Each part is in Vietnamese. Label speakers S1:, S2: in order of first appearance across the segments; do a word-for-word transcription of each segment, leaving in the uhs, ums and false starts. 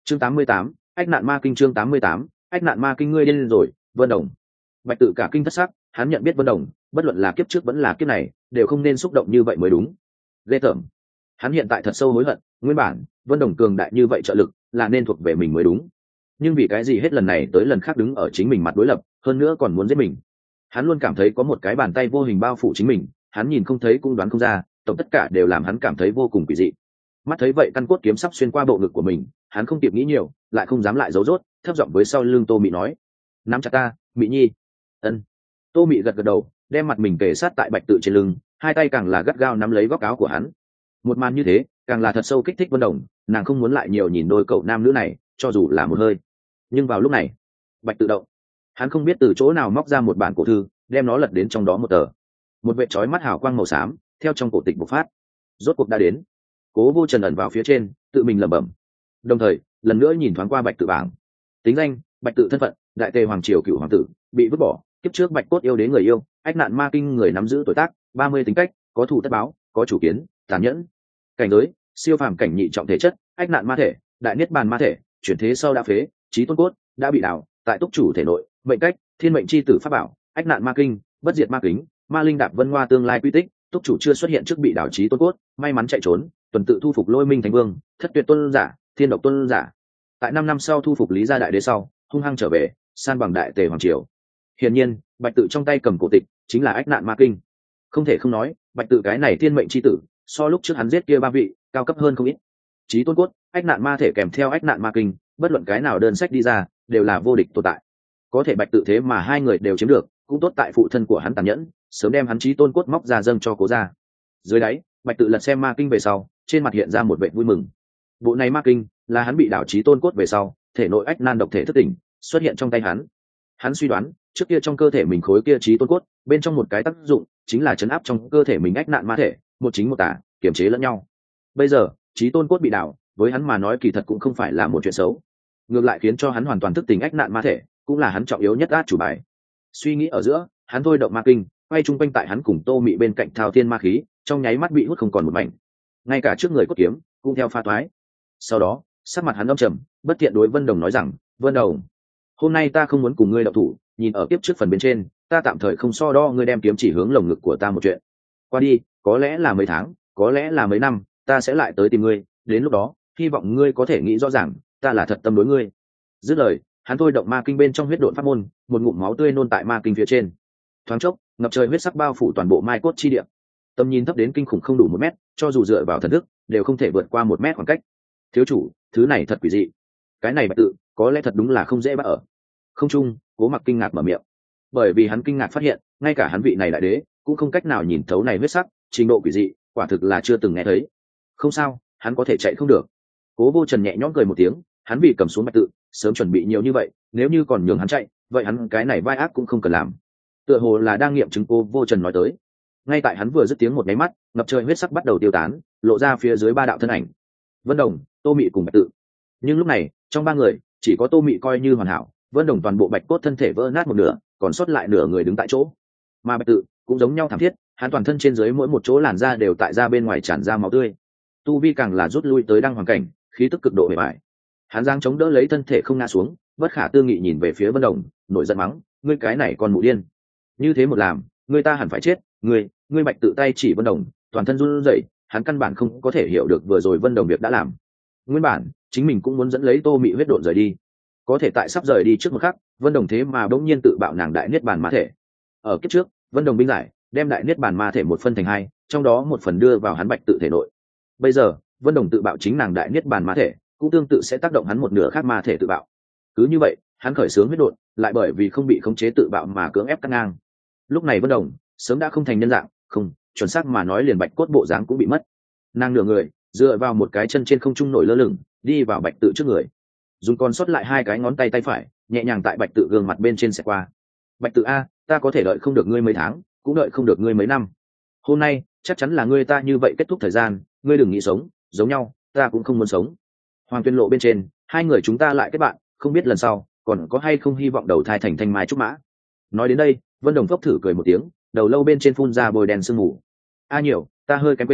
S1: chương tám mươi tám, ách nạn ma kinh. Chương tám mươi tám, ách nạn ma kinh. Ngươi điên rồi, Vân Đồng. Bạch Tự cả kinh thất sắc, hắn nhận biết Vân Đồng, bất luận là kiếp trước vẫn là kiếp này, đều không nên xúc động như vậy mới đúng. Ghê tởm. Hắn hiện tại thật sâu hối hận, nguyên bản Vân Đồng cường đại như vậy trợ lực là nên thuộc về mình mới đúng, nhưng vì cái gì hết lần này tới lần khác đứng ở chính mình mặt đối lập, hơn nữa còn muốn giết mình. Hắn luôn cảm thấy có một cái bàn tay vô hình bao phủ chính mình, hắn nhìn không thấy cũng đoán không ra, tổng tất cả đều làm hắn cảm thấy vô cùng kỳ dị. Mắt thấy vậy căn cốt kiếm sắp xuyên qua bộ ngực của mình, hắn không kịp nghĩ nhiều, lại không dám lại giấu rốt, thấp giọng với sau lưng Tô Mị nói: nắm chặt ta, Mị Nhi. Ân. Tô Mị gật gật đầu, đem mặt mình kề sát tại Bạch Tự trên lưng, hai tay càng là gắt gao nắm lấy góc áo của hắn. Một màn như thế càng là thật sâu kích thích Vân Đồng, nàng không muốn lại nhiều nhìn đôi cậu nam nữ này, cho dù là một hơi. Nhưng vào lúc này, Bạch Tự động, hắn không biết từ chỗ nào móc ra một bản cổ thư, đem nó lật đến trong đó một tờ. Một vệt chói mắt hào quang màu xám theo trong cổ tịch bộc phát. Rốt cuộc đã đến. Cố Vô Trần ẩn vào phía trên, tự mình lẩm bẩm, đồng thời lần nữa nhìn thoáng qua Bạch Tự bảng. Tính danh: Bạch Tự. Thân phận: Đại Tề hoàng triều cựu hoàng tử, bị vứt bỏ, kiếp trước Bạch cốt yêu đế người yêu, ách nạn ma kinh người nắm giữ. Tuổi tác: ba mươi. Tính cách: có thù tất báo, có chủ kiến, tàn nhẫn. Cảnh giới: siêu phàm cảnh nhị trọng thể chất, ách nạn ma thể, đại niết bàn ma thể, chuyển thế sau đã phế, chí tôn cốt đã bị đảo tại túc chủ thể nội. Mệnh cách: thiên mệnh chi tử pháp bảo, ách nạn ma kinh, bất diệt ma kính, ma linh đạp vân hoa. Tương lai quy tích: túc chủ chưa xuất hiện trước bị đảo chí tôn cốt, may mắn chạy trốn, tuần tự thu phục Lôi Minh Thánh Vương, Thất Tuyệt Tôn giả, Thiên Độc Tôn giả. Tại năm năm sau thu phục Lý Gia đại đế sau, hung hăng trở về, san bằng Đại Tề hoàng triều. Hiển nhiên, Bạch Tự trong tay cầm cổ tịch chính là ách nạn ma kinh. Không thể không nói, Bạch Tự cái này thiên mệnh chi tử, so lúc trước hắn giết kia ba vị, cao cấp hơn không ít. Chí tôn cốt, ách nạn ma thể kèm theo ách nạn ma kinh, bất luận cái nào đơn sách đi ra, đều là vô địch tồn tại. Có thể Bạch Tự thế mà hai người đều chiếm được, cũng tốt tại phụ thân của hắn tàn nhẫn, sớm đem hắn chí tôn cốt móc ra dâng cho Cố gia. Dưới đáy, Bạch Tự lật xem ma kinh về sau, trên mặt hiện ra một vẻ vui mừng. Bộ này ma kinh là hắn bị đảo chí tôn cốt về sau, thể nội ách nan độc thể thức tỉnh, xuất hiện trong tay hắn. Hắn suy đoán, trước kia trong cơ thể mình khối kia chí tôn cốt, bên trong một cái tác dụng chính là chấn áp trong cơ thể mình ách nạn ma thể, một chính một tà, kiềm chế lẫn nhau. Bây giờ, chí tôn cốt bị đảo, với hắn mà nói kỳ thật cũng không phải là một chuyện xấu, ngược lại khiến cho hắn hoàn toàn thức tỉnh ách nạn ma thể, cũng là hắn trọng yếu nhất át chủ bài. Suy nghĩ ở giữa, hắn thôi động ma kinh, quay chung quanh tại hắn cùng Tô Mị bên cạnh thao thiên ma khí, trong nháy mắt bị hút không còn một mảnh, ngay cả trước người cốt kiếm cũng theo pha toái. Sau đó, sắc mặt hắn âm trầm, bất thiện đối Vân Đồng nói rằng: Vân Đồng, hôm nay ta không muốn cùng ngươi động thủ, nhìn ở kiếp trước phần bên trên, ta tạm thời không so đo ngươi đem kiếm chỉ hướng lồng ngực của ta một chuyện. Qua đi, có lẽ là mấy tháng, có lẽ là mấy năm, ta sẽ lại tới tìm ngươi, đến lúc đó, hy vọng ngươi có thể nghĩ rõ ràng, ta là thật tâm đối ngươi. Dứt lời, hắn thôi động ma kinh bên trong huyết độn pháp môn, một ngụm máu tươi nôn tại ma kinh phía trên. Thoáng chốc, ngập trời huyết sắc bao phủ toàn bộ mai cốt chi địa. Tầm nhìn thấp đến kinh khủng không đủ một mét, cho dù dựa vào thần thức đều không thể vượt qua một mét khoảng cách. Thiếu chủ, thứ này thật quỷ dị. Cái này Bạch Tự, có lẽ thật đúng là không dễ bắt ở. Không trung, Cố Mặc kinh ngạc mở miệng, bởi vì hắn kinh ngạc phát hiện, ngay cả hắn vị này đại đế cũng không cách nào nhìn thấu này huyết sắc, trình độ quỷ dị, quả thực là chưa từng nghe thấy. Không sao, hắn có thể chạy không được. Cố Vô Trần nhẹ nhõm cười một tiếng, hắn bị cầm xuống Bạch Tự, sớm chuẩn bị nhiều như vậy, nếu như còn nhường hắn chạy, vậy hắn cái này vai ác cũng không cần làm. Tựa hồ là đang nghiệm chứng Cố Vô Trần nói tới. Ngay tại hắn vừa dứt tiếng một máy mắt, ngập trời huyết sắc bắt đầu tiêu tán, lộ ra phía dưới ba đạo thân ảnh: Vân Đồng, Tô Mị cùng Bạch Tự. Nhưng lúc này, trong ba người, chỉ có Tô Mị coi như hoàn hảo, Vân Đồng toàn bộ bạch cốt thân thể vỡ nát một nửa, còn sót lại nửa người đứng tại chỗ. Mà Bạch Tự cũng giống nhau thảm thiết, hắn toàn thân trên dưới mỗi một chỗ làn da đều tại ra bên ngoài tràn ra máu tươi. Tu vi càng là rút lui tới đăng hoàng cảnh, khí tức cực độ bề bại. Hắn giang chống đỡ lấy thân thể không ngã xuống, bất khả tư nghị nhìn về phía Vân Đồng, nổi giận mắng: ngươi cái này còn mụ điên, như thế một làm, ngươi ta hẳn phải chết. Ngươi, ngươi Bạch Tự tay chỉ Vân Đồng, toàn thân run rẩy, hắn căn bản không có thể hiểu được vừa rồi Vân Đồng việc đã làm. Nguyên bản, chính mình cũng muốn dẫn lấy Tô Mị huyết độn rời đi, có thể tại sắp rời đi trước một khắc, Vân Đồng thế mà bỗng nhiên tự bạo nàng đại niết bàn ma thể. Ở kiếp trước, Vân Đồng binh giải, đem đại niết bàn ma thể một phân thành hai, trong đó một phần đưa vào hắn Bạch Tự thể nội. Bây giờ, Vân Đồng tự bạo chính nàng đại niết bàn ma thể, cũng tương tự sẽ tác động hắn một nửa khác ma thể tự bạo. Cứ như vậy, hắn khởi xướng huyết độn, lại bởi vì không bị khống chế tự bạo mà cưỡng ép cắt ngang. Lúc này Vân Đồng sớm đã không thành nhân dạng, không, chuẩn xác mà nói liền bạch cốt bộ dáng cũng bị mất. Nàng nửa người dựa vào một cái chân trên không trung nổi lơ lửng, đi vào Bạch Tự trước người, dùng còn sót lại hai cái ngón tay tay phải nhẹ nhàng tại Bạch Tự gương mặt bên trên xẹt qua. Bạch Tự a, ta có thể đợi không được ngươi mấy tháng, cũng đợi không được ngươi mấy năm. Hôm nay chắc chắn là ngươi ta như vậy kết thúc thời gian, ngươi đừng nghĩ sống giống nhau, ta cũng không muốn sống. Hoàng Tuyên Lộ bên trên, hai người chúng ta lại kết bạn, không biết lần sau còn có hay không hy vọng đầu thai thành thanh mai trúc mã. Nói đến đây, Vân Đồng phốc thử cười một tiếng, đầu lâu bên trên phun ra bôi đèn sương mù. A nhiều, ta hơi kém quên,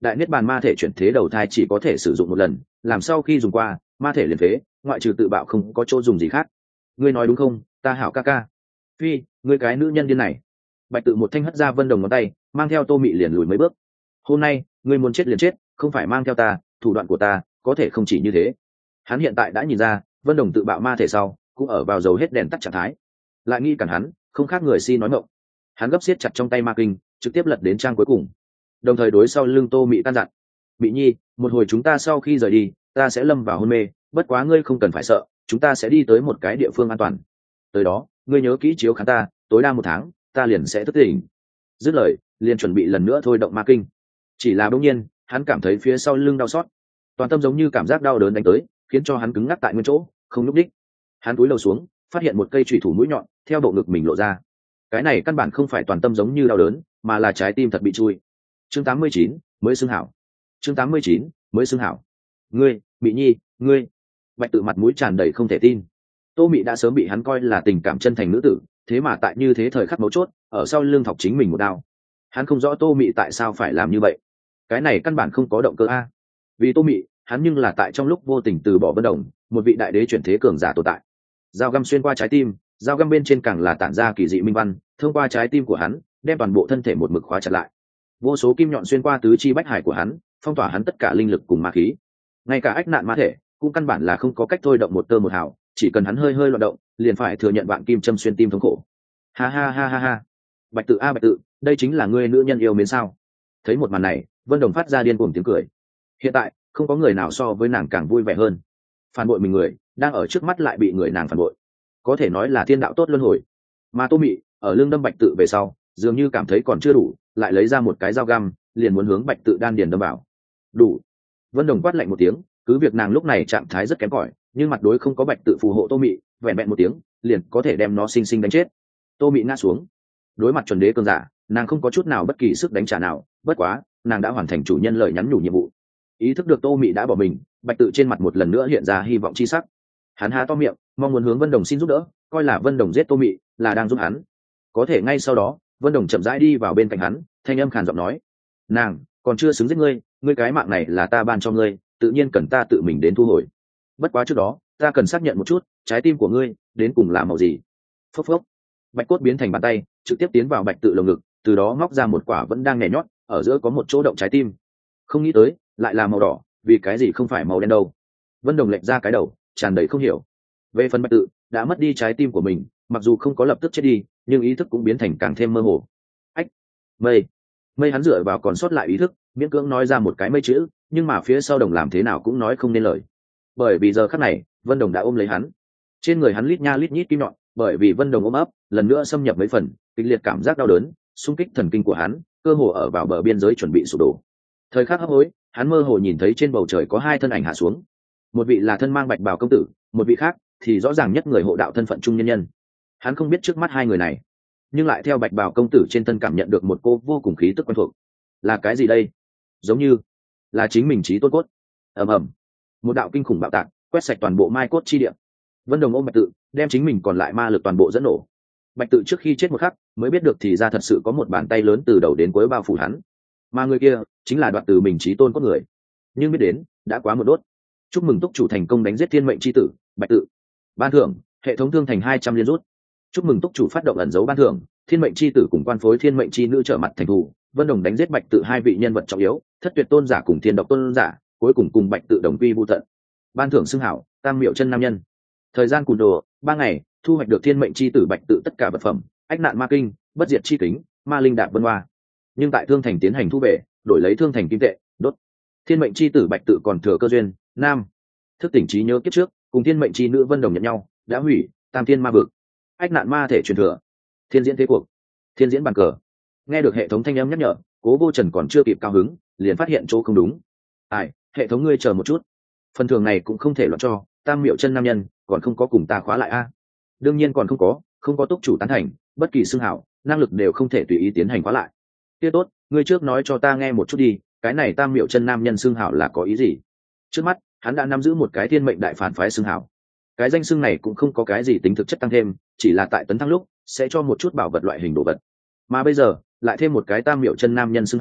S1: đại niết bàn ma thể chuyển thế đầu thai chỉ có thể sử dụng một lần, làm sau khi dùng qua ma thể liền phế, ngoại trừ tự bạo không có chỗ dùng gì khác. Ngươi nói đúng không, ta hảo ca ca? Phi, ngươi cái nữ nhân điên này. Bạch Tự một thanh hất ra Vân Đồng ngón tay, mang theo Tô Mị liền lùi mấy bước. Hôm nay ngươi muốn chết liền chết, không phải mang theo ta, thủ đoạn của ta có thể không chỉ như thế. Hắn hiện tại đã nhìn ra Vân Đồng tự bạo ma thể sau cũng ở vào dầu hết đèn tắt trạng thái, lại nghi cản hắn không khác người si nói ngọng. Hắn gấp siết chặt trong tay ma kinh, trực tiếp lật đến trang cuối cùng, đồng thời đối sau lưng Tô Mị căn dặn: Mị nhi, một hồi chúng ta sau khi rời đi ta sẽ lâm vào hôn mê, bất quá ngươi không cần phải sợ, chúng ta sẽ đi tới một cái địa phương an toàn, tới đó ngươi nhớ kỹ chiếu khán ta, tối đa một tháng ta liền sẽ thức tỉnh. Dứt lời liền chuẩn bị lần nữa thôi động ma kinh. Chỉ là đột nhiên hắn cảm thấy phía sau lưng đau xót, toàn tâm giống như cảm giác đau đớn đánh tới, khiến cho hắn cứng ngắc tại nguyên chỗ không nhúc đích. Hắn cúi đầu xuống phát hiện một cây chùy thủ mũi nhọn theo bộ ngực mình lộ ra. Cái này căn bản không phải toàn tâm giống như đau đớn, mà là trái tim thật bị chui. Chương tám mươi chín mới xưng hảo. Chương tám mươi chín mới xưng hảo. Ngươi, Mị nhi, ngươi. Bạch Tự mặt mũi tràn đầy không thể tin. Tô Mị đã sớm bị hắn coi là tình cảm chân thành nữ tử, thế mà tại như thế thời khắc mấu chốt ở sau lưng thọc chính mình một đao. Hắn không rõ Tô Mị tại sao phải làm như vậy, cái này căn bản không có động cơ a. Vì Tô Mị hắn nhưng là tại trong lúc vô tình từ bỏ Vân Đồng, một vị đại đế chuyển thế cường giả tồn tại. Dao găm xuyên qua trái tim, dao găm bên trên càng là tản ra kỳ dị minh văn, thông qua trái tim của hắn đem toàn bộ thân thể một mực khóa chặt lại. Vô số kim nhọn xuyên qua tứ chi bách hải của hắn, phong tỏa hắn tất cả linh lực cùng ma khí. Ngay cả ách nạn ma thể cũng căn bản là không có cách thôi động một tơ một hào, chỉ cần hắn hơi hơi loạn động liền phải thừa nhận vạn kim châm xuyên tim thống khổ. Ha ha ha ha ha. Bạch Tự a Bạch Tự, đây chính là ngươi nữ nhân yêu mến sao? Thấy một màn này, Vân Đồng phát ra điên cuồng tiếng cười. Hiện tại không có người nào so với nàng càng vui vẻ hơn. Phản bội mình người đang ở trước mắt lại bị người nàng phản bội, có thể nói là thiên đạo tốt luân hồi. Mà Tô Mị ở lưng đâm Bạch Tự về sau dường như cảm thấy còn chưa đủ, lại lấy ra một cái dao găm liền muốn hướng Bạch Tự đan điền đâm vào. Đủ. Vân Đồng quát lạnh một tiếng, cứ việc nàng lúc này trạng thái rất kém cỏi, nhưng mặt đối không có Bạch Tự phù hộ Tô Mị, vẹn vẹn một tiếng liền có thể đem nó sinh sinh đánh chết. Tô Mị ngã xuống. Đối mặt chuẩn đế cường giả, nàng không có chút nào bất kỳ sức đánh trả nào, bất quá nàng đã hoàn thành chủ nhân lời nhắn nhủ nhiệm vụ. Ý thức được Tô Mị đã bỏ mình, Bạch Tự trên mặt một lần nữa hiện ra hy vọng chi sắc. Hắn há to miệng mong muốn hướng Vân Đồng xin giúp đỡ, coi là Vân Đồng giết Tô Mị là đang giúp hắn. Có thể ngay sau đó Vân Đồng chậm rãi đi vào bên cạnh hắn, thanh âm khàn giọng nói: nàng còn chưa xứng giết ngươi, ngươi cái mạng này là ta ban cho ngươi, tự nhiên cần ta tự mình đến thu hồi. Bất quá trước đó ta cần xác nhận một chút, trái tim của ngươi đến cùng là màu gì. Phốc phốc. Bạch cốt biến thành bàn tay trực tiếp tiến vào Bạch Tự lồng ngực, từ đó móc ra một quả vẫn đang nhảy nhót, ở giữa có một chỗ động trái tim. Không nghĩ tới lại là màu đỏ, vì cái gì không phải màu đen đâu? Vân Đồng lệch ra cái đầu, tràn đầy không hiểu. Về phần Bạch Tự đã mất đi trái tim của mình, mặc dù không có lập tức chết đi, nhưng ý thức cũng biến thành càng thêm mơ hồ. Ách, mây, mây. Hắn dựa vào còn sót lại ý thức, miễn cưỡng nói ra một cái mây chữ, nhưng mà phía sau Đồng làm thế nào cũng nói không nên lời. Bởi vì giờ khắc này Vân Đồng đã ôm lấy hắn, trên người hắn lít nha lít nhít kim nhọn, bởi vì Vân Đồng ôm ấp lần nữa xâm nhập mấy phần, kịch liệt cảm giác đau đớn xung kích thần kinh của hắn, cơ hồ ở vào bờ biên giới chuẩn bị sụp đổ. Thời khắc hấp hối, hắn mơ hồ nhìn thấy trên bầu trời có hai thân ảnh hạ xuống, một vị là thân mang bạch bào công tử, một vị khác thì rõ ràng nhất người hộ đạo thân phận trung nhân nhân. Hắn không biết trước mắt hai người này, nhưng lại theo bạch bào công tử trên thân cảm nhận được một cô vô cùng khí tức quen thuộc. Là cái gì đây? Giống như là chính mình chí tôn cốt. Ầm ầm, một đạo kinh khủng bạo tạc quét sạch toàn bộ mai cốt chi địa. Vân Đồng ôm Bạch Tự, đem chính mình còn lại ma lực toàn bộ dẫn nổ. Bạch Tự trước khi chết một khắc mới biết được thì ra thật sự có một bàn tay lớn từ đầu đến cuối bao phủ hắn, mà người kia chính là đoạt từ mình chí tôn cốt người. Nhưng biết đến đã quá một đốt. Chúc mừng túc chủ thành công đánh giết thiên mệnh chi tử Bạch Tự. Ban thưởng hệ thống thương thành hai trăm liên rút. Chúc mừng túc chủ phát động ẩn dấu ban thưởng thiên mệnh chi tử cùng quan phối thiên mệnh chi nữ trở mặt thành thù. Vân Đồng đánh giết Bạch Tự hai vị nhân vật trọng yếu, thất tuyệt tôn giả cùng thiên độc tôn giả, cuối cùng cùng Bạch Tự đồng quy vu tận. Ban thưởng xưng hảo tam miệu chân nam nhân. Thời gian cùn đồ ba ngày, thu hoạch được thiên mệnh chi tử Bạch Tự tất cả vật phẩm, ách nạn ma kinh, bất diệt chi kính, ma linh đạp vân hoa. Nhưng tại thương thành tiến hành thu về, đổi lấy thương thành kim tệ đốt. Thiên mệnh chi tử Bạch Tự còn thừa cơ duyên nam, thức tỉnh trí nhớ kiếp trước cùng thiên mệnh chi nữ Vân Đồng nhận nhau, đã hủy tam thiên ma vực. Ách nạn ma thể truyền thừa, thiên diễn thế cuộc, thiên diễn bàn cờ. Nghe được hệ thống thanh âm nhắc nhở, Cố Vô Trần còn chưa kịp cao hứng, liền phát hiện chỗ không đúng. Ai, hệ thống ngươi chờ một chút, phần thưởng này cũng không thể loạn cho, tam miệu chân nam nhân còn không có cùng ta khóa lại a? Đương nhiên còn không có, không có túc chủ tán thành, bất kỳ xưng hảo năng lực đều không thể tùy ý tiến hành khóa lại. Kia tốt, ngươi trước nói cho ta nghe một chút đi, cái này tam miệu chân nam nhân xưng hảo là có ý gì? Trước mắt hắn đã nắm giữ một cái thiên mệnh đại phản phái xưng hảo, cái danh xưng này cũng không có cái gì tính thực chất tăng thêm, chỉ là tại tấn thăng lúc sẽ cho một chút bảo vật loại hình đồ vật, mà bây giờ lại thêm một cái tam miệu chân nam nhân xưng hảo,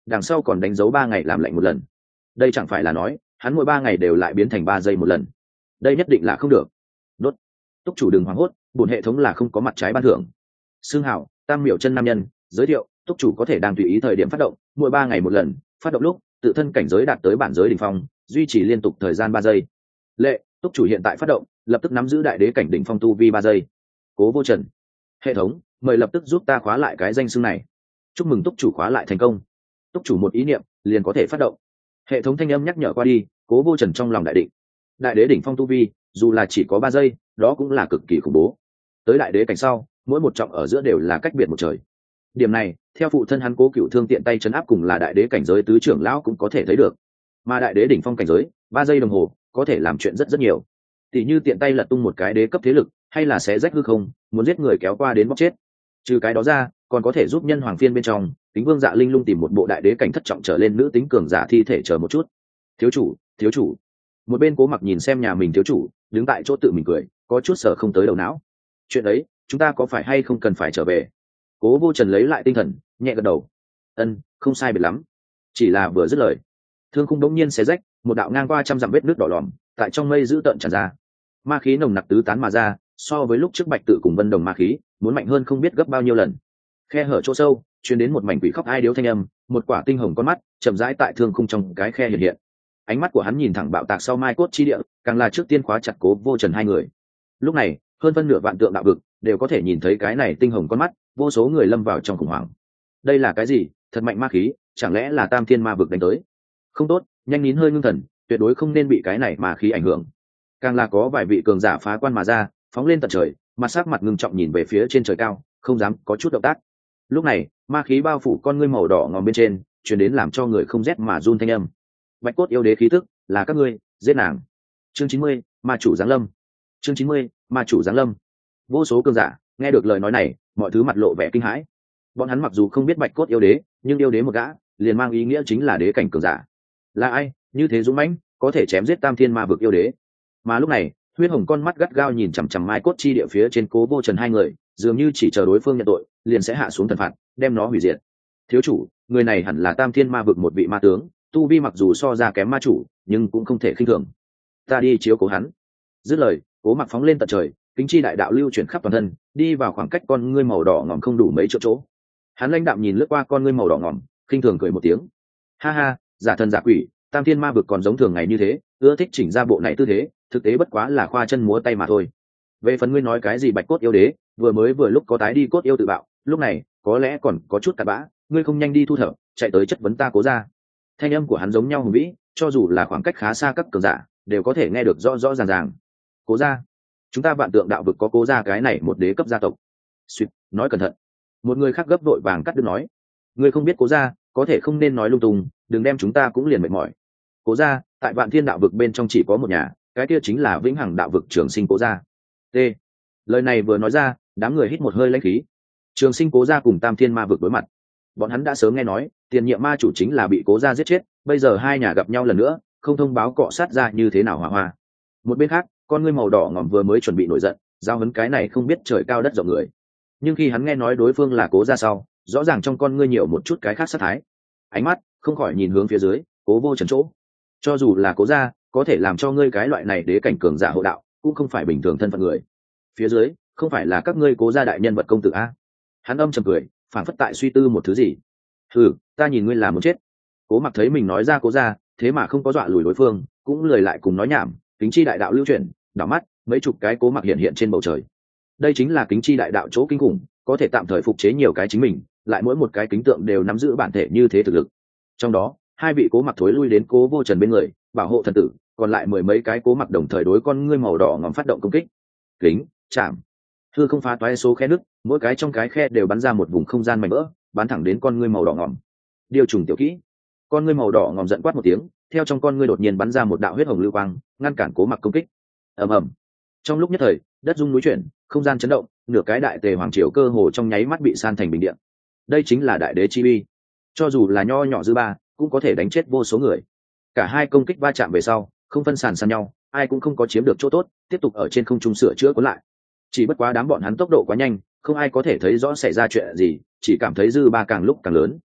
S1: đằng sau còn đánh dấu ba ngày làm lạnh một lần. Đây chẳng phải là nói hắn mỗi ba ngày đều lại biến thành ba giây một lần. Đây nhất định là không được. Đốt. Túc chủ đừng hoảng hốt, bổn hệ thống là không có mặt trái ban thưởng. Xương hảo tam miểu chân nam nhân, giới thiệu túc chủ có thể đang tùy ý thời điểm phát động, mỗi ba ngày một lần, phát động lúc tự thân cảnh giới đạt tới bản giới đỉnh phong, duy trì liên tục thời gian ba giây. Lệ, túc chủ hiện tại phát động, lập tức nắm giữ đại đế cảnh đỉnh phong tu vi ba giây. Cố Vô Trần. Hệ thống, mời lập tức giúp ta khóa lại cái danh xưng này. Chúc mừng túc chủ khóa lại thành công. Túc chủ một ý niệm liền có thể phát động. Hệ thống thanh âm nhắc nhở qua đi, Cố Vô Trần trong lòng đại định. Đại đế đỉnh phong tu vi, dù là chỉ có ba giây, đó cũng là cực kỳ khủng bố. Tới đại đế cảnh sau, mỗi một trọng ở giữa đều là cách biệt một trời. Điểm này, theo phụ thân hắn Cố Cựu Thương tiện tay chấn áp cùng là đại đế cảnh giới tứ trưởng lão cũng có thể thấy được. Mà đại đế đỉnh phong cảnh giới, ba giây đồng hồ có thể làm chuyện rất rất nhiều. Tỷ như tiện tay lật tung một cái đế cấp thế lực, hay là xé rách hư không, muốn giết người kéo qua đến bóc chết. Trừ cái đó ra, còn có thể giúp nhân hoàng phiên bên trong, Tính Vương Dạ Linh lung tìm một bộ đại đế cảnh thất trọng trở lên nữ tính cường giả thi thể chờ một chút. Thiếu chủ, thiếu chủ. Một bên Cố Mặc nhìn xem nhà mình thiếu chủ, đứng tại chỗ tự mình cười, có chút sở không tới đầu não. Chuyện ấy, chúng ta có phải hay không cần phải trở về? Cố Vô Trần lấy lại tinh thần, nhẹ gật đầu. Ân, không sai biệt lắm. Chỉ là vừa dứt lời, thương khung đống nhiên xé rách, một đạo ngang qua trăm dặm vết nước đỏ lòm, tại trong mây giữ tợn tràn ra. Ma khí nồng nặc tứ tán mà ra, so với lúc trước Bạch Tự cùng Vân Đồng ma khí, muốn mạnh hơn không biết gấp bao nhiêu lần. Khe hở chỗ sâu, truyền đến một mảnh quỷ khóc ai điếu thanh âm, một quả tinh hồng con mắt chậm rãi tại thương khung trong cái khe hiện hiện. Ánh mắt của hắn nhìn thẳng bạo tạc sau mai cốt chi địa, càng là trước tiên khóa chặt Cố Vô Trần hai người. Lúc này, hơn phân nửa vạn tượng đạo vực đều có thể nhìn thấy cái này tinh hồng con mắt, vô số người lâm vào trong khủng hoảng. Đây là cái gì? Thật mạnh ma khí, chẳng lẽ là Tam Thiên Ma vực đánh tới? Không tốt, nhanh nín hơi ngưng thần, tuyệt đối không nên bị cái này ma khí ảnh hưởng. Càng là có vài vị cường giả phá quan mà ra, phóng lên tận trời, mặt sắc mặt ngưng trọng nhìn về phía trên trời cao, không dám có chút động tác. Lúc này, ma khí bao phủ con ngươi màu đỏ ngòm bên trên, truyền đến làm cho người không rét mà run thanh âm. Bạch cốt yêu đế khí tức, là các ngươi, giết nàng. Chương chín mươi, ma chủ giáng lâm. Chương chín mươi, ma chủ giáng lâm. Vô số cường giả nghe được lời nói này, mọi thứ mặt lộ vẻ kinh hãi. Bọn hắn mặc dù không biết bạch cốt yêu đế, nhưng yêu đế một gã, liền mang ý nghĩa chính là đế cảnh cường giả. Là ai, như thế dũng mãnh, có thể chém giết Tam Thiên Ma vực yêu đế? Mà lúc này, huyết hồng con mắt gắt gao nhìn chằm chằm mai cốt chi địa phía trên Cố Vô Trần hai người, dường như chỉ chờ đối phương nhận tội, liền sẽ hạ xuống thần phạt, đem nó hủy diệt. Thiếu chủ, người này hẳn là Tam Thiên Ma vực một vị ma tướng, tu vi mặc dù so ra kém ma chủ, nhưng cũng không thể khinh thường. Ta đi chiếu cố hắn. Dứt lời, Cố Mặc phóng lên tận trời, kính chi đại đạo lưu chuyển khắp toàn thân, đi vào khoảng cách con ngươi màu đỏ ngòm không đủ mấy chỗ chỗ. Hắn lãnh đạm nhìn lướt qua con ngươi màu đỏ ngòm, khinh thường cười một tiếng. Ha ha, giả thần giả quỷ, Tam Thiên Ma vực còn giống thường ngày như thế, ưa thích chỉnh ra bộ này tư thế, thực tế bất quá là khoa chân múa tay mà thôi. Về phần ngươi nói cái gì bạch cốt yêu đế, vừa mới vừa lúc có tái đi cốt yêu tự bạo, lúc này có lẽ còn có chút cặn bã, ngươi không nhanh đi thu thập, chạy tới chất vấn ta Cố gia. Thanh âm của hắn giống nhau hùng vĩ, cho dù là khoảng cách khá xa các cường giả đều có thể nghe được rõ rõ ràng ràng. Cố gia, chúng ta vạn tượng đạo vực có Cố gia cái này một đế cấp gia tộc. Suýt, nói cẩn thận. Một người khác gấp vội vàng cắt đứt nói, ngươi không biết Cố gia, có thể không nên nói lung tung, đừng đem chúng ta cũng liền mệt mỏi. Cố gia tại vạn thiên đạo vực bên trong chỉ có một nhà, cái kia chính là vĩnh hằng đạo vực Trường Sinh Cố gia. T. Lời này vừa nói ra, đám người hít một hơi lãnh khí. Trường Sinh Cố gia cùng Tam Thiên Ma vực đối mặt, bọn hắn đã sớm nghe nói tiền nhiệm ma chủ chính là bị Cố gia giết chết, bây giờ hai nhà gặp nhau lần nữa, không thông báo cọ sát ra như thế nào hỏa hoa. Một bên khác, con ngươi màu đỏ ngòm vừa mới chuẩn bị nổi giận, giao hấn cái này không biết trời cao đất rộng người. Nhưng khi hắn nghe nói đối phương là Cố gia sau, rõ ràng trong con ngươi nhiều một chút cái khác sát thái. Ánh mắt không khỏi nhìn hướng phía dưới, Cố Vô Trần chỗ. Cho dù là Cố gia, có thể làm cho ngươi cái loại này đế cảnh cường giả hộ đạo, cũng không phải bình thường thân phận người. Phía dưới, không phải là các ngươi Cố gia đại nhân vật công tử a? Hắn âm trầm cười, phản phất tại suy tư một thứ gì. Ừ, ta nhìn ngươi là muốn chết. Cố Mặc thấy mình nói ra Cố gia, thế mà không có dọa lùi đối phương, cũng lười lại cùng nói nhảm, kính chi đại đạo lưu chuyển, đảo mắt, mấy chục cái Cố Mặc hiện hiện trên bầu trời. Đây chính là kính chi đại đạo chỗ kinh khủng, có thể tạm thời phục chế nhiều cái chính mình, lại mỗi một cái kính tượng đều nắm giữ bản thể như thế thực lực. Trong đó, hai vị Cố Mặc thối lui đến Cố Vô Trần bên người, bảo hộ thần tử, còn lại mười mấy cái Cố Mặc đồng thời đối con ngươi màu đỏ ngòm phát động công kích. Kính, chạm. Hư không phá toái số khe nứt, mỗi cái trong cái khe đều bắn ra một vùng không gian mảnh vỡ, bắn thẳng đến con ngươi màu đỏ ngòm. Điều trùng tiểu kỹ. Con ngươi màu đỏ ngòm giận quát một tiếng, theo trong con ngươi đột nhiên bắn ra một đạo huyết hồng lưu quang, ngăn cản Cố Mặc công kích. Ầm ầm. Trong lúc nhất thời, đất rung núi chuyển, không gian chấn động, nửa cái đại tề hoàng triều cơ hồ trong nháy mắt bị san thành bình địa. Đây chính là đại đế chi uy, cho dù là nho nhỏ dư ba, cũng có thể đánh chết vô số người. Cả hai công kích va chạm về sau, không phân sàn san nhau, ai cũng không có chiếm được chỗ tốt, tiếp tục ở trên không trung sửa chữa cuốn lại. Chỉ bất quá đám bọn hắn tốc độ quá nhanh, không ai có thể thấy rõ xảy ra chuyện gì, chỉ cảm thấy dư ba càng lúc càng lớn,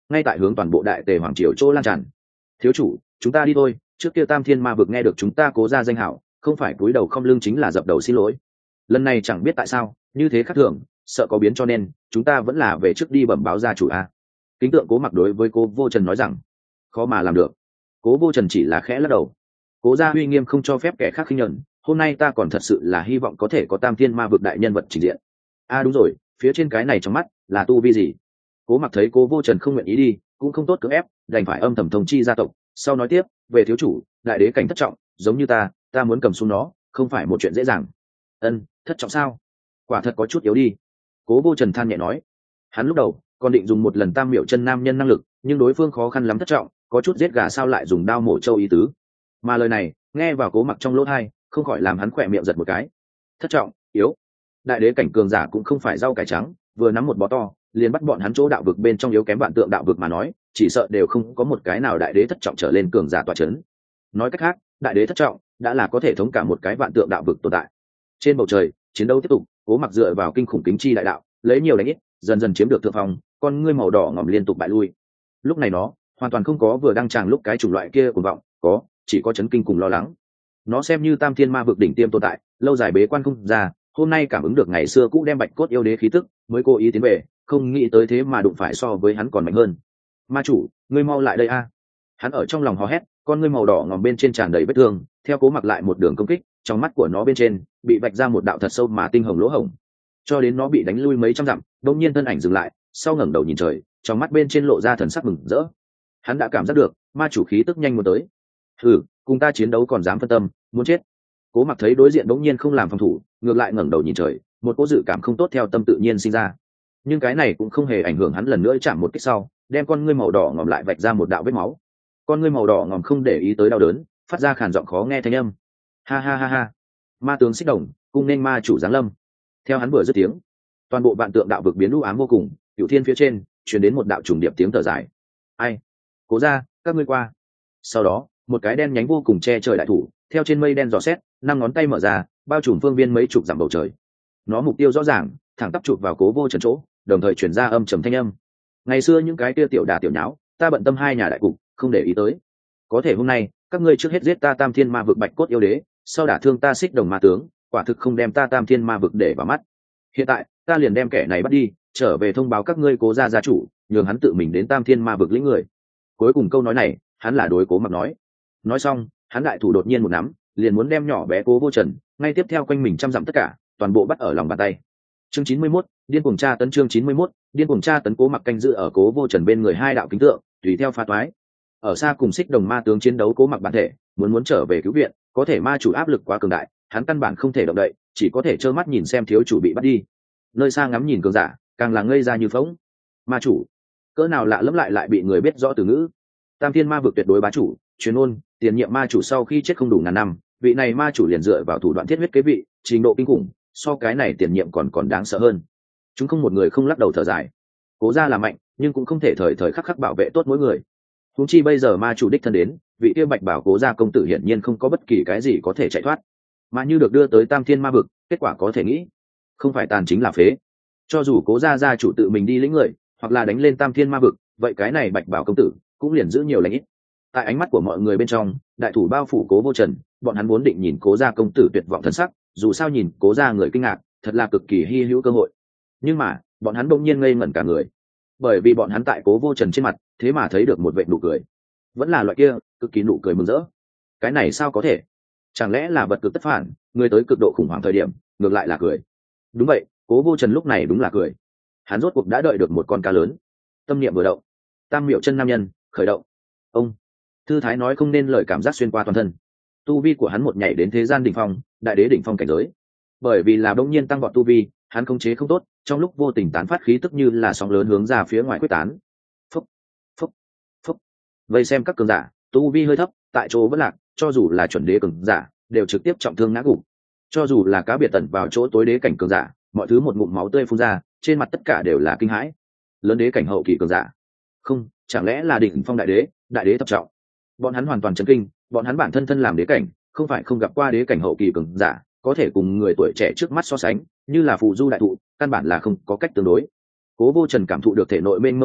S1: ngay tại hướng toàn bộ đại tề hoàng triều chỗ lan tràn. Thiếu chủ, chúng ta đi thôi, trước kia tam thiên ma vực nghe được chúng ta cố ra danh hảo, không phải cúi đầu không lưng chính là dập đầu xin lỗi. Lần này chẳng biết tại sao như thế khác thường, sợ có biến cho nên chúng ta vẫn là về trước đi bẩm báo gia chủ a. Kính tượng Cố Mặc đối với Cố Vô Trần nói rằng khó mà làm được. Cố Vô Trần chỉ là khẽ lắc đầu. Cố gia uy nghiêm không cho phép kẻ khác khinh nhẫn, hôm nay ta còn thật sự là hy vọng có thể có tam thiên ma vực đại nhân vật trình diện. A à đúng rồi, phía trên cái này trong mắt là tu vi gì? Cố Mặc thấy Cố Vô Trần không nguyện ý đi, cũng không tốt cưỡng ép, đành phải âm thầm thông chi gia tộc. Sau nói tiếp, về thiếu chủ, đại đế cảnh thất trọng, giống như ta, ta muốn cầm xuống nó, không phải một chuyện dễ dàng. Ân, thất trọng sao? Quả thật có chút yếu đi. Cố Vô Trần than nhẹ nói. Hắn lúc đầu còn định dùng một lần tam miểu chân nam nhân năng lực, nhưng đối phương khó khăn lắm thất trọng, có chút giết gà sao lại dùng đao mổ trâu ý tứ. Mà lời này nghe vào Cố Mặc trong lỗ tai, không khỏi làm hắn khỏe miệng giật một cái. Thất trọng, yếu. Đại đế cảnh cường giả cũng không phải rau cải trắng, vừa nắm một bó to, liền bắt bọn hắn chỗ đạo vực bên trong yếu kém vạn tượng đạo vực mà nói, chỉ sợ đều không có một cái nào đại đế thất trọng trở lên cường giả tọa chấn. Nói cách khác, đại đế thất trọng đã là có thể thống cả một cái vạn tượng đạo vực tồn tại. Trên bầu trời, chiến đấu tiếp tục, Cố Mặc dựa vào kinh khủng kính chi đại đạo, lấy nhiều đánh ít, dần dần chiếm được thượng phong, con ngươi màu đỏ ngòm liên tục bại lui. Lúc này nó hoàn toàn không có vừa đăng tràng lúc cái chủng loại kia cuồng vọng, có chỉ có chấn kinh cùng lo lắng. Nó xem như tam thiên ma vực đỉnh tiêm tồn tại, lâu dài bế quan không ra, hôm nay cảm ứng được ngày xưa cũ đem bạch cốt yêu đế khí tức, mới cố ý tiến về, không nghĩ tới thế mà đụng phải so với hắn còn mạnh hơn. Ma chủ, ngươi mau lại đây a! Hắn ở trong lòng hò hét, con ngươi màu đỏ ngòm bên trên tràn đầy vết thương, theo Cố Mặc lại một đường công kích, trong mắt của nó bên trên bị vạch ra một đạo thật sâu mà tinh hồng lỗ hổng, cho đến nó bị đánh lui mấy trăm dặm, đột nhiên thân ảnh dừng lại, sau ngẩng đầu nhìn trời, trong mắt bên trên lộ ra thần sắc mừng rỡ. Hắn đã cảm giác được ma chủ khí tức nhanh muốn tới. Hừ, cùng ta chiến đấu còn dám phân tâm, muốn chết. Cố Mặc thấy đối diện đột nhiên không làm phòng thủ, ngược lại ngẩng đầu nhìn trời, một cỗ dự cảm không tốt theo tâm tự nhiên sinh ra. Nhưng cái này cũng không hề ảnh hưởng hắn lần nữa chạm một kích sau, đem con ngươi màu đỏ ngòm lại vạch ra một đạo vết máu. Con ngươi màu đỏ ngòm không để ý tới đau đớn, phát ra khàn giọng khó nghe thanh âm. Ha ha ha ha. Ma tướng Xích Đồng, cung nên ma chủ giáng lâm. Theo hắn vừa dứt tiếng, toàn bộ vạn tượng đạo vực biến u ám vô cùng, cửu thiên phía trên truyền đến một đạo trùng điệp tiếng thở dài. Ai? Cố ra, các ngươi qua. Sau đó, một cái đen nhánh vô cùng che trời đại thủ, theo trên mây đen dò xét, năm ngón tay mở ra, bao trùm phương viên mấy chục dặm bầu trời. Nó mục tiêu rõ ràng, thẳng tắp chụp vào Cố Vô Trần chỗ, đồng thời truyền ra âm trầm thanh âm. Ngày xưa những cái kia tiểu đả tiểu nháo, ta bận tâm hai nhà đại cục, không để ý tới. Có thể hôm nay, các ngươi trước hết giết ta tam thiên ma vực bạch cốt yêu đế, sau đả thương ta Xích Đồng ma tướng, quả thực không đem ta tam thiên ma vực để vào mắt. Hiện tại ta liền đem kẻ này bắt đi, trở về thông báo các ngươi Cố gia gia chủ, nhường hắn tự mình đến tam thiên ma vực lĩnh người. Cuối cùng câu nói này hắn là đối Cố Mặc nói. Nói xong, hắn đại thủ đột nhiên một nắm, liền muốn đem nhỏ bé Cố Vô Trần, ngay tiếp theo quanh mình trăm dặm tất cả toàn bộ bắt ở lòng bàn tay. Chương chín mươi mốt, điên cuồng tra tấn. Chương chín mươi mốt, điên cuồng tra tấn. Cố Mặc canh giữ ở Cố Vô Trần bên người hai đạo kính tượng, tùy theo pha toái. Ở xa cùng Xích Đồng ma tướng chiến đấu, Cố Mặc bản thể muốn muốn trở về cứu viện, có thể ma chủ áp lực quá cường đại, hắn căn bản không thể động đậy, chỉ có thể trơ mắt nhìn xem thiếu chủ bị bắt đi. Nơi xa ngắm nhìn cường giả, càng là ngây ra như phỗng. Ma chủ, cỡ nào lạ lẫm lại lại bị người biết rõ từ ngữ. Tam thiên ma vực tuyệt đối bá chủ, truyền ôn, tiền nhiệm ma chủ sau khi chết không đủ ngàn năm, vị này ma chủ liền dựa vào thủ đoạn thiết huyết kế vị, trình độ kinh khủng, so cái này tiền nhiệm còn còn đáng sợ hơn. Chúng không một người không lắc đầu thở dài. Cố gia là mạnh, nhưng cũng không thể thời thời khắc khắc bảo vệ tốt mỗi người. Huống chi bây giờ ma chủ đích thân đến, vị kia Bạch Bảo Cố gia công tử hiển nhiên không có bất kỳ cái gì có thể chạy thoát. Mà như được đưa tới Tam Thiên Ma vực, kết quả có thể nghĩ, không phải tàn chính là phế. Cho dù Cố gia gia chủ tự mình đi lĩnh người, hoặc là đánh lên Tam Thiên Ma vực, vậy cái này Bạch Bảo công tử cũng liền giữ nhiều lành ít. Tại ánh mắt của mọi người bên trong, đại thủ bao phủ Cố Vô Trần, bọn hắn vốn định nhìn Cố gia công tử tuyệt vọng thân sắc, dù sao nhìn Cố gia người kinh ngạc, thật là cực kỳ hy hữu cơ hội. Nhưng mà, bọn hắn bỗng nhiên ngây ngẩn cả người, bởi vì bọn hắn tại Cố Vô Trần trên mặt, thế mà thấy được một vệt nụ cười, vẫn là loại kia cực kỳ nụ cười mừng rỡ. Cái này sao có thể? Chẳng lẽ là vật cực tất phản, người tới cực độ khủng hoảng thời điểm, ngược lại là cười? Đúng vậy, Cố Vô Trần lúc này đúng là cười. Hắn rốt cuộc đã đợi được một con cá lớn. Tâm niệm vừa động, tam miệu chân nam nhân khởi động. Ông thư thái nói không nên lời, cảm giác xuyên qua toàn thân. Tu vi của hắn một nhảy đến thế gian đỉnh phong, đại đế đỉnh phong cảnh giới. Bởi vì là đông nhiên tăng vọt tu vi, hắn khống chế không tốt, trong lúc vô tình tán phát khí tức như là sóng lớn hướng ra phía ngoài quyết tán. Phúc, phúc, phúc. Vây xem các cường giả, tu vi hơi thấp, tại chỗ vẫn lạc, cho dù là chuẩn đế cường giả, đều trực tiếp trọng thương ngã gục. Cho dù là cá biệt tận vào chỗ tối đế cảnh cường giả, mọi thứ một ngụm máu tươi phun ra, trên mặt tất cả đều là kinh hãi. Lớn đế cảnh hậu kỳ cường giả, không, chẳng lẽ là đỉnh phong đại đế, đại đế thập trọng? Bọn hắn hoàn toàn chấn kinh, bọn hắn bản thân thân làm đế cảnh, không phải không gặp qua đế cảnh hậu kỳ cường giả, có thể cùng người tuổi trẻ trước mắt so sánh, như là phù du đại thụ, căn bản là không có cách tương đối. Cố Vô Trần cảm thụ được thể nội mênh mông lực lượng,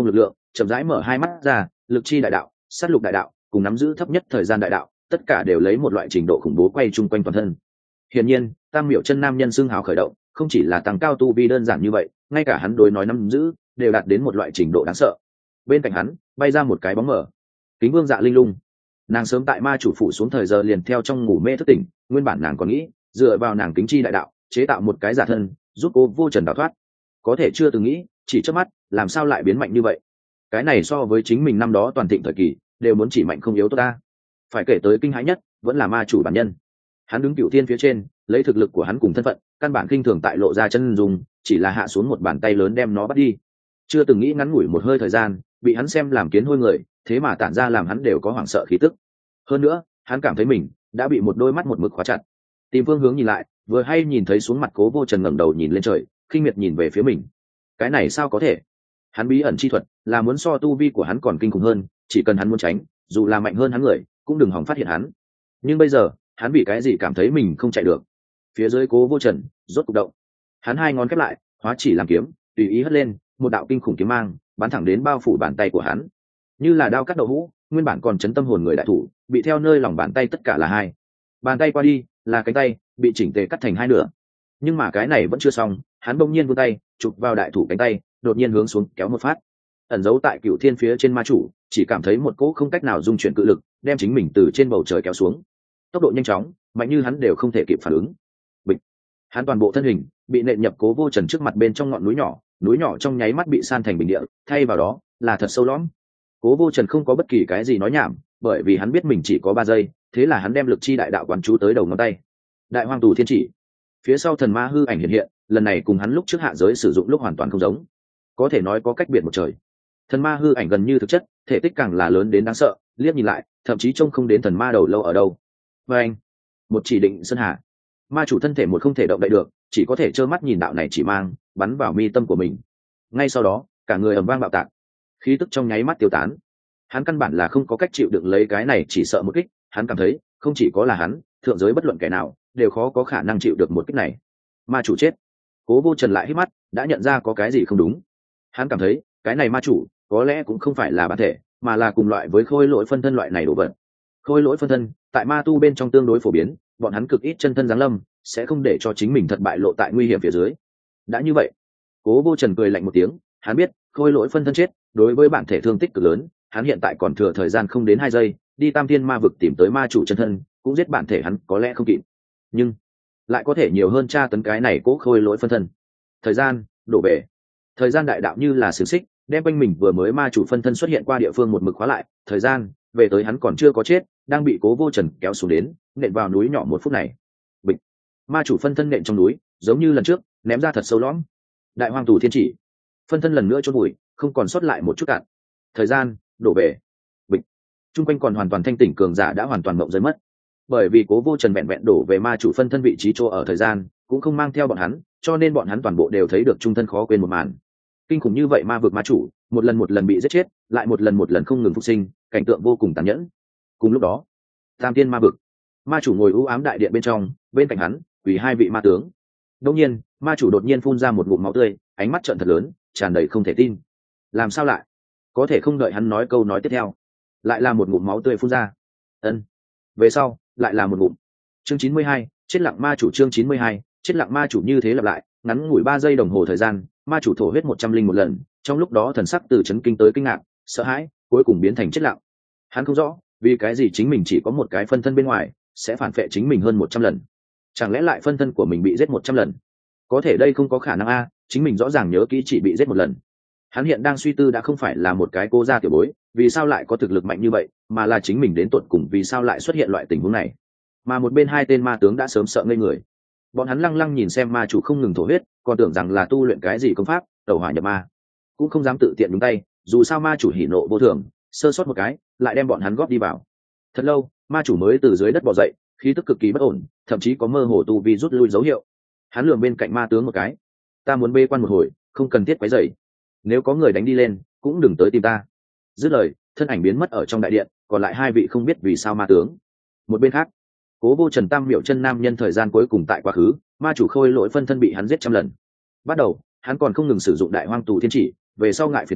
S1: chậm rãi mở hai mắt ra, lực chi đại đạo, sát lục đại đạo, cùng nắm giữ thấp nhất thời gian đại đạo, tất cả đều lấy một loại trình độ khủng bố quay chung quanh toàn thân. Hiển nhiên, Tam Miểu Chân Nam nhân xưng hào khởi động, không chỉ là tăng cao tu vi đơn giản như vậy, ngay cả hắn đối nói nắm giữ đều đạt đến một loại trình độ đáng sợ. Bên cạnh hắn, bay ra một cái bóng mờ. Kính Vương Dạ Linh Lung. Nàng sớm tại ma chủ phủ xuống thời giờ liền theo trong ngủ mê thức tỉnh, nguyên bản nàng còn nghĩ dựa vào nàng kính chi đại đạo chế tạo một cái giả thân giúp cô vô trần đào thoát, có thể chưa từng nghĩ chỉ trước mắt làm sao lại biến mạnh như vậy. Cái này so với chính mình năm đó toàn thịnh thời kỳ đều muốn chỉ mạnh không yếu tốt ta. Phải kể tới kinh hãi nhất vẫn là ma chủ bản nhân. Hắn đứng cửu thiên phía trên, lấy thực lực của hắn cùng thân phận căn bản khinh thường tại lộ ra chân dùng, chỉ là hạ xuống một bàn tay lớn đem nó bắt đi. Chưa từng nghĩ ngắn ngủi một hơi thời gian bị hắn xem làm kiến hôi người, thế mà tản ra làm hắn đều có hoảng sợ khí tức. Hơn nữa hắn cảm thấy mình đã bị một đôi mắt một mực khóa chặt. Tìm phương hướng nhìn lại, vừa hay nhìn thấy xuống mặt Cố Vô Trần ngẩng đầu nhìn lên trời, khinh miệt nhìn về phía mình. Cái này sao có thể? Hắn bí ẩn chi thuật là muốn so tu vi của hắn còn kinh khủng hơn, chỉ cần hắn muốn tránh, dù là mạnh hơn hắn người cũng đừng hòng phát hiện hắn. Nhưng bây giờ hắn vì cái gì cảm thấy mình không chạy được? Phía dưới Cố Vô Trần rốt cục động, hắn hai ngón khép lại, hóa chỉ làm kiếm, tùy ý hất lên, một đạo kinh khủng kiếm mang bắn thẳng đến bao phủ bàn tay của hắn, như là đao cắt đậu hũ. Nguyên bản còn chấn tâm hồn người đại thủ bị theo nơi lòng bàn tay tất cả là hai bàn tay qua đi là cánh tay bị chỉnh tề cắt thành hai nửa. Nhưng mà cái này vẫn chưa xong, hắn bỗng nhiên vươn tay chụp vào đại thủ cánh tay, đột nhiên hướng xuống kéo một phát. Ẩn giấu tại cửu thiên phía trên ma chủ chỉ cảm thấy một cỗ không cách nào dung chuyển cự lực đem chính mình từ trên bầu trời kéo xuống, tốc độ nhanh chóng mạnh như hắn đều không thể kịp phản ứng. Bịch, hắn toàn bộ thân hình bị nện nhập Cố Vô Trần trước mặt bên trong ngọn núi nhỏ, núi nhỏ trong nháy mắt bị san thành bình địa, thay vào đó là thật sâu lõm. Cố Vô Trần không có bất kỳ cái gì nói nhảm, bởi vì hắn biết mình chỉ có ba giây, thế là hắn đem lực chi đại đạo quán chú tới đầu ngón tay. Đại Hoang Tù Thiên Chỉ. Phía sau thần ma hư ảnh hiện hiện, lần này cùng hắn lúc trước hạ giới sử dụng lúc hoàn toàn không giống, có thể nói có cách biệt một trời. Thần ma hư ảnh gần như thực chất, thể tích càng là lớn đến đáng sợ, liếc nhìn lại, thậm chí trông không đến thần ma đầu lâu ở đâu. Và anh, một chỉ định sơn hà, ma chủ thân thể một không thể động đậy được, chỉ có thể trơ mắt nhìn đạo này chỉ mang bắn vào mi tâm của mình. Ngay sau đó, cả người ầm vang bạo tạc, khí tức trong nháy mắt tiêu tán. Hắn căn bản là không có cách chịu đựng lấy cái này chỉ sợ một kích, hắn cảm thấy không chỉ có là hắn, thượng giới bất luận kẻ nào đều khó có khả năng chịu được một kích này. Ma chủ chết. Cố Vô Trần lại hít mắt, đã nhận ra có cái gì không đúng. Hắn cảm thấy cái này ma chủ có lẽ cũng không phải là bản thể, mà là cùng loại với khôi lỗi phân thân loại này đồ vật. Khôi lỗi phân thân tại ma tu bên trong tương đối phổ biến, bọn hắn cực ít chân thân giáng lâm, sẽ không để cho chính mình thật bại lộ tại nguy hiểm phía dưới. Đã như vậy, Cố Vô Trần cười lạnh một tiếng, hắn biết khôi lỗi phân thân chết đối với bản thể thương tích cực lớn, hắn hiện tại còn thừa thời gian không đến hai giây, đi Tam Thiên Ma vực tìm tới ma chủ chân thân, cũng giết bản thể hắn có lẽ không kịp, nhưng lại có thể nhiều hơn tra tấn cái này cố khôi lỗi phân thân. Thời gian đổ về, thời gian đại đạo như là xiềng xích đem quanh mình vừa mới ma chủ phân thân xuất hiện qua địa phương một mực khóa lại, thời gian về tới hắn còn chưa có chết, đang bị Cố Vô Trần kéo xuống đến, nện vào núi nhỏ một phút này. Bịch, ma chủ phân thân nện trong núi, giống như lần trước ném ra thật sâu lõm. Đại Hoang Tù Thiên Chỉ, phân thân lần nữa chôn bụi, không còn sót lại một chút cạn. Thời gian đổ về. Bịch, chung quanh còn hoàn toàn thanh tỉnh cường giả đã hoàn toàn mộng rơi mất, bởi vì Cố Vô Trần vẹn vẹn đổ về ma chủ phân thân vị trí chỗ ở thời gian cũng không mang theo bọn hắn, cho nên bọn hắn toàn bộ đều thấy được trung thân khó quên một màn. Kinh khủng như vậy ma vực ma chủ một lần một lần bị giết chết, lại một lần một lần không ngừng phục sinh, cảnh tượng vô cùng tàn nhẫn. Cùng lúc đó, Tam Thiên Ma vực, ma chủ ngồi u ám đại điện bên trong, bên cạnh hắn quỳ hai vị ma tướng. Đột nhiên, ma chủ đột nhiên phun ra một ngụm máu tươi, ánh mắt trợn thật lớn, tràn đầy không thể tin. Làm sao lại? Có thể không đợi hắn nói câu nói tiếp theo, lại là một ngụm máu tươi phun ra. Ân. Về sau, lại là một ngụm. Chương chín mươi hai, chết lặng ma chủ. Chương chín mươi hai, chết lặng ma chủ. Như thế lặp lại, ngắn ngủi ba giây đồng hồ thời gian, ma chủ thổ huyết một trăm linh một lần, trong lúc đó thần sắc từ chấn kinh tới kinh ngạc, sợ hãi, cuối cùng biến thành chết lặng. Hắn không rõ vì cái gì chính mình chỉ có một cái phân thân bên ngoài sẽ phản phệ chính mình hơn một trăm lần, chẳng lẽ lại phân thân của mình bị giết một trăm lần? Có thể đây không có khả năng a, chính mình rõ ràng nhớ kỹ chỉ bị giết một lần. Hắn hiện đang suy tư đã không phải là một cái cô gia tiểu bối, vì sao lại có thực lực mạnh như vậy, mà là chính mình đến tột cùng vì sao lại xuất hiện loại tình huống này. Mà một bên hai tên ma tướng đã sớm sợ ngây người, bọn hắn lăng lăng nhìn xem ma chủ không ngừng thổ huyết, còn tưởng rằng là tu luyện cái gì công pháp tẩu hỏa nhập ma, cũng không dám tự tiện nhúng tay, dù sao ma chủ hỉ nộ vô thường, sơ sót một cái lại đem bọn hắn góp đi vào. Thật lâu, ma chủ mới từ dưới đất bò dậy, khí tức cực kỳ bất ổn, thậm chí có mơ hồ tu vi rút lui dấu hiệu. Hắn lườm bên cạnh ma tướng một cái, ta muốn bê quan một hồi, không cần thiết quấy rầy, nếu có người đánh đi lên cũng đừng tới tìm ta. Dứt lời, thân ảnh biến mất ở trong đại điện, còn lại hai vị không biết vì sao ma tướng. Một bên khác, Cố Vô Trần Tam Miểu Chân Nam nhân thời gian cuối cùng tại quá khứ, ma chủ khôi lỗi phân thân bị hắn giết trăm lần. Bắt đầu, hắn còn không ngừng sử dụng Đại Hoang Tù Thiên Chỉ, về sau ngại phiền toái,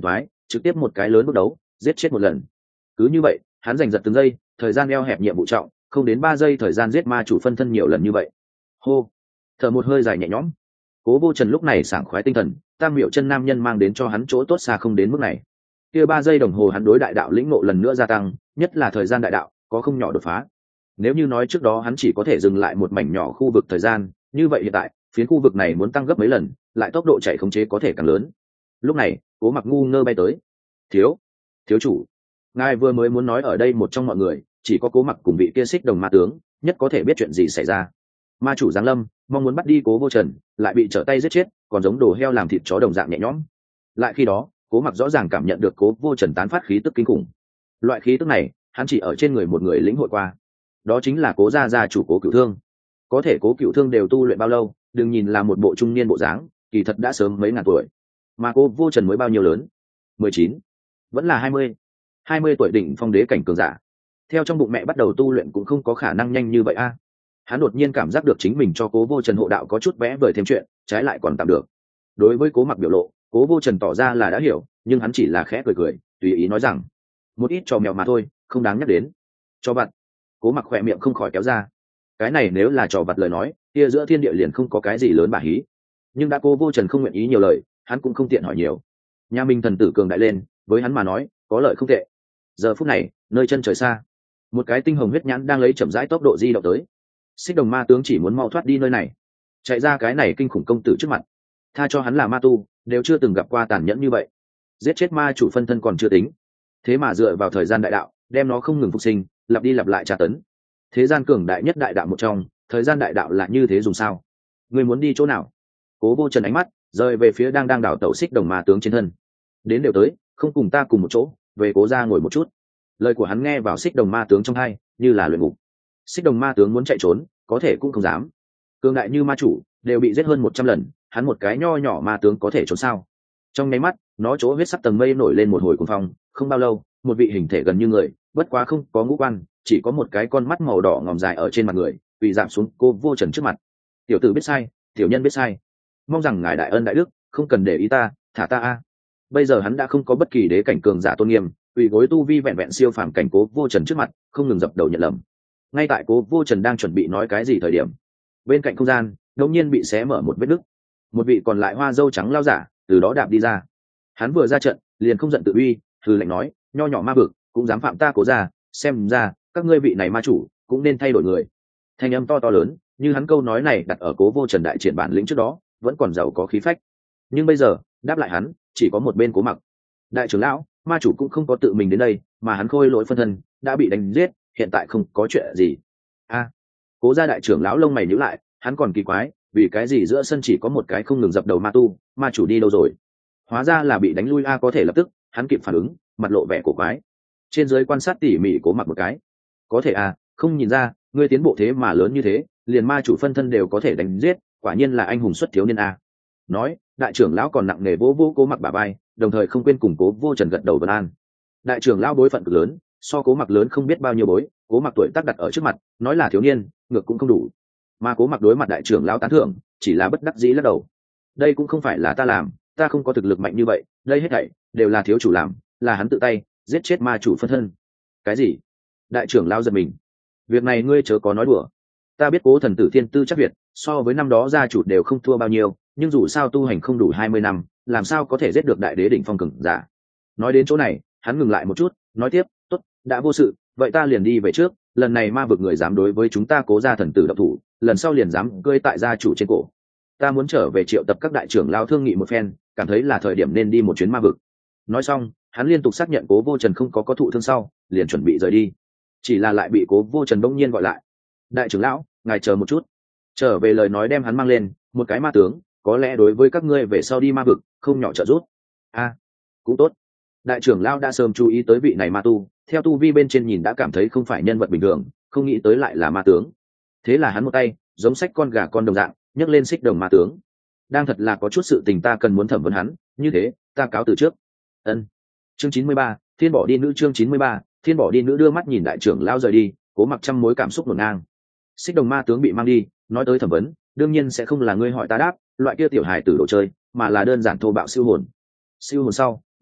S1: trực tiếp một cái lớn bước đấu giết chết một lần. Cứ như vậy hắn giành giật từng giây, thời gian eo hẹp nhiệm vụ trọng, không đến ba giây thời gian giết ma chủ phân thân nhiều lần như vậy. Hô, thở một hơi dài nhẹ nhõm. Cố Vô Trần lúc này sảng khoái tinh thần, tam miệu chân nam nhân mang đến cho hắn chỗ tốt xa không đến mức này. Kia ba giây đồng hồ hắn đối đại đạo lĩnh ngộ lần nữa gia tăng, nhất là thời gian đại đạo có không nhỏ đột phá. Nếu như nói trước đó hắn chỉ có thể dừng lại một mảnh nhỏ khu vực thời gian, như vậy hiện tại phiến khu vực này muốn tăng gấp mấy lần, lại tốc độ chạy khống chế có thể càng lớn. Lúc này Cố Mặc ngu ngơ bay tới. thiếu thiếu chủ, ngài vừa mới muốn nói ở đây một trong mọi người chỉ có Cố Mặc cùng vị kia xích đồng ma tướng nhất có thể biết chuyện gì xảy ra. Ma chủ giáng lâm mong muốn bắt đi Cố Vô Trần, lại bị trở tay giết chết, còn giống đồ heo làm thịt chó đồng dạng nhẹ nhõm. Lại khi đó Cố Mặc rõ ràng cảm nhận được Cố Vô Trần tán phát khí tức kinh khủng. Loại khí tức này hắn chỉ ở trên người một người lĩnh hội qua, đó chính là Cố gia gia chủ Cố Cửu Thương. Có thể Cố Cửu Thương đều tu luyện bao lâu, đừng nhìn là một bộ trung niên bộ dáng, kỳ thật đã sớm mấy ngàn tuổi. Mà Cố Vô Trần mới bao nhiêu lớn? mười chín, vẫn là hai mươi. hai mươi tuổi đỉnh phong đế cảnh cường giả. Theo trong bụng mẹ bắt đầu tu luyện cũng không có khả năng nhanh như vậy a. Hắn đột nhiên cảm giác được chính mình cho Cố Vô Trần hộ đạo có chút vẽ vời thêm chuyện, trái lại còn tạm được. Đối với Cố Mặc biểu lộ, Cố Vô Trần tỏ ra là đã hiểu, nhưng hắn chỉ là khẽ cười cười, tùy ý nói rằng, một ít trò mèo mà thôi, không đáng nhắc đến. Cho vặt. Cố Mặc khỏe miệng không khỏi kéo ra. Cái này nếu là trò vặt lời nói, kia giữa thiên địa liền không có cái gì lớn bả hí. Nhưng đã Cố Vô Trần không nguyện ý nhiều lời, hắn cũng không tiện hỏi nhiều. Nhà mình thần tử cường đại lên, với hắn mà nói, có lợi không tệ. Giờ phút này, nơi chân trời xa, một cái tinh hồng huyết nhãn đang lấy chậm rãi tốc độ di động tới. Xích đồng ma tướng chỉ muốn mau thoát đi nơi này, chạy ra cái này kinh khủng công tử trước mặt. Tha cho hắn là ma tu, đều chưa từng gặp qua tàn nhẫn như vậy. Giết chết ma chủ phân thân còn chưa tính, thế mà dựa vào thời gian đại đạo đem nó không ngừng phục sinh, lặp đi lặp lại tra tấn. Thế gian cường đại nhất đại đạo một trong, thời gian đại đạo là như thế dùng sao? Ngươi muốn đi chỗ nào? Cố Vô Trần ánh mắt rời về phía đang đang đảo tẩu xích đồng ma tướng trên thân. Đến đều tới, không cùng ta cùng một chỗ, về Cố gia ngồi một chút. Lời của hắn nghe vào xích đồng ma tướng trong tai như là luyện ngục. Xích đồng ma tướng muốn chạy trốn, có thể cũng không dám. Cường đại như ma chủ đều bị giết hơn một trăm lần, hắn một cái nho nhỏ ma tướng có thể trốn sao? Trong nháy mắt, nó chỗ huyết sắc tầng mây nổi lên một hồi cuồng phong, không bao lâu, một vị hình thể gần như người, bất quá không có ngũ quan, chỉ có một cái con mắt màu đỏ ngòm dài ở trên mặt người, bị giảm xuống Cố Vô Trần trước mặt. Tiểu tử biết sai, tiểu nhân biết sai, mong rằng ngài đại ân đại đức, không cần để ý ta, thả ta a. Bây giờ hắn đã không có bất kỳ đế cảnh cường giả tôn nghiêm, ủy gối tu vi vẹn vẹn siêu phàm cảnh Cố Vô Trần trước mặt, không ngừng dập đầu nhận lầm. Ngay tại Cố Vô Trần đang chuẩn bị nói cái gì thời điểm, bên cạnh không gian đột nhiên bị xé mở một vết nứt, một vị còn lại hoa dâu trắng lao giả từ đó đạp đi ra. Hắn vừa ra trận liền không giận tự uy, thư lệnh nói, nho nhỏ ma vực cũng dám phạm ta Cố gia, xem ra các ngươi vị này ma chủ cũng nên thay đổi người. Thanh âm to to lớn, như hắn câu nói này đặt ở Cố Vô Trần đại triển bản lĩnh trước đó vẫn còn giàu có khí phách, nhưng bây giờ đáp lại hắn chỉ có một bên Cố Mặc. Đại trưởng lão, ma chủ cũng không có tự mình đến đây, mà hắn khôi lỗi phân thân đã bị đánh giết, hiện tại không có chuyện gì. A, Cố gia đại trưởng lão lông mày nhíu lại, hắn còn kỳ quái, vì cái gì giữa sân chỉ có một cái không ngừng dập đầu ma tu, ma chủ đi đâu rồi? Hóa ra là bị đánh lui a. Có thể lập tức hắn kịp phản ứng, mặt lộ vẻ cổ quái, trên dưới quan sát tỉ mỉ Cố Mặc một cái. Có thể a, không nhìn ra ngươi tiến bộ thế mà lớn như thế, liền ma chủ phân thân đều có thể đánh giết, quả nhiên là anh hùng xuất thiếu niên a. Nói, đại trưởng lão còn nặng nề vỗ vỗ Cố Mặc bả vai, đồng thời không quên cùng Cố Vô Trần gật đầu vân an. Đại trưởng lão bối phận cực lớn, so Cố Mặc lớn không biết bao nhiêu bối, Cố Mặc tuổi tác đặt ở trước mặt, nói là thiếu niên ngược cũng không đủ. Mà Cố Mặc đối mặt đại trưởng lão tán thưởng, chỉ là bất đắc dĩ lắc đầu. Đây cũng không phải là ta làm, ta không có thực lực mạnh như vậy, đây hết thảy đều là thiếu chủ làm, là hắn tự tay giết chết ma chủ phân thân. Cái gì? Đại trưởng lão giật mình. Việc này ngươi chớ có nói đùa. Ta biết Cố thần tử thiên tư chắc việt, so với năm đó gia chủ đều không thua bao nhiêu, nhưng dù sao tu hành không đủ hai mươi năm, làm sao có thể giết được đại đế đỉnh phong cường giả. Nói đến chỗ này, hắn ngừng lại một chút, nói tiếp, tốt, đã vô sự, vậy ta liền đi về trước, lần này ma vực người dám đối với chúng ta Cố gia thần tử độc thủ, lần sau liền dám cưỡi tại gia chủ trên cổ. Ta muốn trở về triệu tập các đại trưởng lao thương nghị một phen, cảm thấy là thời điểm nên đi một chuyến ma vực. Nói xong, hắn liên tục xác nhận Cố Vô Trần không có có thụ thương sau, liền chuẩn bị rời đi. Chỉ là lại bị Cố Vô Trần bỗng nhiên gọi lại. Đại trưởng lão, ngài chờ một chút. Trở về lời nói đem hắn mang lên, một cái ma tướng, có lẽ đối với các ngươi về sau đi ma vực không nhỏ trợ giúp. A, cũng tốt. Đại trưởng lão đã sớm chú ý tới vị này ma tu, theo tu vi bên trên nhìn đã cảm thấy không phải nhân vật bình thường, không nghĩ tới lại là ma tướng. Thế là hắn một tay giống sách con gà con đồng dạng nhấc lên xích đồng ma tướng. Đang thật là có chút sự tình ta cần muốn thẩm vấn hắn, như thế ta cáo từ trước. Ân. Chương chín mươi ba, thiên bỏ đi nữ. Chương chín mươi ba, thiên bỏ đi nữ. Đưa mắt nhìn đại trưởng lão rời đi, Cố Mặc trăm mối cảm xúc ngổn ngang. Xích đồng ma tướng bị mang đi, nói tới thẩm vấn, đương nhiên sẽ không là ngươi hỏi ta đáp, loại kia tiểu hài tử đồ chơi, mà là đơn giản thô bạo siêu hồn. Siêu hồn sau,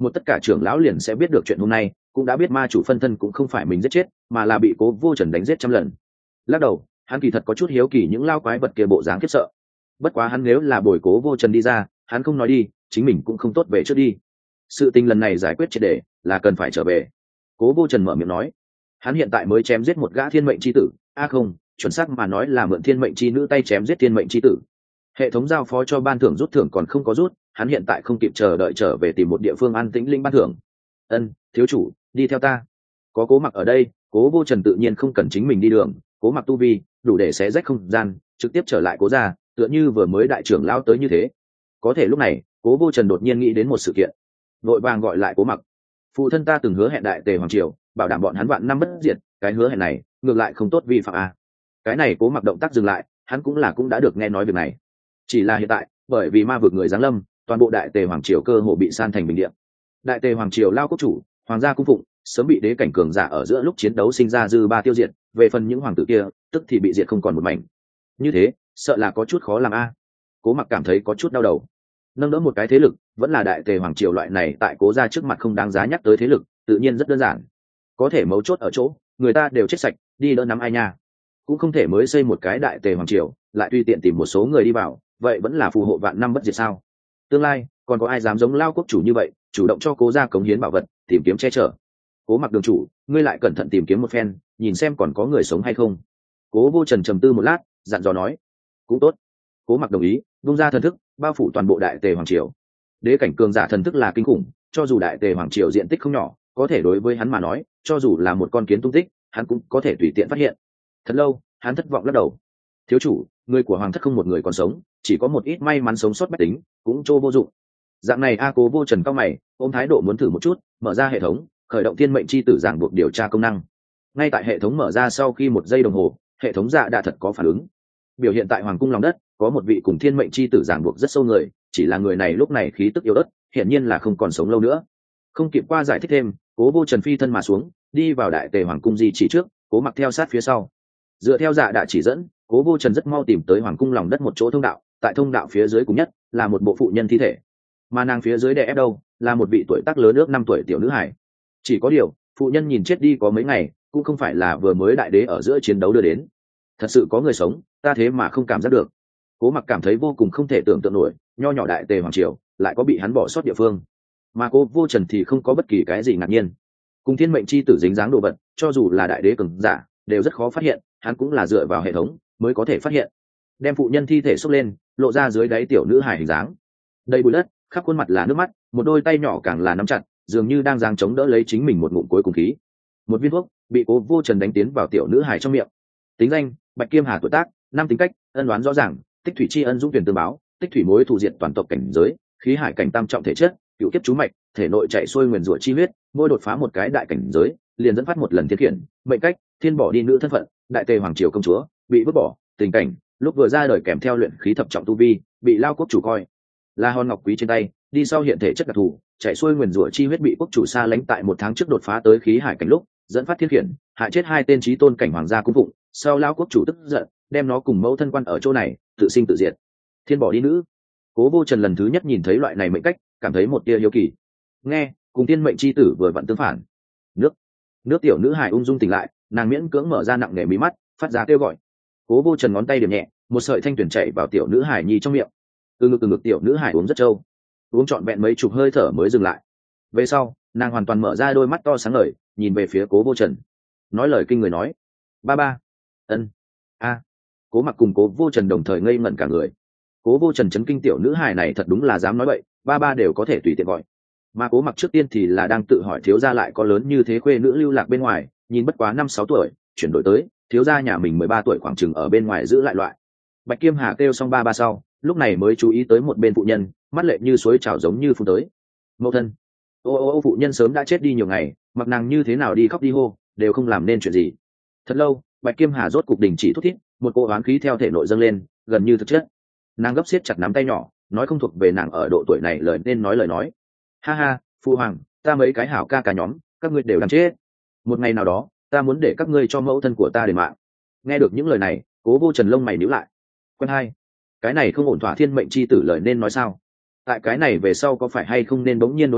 S1: một tất cả trưởng lão liền sẽ biết được chuyện hôm nay, cũng đã biết ma chủ phân thân cũng không phải mình giết chết mà là bị Cố Vô Trần đánh giết trăm lần. Lắc đầu, hắn kỳ thật có chút hiếu kỳ những lao quái vật kia bộ dáng khiếp sợ. Bất quá hắn nếu là bồi Cố Vô Trần đi ra, hắn không nói đi, chính mình cũng không tốt về trước đi. Sự tình lần này giải quyết triệt để, là cần phải trở về. Cố Vô Trần mở miệng nói, hắn hiện tại mới chém giết một gã thiên mệnh chi tử, a à không, chuẩn xác mà nói là mượn thiên mệnh chi nữ tay chém giết thiên mệnh chi tử. Hệ thống giao phó cho ban thưởng rút thưởng còn không có rút, hắn hiện tại không kịp chờ đợi trở về tìm một địa phương an tĩnh linh ban thưởng. Ân, thiếu chủ, đi theo ta. Có Cố Mặc ở đây, Cố Vô Trần tự nhiên không cần chính mình đi đường, Cố Mặc tu vi đủ để xé rách không gian, trực tiếp trở lại Cố gia, tựa như vừa mới đại trưởng lão tới như thế. Có thể lúc này, Cố Vô Trần đột nhiên nghĩ đến một sự kiện, vội vàng gọi lại Cố Mặc. Phụ thân ta từng hứa hẹn đại tề hoàng triều, bảo đảm bọn hắn vạn năm bất diệt, cái hứa hẹn này ngược lại không tốt vi phạm à. Cái này Cố Mặc động tác dừng lại, hắn cũng là cũng đã được nghe nói việc này. Chỉ là hiện tại, bởi vì ma vực người giáng lâm, toàn bộ đại tề hoàng triều cơ hồ bị san thành bình địa. Đại tề hoàng triều lao quốc chủ, hoàng gia cung phụng, sớm bị đế cảnh cường giả ở giữa lúc chiến đấu sinh ra dư ba tiêu diệt, về phần những hoàng tử kia, tức thì bị diệt không còn một mảnh. Như thế, sợ là có chút khó làm a. Cố Mặc cảm thấy có chút đau đầu. Nâng đỡ một cái thế lực, vẫn là đại tề hoàng triều loại này tại Cố gia trước mặt không đáng giá nhắc tới thế lực, tự nhiên rất đơn giản. Có thể mấu chốt ở chỗ, người ta đều chết sạch, đi đỡ nắm ai nha. Cũng không thể mới xây một cái đại tề hoàng triều, lại tùy tiện tìm một số người đi vào, vậy vẫn là phù hộ vạn năm bất diệt sao? Tương lai còn có ai dám giống lao quốc chủ như vậy, chủ động cho Cố gia cống hiến bảo vật, tìm kiếm che chở? Cố Mặc đường chủ, ngươi lại cẩn thận tìm kiếm một phen, nhìn xem còn có người sống hay không. Cố Vô Trần trầm tư một lát, dặn dò nói. Cũng tốt. Cố Mặc đồng ý, vung ra thần thức, bao phủ toàn bộ đại tề hoàng triều. Đế cảnh cường giả thần thức là kinh khủng, cho dù đại tề hoàng triều diện tích không nhỏ, có thể đối với hắn mà nói, cho dù là một con kiến tung tích, hắn cũng có thể tùy tiện phát hiện. Thật lâu, hắn thất vọng lắc đầu. Thiếu chủ, người của hoàng thất không một người còn sống, chỉ có một ít may mắn sống sót bách tính, cũng trô vô dụng. Dạng này a. Cố Vô Trần cao mày, ôm thái độ muốn thử một chút, mở ra hệ thống, khởi động thiên mệnh chi tử giảng buộc điều tra công năng. Ngay tại hệ thống mở ra sau khi một giây đồng hồ, hệ thống dạ đã thật có phản ứng. Biểu hiện tại hoàng cung lòng đất, có một vị cùng thiên mệnh chi tử giảng buộc rất sâu người, chỉ là người này lúc này khí tức yếu ớt, hiển nhiên là không còn sống lâu nữa. Không kịp qua giải thích thêm, Cố Vô Trần phi thân mà xuống, đi vào đại tề hoàng cung di chỉ trước, Cố Mặc theo sát phía sau. Dựa theo dạ đã chỉ dẫn, Cố Vô Trần rất mau tìm tới hoàng cung lòng đất một chỗ thông đạo, tại thông đạo phía dưới cùng nhất là một bộ phụ nhân thi thể, mà nàng phía dưới đè ép đâu là một vị tuổi tác lớn ước năm tuổi tiểu nữ hải. Chỉ có điều, phụ nhân nhìn chết đi có mấy ngày, cũng không phải là vừa mới đại đế ở giữa chiến đấu đưa đến. Thật sự có người sống, ta thế mà không cảm giác được. Cố Mặc cảm thấy vô cùng không thể tưởng tượng nổi, nho nhỏ đại tề hoàng triều lại có bị hắn bỏ sót địa phương, mà Cố Vô Trần thì không có bất kỳ cái gì ngạc nhiên. Cùng thiên mệnh chi tử dính dáng đồ vật, cho dù là đại đế cường giả đều rất khó phát hiện, hắn cũng là dựa vào hệ thống mới có thể phát hiện. Đem phụ nhân thi thể xốc lên, lộ ra dưới đáy tiểu nữ hài hình dáng, đầy bụi đất, khắp khuôn mặt là nước mắt, một đôi tay nhỏ càng là nắm chặt, dường như đang giang chống đỡ lấy chính mình một ngụm cuối cùng khí. Một viên thuốc bị Cố Vô Trần đánh tiến vào tiểu nữ hài trong miệng. Tính danh: Bạch Kiêm Hà, tuổi tác: năm, tính cách: ân oán rõ ràng, tích thủy tri ân dũng tuyển tương báo, tích thủy mối thù diệt toàn tộc cảnh giới, khí hải cảnh tam trọng thể chất, cựu kiếp chú mạch, thể nội chạy xuôi nguyền rủa chi huyết, mỗi đột phá một cái đại cảnh giới liền dẫn phát một lần thiên khiển. Mệnh cách: thiên bỏ đi nữ thân phận, đại tề hoàng triều công chúa, bị vứt bỏ. Tình cảnh: lúc vừa ra đời kèm theo luyện khí thập trọng tu vi, bị lao quốc chủ coi là hòn ngọc quý trên tay, đi sau hiện thể chất đặc thù, chạy xuôi nguyền rủa chi huyết bị quốc chủ xa lánh tại một tháng trước đột phá tới khí hải cảnh lúc dẫn phát thiên khiển, hại chết hai tên chí tôn cảnh hoàng gia cung phụng. Sau lao quốc chủ tức giận, đem nó cùng mẫu thân quan ở chỗ này, tự sinh tự diệt. Thiên bỏ đi nữ. Cố Vô Trần lần thứ nhất nhìn thấy loại này mệnh cách, cảm thấy một tia hiếu kỳ. Nghe, cùng thiên mệnh chi tử vừa vặn tương phản. Nước. Nước tiểu nữ hải ung dung tỉnh lại, nàng miễn cưỡng mở ra nặng nề mí mắt, phát ra kêu gọi. Cố Vô Trần ngón tay điểm nhẹ, một sợi thanh tuyển chảy vào tiểu nữ hải nhi trong miệng. Từ ngực từ ngực tiểu nữ hải uống rất trâu, uống trọn vẹn mấy chục hơi thở mới dừng lại. Về sau, nàng hoàn toàn mở ra đôi mắt to sáng ngời, nhìn về phía Cố Vô Trần, nói lời kinh người nói: ba ba. Ân. A. Cố Mặc cùng Cố Vô Trần đồng thời ngây ngẩn cả người. Cố Vô Trần chấn kinh tiểu nữ hài này thật đúng là dám nói bậy, ba ba đều có thể tùy tiện gọi. Mà Cố Mặc trước tiên thì là đang tự hỏi thiếu gia lại có lớn như thế khuê nữ lưu lạc bên ngoài, nhìn bất quá năm sáu tuổi, chuyển đổi tới, thiếu gia nhà mình mười ba tuổi khoảng chừng ở bên ngoài giữ lại loại. Bạch Kiêm Hà kêu xong ba ba sau, lúc này mới chú ý tới một bên phụ nhân, mắt lệ như suối trào giống như phun tới. Mẫu thân. Ô ô ô, phụ nhân sớm đã chết đi nhiều ngày, mặc nàng như thế nào đi khóc đi hô, đều không làm nên chuyện gì. Thật lâu, Bạch Kiêm Hà rốt cục đình chỉ thút thít, một cỗ oán khí theo thể nội dâng lên, gần như thực chất. Nàng gấp siết chặt nắm tay nhỏ, nói không thuộc về nàng ở độ tuổi này lời nên nói lời nói. Ha ha, phụ hoàng, ta mấy cái hảo ca cả nhóm, các ngươi đều đang chết. Một ngày nào đó, ta muốn để các ngươi cho mẫu thân của ta đền mạng. Nghe được những lời này, Cố Vô Trần lông mày nhíu lại. Quen hai, cái này không ổn thỏa thiên mệnh chi tử lời nên nói sao? Tại cái này về sau có phải hay không nên bỗng nhiên đốn ngộ,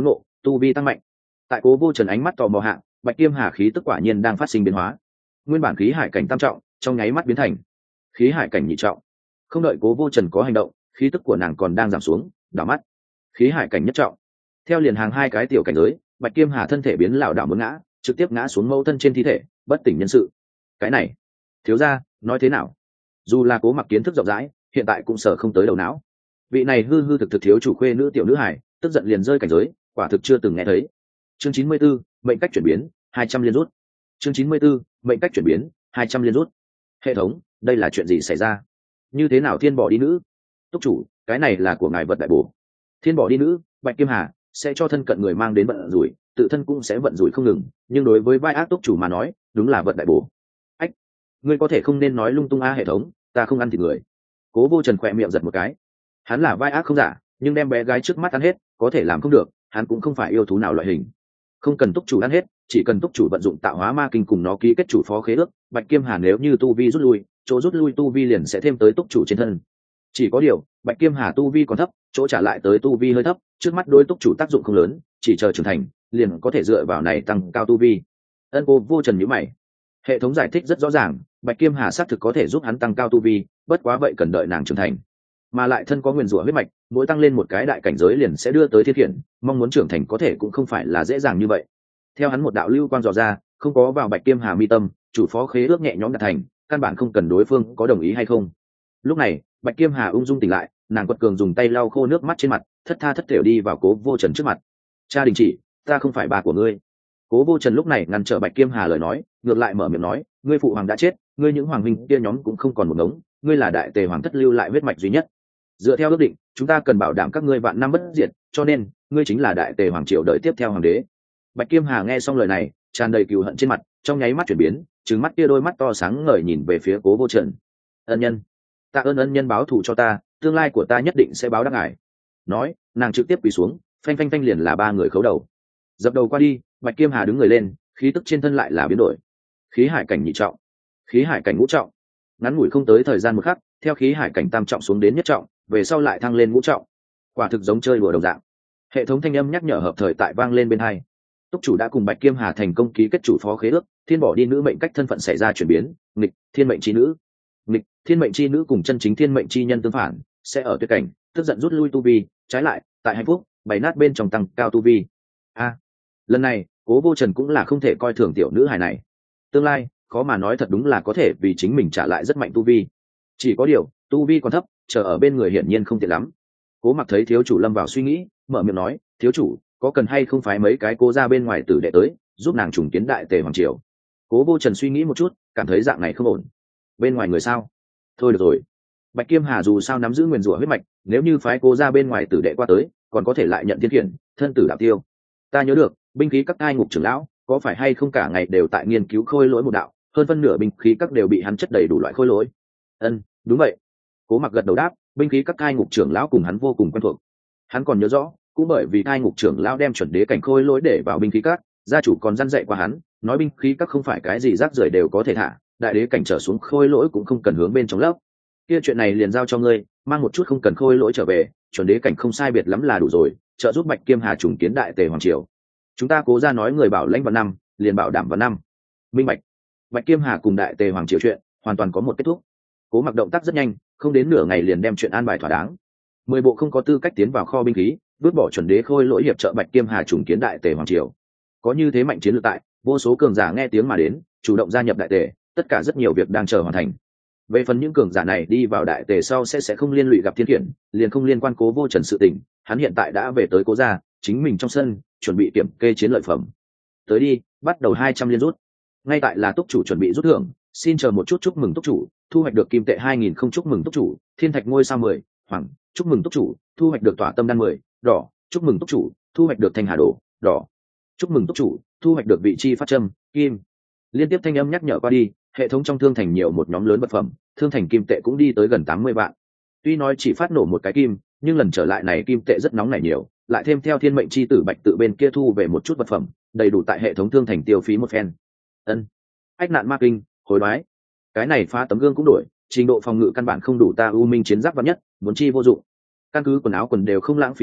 S1: tu vi tăng mạnh. Tại Cố Vô Trần ánh mắt tò mò hạ, Bạch Kiêm Hà khí tức quả nhiên đang phát sinh biến hóa. Nguyên bản khí hải cảnh tam trọng, trong nháy mắt biến thành khí hải cảnh nhị trọng. Không đợi Cố Vô Trần có hành động, khí tức của nàng còn đang giảm xuống, đảo mắt khí hải cảnh nhất trọng. Theo liền hàng hai cái tiểu cảnh giới, Bạch Kiêm Hà thân thể biến lảo đảo muốn ngã, trực tiếp ngã xuống mâu thân trên thi thể, bất tỉnh nhân sự. Cái này, thiếu gia, nói thế nào? Dù là Cố Mặc kiến thức rộng rãi, hiện tại cũng sợ không tới đầu não. Vị này hư hư thực thực thiếu chủ khuê nữ tiểu nữ hải, tức giận liền rơi cảnh giới, quả thực chưa từng nghe thấy. Chương chín mươi 94, mệnh cách chuyển biến, hai trăm liên rút. Chương chín mươi 94, mệnh cách chuyển biến, hai trăm liên rút. Hệ thống, đây là chuyện gì xảy ra? Như thế nào thiên bỏ đi nữ? Túc chủ, cái này là của ngài vật đại bổ. Thiên bỏ đi nữ, Bạch Kiêm Hà sẽ cho thân cận người mang đến vận rủi, tự thân cũng sẽ vận rủi không ngừng, nhưng đối với vai ác túc chủ mà nói, đúng là vật đại bổ. Ách, ngươi có thể không nên nói lung tung a hệ thống, ta không ăn thịt người. Cố Vô Trần khỏe miệng giật một cái. Hắn là vai ác không giả, nhưng đem bé gái trước mắt ăn hết, có thể làm không được, hắn cũng không phải yêu thú nào loại hình. Không cần túc chủ ăn hết, chỉ cần túc chủ vận dụng tạo hóa ma kinh cùng nó ký kết chủ phó khế ước, Bạch Kiêm Hà nếu như tu vi rút lui, chỗ rút lui tu vi liền sẽ thêm tới túc chủ trên thân. Chỉ có điều, Bạch Kiêm Hà tu vi còn thấp, chỗ trả lại tới tu vi hơi thấp, trước mắt đối túc chủ tác dụng không lớn, chỉ chờ trưởng thành, liền có thể dựa vào này tăng cao tu vi. Ân Cô Vô Trần nhíu mày. Hệ thống giải thích rất rõ ràng, Bạch Kiêm Hà xác thực có thể giúp hắn tăng cao tu vi, bất quá vậy cần đợi nàng trưởng thành. Mà lại thân có nguyên rủa huyết mạch, mỗi tăng lên một cái đại cảnh giới liền sẽ đưa tới thiên khiển, mong muốn trưởng thành có thể cũng không phải là dễ dàng như vậy. Theo hắn một đạo lưu quang dò ra, không có vào Bạch Kiêm Hà mi tâm, chủ phó khế ước nhẹ nhõm đạt thành, căn bản không cần đối phương có đồng ý hay không. Lúc này, Bạch Kiêm Hà ung dung tỉnh lại, nàng quật cường dùng tay lau khô nước mắt trên mặt, thất tha thất thểu đi vào Cố Vô Trần trước mặt. Cha đình chỉ, ta không phải bà của ngươi. Cố Vô Trần lúc này ngăn trở Bạch Kiêm Hà lời nói, ngược lại mở miệng nói, ngươi phụ hoàng đã chết, ngươi những hoàng huynh kia nhóm cũng không còn một ngống, ngươi là đại tề hoàng thất lưu lại huyết mạch duy nhất. Dựa theo ước định, chúng ta cần bảo đảm các ngươi vạn năm bất diệt, cho nên ngươi chính là đại tề hoàng triều đợi tiếp theo hoàng đế. Bạch Kiêm Hà nghe xong lời này, tràn đầy cừu hận trên mặt, trong nháy mắt chuyển biến, trừng mắt kia đôi mắt to sáng ngời nhìn về phía Cố Vô Trần. Ân nhân, tạ ơn ân nhân báo thù cho ta, tương lai của ta nhất định sẽ báo đáp ngài. Nói, nàng trực tiếp quỳ xuống, phanh phanh phanh liền là ba người khấu đầu. Dập đầu qua đi, Bạch Kiêm Hà đứng người lên, khí tức trên thân lại là biến đổi. Khí hải cảnh nhị trọng, khí hải cảnh ngũ trọng. Ngắn ngủi không tới thời gian một khắc, theo khí hải cảnh tam trọng xuống đến nhất trọng, về sau lại thăng lên ngũ trọng. Quả thực giống chơi đùa đồng dạng. Hệ thống thanh âm nhắc nhở hợp thời tại vang lên bên hai. Túc chủ đã cùng Bạch Kiêm Hà thành công ký kết chủ phó khế ước, thiên bỏ đi nữ mệnh cách thân phận xảy ra chuyển biến, nghịch, thiên mệnh chi nữ. Nghịch, thiên mệnh chi nữ cùng chân chính thiên mệnh chi nhân tương phản, sẽ ở tuyệt cảnh, tức giận rút lui tu vi, trái lại, tại hạnh phúc, bày nát bên trong tăng cao tu vi. A, lần này, Cố Vô Trần cũng là không thể coi thường tiểu nữ hài này. Tương lai, khó mà nói thật đúng là có thể vì chính mình trả lại rất mạnh tu vi. Chỉ có điều, tu vi còn thấp, chờ ở bên người hiển nhiên không tiện lắm. Cố Mặc thấy thiếu chủ lâm vào suy nghĩ, mở miệng nói, thiếu chủ, có cần hay không phái mấy cái cô ra bên ngoài tử đệ tới, giúp nàng trùng kiến đại tề hoàng triều. Cố Vô Trần suy nghĩ một chút, cảm thấy dạng này không ổn. Bên ngoài người sao? Thôi được rồi. Bạch Kiêm Hà dù sao nắm giữ nguyên rủa huyết mạch, nếu như phái cô ra bên ngoài tử đệ qua tới, còn có thể lại nhận thiên khiển, thân tử đạo tiêu. Ta nhớ được, binh khí các thai ngục trưởng lão, có phải hay không cả ngày đều tại nghiên cứu khôi lỗi một đạo, hơn phân nửa binh khí các đều bị hắn chất đầy đủ loại khôi lỗi. Ân, đúng vậy. Cố Mặc gật đầu đáp, binh khí các thai ngục trưởng lão cùng hắn vô cùng quen thuộc. Hắn còn nhớ rõ, cũng bởi vì thai ngục trưởng lão đem chuẩn đế cảnh khôi lỗi để vào binh khí các, gia chủ còn răn dạy qua hắn, nói binh khí các không phải cái gì rác rưởi đều có thể thả, đại đế cảnh trở xuống khôi lỗi cũng không cần hướng bên trong lớp. Kia chuyện này liền giao cho ngươi, mang một chút không cần khôi lỗi trở về, chuẩn đế cảnh không sai biệt lắm là đủ rồi, trợ giúp Bạch Kiêm Hà trùng kiến đại tề hoàng triều. Chúng ta cố ra nói người bảo lãnh vào năm, liền bảo đảm vào năm. Minh bạch. Bạch Kiêm Hà cùng đại tề hoàng triều chuyện hoàn toàn có một kết thúc. Cố Mặc động tác rất nhanh, không đến nửa ngày liền đem chuyện an bài thỏa đáng. Mười bộ không có tư cách tiến vào kho binh khí, vứt bỏ chuẩn đế khôi lỗi hiệp trợ Bạch Kiêm Hà trùng kiến đại tề hoàng triều. Có như thế mạnh chiến lược tại, vô số cường giả nghe tiếng mà đến, chủ động gia nhập đại tề, tất cả rất nhiều việc đang chờ hoàn thành. Về phần những cường giả này đi vào đại tề sau sẽ sẽ không liên lụy gặp thiên khiển, liền không liên quan Cố Vô Trần sự tình, hắn hiện tại đã về tới cố gia, chính mình trong sân chuẩn bị kiểm kê chiến lợi phẩm. Tới đi, bắt đầu hai trăm liên rút. Ngay tại là túc chủ chuẩn bị rút thưởng, xin chờ một chút, chúc mừng túc chủ thu hoạch được kim tệ hai nghìn, không chúc mừng túc chủ thiên thạch ngôi sao mười, hoàng, chúc mừng túc chủ thu hoạch được tỏa tâm đan mười, đỏ, chúc mừng túc chủ thu hoạch được thanh hà đồ, đỏ, chúc mừng túc chủ thu hoạch được vị chi phát châm, kim. Liên tiếp thanh âm nhắc nhở qua đi, hệ thống trong thương thành nhiều một nhóm lớn vật phẩm, thương thành kim tệ cũng đi tới gần tám mươi vạn. Tuy nói chỉ phát nổ một cái kim, nhưng lần trở lại này kim tệ rất nóng nảy nhiều, lại thêm theo thiên mệnh chi tử Bạch tự bên kia thu về một chút vật phẩm, đầy đủ tại hệ thống thương thành tiêu phí một phen. Ân, ách nạn ma kinh, hồi đoái. Cái này phá tấm gương cũng đổi, trình độ phòng ngự căn bản không đủ ta u minh chiến giáp vạn nhất, muốn chi vô dụng. Căn cứ quần áo quần đều không lãng phí nguyên tắc,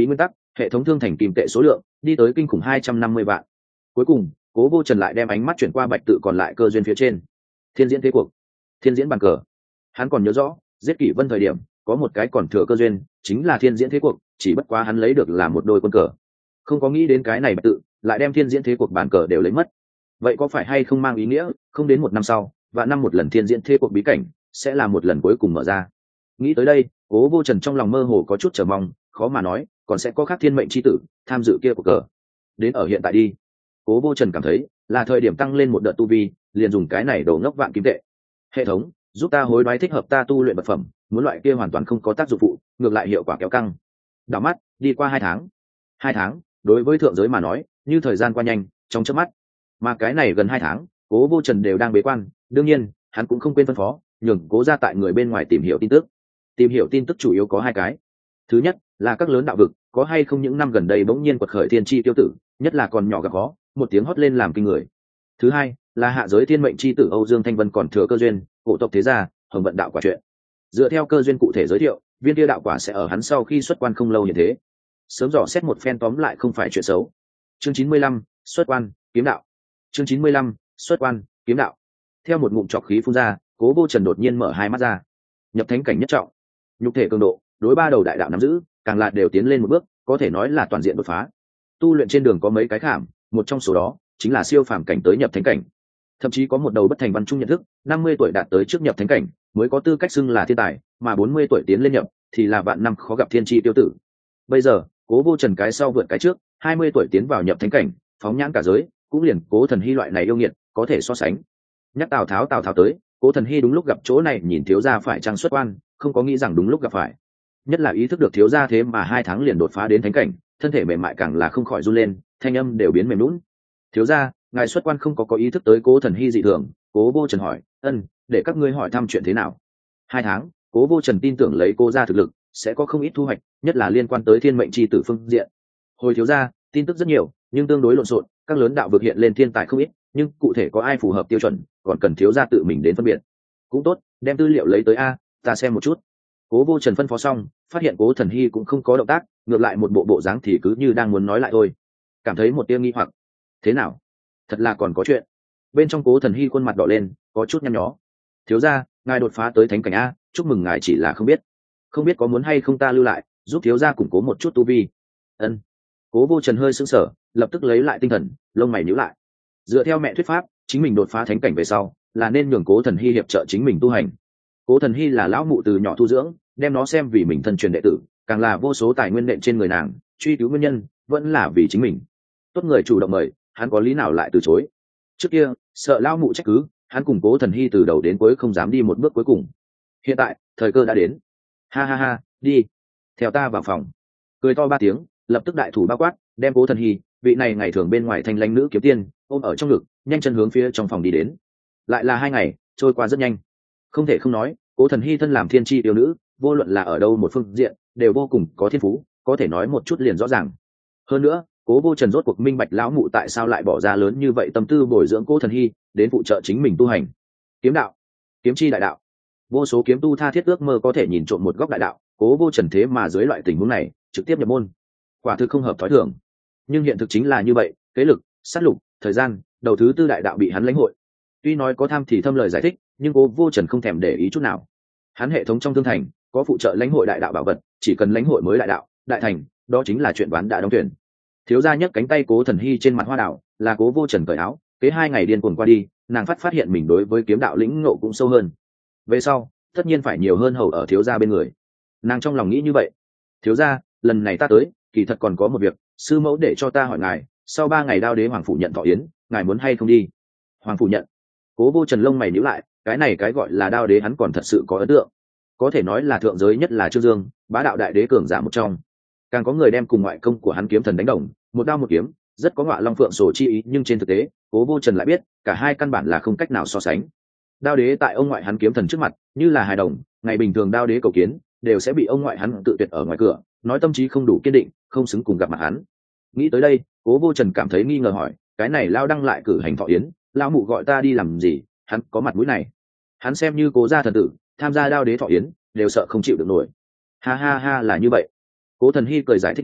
S1: hệ thống thương thành kim tệ số lượng đi tới kinh khủng hai trăm năm mươi vạn. Cuối cùng Cố Vô Trần lại đem ánh mắt chuyển qua bạch tự còn lại cơ duyên phía trên. Thiên diễn thế cuộc, thiên diễn bàn cờ. Hắn còn nhớ rõ giết kỷ vân thời điểm có một cái còn thừa cơ duyên, chính là thiên diễn thế cuộc, chỉ bất quá hắn lấy được là một đôi quân cờ, không có nghĩ đến cái này bạch tự lại đem thiên diễn thế cuộc bàn cờ đều lấy mất. Vậy có phải hay không mang ý nghĩa không đến một năm sau và năm một lần thiên diễn thế cuộc bí cảnh sẽ là một lần cuối cùng mở ra? Nghĩ tới đây, Cố Vô Trần trong lòng mơ hồ có chút chờ mong, khó mà nói còn sẽ có khác thiên mệnh chi tử tham dự kia của cờ. Đến ở hiện tại đi, Cố Vô Trần cảm thấy là thời điểm tăng lên một đợt tu vi, liền dùng cái này đổ ngốc vạn kim tệ. Hệ thống giúp ta hối đoái thích hợp ta tu luyện vật phẩm, muốn loại kia hoàn toàn không có tác dụng phụ, ngược lại hiệu quả kéo căng. Đảo mắt đi qua hai tháng. Hai tháng đối với thượng giới mà nói như thời gian qua nhanh trong chớp mắt, mà cái này gần hai tháng Cố Vô Trần đều đang bế quan. Đương nhiên hắn cũng không quên phân phó nhường Cố gia tại người bên ngoài tìm hiểu tin tức. Tìm hiểu tin tức chủ yếu có hai cái. Thứ nhất là các lớn đạo vực có hay không những năm gần đây bỗng nhiên quật khởi thiên chi tiêu tử, nhất là còn nhỏ gặp khó, một tiếng hót lên làm kinh người. Thứ hai là hạ giới thiên mệnh chi tử Âu Dương Thanh Vân còn thừa cơ duyên, cổ tộc thế gia hồng vận đạo quả chuyện. Dựa theo cơ duyên cụ thể giới thiệu, viên kia đạo quả sẽ ở hắn sau khi xuất quan không lâu như thế. Sớm dò xét một phen tóm lại không phải chuyện xấu. Chương chín mươi lăm, xuất quan kiếm đạo. Chương chín mươi lăm, xuất quan kiếm đạo. Theo một ngụm trọc khí phun ra, Cố Vô Trần đột nhiên mở hai mắt ra. Nhập thánh cảnh nhất trọng, nhục thể cường độ đối ba đầu đại đạo nắm giữ càng là đều tiến lên một bước, có thể nói là toàn diện đột phá. Tu luyện trên đường có mấy cái khảm, một trong số đó chính là siêu phàm cảnh tới nhập thánh cảnh. Thậm chí có một đầu bất thành văn trung nhận thức, năm mươi tuổi đạt tới trước nhập thánh cảnh mới có tư cách xưng là thiên tài, mà bốn mươi tuổi tiến lên nhập thì là vạn năm khó gặp thiên chi tiêu tử. Bây giờ Cố Vô Trần cái sau vượt cái trước, hai mươi tuổi tiến vào nhập thánh cảnh, phóng nhãn cả giới cũng liền Cố Thần Hy loại này yêu nghiệt có thể so sánh. Nhắc Tào Tháo Tào Tháo tới, Cố Thần Hy đúng lúc gặp chỗ này nhìn thiếu gia phải trang xuất quan, không có nghĩ rằng đúng lúc gặp phải. Nhất là ý thức được thiếu gia thế mà hai tháng liền đột phá đến thánh cảnh, thân thể mềm mại càng là không khỏi run lên, thanh âm đều biến mềm nhũn. Thiếu gia, ngài xuất quan không có có ý thức tới Cố Thần Hy dị thường? Cố Vô Trần hỏi. Ân, để các ngươi hỏi thăm chuyện thế nào? Hai tháng, Cố Vô Trần tin tưởng lấy Cố gia thực lực sẽ có không ít thu hoạch, nhất là liên quan tới thiên mệnh chi tử phương diện. Hồi thiếu gia, tin tức rất nhiều nhưng tương đối lộn xộn, các lớn đạo vực hiện lên thiên tài không ít, nhưng cụ thể có ai phù hợp tiêu chuẩn còn cần thiếu gia tự mình đến phân biệt. Cũng tốt, đem tư liệu lấy tới a, ta xem một chút. Cố Vô Trần phân phó xong, phát hiện Cố Thần Hy cũng không có động tác, ngược lại một bộ bộ dáng thì cứ như đang muốn nói lại thôi. Cảm thấy một tia nghi hoặc. Thế nào? Thật là còn có chuyện. Bên trong Cố Thần Hy khuôn mặt đỏ lên, có chút nhăn nhó. Thiếu gia, ngài đột phá tới thánh cảnh a, chúc mừng ngài, chỉ là không biết không biết có muốn hay không ta lưu lại giúp thiếu gia củng cố một chút tu vi. Ân. Cố Vô Trần hơi sững sờ, lập tức lấy lại tinh thần, lông mày nhíu lại. Dựa theo mẹ thuyết pháp, chính mình đột phá thánh cảnh về sau là nên nhường Cố Thần Hy hiệp trợ chính mình tu hành. Cố Thần Hy là lão mụ từ nhỏ thu dưỡng, đem nó xem vì mình thân truyền đệ tử, càng là vô số tài nguyên nện trên người nàng, truy cứu nguyên nhân vẫn là vì chính mình. Tốt người chủ động mời, hắn có lý nào lại từ chối? Trước kia sợ lão mụ trách cứ, hắn cùng Cố Thần Hy từ đầu đến cuối không dám đi một bước cuối cùng. Hiện tại thời cơ đã đến. Ha ha ha, đi theo ta vào phòng. Cười to ba tiếng, lập tức đại thủ bao quát, đem Cố Thần Hy, vị này ngày thường bên ngoài thanh lãnh nữ kiếm tiên, ôm ở trong ngực, nhanh chân hướng phía trong phòng đi đến. Lại là hai ngày trôi qua rất nhanh. Không thể không nói, Cố Thần Hy thân làm thiên chi yêu nữ, vô luận là ở đâu một phương diện đều vô cùng có thiên phú, có thể nói một chút liền rõ ràng. Hơn nữa Cố Vô Trần rốt cuộc minh bạch lão mụ tại sao lại bỏ ra lớn như vậy tâm tư bồi dưỡng Cố Thần Hy đến phụ trợ chính mình tu hành kiếm đạo, kiếm chi đại đạo. Vô số kiếm tu tha thiết ước mơ có thể nhìn trộm một góc đại đạo, Cố Vô Trần thế mà dưới loại tình huống này trực tiếp nhập môn, quả thực không hợp thói thường. Nhưng hiện thực chính là như vậy, kế lực, sát lục, thời gian, đầu thứ tư đại đạo bị hắn lãnh hội. Tuy nói có tham thì thâm lời giải thích, nhưng Cố Vô Trần không thèm để ý chút nào. Hắn hệ thống trong thương thành có phụ trợ lãnh hội đại đạo bảo vật, chỉ cần lãnh hội mới đại đạo đại thành, đó chính là chuyện ván đã đóng tuyển. Thiếu gia nhấc cánh tay Cố Thần Hy trên mặt hoa đảo, là Cố Vô Trần cởi áo. Kế hai ngày điên cuồng qua đi, nàng phát phát hiện mình đối với kiếm đạo lĩnh ngộ cũng sâu hơn. Về sau tất nhiên phải nhiều hơn hầu ở thiếu gia bên người. Nàng trong lòng nghĩ như vậy. Thiếu gia, lần này ta tới kỳ thật còn có một việc, sư mẫu để cho ta hỏi ngài, sau ba ngày đao đế hoàng phủ nhận thọ yến, ngài muốn hay không đi? Hoàng phủ nhận? Cố Vô Trần lông mày nhíu lại, cái này cái gọi là đao đế hắn còn thật sự có ấn tượng, có thể nói là thượng giới nhất là Trương Dương, bá đạo đại đế cường giả một trong. Càng có người đem cùng ngoại công của hắn kiếm thần đánh đồng, một đao một kiếm, rất có ngọa long phượng sổ chi ý, nhưng trên thực tế Cố Vô Trần lại biết cả hai căn bản là không cách nào so sánh. Đao đế tại ông ngoại hắn kiếm thần trước mặt như là hài đồng, ngày bình thường đao đế cầu kiến đều sẽ bị ông ngoại hắn tự tuyệt ở ngoài cửa, nói tâm trí không đủ kiên định, không xứng cùng gặp mặt hắn. Nghĩ tới đây, Cố Vô Trần cảm thấy nghi ngờ hỏi, cái này lao đăng lại cử hành thọ yến, lao mụ gọi ta đi làm gì? Hắn có mặt mũi này? Hắn xem như Cố gia thần tử, tham gia đao đế thọ yến đều sợ không chịu được nổi. Ha ha ha, là như vậy. Cố Thần Hy cười giải thích nói,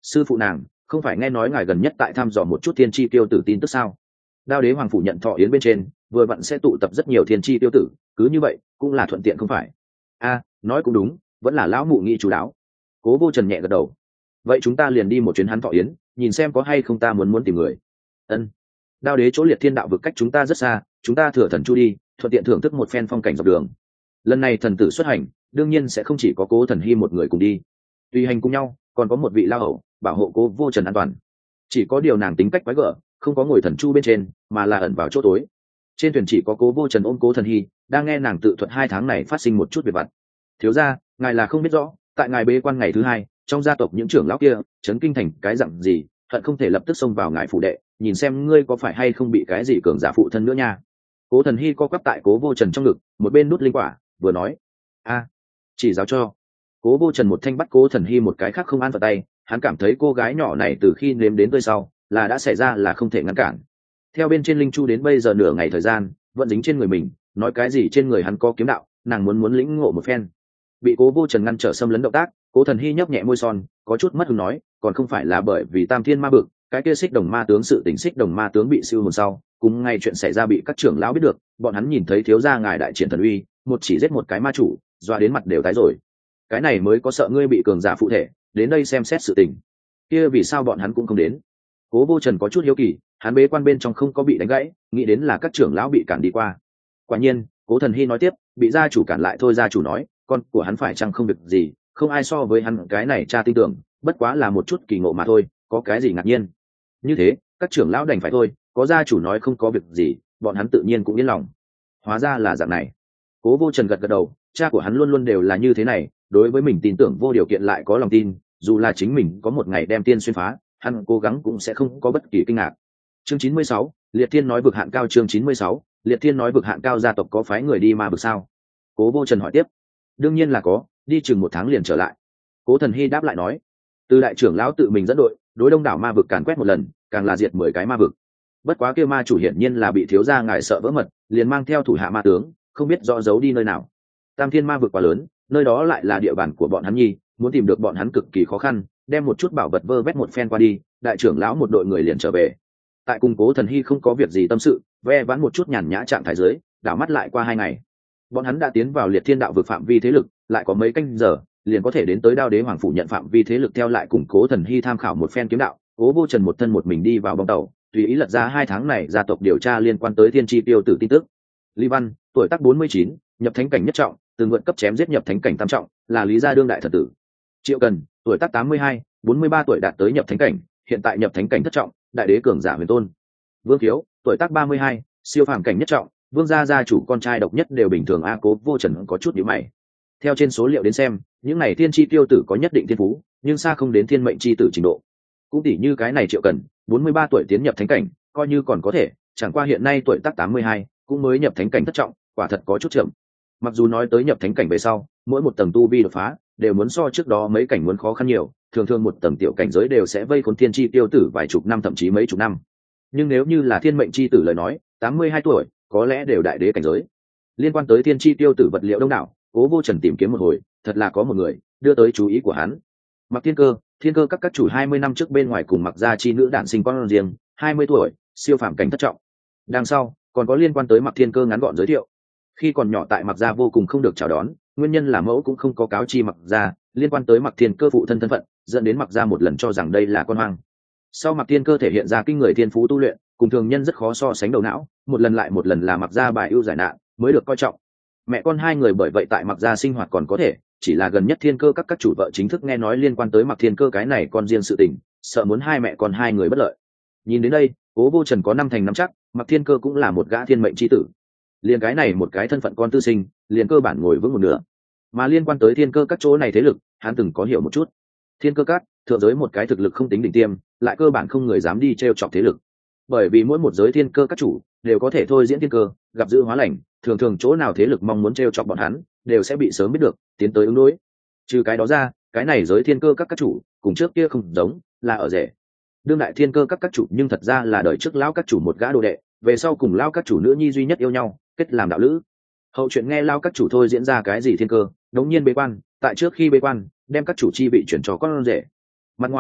S1: sư phụ nàng không phải nghe nói ngài gần nhất tại thăm dò một chút thiên tri tiêu tử tin tức sao? Đao đế hoàng phủ nhận thọ yến bên trên vừa vặn sẽ tụ tập rất nhiều thiên tri tiêu tử, cứ như vậy cũng là thuận tiện không phải? A, nói cũng đúng, vẫn là lão mụ nghĩ chú đáo. Cố Vô Trần nhẹ gật đầu. Vậy chúng ta liền đi một chuyến hắn thọ yến, nhìn xem có hay không ta muốn muốn tìm người. Ân. Đao đế chỗ liệt thiên đạo vực cách chúng ta rất xa, chúng ta thừa thần chu đi, thuận tiện thưởng thức một phen phong cảnh dọc đường. Lần này thần tử xuất hành, đương nhiên sẽ không chỉ có Cố Thần Hy một người cùng đi. Tùy hành cùng nhau, còn có một vị lao hầu bảo hộ Cố Vô Trần an toàn. Chỉ có điều nàng tính cách quái gở, không có ngồi thần chu bên trên, mà là ẩn vào chỗ tối. Trên thuyền chỉ có Cố Vô Trần ôm Cố Thần Hy, đang nghe nàng tự thuật hai tháng này phát sinh một chút việc vặt. Thiếu gia, ngài là không biết rõ, tại ngài bế quan ngày thứ hai, trong gia tộc những trưởng lão kia chấn kinh thành cái dặn gì, hận không thể lập tức xông vào ngài phủ đệ, nhìn xem ngươi có phải hay không bị cái gì cường giả phụ thân nữa nha. Cố Thần Hy co quắp tại Cố Vô Trần trong ngực, một bên nút linh quả vừa nói: a, chỉ giáo cho. Cố Vô Trần một thanh bắt Cố Thần Hy một cái khác không an vào tay, hắn cảm thấy cô gái nhỏ này từ khi nếm đến tươi sau là đã xảy ra là không thể ngăn cản. Theo bên trên linh chu đến bây giờ nửa ngày thời gian vẫn dính trên người mình, nói cái gì trên người hắn có kiếm đạo, nàng muốn muốn lĩnh ngộ một phen. Bị Cố Vô Trần ngăn trở xâm lấn động tác, Cố Thần Hy nhấp nhẹ môi son, có chút mất hứng nói: còn không phải là bởi vì Tam Thiên Ma Bực, cái kia Xích Đồng Ma tướng sự tình Xích Đồng Ma tướng bị siêu hồn sau, cùng ngay chuyện xảy ra bị các trưởng lão biết được, bọn hắn nhìn thấy thiếu gia ngài đại triển thần uy, một chỉ giết một cái ma chủ, doa đến mặt đều tái rồi. Cái này mới có sợ ngươi bị cường giả phụ thể, đến đây xem xét sự tình. Kia vì sao bọn hắn cũng không đến? Cố Vô Trần có chút hiếu kỳ, hắn bế quan bên trong không có bị đánh gãy, nghĩ đến là các trưởng lão bị cản đi qua. Quả nhiên, Cố Thần Hy nói tiếp, bị gia chủ cản lại thôi, gia chủ nói, con của hắn phải chăng không việc gì, không ai so với hắn cái này cha tin tưởng, bất quá là một chút kỳ ngộ mà thôi, có cái gì ngạc nhiên. Như thế, các trưởng lão đành phải thôi, có gia chủ nói không có việc gì, bọn hắn tự nhiên cũng yên lòng. Hóa ra là dạng này. Cố Vô Trần gật gật đầu, cha của hắn luôn luôn đều là như thế này, đối với mình tin tưởng vô điều kiện lại có lòng tin, dù là chính mình có một ngày đem tiên xuyên phá, hắn cố gắng cũng sẽ không có bất kỳ kinh ngạc. Chương chín mươi sáu, Liệt Thiên nói vực hạn cao. Chương chín mươi sáu, Liệt Thiên nói vực hạn cao. Gia tộc có phái người đi ma vực sao? Cố Vô Trần hỏi tiếp. Đương nhiên là có, đi chừng một tháng liền trở lại. Cố Thần Hy đáp lại nói. Từ đại trưởng lão tự mình dẫn đội, đối đông đảo ma vực càn quét một lần, càng là diệt mười cái ma vực. Bất quá kia ma chủ hiển nhiên là bị thiếu gia ngài sợ vỡ mật, liền mang theo thủ hạ ma tướng, không biết rõ giấu đi nơi nào. Tam Thiên ma vực quá lớn, nơi đó lại là địa bàn của bọn hắn nhi, muốn tìm được bọn hắn cực kỳ khó khăn, đem một chút bảo vật vơ vét một phen qua đi, đại trưởng lão một đội người liền trở về. Tại cùng Cố Thần Hy không có việc gì tâm sự, ve vãn một chút nhàn nhã trạng thái dưới, đảo mắt lại qua hai ngày. Bọn hắn đã tiến vào Liệt Thiên đạo vực phạm vi thế lực, lại có mấy canh giờ, liền có thể đến tới Đao Đế Hoàng phủ nhận phạm vi thế lực, theo lại cùng Cố Thần Hy tham khảo một phen kiếm đạo. Cố Vô Trần một thân một mình đi vào bong tàu, tùy ý lật ra hai tháng này gia tộc điều tra liên quan tới thiên tri tiêu tử tin tức. Lý Văn, tuổi tác bốn mươi chín, nhập thánh cảnh nhất trọng, từng vượt cấp chém giết nhập thánh cảnh tam trọng, là Lý gia đương đại thần tử. Triệu Cần, tuổi tác tám mươi hai, bốn mươi ba tuổi đạt tới nhập thánh cảnh, hiện tại nhập thánh cảnh thất trọng, đại đế cường giả huyền tôn. Vương Khiếu, tuổi tác ba mươi hai, siêu phàm cảnh nhất trọng, vương gia gia chủ con trai độc nhất đều bình thường. A Cố Vô Trần có chút nhíu mày. Theo trên số liệu đến xem, những này thiên chi tiêu tử có nhất định thiên phú, nhưng xa không đến thiên mệnh chi tử trình độ. Cũng tỉ như cái này Triệu Cần, bốn mươi ba tuổi tiến nhập thánh cảnh, coi như còn có thể, chẳng qua hiện nay tuổi tác tám mươi hai, cũng mới nhập thánh cảnh thất trọng, quả thật có chút chậm. Mặc dù nói tới nhập thánh cảnh về sau, mỗi một tầng tu vi đột phá đều muốn so trước đó mấy cảnh muốn khó khăn nhiều, thường thường một tầng tiểu cảnh giới đều sẽ vây khốn thiên chi tiêu tử vài chục năm thậm chí mấy chục năm. Nhưng nếu như là thiên mệnh chi tử lời nói, tám mươi hai tuổi có lẽ đều đại đế cảnh giới. Liên quan tới thiên chi tiêu tử vật liệu đông đảo, Cố Vô Trần tìm kiếm một hồi, thật là có một người đưa tới chú ý của hắn. Mặc Thiên Cơ, Thiên Cơ các các chủ hai mươi năm trước bên ngoài cùng Mặc gia chi nữ đản sinh con riêng, hai mươi tuổi, siêu phàm cảnh thất trọng. Đằng sau còn có liên quan tới Mặc Thiên Cơ ngắn gọn giới thiệu. Khi còn nhỏ tại Mặc gia vô cùng không được chào đón, nguyên nhân là mẫu cũng không có cáo chi Mặc gia liên quan tới Mặc Thiên Cơ phụ thân thân phận, dẫn đến Mặc gia một lần cho rằng đây là con hoang. Sau Mặc Thiên Cơ thể hiện ra kinh người thiên phú tu luyện, cùng thường nhân rất khó so sánh đầu não, một lần lại một lần là Mặc gia bài ưu giải nạn, mới được coi trọng. Mẹ con hai người bởi vậy tại Mặc gia sinh hoạt còn có thể, chỉ là gần nhất Thiên Cơ các các chủ vợ chính thức nghe nói liên quan tới Mặc Thiên Cơ cái này con riêng sự tình, sợ muốn hai mẹ con hai người bất lợi. Nhìn đến đây, Cố Vô Trần có năm thành năm chắc, Mặc Thiên Cơ cũng là một gã thiên mệnh chi tử. Liền cái này một cái thân phận con tư sinh, liền cơ bản ngồi vững một nửa. Mà liên quan tới Thiên Cơ các chỗ này thế lực, hắn từng có hiểu một chút. Thiên Cơ các, thượng giới một cái thực lực không tính đỉnh tiêm, lại cơ bản không người dám đi trêu chọc thế lực. Bởi vì mỗi một giới Thiên Cơ các chủ đều có thể thôi diễn thiên cơ, gặp dữ hóa lành, thường thường chỗ nào thế lực mong muốn trêu chọc bọn hắn, đều sẽ bị sớm biết được, tiến tới ứng đối. Trừ cái đó ra, cái này giới Thiên Cơ các các chủ, cùng trước kia không giống, là ở rể. Đương đại Thiên Cơ các các chủ nhưng thật ra là đời trước lão các chủ một gã đồ đệ, về sau cùng lão các chủ nữ nhi duy nhất yêu nhau, kết làm đạo lữ. Hậu chuyện nghe lão các chủ thôi diễn ra cái gì thiên cơ, đống nhiên bế quan, tại trước khi bế quan, đem các chủ chi bị chuyển cho con rể. Mặt ngoài,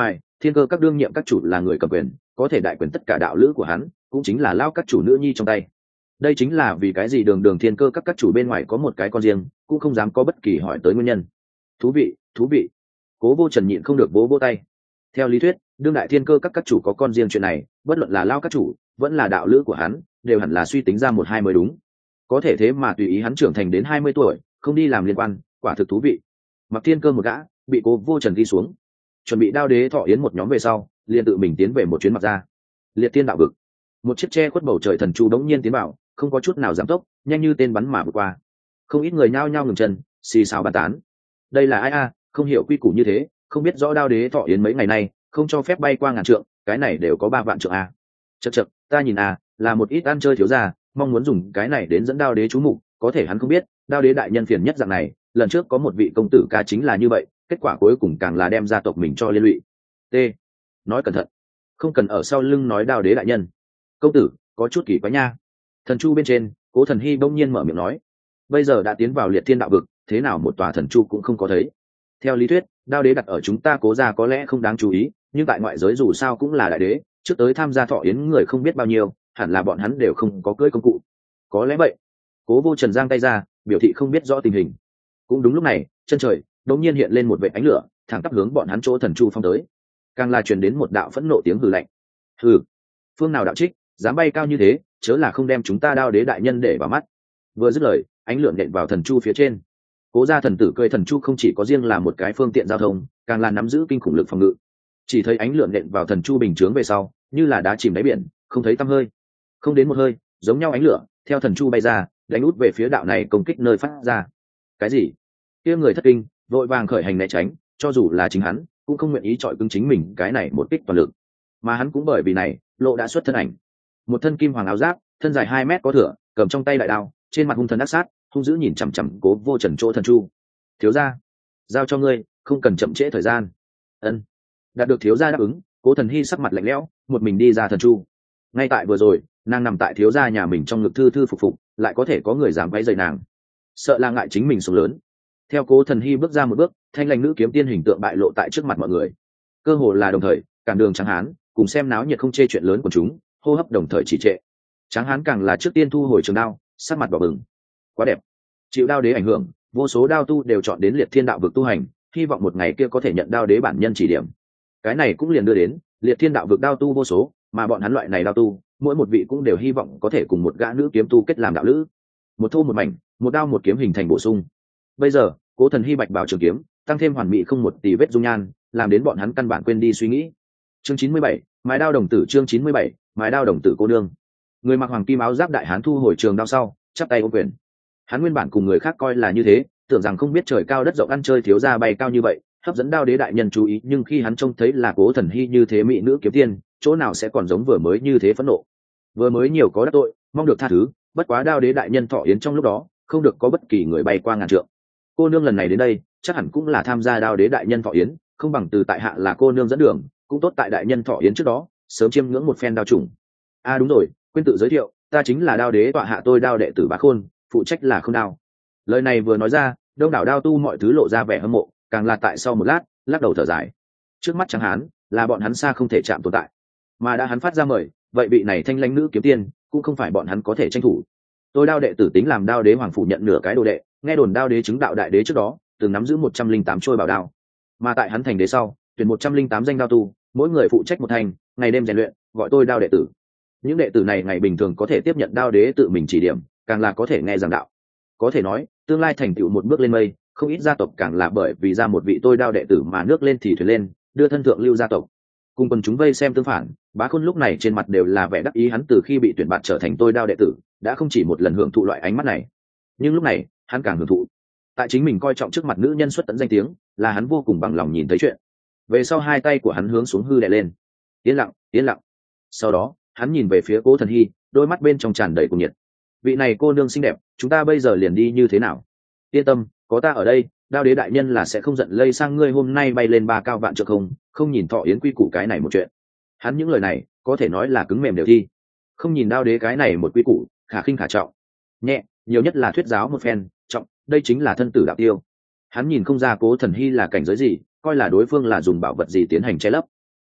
S1: Thiên Cơ các đương nhiệm các chủ là người cầm quyền, có thể đại quyền tất cả đạo lữ của hắn, cũng chính là lao các chủ nữ nhi trong tay. Đây chính là vì cái gì đường đường Thiên Cơ các các chủ bên ngoài có một cái con riêng, cũng không dám có bất kỳ hỏi tới nguyên nhân. Thú vị, thú vị. Cố Vô Trần nhịn không được vỗ vỗ tay. Theo lý thuyết, đương đại Thiên Cơ các các chủ có con riêng chuyện này, bất luận là lao các chủ, vẫn là đạo lữ của hắn, đều hẳn là suy tính ra một hai mới đúng. Có thể thế mà tùy ý hắn trưởng thành đến hai mươi tuổi, không đi làm liên quan, quả thực thú vị. Mặc Thiên Cơ một gã, bị Cố Vô Trần ghi xuống, chuẩn bị đao đế thọ yến một nhóm về sau, liền tự mình tiến về một chuyến mặc ra. Liệt Thiên đạo vực, một chiếc tre khuất bầu trời thần chu đống nhiên tiến vào, không có chút nào giảm tốc, nhanh như tên bắn mà vượt qua. Không ít người nhao nhao ngừng chân, xì xào bàn tán. Đây là ai a, không hiểu quy củ như thế, không biết rõ đao đế thọ yến mấy ngày nay không cho phép bay qua ngàn trượng, cái này đều có ba vạn trượng a. Chậc chậc, ta nhìn a, là một ít ăn chơi thiếu gia, mong muốn dùng cái này đến dẫn đao đế chú mục, có thể hắn không biết, đao đế đại nhân phiền nhất dạng này, lần trước có một vị công tử ca chính là như vậy, kết quả cuối cùng càng là đem gia tộc mình cho liên lụy. T. Nói cẩn thận, không cần ở sau lưng nói đao đế đại nhân. Công tử, có chút kỳ quái nha. Thần chu bên trên, Cố Thần Hy bỗng nhiên mở miệng nói, bây giờ đã tiến vào Liệt Thiên đạo vực, thế nào một tòa thần chu cũng không có thấy. Theo lý thuyết, đao đế đặt ở chúng ta Cố gia có lẽ không đáng chú ý, nhưng tại ngoại giới dù sao cũng là đại đế, trước tới tham gia thọ yến người không biết bao nhiêu, hẳn là bọn hắn đều không có cưỡi công cụ. Có lẽ vậy. Cố Vô Trần giang tay ra, biểu thị không biết rõ tình hình. Cũng đúng lúc này, chân trời đột nhiên hiện lên một vệt ánh lửa, thẳng tắp hướng bọn hắn chỗ thần chu phong tới. Càng là truyền đến một đạo phẫn nộ tiếng hừ lạnh. Hừ, phương nào đạo trích, dám bay cao như thế, chớ là không đem chúng ta đao đế đại nhân để vào mắt. Vừa dứt lời, ánh lửa nện vào thần chu phía trên. Cố gia thần tử cười thần chu không chỉ có riêng là một cái phương tiện giao thông, càng là nắm giữ kinh khủng lực phòng ngự. Chỉ thấy ánh lửa nện vào thần chu bình chướng về sau, như là đá chìm đáy biển, không thấy tăm hơi. Không đến một hơi, giống nhau ánh lửa theo thần chu bay ra, đánh út về phía đạo này công kích nơi phát ra. Cái gì? Kia người thất kinh, vội vàng khởi hành né tránh, cho dù là chính hắn, cũng không nguyện ý chọi cứng chính mình cái này một kích toàn lực. Mà hắn cũng bởi vì này, lộ đã xuất thân ảnh. Một thân kim hoàng áo giáp, thân dài hai mét có thửa, cầm trong tay đại đao, trên mặt hung thần ác sát, hung dữ nhìn chằm chằm Cố Vô Trần chỗ thần chu. Thiếu gia, giao cho ngươi, không cần chậm trễ thời gian. Ân. Đạt được thiếu gia đáp ứng, Cố Thần Hy sắc mặt lạnh lẽo, một mình đi ra thần chu. Ngay tại vừa rồi, nàng nằm tại thiếu gia nhà mình trong ngực thư thư phục phục, lại có thể có người dám váy dày nàng, sợ là ngại chính mình sống lớn. Theo Cố Thần Hy bước ra một bước, thanh lãnh nữ kiếm tiên hình tượng bại lộ tại trước mặt mọi người. Cơ hồ là đồng thời, cản đường Tráng Hán cùng xem náo nhiệt không chê chuyện lớn của chúng, hô hấp đồng thời chỉ trệ. Tráng Hán càng là trước tiên thu hồi trường đao, sắc mặt đỏ bừng. Quá đẹp. Chịu đao đế ảnh hưởng, vô số đao tu đều chọn đến Liệt Thiên đạo vực tu hành, hy vọng một ngày kia có thể nhận đao đế bản nhân chỉ điểm. Cái này cũng liền đưa đến Liệt Thiên đạo vực đao tu vô số, mà bọn hắn loại này đao tu, mỗi một vị cũng đều hy vọng có thể cùng một gã nữ kiếm tu kết làm đạo lữ. Một thô một mảnh, một đao một kiếm hình thành bổ sung. Bây giờ, Cố Thần Hy bạch bảo trường kiếm, tăng thêm hoàn mỹ không một tì vết dung nhan, làm đến bọn hắn căn bản quên đi suy nghĩ. Chương chín mươi bảy, mái đao đồng tử chương chín mươi bảy, mái đao đồng tử cô nương. Người mặc hoàng kim áo giáp đại hán thu hồi trường đao sau, chắp tay ôm quyền. Hắn nguyên bản cùng người khác coi là như thế, tưởng rằng không biết trời cao đất rộng ăn chơi thiếu gia bay cao như vậy, hấp dẫn đao đế đại nhân chú ý, nhưng khi hắn trông thấy là Cố Thần Hy như thế mỹ nữ kiếm tiên, chỗ nào sẽ còn giống vừa mới như thế phẫn nộ. Vừa mới nhiều có đắc tội, mong được tha thứ, bất quá đao đế đại nhân thọ yến trong lúc đó, không được có bất kỳ người bay qua ngàn trượng. Cô nương lần này đến đây, chắc hẳn cũng là tham gia đao đế đại nhân thọ yến, không bằng từ tại hạ là cô nương dẫn đường, cũng tốt tại đại nhân thọ yến trước đó, sớm chiêm ngưỡng một phen đao trùng. A à đúng rồi, quên tự giới thiệu, ta chính là đao đế tọa hạ tôi đao đệ tử Bá Khôn, phụ trách là không đao. Lời này vừa nói ra, đông đảo đao tu mọi thứ lộ ra vẻ hâm mộ, càng là tại sau một lát, lắc đầu thở dài. Trước mắt Tráng Hán, là bọn hắn xa không thể chạm tồn tại, mà đã hắn phát ra mời, vậy vị này thanh lãnh nữ kiếm tiên, cũng không phải bọn hắn có thể tranh thủ. Tôi đao đệ tử tính làm đao đế hoàng phủ nhận nửa cái đồ đệ, nghe đồn đao đế chứng đạo đại đế trước đó, từng nắm giữ một trăm linh tám trôi bảo đao, mà tại hắn thành đế sau, tuyển một trăm linh tám danh đao tu, mỗi người phụ trách một thành, ngày đêm rèn luyện, gọi tôi đao đệ tử. Những đệ tử này ngày bình thường có thể tiếp nhận đao đế tự mình chỉ điểm, càng là có thể nghe giảng đạo. Có thể nói, tương lai thành tựu một bước lên mây, không ít gia tộc càng là bởi vì ra một vị tôi đao đệ tử mà nước lên thì thuyền lên, đưa thân thượng lưu gia tộc. Cùng quần chúng vây xem tương phản, Bá Khôn lúc này trên mặt đều là vẻ đắc ý, hắn từ khi bị tuyển bạt trở thành tôi đao đệ tử, đã không chỉ một lần hưởng thụ loại ánh mắt này, nhưng lúc này hắn càng hưởng thụ tại chính mình coi trọng trước mặt nữ nhân xuất tận danh tiếng, là hắn vô cùng bằng lòng nhìn thấy chuyện. Về sau hai tay của hắn hướng xuống hư đè lên, yên lặng yên lặng. Sau đó hắn nhìn về phía Cố Thần Hy, đôi mắt bên trong tràn đầy cuồng nhiệt. Vị này cô nương xinh đẹp, chúng ta bây giờ liền đi như thế nào? Yên tâm, có ta ở đây, đao đế đại nhân là sẽ không giận lây sang ngươi hôm nay bay lên ba cao vạn trượng không, không nhìn thọ yến quy củ cái này một chuyện. Hắn những lời này có thể nói là cứng mềm đều thi, không nhìn đao đế cái này một quy củ, khả khinh khả trọng, nhẹ nhiều nhất là thuyết giáo một phen, trọng đây chính là thân tử đạo tiêu. Hắn nhìn không ra Cố Thần Hy là cảnh giới gì, coi là đối phương là dùng bảo vật gì tiến hành che lấp.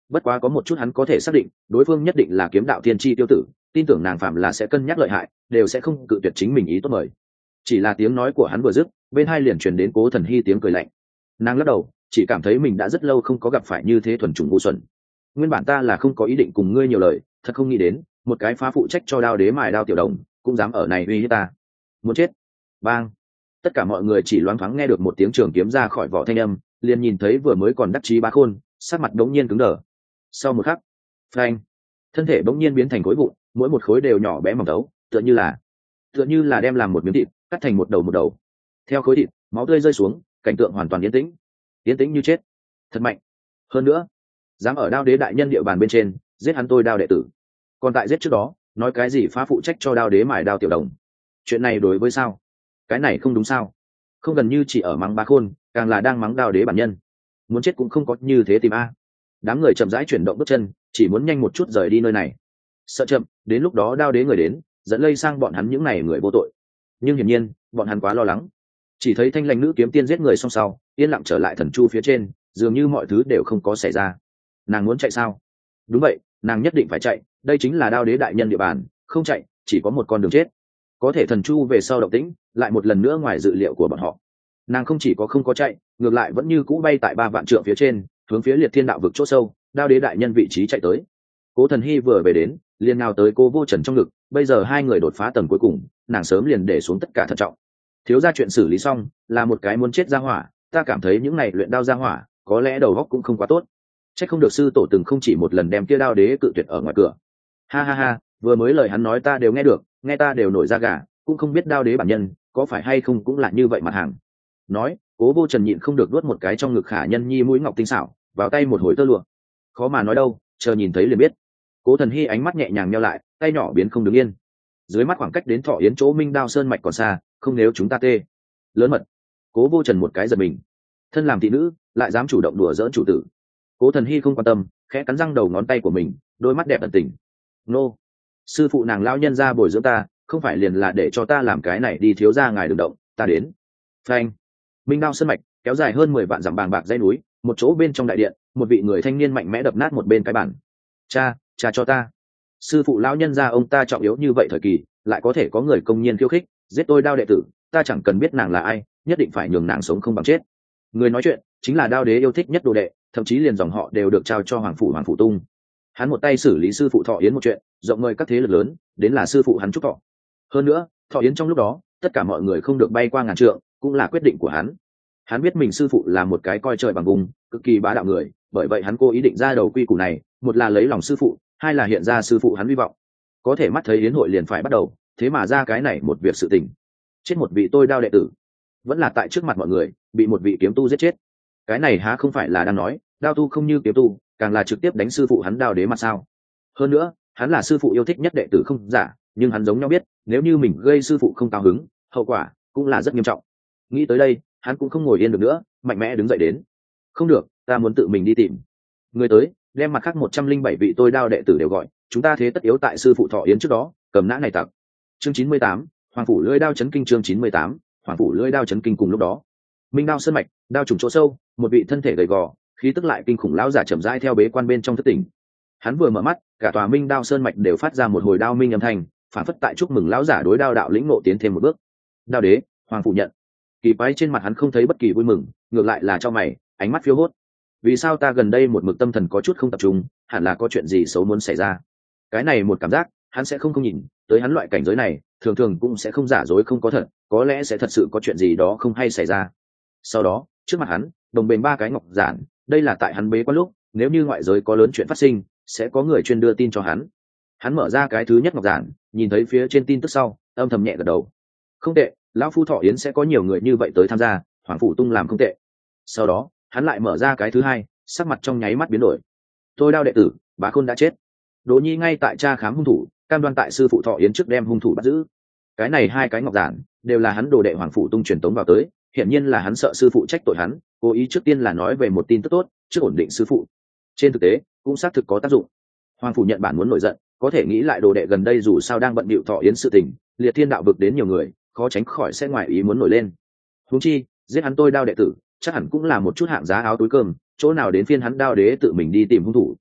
S1: bất quá có một chút hắn có thể xác định, đối phương nhất định là kiếm đạo thiên chi tiêu tử, tin tưởng nàng phạm là sẽ cân nhắc lợi hại, đều sẽ không cự tuyệt chính mình ý tốt mời. Chỉ là tiếng nói của hắn vừa dứt, bên hai liền truyền đến Cố Thần Hy tiếng cười lạnh. Nàng lắc đầu, chỉ cảm thấy mình đã rất lâu không có gặp phải như thế thuần chủng ngu xuẩn. Nguyên bản ta là không có ý định cùng ngươi nhiều lời, thật không nghĩ đến, một cái phá phụ trách cho đao đế mài đao tiểu đồng, cũng dám ở này uy hiếp ta. Muốn chết. Bang. Tất cả mọi người chỉ loáng thoáng nghe được một tiếng trường kiếm ra khỏi vỏ thanh âm, liền nhìn thấy vừa mới còn đắc chí bá khôn, sắc mặt đống nhiên cứng đờ. Sau một khắc, phanh, thân thể bỗng nhiên biến thành khối vụn, mỗi một khối đều nhỏ bé mỏng tấu, tựa như là tựa như là đem làm một miếng thịt, cắt thành một đầu một đầu. Theo khối thịt, máu tươi rơi xuống, cảnh tượng hoàn toàn yên tĩnh. Yên tĩnh như chết. Thật mạnh. Hơn nữa, dám ở đao đế đại nhân địa bàn bên trên, giết hắn tôi đao đệ tử. Còn tại giết trước đó, nói cái gì phá phụ trách cho đao đế mài đao tiểu đồng. Chuyện này đối với sao? Cái này không đúng sao? Không gần như chỉ ở mắng bá khôn, càng là đang mắng đao đế bản nhân. Muốn chết cũng không có như thế tìm a. Đám người chậm rãi chuyển động bước chân, chỉ muốn nhanh một chút rời đi nơi này. Sợ chậm, đến lúc đó đao đế người đến, dẫn lây sang bọn hắn những này người vô tội. Nhưng hiển nhiên, bọn hắn quá lo lắng. Chỉ thấy thanh lãnh nữ kiếm tiên giết người xong sau, yên lặng trở lại thần chu phía trên, dường như mọi thứ đều không có xảy ra. Nàng muốn chạy sao? Đúng vậy, nàng nhất định phải chạy, đây chính là đao đế đại nhân địa bàn, không chạy, chỉ có một con đường chết. Có thể thần chu về sau động tĩnh, lại một lần nữa ngoài dự liệu của bọn họ. Nàng không chỉ có không có chạy, ngược lại vẫn như cũ bay tại ba vạn trượng phía trên, hướng phía liệt thiên đạo vực chỗ sâu, đao đế đại nhân vị trí chạy tới. Cố Thần Hy vừa về đến, liền nào tới cô vô trần trong ngực, bây giờ hai người đột phá tầng cuối cùng, nàng sớm liền để xuống tất cả thận trọng. Thiếu gia chuyện xử lý xong, là một cái muốn chết ra hỏa, ta cảm thấy những này luyện đao ra hỏa, có lẽ đầu óc cũng không quá tốt. Chắc không được sư tổ từng không chỉ một lần đem kia đao đế cự tuyệt ở ngoài cửa. Ha ha ha, vừa mới lời hắn nói ta đều nghe được, nghe ta đều nổi da gà, cũng không biết đao đế bản nhân có phải hay không cũng là như vậy mặt hàng. Nói, Cố Vô Trần nhịn không được nuốt một cái trong ngực Khả Nhân Nhi mũi ngọc tinh xảo, vào tay một hồi tơ lụa. Khó mà nói đâu, chờ nhìn thấy liền biết. Cố Thần Hy ánh mắt nhẹ nhàng nheo lại, tay nhỏ biến không đứng yên. Dưới mắt khoảng cách đến Thọ Yến chỗ Minh Đao Sơn mạch còn xa, không nếu chúng ta tê lớn mật. Cố Vô Trần một cái giật mình, thân làm thị nữ lại dám chủ động đùa giỡn chủ tử. Cố Thần Hy không quan tâm, khẽ cắn răng đầu ngón tay của mình, đôi mắt đẹp ẩn tình. Nô, sư phụ nàng lao nhân ra bồi dưỡng ta, không phải liền là để cho ta làm cái này đi, thiếu gia ngài đừng động, ta đến. Phanh. Minh Đao Sơn mạch kéo dài hơn mười vạn dặm bàng bạc dãy núi, một chỗ bên trong đại điện, một vị người thanh niên mạnh mẽ đập nát một bên cái bàn. Cha, cha cho ta. Sư phụ lão nhân gia ông ta trọng yếu như vậy thời kỳ, lại có thể có người công nhiên khiêu khích, giết tôi đao đệ tử, ta chẳng cần biết nàng là ai, nhất định phải nhường nàng sống không bằng chết. Người nói chuyện chính là đao đế yêu thích nhất đồ đệ, thậm chí liền dòng họ đều được trao cho hoàng phủ hoàng phủ tung. Hắn một tay xử lý sư phụ Thọ Yến một chuyện, rộng mời các thế lực lớn, đến là sư phụ hắn chúc thọ. Hơn nữa, Thọ Yến trong lúc đó, tất cả mọi người không được bay qua ngàn trượng, cũng là quyết định của hắn. Hắn biết mình sư phụ là một cái coi trời bằng vùng, cực kỳ bá đạo người, bởi vậy hắn cố ý định ra đầu quy củ này, một là lấy lòng sư phụ, hai là hiện ra sư phụ hắn hy vọng. Có thể mắt thấy yến hội liền phải bắt đầu, thế mà ra cái này một việc sự tình. Chết một vị tôi đao đệ tử, vẫn là tại trước mặt mọi người, bị một vị kiếm tu giết chết. Cái này há không phải là đang nói, đao tu không như kiếm tu, càng là trực tiếp đánh sư phụ hắn đao đế mặt sao? Hơn nữa, hắn là sư phụ yêu thích nhất đệ tử không giả, nhưng hắn giống nhau biết, nếu như mình gây sư phụ không cao hứng, hậu quả cũng là rất nghiêm trọng. Nghĩ tới đây, hắn cũng không ngồi yên được nữa, mạnh mẽ đứng dậy đến. Không được, ta muốn tự mình đi tìm người tới, đem mặt khác một trăm linh bảy vị tôi đao đệ tử đều gọi, chúng ta thế tất yếu tại sư phụ Thọ Yến trước đó cầm nã này tặc. Chương chín mươi tám, hoàng phủ lưỡi đao chấn kinh. Chương chín mươi tám, hoàng phủ lưỡi đao chấn kinh. Cùng lúc đó, Minh Đao Sơn mạch, đao trùng chỗ sâu, một vị thân thể gầy gò, khí tức lại kinh khủng lão giả chậm rãi theo bế quan bên trong thất tỉnh. Hắn vừa mở mắt, cả tòa Minh Đao Sơn mạch đều phát ra một hồi đao minh âm thanh, phản phất tại chúc mừng lão giả đối đao đạo lĩnh ngộ tiến thêm một bước. Đao đế, hoàng phủ nhận. Kỳ quái trên mặt hắn không thấy bất kỳ vui mừng, ngược lại là cho mày, ánh mắt phiêu hốt. Vì sao ta gần đây một mực tâm thần có chút không tập trung, hẳn là có chuyện gì xấu muốn xảy ra. Cái này một cảm giác, hắn sẽ không không nhìn, tới hắn loại cảnh giới này, thường thường cũng sẽ không giả dối không có thật, có lẽ sẽ thật sự có chuyện gì đó không hay xảy ra. Sau đó, trước mặt hắn, đồng bền ba cái ngọc giản, đây là tại hắn bế quan lúc, nếu như ngoại giới có lớn chuyện phát sinh, sẽ có người chuyên đưa tin cho hắn. Hắn mở ra cái thứ nhất ngọc giản, nhìn thấy phía trên tin tức sau, âm thầm nhẹ gật đầu. Không tệ, lão phu Thọ Yến sẽ có nhiều người như vậy tới tham gia, hoàng phủ tung làm không tệ. Sau đó, hắn lại mở ra cái thứ hai, sắc mặt trong nháy mắt biến đổi. Tôi đao đệ tử, bá khôn đã chết. Đỗ Nhi ngay tại tra khám hung thủ, cam đoan tại sư phụ Thọ Yến trước đem hung thủ bắt giữ. Cái này hai cái ngọc giản đều là hắn đồ đệ hoàng phủ tung truyền tống vào tới, hiển nhiên là hắn sợ sư phụ trách tội hắn, cố ý trước tiên là nói về một tin tức tốt, trước ổn định sư phụ. Trên thực tế, cũng xác thực có tác dụng. Hoàng phủ nhận bản muốn nổi giận, có thể nghĩ lại đồ đệ gần đây dù sao đang bận bịu Thọ Yến sự tình, liệt thiên đạo vực đến nhiều người, khó tránh khỏi sẽ ngoài ý muốn nổi lên. Huống chi, giết hắn tôi đao đệ tử, chắc hẳn cũng là một chút hạng giá áo túi cơm, chỗ nào đến phiên hắn đao đế tự mình đi tìm hung thủ.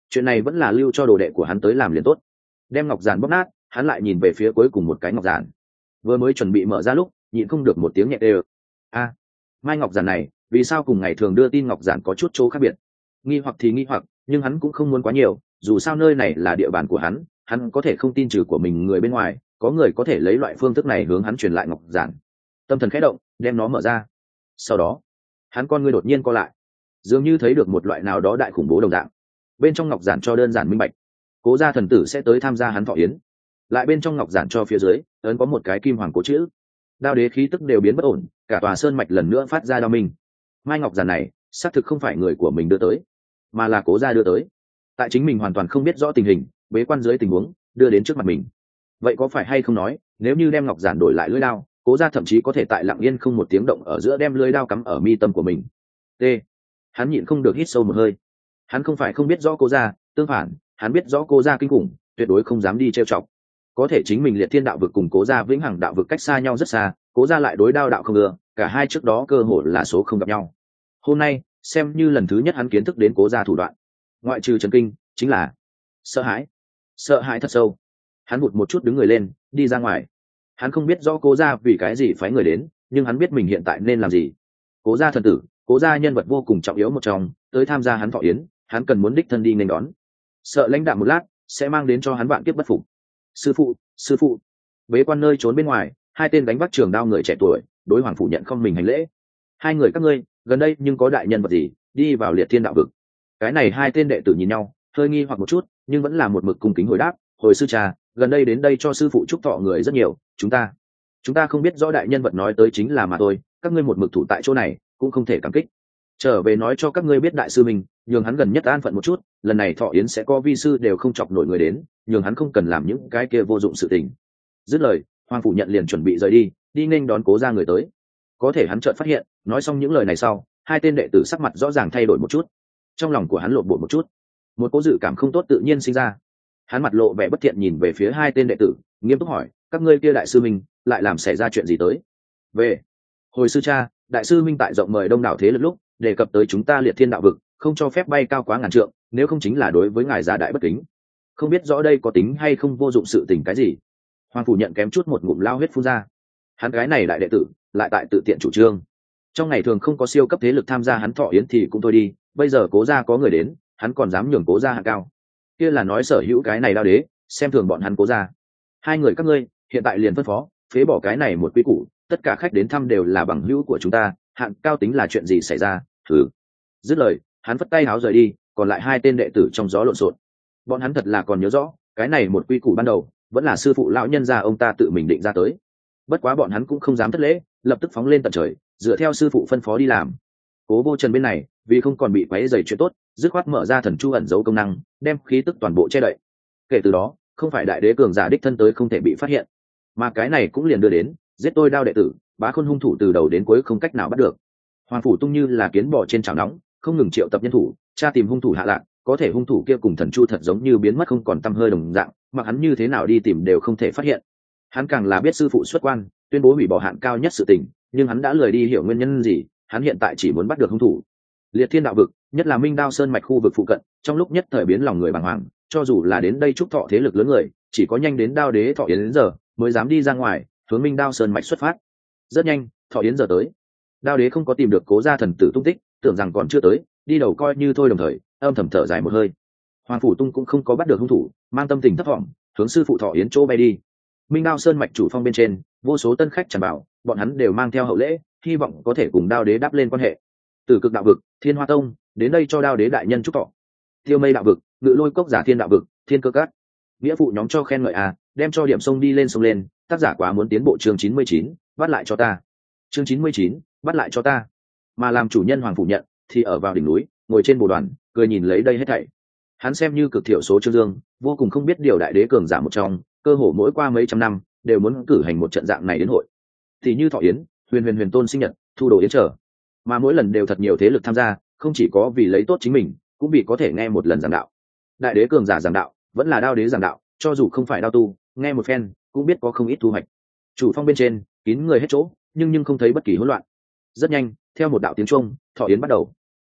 S1: chuyện này vẫn là lưu cho đồ đệ của hắn tới làm liền tốt. Đem ngọc giản bóp nát, hắn lại nhìn về phía cuối cùng một cái ngọc giản, vừa mới chuẩn bị mở ra lúc nhịn không được một tiếng nhẹ đều. A, mai ngọc giản này vì sao cùng ngày thường đưa tin ngọc giản có chút chỗ khác biệt? Nghi hoặc thì nghi hoặc, nhưng hắn cũng không muốn quá nhiều, dù sao nơi này là địa bàn của hắn, hắn có thể không tin trừ của mình người bên ngoài có người có thể lấy loại phương thức này hướng hắn truyền lại ngọc giản. Tâm thần khẽ động, đem nó mở ra. Sau đó hắn con ngươi đột nhiên co lại, dường như thấy được một loại nào đó đại khủng bố đồng dạng. Bên trong ngọc giản cho đơn giản minh bạch, Cố gia thần tử sẽ tới tham gia hắn thọ yến. Lại bên trong ngọc giản cho phía dưới ấn có một cái kim hoàng cố chữ. Đao đế khí tức đều biến bất ổn, cả tòa sơn mạch lần nữa phát ra đao minh. Mai ngọc giản này xác thực không phải người của mình đưa tới, mà là Cố gia đưa tới. Tại chính mình hoàn toàn không biết rõ tình hình, bế quan dưới tình huống đưa đến trước mặt mình. Vậy có phải hay không nói, nếu như đem ngọc giản đổi lại lưỡi đao, Cố gia thậm chí có thể tại lặng yên không một tiếng động ở giữa đem lưỡi đao cắm ở mi tâm của mình. T. Hắn nhịn không được hít sâu một hơi. Hắn không phải không biết rõ Cố gia, tương phản, hắn biết rõ Cố gia kinh khủng, tuyệt đối không dám đi trêu chọc. Có thể chính mình liệt thiên đạo vực cùng Cố gia vĩnh hằng đạo vực cách xa nhau rất xa, Cố gia lại đối đao đạo không ưa, cả hai trước đó cơ hội là số không gặp nhau. Hôm nay xem như lần thứ nhất hắn kiến thức đến Cố gia thủ đoạn, ngoại trừ chấn kinh chính là sợ hãi, sợ hãi thật sâu. Hắn bụt một chút đứng người lên, đi ra ngoài. Hắn không biết rõ Cố gia vì cái gì phái người đến, nhưng hắn biết mình hiện tại nên làm gì. Cố gia thần tử, Cố gia nhân vật vô cùng trọng yếu một trong, tới tham gia hắn thọ yến, hắn cần muốn đích thân đi nên đón. Sợ lãnh đạm một lát sẽ mang đến cho hắn vạn kiếp bất phục. Sư phụ, sư phụ. Bế quan nơi trốn bên ngoài, hai tên đánh bắt trường đao người trẻ tuổi đối hoàng phủ nhận không mình hành lễ. Hai người các ngươi gần đây nhưng có đại nhân vật gì đi vào liệt thiên đạo vực? Cái này hai tên đệ tử nhìn nhau, hơi nghi hoặc một chút, nhưng vẫn là một mực cung kính hồi đáp. Hồi sư trà, gần đây đến đây cho sư phụ chúc thọ người rất nhiều, chúng ta chúng ta không biết rõ đại nhân vật nói tới chính là mà thôi, các ngươi một mực thủ tại chỗ này cũng không thể cảm kích. Trở về nói cho các ngươi biết đại sư mình, nhường hắn gần nhất an phận một chút, lần này thọ yến sẽ có vi sư đều không chọc nổi người đến, nhường hắn không cần làm những cái kia vô dụng sự tình. Dứt lời, hoàng phủ nhận liền chuẩn bị rời đi, đi nên đón Cố gia người tới. Có thể hắn chợt phát hiện, nói xong những lời này sau, hai tên đệ tử sắc mặt rõ ràng thay đổi một chút. Trong lòng của hắn lộn bột một chút, một cố dự cảm không tốt tự nhiên sinh ra. Hắn mặt lộ vẻ bất thiện nhìn về phía hai tên đệ tử, nghiêm túc hỏi, các ngươi kia đại sư minh lại làm xảy ra chuyện gì tới? Về hồi sư cha, đại sư minh tại rộng mời đông đảo thế lực lúc đề cập tới chúng ta liệt thiên đạo vực không cho phép bay cao quá ngàn trượng, nếu không chính là đối với ngài gia đại bất kính. Không biết rõ đây có tính hay không vô dụng sự tình cái gì. Hoàng phủ nhận kém chút một ngụm lao huyết phun ra. Hắn gái này đại đệ tử lại tại tự tiện chủ trương, trong ngày thường không có siêu cấp thế lực tham gia hắn thọ yến thì cũng thôi đi, bây giờ Cố gia có người đến, hắn còn dám nhường Cố gia hạng cao, kia là nói sở hữu cái này đao đế xem thường bọn hắn Cố gia. Hai người các ngươi hiện tại liền phân phó phế bỏ cái này một quy củ, tất cả khách đến thăm đều là bằng hữu của chúng ta, hạng cao tính là chuyện gì xảy ra? Thử. Dứt lời, hắn phất tay háo rời đi, còn lại hai tên đệ tử trong gió lộn xộn. Bọn hắn thật là còn nhớ rõ, cái này một quy củ ban đầu vẫn là sư phụ lão nhân gia ông ta tự mình định ra tới. Bất quá bọn hắn cũng không dám thất lễ, lập tức phóng lên tận trời, dựa theo sư phụ phân phó đi làm. Cố Vô Trần bên này vì không còn bị quấy rầy chuyện tốt, dứt khoát mở ra thần chu ẩn giấu công năng, đem khí tức toàn bộ che đậy. Kể từ đó, không phải đại đế cường giả đích thân tới không thể bị phát hiện, mà cái này cũng liền đưa đến giết tôi đao đệ tử, bá khôn hung thủ từ đầu đến cuối không cách nào bắt được. Hoàng phủ tung như là kiến bò trên chảo nóng, không ngừng triệu tập nhân thủ, tra tìm hung thủ hạ lạc, có thể hung thủ kia cùng thần chu thật giống như biến mất không còn tăm hơi đồng dạng, mặc hắn như thế nào đi tìm đều không thể phát hiện. Hắn càng là biết sư phụ xuất quan, tuyên bố hủy bỏ hạn cao nhất sự tình, nhưng hắn đã lười đi hiểu nguyên nhân gì, hắn hiện tại chỉ muốn bắt được hung thủ. Liệt thiên đạo vực, nhất là Minh Đao Sơn mạch khu vực phụ cận, trong lúc nhất thời biến lòng người bàng hoàng, cho dù là đến đây chúc thọ thế lực lớn người, chỉ có nhanh đến đao đế thọ yến đến giờ, mới dám đi ra ngoài, hướng Minh Đao Sơn mạch xuất phát. Rất nhanh, thọ yến giờ tới. Đao đế không có tìm được Cố gia thần tử tung tích, tưởng rằng còn chưa tới, đi đầu coi như thôi đồng thời, âm thầm thở dài một hơi. Hoàng phủ tung cũng không có bắt được hung thủ, mang tâm tình thất vọng, hướng sư phụ thọ yến chỗ bay đi. Minh Đao Sơn mạch chủ phong bên trên, vô số tân khách tràn vào, bọn hắn đều mang theo hậu lễ, hy vọng có thể cùng đao đế đáp lên quan hệ. Từ Cực đạo vực, Thiên Hoa tông đến đây cho đao đế đại nhân chúc thọ. Tiêu Mây đạo vực, Ngự Lôi cốc giả Thiên đạo vực, Thiên Cơ các nghĩa phụ nhóm cho khen ngợi à, đem cho điểm sông đi lên sông lên. Tác giả quá muốn tiến bộ chương chín mươi chín, bắt lại cho ta. Chương chín mươi chín, bắt lại cho ta. Mà làm chủ nhân Hoàng phủ nhận thì ở vào đỉnh núi, ngồi trên bồ đoàn, cười nhìn lấy đây hết thảy. Hắn xem như cực thiểu số Trương Dương, vô cùng không biết điều đại đế cường giả một trong, cơ hồ mỗi qua mấy trăm năm đều muốn cử hành một trận dạng này đến hội. Thì như thọ yến, huyền huyền huyền tôn sinh nhật, thu đồ yến trở, mà mỗi lần đều thật nhiều thế lực tham gia, không chỉ có vì lấy tốt chính mình, cũng vì có thể nghe một lần giảng đạo. Đại đế cường giả giảng đạo vẫn là đao đế giảng đạo, cho dù không phải đao tu, nghe một phen cũng biết có không ít thu hoạch. Chủ phong bên trên kín người hết chỗ, nhưng nhưng không thấy bất kỳ hỗn loạn. Rất nhanh, theo một đạo tiếng chuông, thọ yến bắt đầu.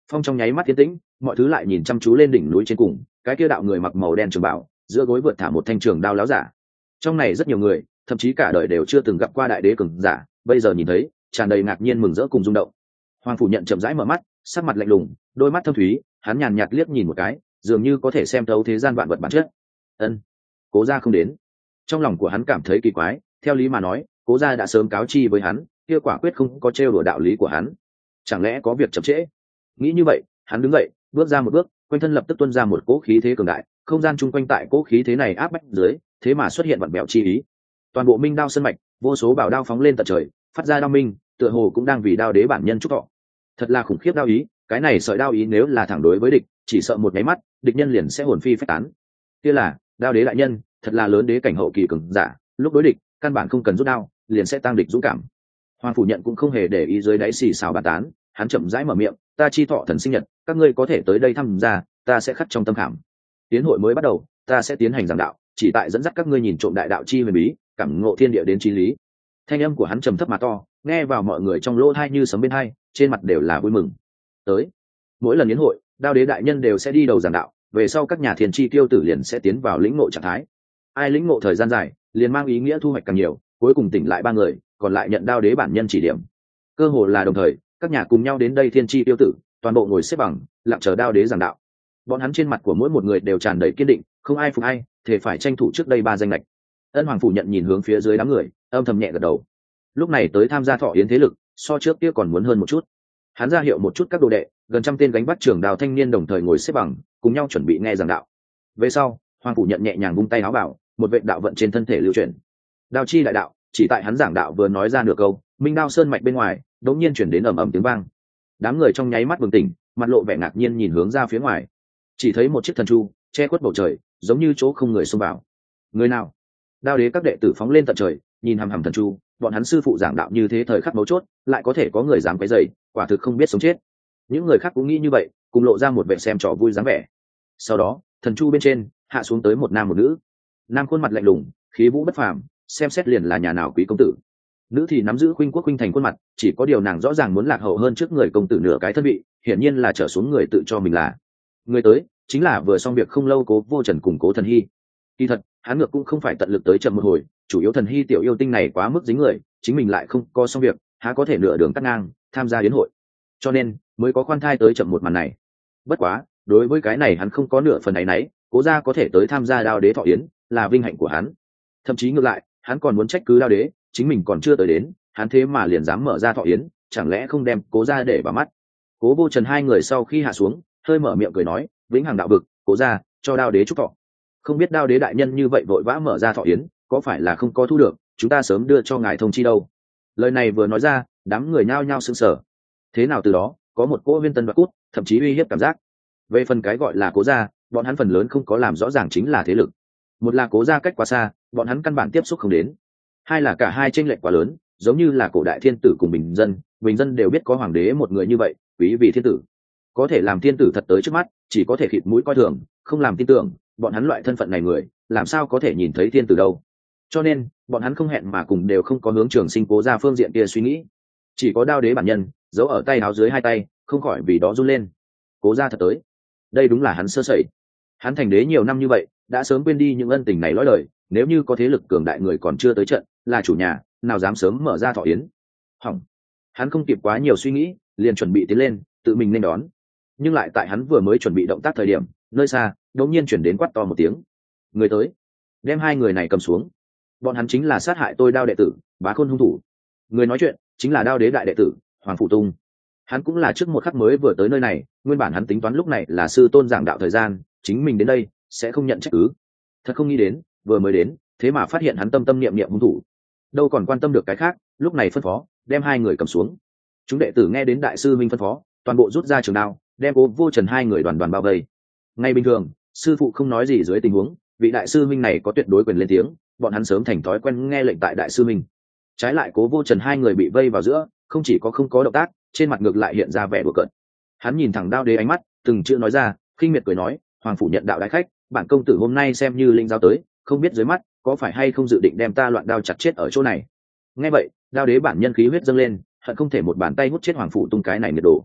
S1: Phong trong nháy mắt tiến tĩnh, mọi thứ lại nhìn chăm chú lên đỉnh núi trên cùng, cái kia đạo người mặc màu đen trường bảo, giữa gối vượt thả một thanh trường đao láo giả. Trong này rất nhiều người, thậm chí cả đời đều chưa từng gặp qua đại đế cường giả, bây giờ nhìn thấy, tràn đầy ngạc nhiên mừng rỡ cùng rung động. Hoàng phủ nhận chậm rãi mở mắt, sắc mặt lạnh lùng, đôi mắt thâm thúy, hắn nhàn nhạt liếc nhìn một cái, dường như có thể xem thấu thế gian vạn vật bản chất. Ân, Cố gia không đến. Trong lòng của hắn cảm thấy kỳ quái, theo lý mà nói, Cố gia đã sớm cáo chi với hắn, kia quả quyết không có trêu đùa đạo lý của hắn. Chẳng lẽ có việc chậm trễ? Nghĩ như vậy, hắn đứng dậy, bước ra một bước, quanh thân lập tức tuôn ra một cỗ khí thế cường đại, không gian chung quanh tại cỗ khí thế này áp bách dưới, thế mà xuất hiện vặn vẹo chi ý. Toàn bộ minh đao sơn mạch, vô số bảo đao phóng lên tận trời, phát ra đao minh, tựa hồ cũng đang vì đao đế bản nhân chúc thọ. Thật là khủng khiếp đao ý, cái này sợi đao ý nếu là thẳng đối với địch, chỉ sợ một cái mắt, địch nhân liền sẽ hồn phi phách tán. Kia là, đao đế đại nhân, thật là lớn đế cảnh hậu kỳ cường giả, lúc đối địch, căn bản không cần rút đao, liền sẽ tăng địch dũng cảm. Hoàng phủ nhận cũng không hề để ý dưới đáy xì xào bàn tán, hắn chậm rãi mở miệng, ta chi thọ thần sinh nhật, các ngươi có thể tới đây tham gia, ta sẽ khắc trong tâm khảm. Tiến hội mới bắt đầu, ta sẽ tiến hành giảng đạo, chỉ tại dẫn dắt các ngươi nhìn trộm đại đạo chi huyền bí, cảm ngộ thiên địa đến chí lý. Thanh âm của hắn trầm thấp mà to, nghe vào mọi người trong lỗ tai như sấm bên tai, trên mặt đều là vui mừng. Tới, mỗi lần yến hội, đao đế đại nhân đều sẽ đi đầu giảng đạo, về sau các nhà thiền chi tiêu tử liền sẽ tiến vào lĩnh ngộ trạng thái. Ai lĩnh ngộ thời gian dài, liền mang ý nghĩa thu hoạch càng nhiều, cuối cùng tỉnh lại ba người, còn lại nhận đao đế bản nhân chỉ điểm. Cơ hồ là đồng thời, các nhà cùng nhau đến đây thiên chi tiêu tử, toàn bộ ngồi xếp bằng, lặng chờ đao đế giảng đạo. Bọn hắn trên mặt của mỗi một người đều tràn đầy kiên định, không ai phục ai, thể phải tranh thủ trước đây ba danh lệch. Ân Hoàng phủ nhận nhìn hướng phía dưới đám người, âm thầm nhẹ gật đầu. Lúc này tới tham gia thọ yến thế lực, so trước kia còn muốn hơn một chút. Hắn ra hiệu một chút các đồ đệ, gần trăm tên gánh bắt trưởng đào thanh niên đồng thời ngồi xếp bằng, cùng nhau chuẩn bị nghe giảng đạo. Về sau, Hoàng phủ nhận nhẹ nhàng vung tay áo bảo, một vệt đạo vận trên thân thể lưu chuyển. Đao chi đại đạo, chỉ tại hắn giảng đạo vừa nói ra nửa câu, minh đao sơn mạch bên ngoài, đột nhiên chuyển đến ầm ầm tiếng vang. Đám người trong nháy mắt bừng tỉnh, mặt lộ vẻ ngạc nhiên nhìn hướng ra phía ngoài, chỉ thấy một chiếc thần chu che khuất bầu trời, giống như chỗ không người xông vào. Người nào? Đao đế các đệ tử phóng lên tận trời, nhìn hằm hằm thần chu, bọn hắn sư phụ giảng đạo như thế thời khắc mấu chốt, lại có thể có người dám quấy rầy, quả thực không biết sống chết. Những người khác cũng nghĩ như vậy, cùng lộ ra một vẻ xem trò vui dáng vẻ. Sau đó, thần chu bên trên hạ xuống tới một nam một nữ. Nam khuôn mặt lạnh lùng, khí vũ bất phàm, xem xét liền là nhà nào quý công tử. Nữ thì nắm giữ khuynh quốc khuynh thành khuôn mặt, chỉ có điều nàng rõ ràng muốn lạc hậu hơn trước người công tử nửa cái thân vị, hiển nhiên là trở xuống người tự cho mình là. Người tới chính là vừa xong việc không lâu Cố Vô Trần cùng Cố Thần Hy. Kỳ thật, hắn ngược cũng không phải tận lực tới chậm một hồi, chủ yếu Thần Hy tiểu yêu tinh này quá mức dính người, chính mình lại không có xong việc, há có thể nửa đường cắt ngang tham gia yến hội, cho nên mới có khoan thai tới chậm một màn này. Bất quá, đối với cái này hắn không có nửa phần ấy nấy, Cố gia có thể tới tham gia Đao đế thọ yến là vinh hạnh của hắn. Thậm chí ngược lại, hắn còn muốn trách cứ Đao đế, chính mình còn chưa tới đến, hắn thế mà liền dám mở ra thọ yến, chẳng lẽ không đem Cố gia để vào mắt. Cố Vô Trần hai người sau khi hạ xuống, hơi mở miệng cười nói, vĩnh hằng đạo vực, Cố gia cho Đao đế chúc thọ. Không biết Đao đế đại nhân như vậy vội vã mở ra thọ yến, có phải là không có thu được, chúng ta sớm đưa cho ngài thông chi đâu. Lời này vừa nói ra, đám người nhao nhao sững sờ. Thế nào từ đó, có một cỗ viên tân đoạt cút, thậm chí uy hiếp cảm giác. Về phần cái gọi là Cố gia, bọn hắn phần lớn không có làm rõ ràng chính là thế lực. Một là Cố gia cách quá xa, bọn hắn căn bản tiếp xúc không đến. Hai là cả hai chênh lệch quá lớn, giống như là cổ đại thiên tử cùng bình dân, bình dân đều biết có hoàng đế một người như vậy, quý vị thiên tử. Có thể làm thiên tử thật tới trước mắt, chỉ có thể khịt mũi coi thường, không làm tin tưởng, bọn hắn loại thân phận này người, làm sao có thể nhìn thấy thiên tử đâu. Cho nên, bọn hắn không hẹn mà cùng đều không có hướng Trường Sinh Cố gia phương diện kia suy nghĩ. Chỉ có Đao đế bản nhân, giấu ở tay áo dưới hai tay, không khỏi vì đó run lên. Cố gia thật tới. Đây đúng là hắn sơ sẩy. Hắn thành đế nhiều năm như vậy, đã sớm quên đi những ân tình này lõi đời, nếu như có thế lực cường đại người còn chưa tới trận, là chủ nhà, nào dám sớm mở ra thọ yến. Hỏng. Hắn không kịp quá nhiều suy nghĩ, liền chuẩn bị tiến lên, tự mình nên đón. Nhưng lại tại hắn vừa mới chuẩn bị động tác thời điểm, nơi xa đột nhiên chuyển đến quát to một tiếng. Người tới, đem hai người này cầm xuống. Bọn hắn chính là sát hại tôi Đao đệ tử, Bá Khôn hung thủ. Người nói chuyện chính là Đao đế đại đệ tử, Hoàng Phủ Tung. Hắn cũng là trước một khắc mới vừa tới nơi này, nguyên bản hắn tính toán lúc này là sư tôn giảng đạo thời gian, chính mình đến đây sẽ không nhận trách cứ. Thật không nghĩ đến, vừa mới đến, thế mà phát hiện hắn tâm tâm niệm niệm hung thủ. Đâu còn quan tâm được cái khác, lúc này phân phó, đem hai người cầm xuống. Chúng đệ tử nghe đến đại sư minh phân phó, toàn bộ rút ra trường đao, đem Cố Vô Trần hai người đoàn đoàn bao vây. Ngay bình thường, sư phụ không nói gì dưới tình huống, vị đại sư minh này có tuyệt đối quyền lên tiếng, bọn hắn sớm thành thói quen nghe lệnh tại đại sư minh. Trái lại Cố Vô Trần hai người bị vây vào giữa, không chỉ có không có động tác, trên mặt ngược lại hiện ra vẻ đùa cợt. Hắn nhìn thẳng Đao đế ánh mắt, từng chữ nói ra, khinh miệt cười nói, Hoàng phủ nhận đạo đại khách, bản công tử hôm nay xem như linh giao tới, không biết dưới mắt có phải hay không dự định đem ta loạn đao chặt chết ở chỗ này. Nghe vậy, Đao đế bản nhân khí huyết dâng lên, hận không thể một bàn tay hút chết Hoàng phủ Tung cái này nhiệt độ.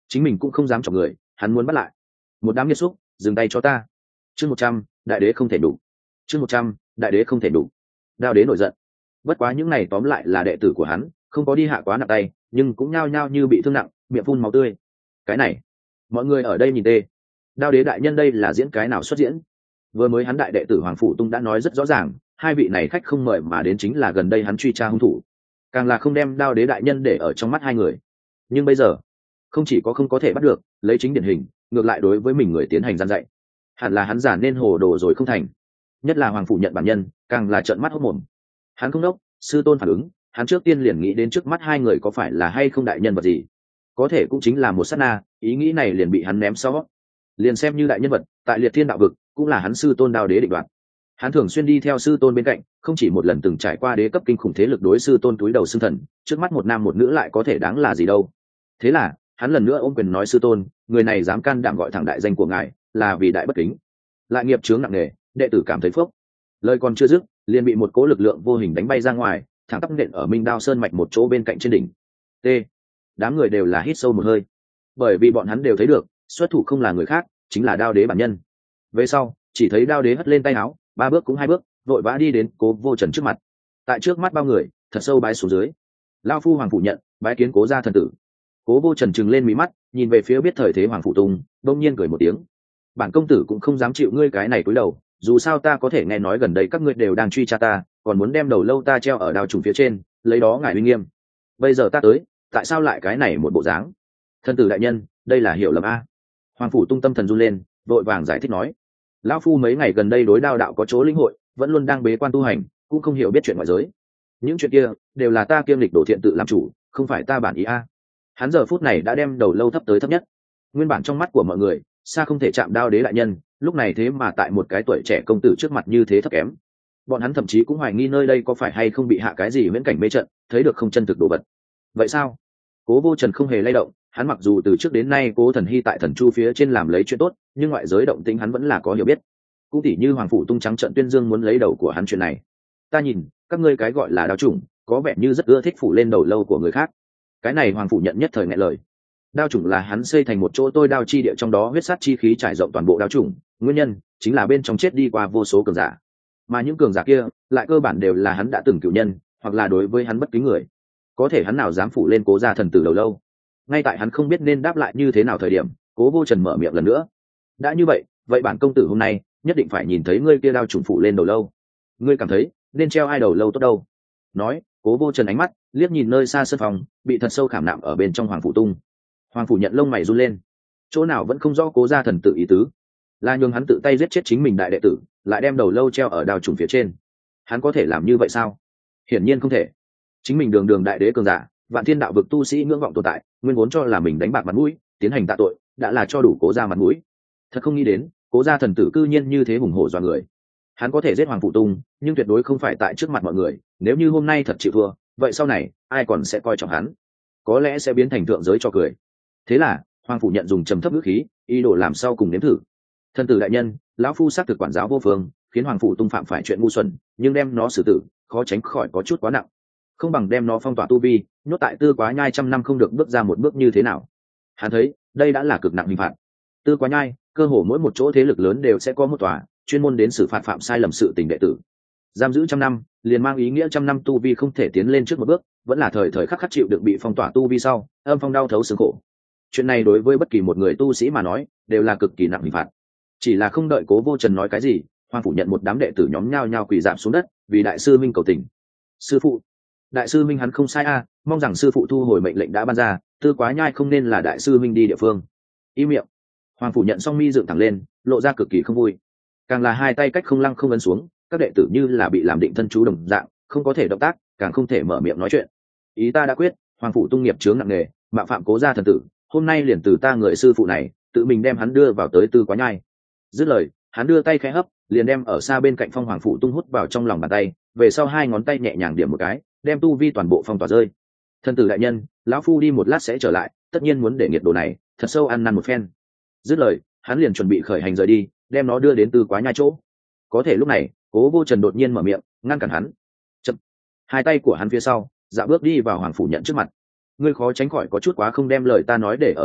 S1: chính mình cũng không dám chọc người, hắn muốn bắt lại. Một đám nghiệt xúc, dừng tay cho ta. Chương một trăm, đại đế không thể đủ. Chương một trăm, đại đế không thể đủ. Đao đế nổi giận. Bất quá những này tóm lại là đệ tử của hắn, không có đi hạ quá nặng tay, nhưng cũng nhao nhao như bị thương nặng, miệng phun máu tươi. Cái này, mọi người ở đây nhìn tê. Đao đế đại nhân đây là diễn cái nào xuất diễn? Vừa mới hắn đại đệ tử Hoàng Phủ Tung đã nói rất rõ ràng, hai vị này khách không mời mà đến chính là gần đây hắn truy tra hung thủ, càng là không đem đao đế đại nhân để ở trong mắt hai người. Nhưng bây giờ không chỉ có không có thể bắt được, lấy chính điển hình ngược lại đối với mình người tiến hành gian dạy, hẳn là hắn giả nên hồ đồ rồi không thành. Nhất là Hoàng Phủ Nhận bản nhân càng là trợn mắt hốt mồm. Hắn không đốc, sư tôn phản ứng, hắn trước tiên liền nghĩ đến trước mắt hai người có phải là hay không đại nhân vật gì, có thể cũng chính là một sát na, ý nghĩ này liền bị hắn ném sau. Liền xem như đại nhân vật tại liệt thiên đạo vực cũng là hắn sư tôn đao đế định đoạt. Hắn thường xuyên đi theo sư tôn bên cạnh, không chỉ một lần từng trải qua đế cấp kinh khủng thế lực đối sư tôn túi đầu xưng thần, trước mắt một nam một nữ lại có thể đáng là gì đâu. Thế là hắn lần nữa ôm quyền nói sư tôn, người này dám can đảm gọi thẳng đại danh của ngài là vì đại bất kính, lại nghiệp chướng nặng nề, đệ tử cảm thấy phước. Lời còn chưa dứt liền bị một cố lực lượng vô hình đánh bay ra ngoài, thẳng tắp nện ở Minh Đao Sơn mạch một chỗ bên cạnh trên đỉnh. T. Đám người đều là hít sâu một hơi, bởi vì bọn hắn đều thấy được xuất thủ không là người khác, chính là đao đế bản nhân. Về sau chỉ thấy đao đế hất lên tay áo, ba bước cũng hai bước vội vã đi đến Cố Vô Trần trước mặt, tại trước mắt bao người thật sâu bái xuống dưới. Lao phu Hoàng Phủ Nhận bái kiến Cố gia thần tử. Cố Vô Trần trừng lên mí mắt, nhìn về phía biết thời thế Hoàng Phủ Tung, đông nhiên cười một tiếng. Bản công tử cũng không dám chịu ngươi cái này cúi đầu, dù sao ta có thể nghe nói gần đây các ngươi đều đang truy tra ta, còn muốn đem đầu lâu ta treo ở đao trùng phía trên, lấy đó ngài uy nghiêm. Bây giờ ta tới, tại sao lại cái này một bộ dáng? Thần tử đại nhân, đây là hiểu lầm a. Hoàng Phủ Tung tâm thần run lên, vội vàng giải thích nói: lão phu mấy ngày gần đây đối đao đạo có chỗ lĩnh hội, vẫn luôn đang bế quan tu hành, cũng không hiểu biết chuyện ngoại giới. Những chuyện kia đều là ta kiêm lịch đổ thiện tự làm chủ, không phải ta bản ý a. Hắn giờ phút này đã đem đầu lâu thấp tới thấp nhất, nguyên bản trong mắt của mọi người xa không thể chạm đao đế đại nhân, lúc này thế mà tại một cái tuổi trẻ công tử trước mặt như thế thấp kém. Bọn hắn thậm chí cũng hoài nghi nơi đây có phải hay không bị hạ cái gì miễn cảnh mê trận, thấy được không chân thực đồ vật. Vậy sao? Cố Vô Trần không hề lay động, hắn mặc dù từ trước đến nay Cố Thần Hy tại Thần Chu phía trên làm lấy chuyện tốt, nhưng ngoại giới động tĩnh hắn vẫn là có hiểu biết. Cũng tỉ như Hoàng Phủ Tung trắng trợn tuyên dương muốn lấy đầu của hắn chuyện này. Ta nhìn, các ngươi cái gọi là đao chủng, có vẻ như rất ưa thích phủ lên đầu lâu của người khác. Cái này Hoàng Phủ Nhận nhất thời nghẹn lời. Đao chủng là hắn xây thành một chỗ tôi đao chi địa, trong đó huyết sát chi khí trải rộng toàn bộ đao chủng, nguyên nhân chính là bên trong chết đi qua vô số cường giả, mà những cường giả kia lại cơ bản đều là hắn đã từng cửu nhân, hoặc là đối với hắn bất kính người. Có thể hắn nào dám phủ lên Cố gia thần tử đầu lâu? Ngay tại hắn không biết nên đáp lại như thế nào thời điểm, Cố Vô Trần mở miệng lần nữa. Đã như vậy, vậy bản công tử hôm nay nhất định phải nhìn thấy ngươi kia đao trùng phủ lên đầu lâu. Ngươi cảm thấy nên treo ai đầu lâu tốt đâu? Nói, Cố Vô Trần ánh mắt liếc nhìn nơi xa sân phòng, bị thật sâu khảm nạm ở bên trong Hoàng Phủ Tung. Hoàng Phủ Nhận lông mày run lên, chỗ nào vẫn không rõ Cố gia thần tử ý tứ, là nhường hắn tự tay giết chết chính mình đại đệ tử, lại đem đầu lâu treo ở đao trùng phía trên. Hắn có thể làm như vậy sao? Hiển nhiên không thể. Chính mình đường đường đại đế cường giả, vạn thiên đạo vực tu sĩ ngưỡng vọng tồn tại, nguyên vốn cho là mình đánh bạc mặt mũi, tiến hành tạ tội, đã là cho đủ Cố gia mặt mũi. Thật không nghĩ đến, Cố gia thần tử cư nhiên như thế hùng hổ dọa người. Hắn có thể giết Hoàng Phủ Tung, nhưng tuyệt đối không phải tại trước mặt mọi người. Nếu như hôm nay thật chịu thua, vậy sau này ai còn sẽ coi trọng hắn? Có lẽ sẽ biến thành thượng giới cho cười. Thế là Hoàng Phủ Nhận dùng trầm thấp ngữ khí, ý đồ làm sau cùng nếm thử. Thần tử đại nhân, lão phu xác thực quản giáo vô phương, khiến Hoàng Phủ Tung phạm phải chuyện ngu xuẩn, nhưng đem nó xử tử, khó tránh khỏi có chút quá nặng. Không bằng đem nó phong tỏa tu vi, nhốt tại Tư Quá Nhai trăm năm không được bước ra một bước như thế nào? Hắn thấy đây đã là cực nặng hình phạt. Tư Quá Nhai, cơ hồ mỗi một chỗ thế lực lớn đều sẽ có một tòa chuyên môn đến xử phạt phạm sai lầm sự tình đệ tử. Giam giữ trăm năm, liền mang ý nghĩa trăm năm tu vi không thể tiến lên trước một bước, vẫn là thời thời khắc khắc chịu đựng bị phong tỏa tu vi sau, âm phong đau thấu xương khổ. Chuyện này đối với bất kỳ một người tu sĩ mà nói, đều là cực kỳ nặng hình phạt. Chỉ là không đợi Cố Vô Trần nói cái gì, Hoàng Phủ Nhận một đám đệ tử nhóm nhao nhao quỳ rạp xuống đất, vì đại sư minh cầu tình. Sư phụ, đại sư minh hắn không sai a, mong rằng sư phụ thu hồi mệnh lệnh đã ban ra, Tư Quá Nhai không nên là đại sư minh đi địa phương. Im miệng. Hoàng Phủ Nhận song mi dựng thẳng lên, lộ ra cực kỳ không vui. Càng là hai tay cách không lăng không ấn xuống, các đệ tử như là bị làm định thân chú đồng dạng, không có thể động tác, càng không thể mở miệng nói chuyện. Ý ta đã quyết, Hoàng Phủ Tung nghiệp chướng nặng nề, mạo phạm Cố gia thần tử, hôm nay liền từ ta người sư phụ này, tự mình đem hắn đưa vào tới Tư Quá Nhai. Dứt lời, hắn đưa tay khẽ hấp, liền đem ở xa bên cạnh Phong Hoàng Phủ Tung hút vào trong lòng bàn tay, về sau hai ngón tay nhẹ nhàng điểm một cái, đem tu vi toàn bộ phong tỏa rơi. Thần tử đại nhân, lão phu đi một lát sẽ trở lại, tất nhiên muốn để nghiệt đồ này thật sâu ăn năn một phen. Dứt lời, hắn liền chuẩn bị khởi hành rời đi, đem nó đưa đến Tư Quá Nhai chỗ. Có thể lúc này, Cố Vô Trần đột nhiên mở miệng, ngăn cản hắn. Chậm. Hai tay của hắn phía sau, dạ bước đi vào Hoàng Phủ Nhận trước mặt. Ngươi khó tránh khỏi có chút quá không đem lời ta nói để ở trong mắt,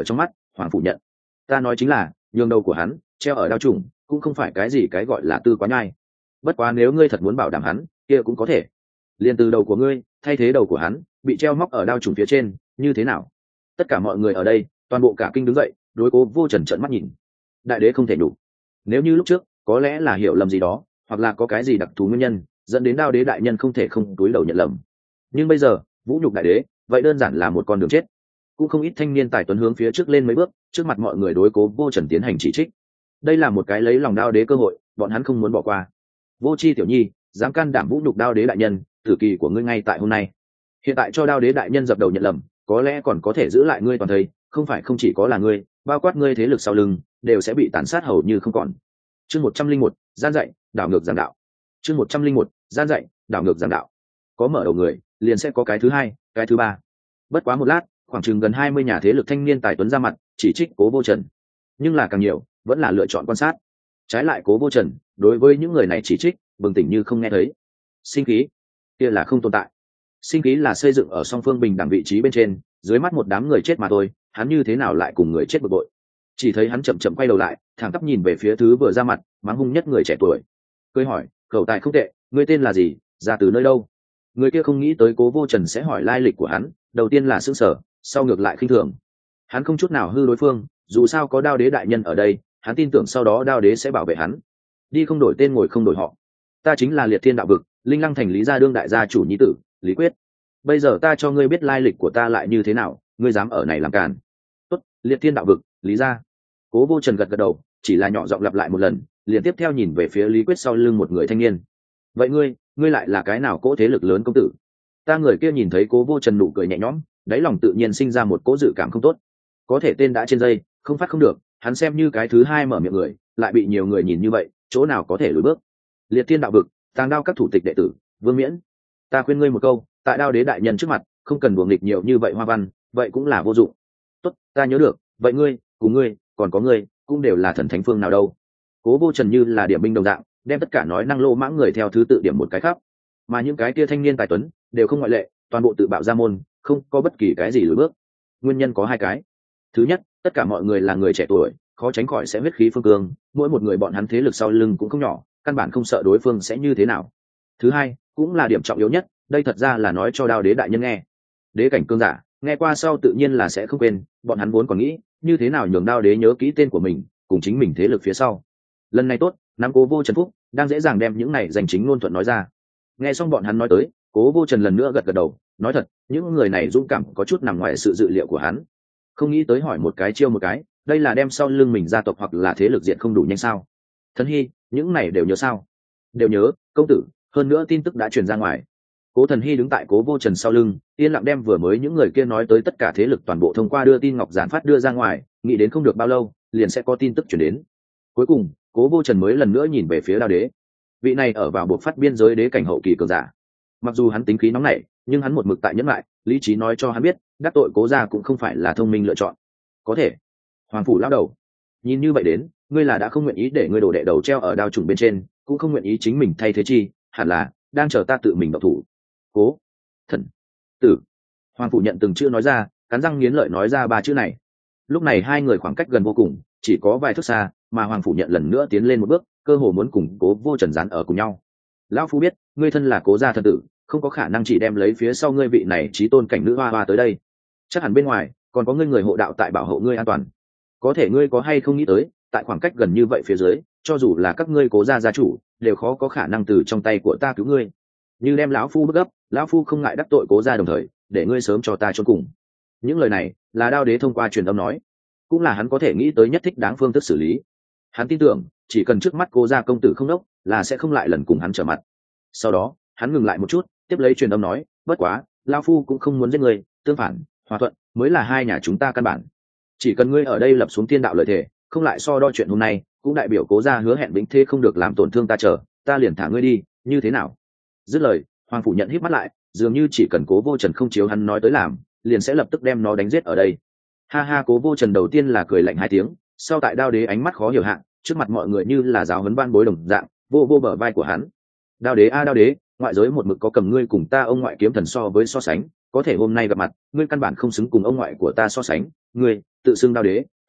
S1: hoàng phủ nhận. Ta nói chính là nhường đầu của hắn treo ở đao trùng cũng không phải cái gì cái gọi là tư quá nhai. Bất quá nếu ngươi thật muốn bảo đảm hắn kia cũng có thể, liền từ đầu của ngươi thay thế đầu của hắn bị treo móc ở đao trùng phía trên, như thế nào? Tất cả mọi người ở đây toàn bộ cả kinh đứng dậy đối Cố Vô Trần trợn mắt nhìn. Đại đế không thể đủ. Nếu như lúc trước có lẽ là hiểu lầm gì đó, hoặc là có cái gì đặc thù nguyên nhân dẫn đến đao đế đại nhân không thể không túi đầu nhận lầm, nhưng bây giờ vũ nhục đại đế vậy đơn giản là một con đường chết. Cũng không ít thanh niên tài tuấn hướng phía trước lên mấy bước, trước mặt mọi người đối Cố Vô Trần tiến hành chỉ trích. Đây là một cái lấy lòng đao đế cơ hội, bọn hắn không muốn bỏ qua. Vô Chi tiểu nhi dám can đảm vũ nhục đao đế đại nhân, tử kỳ của ngươi ngay tại hôm nay. Hiện tại cho đao đế đại nhân dập đầu nhận lầm, có lẽ còn có thể giữ lại ngươi toàn thây, không phải không chỉ có là ngươi, bao quát ngươi thế lực sau lưng đều sẽ bị tàn sát hầu như không còn. Chương một trăm linh một, gian dạy đảo ngược giảng đạo. Chương một trăm linh một, gian dạy đảo ngược giảng đạo. Có mở đầu người liền sẽ có cái thứ hai, cái thứ ba. Bất quá một lát, khoảng chừng gần hai mươi nhà thế lực thanh niên tài tuấn ra mặt chỉ trích Cố Vô Trần, nhưng là càng nhiều vẫn là lựa chọn quan sát. Trái lại Cố Vô Trần đối với những người này chỉ trích bừng tỉnh như không nghe thấy. Sinh khí kia là không tồn tại. Sinh khí là xây dựng ở song phương bình đẳng vị trí bên trên, dưới mắt một đám người chết mà thôi, hắn như thế nào lại cùng người chết bực bội. Chỉ thấy hắn chậm chậm quay đầu lại, thẳng tắp nhìn về phía thứ vừa ra mặt mắng hung nhất người trẻ tuổi, cười hỏi: khẩu tài không tệ, ngươi tên là gì, ra từ nơi đâu? Người kia không nghĩ tới Cố Vô Trần sẽ hỏi lai lịch của hắn, đầu tiên là sững sờ, sau ngược lại khinh thường. Hắn không chút nào hư đối phương, dù sao có đao đế đại nhân ở đây, hắn tin tưởng sau đó đao đế sẽ bảo vệ hắn. Đi không đổi tên ngồi không đổi họ. Ta chính là Liệt Thiên đạo vực Linh Lăng thành Lý gia đương đại gia chủ nhi tử Lý Quyết. Bây giờ ta cho ngươi biết lai lịch của ta lại như thế nào, ngươi dám ở này làm càn? Tốt, Liệt Thiên đạo vực Lý gia. Cố Vô Trần gật gật đầu, chỉ là nhỏ giọng lặp lại một lần, liền tiếp theo nhìn về phía Lý Quyết sau lưng một người thanh niên. Vậy ngươi, ngươi lại là cái nào cỗ thế lực lớn công tử? Ta người kia nhìn thấy Cố Vô Trần nụ cười nhẹ nhõm, đáy lòng tự nhiên sinh ra một cỗ dự cảm không tốt. Có thể tên đã trên dây, không phát không được, hắn xem như cái thứ hai mở miệng người, lại bị nhiều người nhìn như vậy, chỗ nào có thể lùi bước. Liệt Thiên đạo vực, Tàng Đao các thủ tịch đệ tử, Vương Miễn. Ta khuyên ngươi một câu, tại đao đế đại nhân trước mặt, không cần buồng nghịch nhiều như vậy hoa văn, vậy cũng là vô dụng. Tốt, ta nhớ được, vậy ngươi, cùng ngươi, còn có ngươi, cũng đều là thần thánh phương nào đâu? Cố Vô Trần như là điểm binh đồng dạng, đem tất cả nói năng lô mãng người theo thứ tự điểm một cái khắp, mà những cái kia thanh niên tài tuấn đều không ngoại lệ, toàn bộ tự bạo ra môn, không có bất kỳ cái gì lùi bước. Nguyên nhân có hai cái. Thứ nhất, tất cả mọi người là người trẻ tuổi, khó tránh khỏi sẽ huyết khí phương cương, mỗi một người bọn hắn thế lực sau lưng cũng không nhỏ, căn bản không sợ đối phương sẽ như thế nào. Thứ hai, cũng là điểm trọng yếu nhất, đây thật ra là nói cho đao đế đại nhân nghe. Đế cảnh cương giả nghe qua sau tự nhiên là sẽ không quên, bọn hắn vốn còn nghĩ như thế nào nhường đao đế nhớ kỹ tên của mình cùng chính mình thế lực phía sau. Lần này tốt, nắm Cố Vô Trần phúc đang dễ dàng đem những này danh chính ngôn thuận nói ra. Nghe xong bọn hắn nói tới, Cố Vô Trần lần nữa gật gật đầu, nói thật, những người này dũng cảm có chút nằm ngoài sự dự liệu của hắn. Không nghĩ tới hỏi một cái chiêu một cái, đây là đem sau lưng mình gia tộc hoặc là thế lực diện không đủ nhanh sao? Thần Hy, những này đều nhớ sao? Đều nhớ, công tử, hơn nữa tin tức đã truyền ra ngoài. Cố Thần Hy đứng tại Cố Vô Trần sau lưng, yên lặng đem vừa mới những người kia nói tới tất cả thế lực toàn bộ thông qua đưa tin ngọc giản phát đưa ra ngoài, nghĩ đến không được bao lâu, liền sẽ có tin tức truyền đến. Cuối cùng, Cố Vô Trần mới lần nữa nhìn về phía đao đế. Vị này ở vào buộc phát biên giới đế cảnh hậu kỳ cường giả. Mặc dù hắn tính khí nóng nảy, nhưng hắn một mực tại nhẫn lại, lý trí nói cho hắn biết, đắc tội Cố gia cũng không phải là thông minh lựa chọn. Có thể. Hoàng phủ lão đầu, nhìn như vậy đến, ngươi là đã không nguyện ý để ngươi đổ đệ đầu treo ở đao trùng bên trên, cũng không nguyện ý chính mình thay thế chi, hẳn là đang chờ ta tự mình động thủ. Cố thần tử. Hoàng phủ nhận từng chữ nói ra, cắn răng nghiến lợi nói ra ba chữ này. Lúc này hai người khoảng cách gần vô cùng, chỉ có vài thước xa, mà Hoàng phủ nhận lần nữa tiến lên một bước, cơ hồ muốn cùng Cố Vô Trần dán ở cùng nhau. Lão phu biết, ngươi thân là Cố gia thần tử, không có khả năng chỉ đem lấy phía sau ngươi vị này chí tôn cảnh nữ hoa hoa tới đây. Chắc hẳn bên ngoài còn có ngươi người hộ đạo tại bảo hộ ngươi an toàn. Có thể ngươi có hay không nghĩ tới, tại khoảng cách gần như vậy phía dưới, cho dù là các ngươi Cố gia gia chủ, đều khó có khả năng từ trong tay của ta cứu ngươi. Như đem lão phu bức gấp, lão phu không ngại đắc tội Cố gia đồng thời, để ngươi sớm cho ta chôn cùng. Những lời này là đao đế thông qua truyền âm nói, cũng là hắn có thể nghĩ tới nhất thích đáng phương thức xử lý. Hắn tin tưởng, chỉ cần trước mắt Cố gia công tử không đốc, là sẽ không lại lần cùng hắn trở mặt. Sau đó, hắn ngừng lại một chút, tiếp lấy truyền âm nói, bất quá, lão phu cũng không muốn giết ngươi, tương phản, hòa thuận mới là hai nhà chúng ta căn bản. Chỉ cần ngươi ở đây lập xuống thiên đạo lợi thể, không lại so đo chuyện hôm nay, cũng đại biểu Cố gia hứa hẹn vĩnh thế không được làm tổn thương ta, chờ ta liền thả ngươi đi, như thế nào? Dứt lời, Hoàng phủ nhận híp mắt lại, dường như chỉ cần Cố Vô Trần không chiếu hắn nói tới làm, liền sẽ lập tức đem nó đánh giết ở đây. Ha ha, Cố Vô Trần đầu tiên là cười lạnh hai tiếng, sau tại đao đế ánh mắt khó hiểu hạn, trước mặt mọi người như là giáo huấn ban bối đồng dạng, vô vô bờ vai của hắn. Đao đế a đao đế, ngoại giới một mực có cầm ngươi cùng ta ông ngoại kiếm thần so với so sánh, có thể hôm nay gặp mặt, ngươi căn bản không xứng cùng ông ngoại của ta so sánh, ngươi tự xưng đao đế,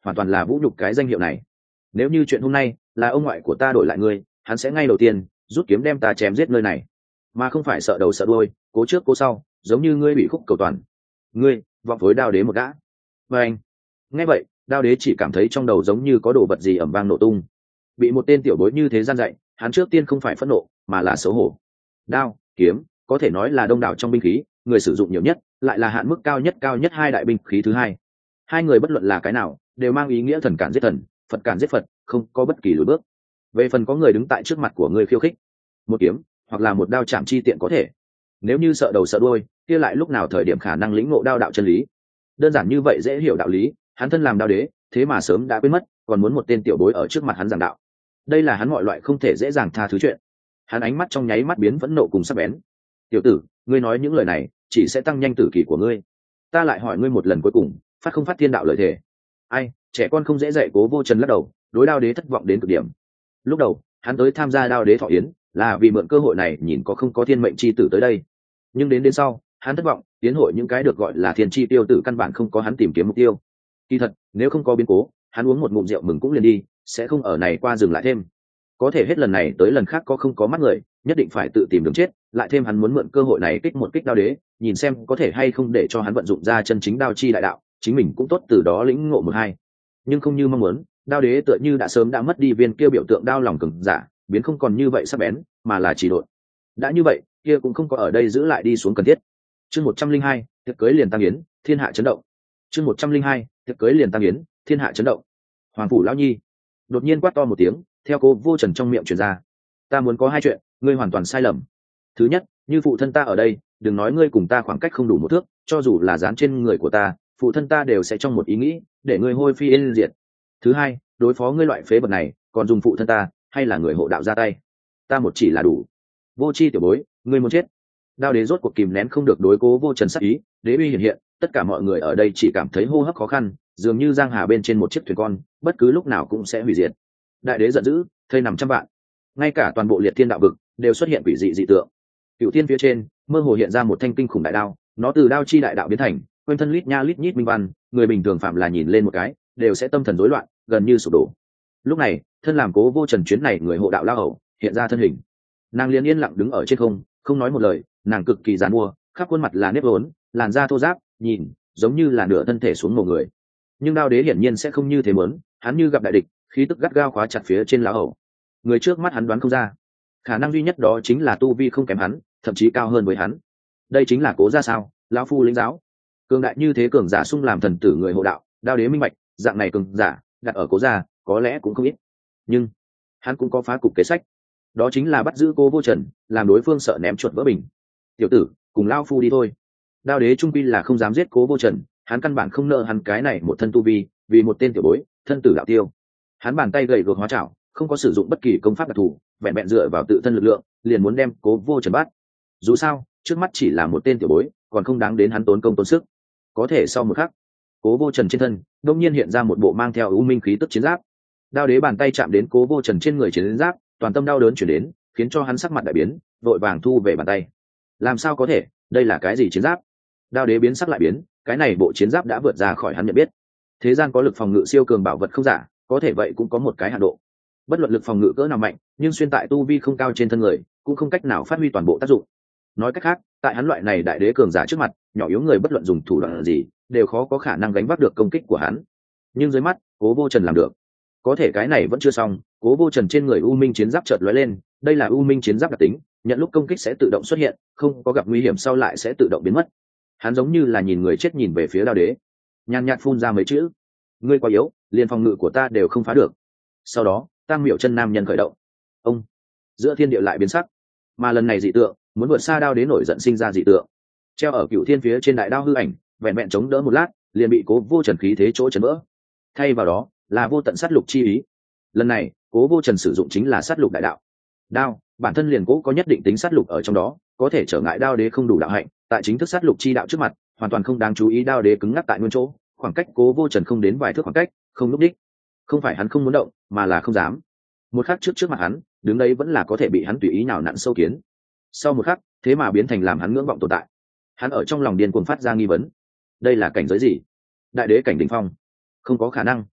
S1: hoàn toàn là vũ nhục cái danh hiệu này. Nếu như chuyện hôm nay là ông ngoại của ta đổi lại ngươi, hắn sẽ ngay đầu tiên rút kiếm đem ta chém giết nơi này, mà không phải sợ đầu sợ đuôi, cố trước cố sau, giống như ngươi bị khúc cầu toàn. Ngươi vọng phối Đao Đế một gã. Và anh nghe vậy, Đao Đế chỉ cảm thấy trong đầu giống như có đồ vật gì ầm vang nổ tung. Bị một tên tiểu bối như thế gian dạy, hắn trước tiên không phải phẫn nộ mà là xấu hổ. Đao, kiếm có thể nói là đông đảo trong binh khí, người sử dụng nhiều nhất, lại là hạn mức cao nhất cao nhất hai đại binh khí thứ hai. Hai người bất luận là cái nào đều mang ý nghĩa thần cản giết thần, Phật cản giết Phật, không có bất kỳ lùi bước. Về phần có người đứng tại trước mặt của ngươi khiêu khích, một kiếm hoặc là một đao chạm chi tiện có thể. Nếu như sợ đầu sợ đuôi, kia lại lúc nào thời điểm khả năng lĩnh ngộ đao đạo chân lý. Đơn giản như vậy dễ hiểu đạo lý, hắn thân làm Đao Đế, thế mà sớm đã quên mất, còn muốn một tên tiểu bối ở trước mặt hắn giảng đạo. Đây là hắn mọi loại không thể dễ dàng tha thứ chuyện. Hắn ánh mắt trong nháy mắt biến phẫn nộ cùng sắc bén. Tiểu tử, ngươi nói những lời này chỉ sẽ tăng nhanh tử kỳ của ngươi. Ta lại hỏi ngươi một lần cuối cùng, phát không phát thiên đạo lời thề? Ai, trẻ con không dễ dạy. Cố Vô Trần lắc đầu, đối Đao Đế thất vọng đến cực điểm. Lúc đầu hắn tới tham gia Đao Đế thọ yến là vì mượn cơ hội này nhìn có không có thiên mệnh chi tử tới đây, nhưng đến đến sau hắn thất vọng, tiến hội những cái được gọi là thiên chi tiêu tử căn bản không có hắn tìm kiếm mục tiêu. Kỳ thật nếu không có biến cố, hắn uống một ngụm rượu mừng cũng liền đi, sẽ không ở này qua dừng lại thêm. Có thể hết lần này tới lần khác có không có mắt người, nhất định phải tự tìm đường chết, lại thêm hắn muốn mượn cơ hội này kích một kích Đao Đế, nhìn xem có thể hay không để cho hắn vận dụng ra chân chính đao chi đại đạo, chính mình cũng tốt từ đó lĩnh ngộ một hai. Nhưng không như mong muốn, Đao Đế tựa như đã sớm đã mất đi viên kia biểu tượng đao lòng cường giả, biến không còn như vậy sắc bén, mà là chỉ độn. Đã như vậy, kia cũng không có ở đây giữ lại đi xuống cần thiết. Chương một trăm linh hai, tiệc cưới liền tăng yến, thiên hạ chấn động. Chương một trăm linh hai, tiệc cưới liền tăng yến, thiên hạ chấn động. Hoàng phủ lão nhi đột nhiên quát to một tiếng, theo Cố Vô Trần trong miệng truyền ra. Ta muốn có hai chuyện, ngươi hoàn toàn sai lầm. Thứ nhất, như phụ thân ta ở đây, đừng nói ngươi cùng ta khoảng cách không đủ một thước, cho dù là dán trên người của ta, phụ thân ta đều sẽ trong một ý nghĩ để ngươi hôi phi yên diệt. Thứ hai, đối phó ngươi loại phế vật này, còn dùng phụ thân ta hay là người hộ đạo ra tay, ta một chỉ là đủ. Vô chi tiểu bối, ngươi muốn chết. Đao Đế rốt cuộc kìm nén không được đối Cố Vô Trần sát ý, đế uy hiện hiện, tất cả mọi người ở đây chỉ cảm thấy hô hấp khó khăn, dường như giang hà bên trên một chiếc thuyền con, bất cứ lúc nào cũng sẽ hủy diệt. Đại đế giận dữ, thây nằm trăm vạn, ngay cả toàn bộ liệt thiên đạo vực đều xuất hiện quỷ dị dị tượng. Cửu thiên phía trên mơ hồ hiện ra một thanh kinh khủng đại đao, nó từ đao chi đại đạo biến thành, quanh thân lít nha lít nhít minh văn, người bình thường phạm là nhìn lên một cái đều sẽ tâm thần rối loạn, gần như sụp đổ. Lúc này thân làm Cố Vô Trần chuyến này người hộ đạo lao hầu hiện ra thân hình, nàng liền yên lặng đứng ở trên không, không nói một lời. Nàng cực kỳ giàn mua, khắp khuôn mặt là nếp vốn, làn da thô ráp, nhìn giống như là nửa thân thể xuống mồ người. Nhưng Đao Đế hiển nhiên sẽ không như thế muốn, hắn như gặp đại địch, khí tức gắt gao khóa chặt phía trên lão hầu. Người trước mắt hắn đoán không ra, khả năng duy nhất đó chính là tu vi không kém hắn, thậm chí cao hơn với hắn. Đây chính là Cố gia sao? Lão phu lĩnh giáo. Cường đại như thế cường giả sung làm thần tử người hộ đạo, Đao Đế minh bạch, dạng này cường giả đặt ở Cố gia có lẽ cũng không ít. Nhưng hắn cũng có phá cục kế sách, đó chính là bắt giữ Cố Vô Trần, làm đối phương sợ ném chuột vỡ bình. Tiểu tử, cùng lão phu đi thôi. Đao Đế trung quy là không dám giết Cố Vô Trần, hắn căn bản không nợ hắn cái này một thân tu vi, vì một tên tiểu bối, thân tử đạo tiêu. Hắn bàn tay gầy guộc hóa chảo, không có sử dụng bất kỳ công pháp đặc thù, vẹn vẹn dựa vào tự thân lực lượng, liền muốn đem Cố Vô Trần bắt. Dù sao, trước mắt chỉ là một tên tiểu bối, còn không đáng đến hắn tốn công tốn sức. Có thể sau một khắc, Cố Vô Trần trên thân đột nhiên hiện ra một bộ mang theo u minh khí tức chiến giáp. Đao Đế bàn tay chạm đến Cố Vô Trần trên người chiến giáp, toàn tâm đau đớn chuyển đến, khiến cho hắn sắc mặt đại biến, vội vàng thu về bàn tay. Làm sao có thể, đây là cái gì chiến giáp? Đao Đế biến sắc lại biến, cái này bộ chiến giáp đã vượt ra khỏi hắn nhận biết. Thế gian có lực phòng ngự siêu cường bảo vật không giả, có thể vậy cũng có một cái hạn độ. Bất luận lực phòng ngự cỡ nào mạnh, nhưng xuyên tại tu vi không cao trên thân người, cũng không cách nào phát huy toàn bộ tác dụng. Nói cách khác, tại hắn loại này đại đế cường giả trước mặt, nhỏ yếu người bất luận dùng thủ đoạn gì, đều khó có khả năng gánh vác được công kích của hắn. Nhưng dưới mắt, Cố Vô Trần làm được. Có thể cái này vẫn chưa xong, Cố Vô Trần trên người u minh chiến giáp chợt lóe lên, đây là u minh chiến giáp đặc tính, nhận lúc công kích sẽ tự động xuất hiện, không có gặp nguy hiểm sau lại sẽ tự động biến mất. Hắn giống như là nhìn người chết nhìn về phía Đao Đế, nhàn nhạt phun ra mấy chữ: ngươi quá yếu, liền phòng ngự của ta đều không phá được. Sau đó Tam Miểu chân nam nhân khởi động. Ông giữa thiên địa lại biến sắc, mà lần này dị tượng muốn vượt xa Đao Đế nổi giận sinh ra dị tượng. Treo ở cửu thiên phía trên đại đao hư ảnh, vẹn vẹn chống đỡ một lát, liền bị Cố Vô Trần khí thế chỗ chấn vỡ. Thay vào đó là vô tận sát lục chi ý. Lần này Cố Vô Trần sử dụng chính là sát lục đại đạo. Đao bản thân liền cố có nhất định tính sát lục ở trong đó, có thể trở ngại Đao Đế không đủ đạo hạnh, tại chính thức sát lục chi đạo trước mặt, hoàn toàn không đáng chú ý. Đao Đế cứng ngắc tại nguyên chỗ, khoảng cách Cố Vô Trần không đến vài thước khoảng cách, không lúc đích. Không phải hắn không muốn động, mà là không dám. Một khắc trước trước mặt hắn, đứng đây vẫn là có thể bị hắn tùy ý nào nặn sâu kiến. Sau một khắc, thế mà biến thành làm hắn ngưỡng vọng tồn tại. Hắn ở trong lòng điên cuồng phát ra nghi vấn: đây là cảnh giới gì? Đại đế cảnh đỉnh phong? Không có khả năng.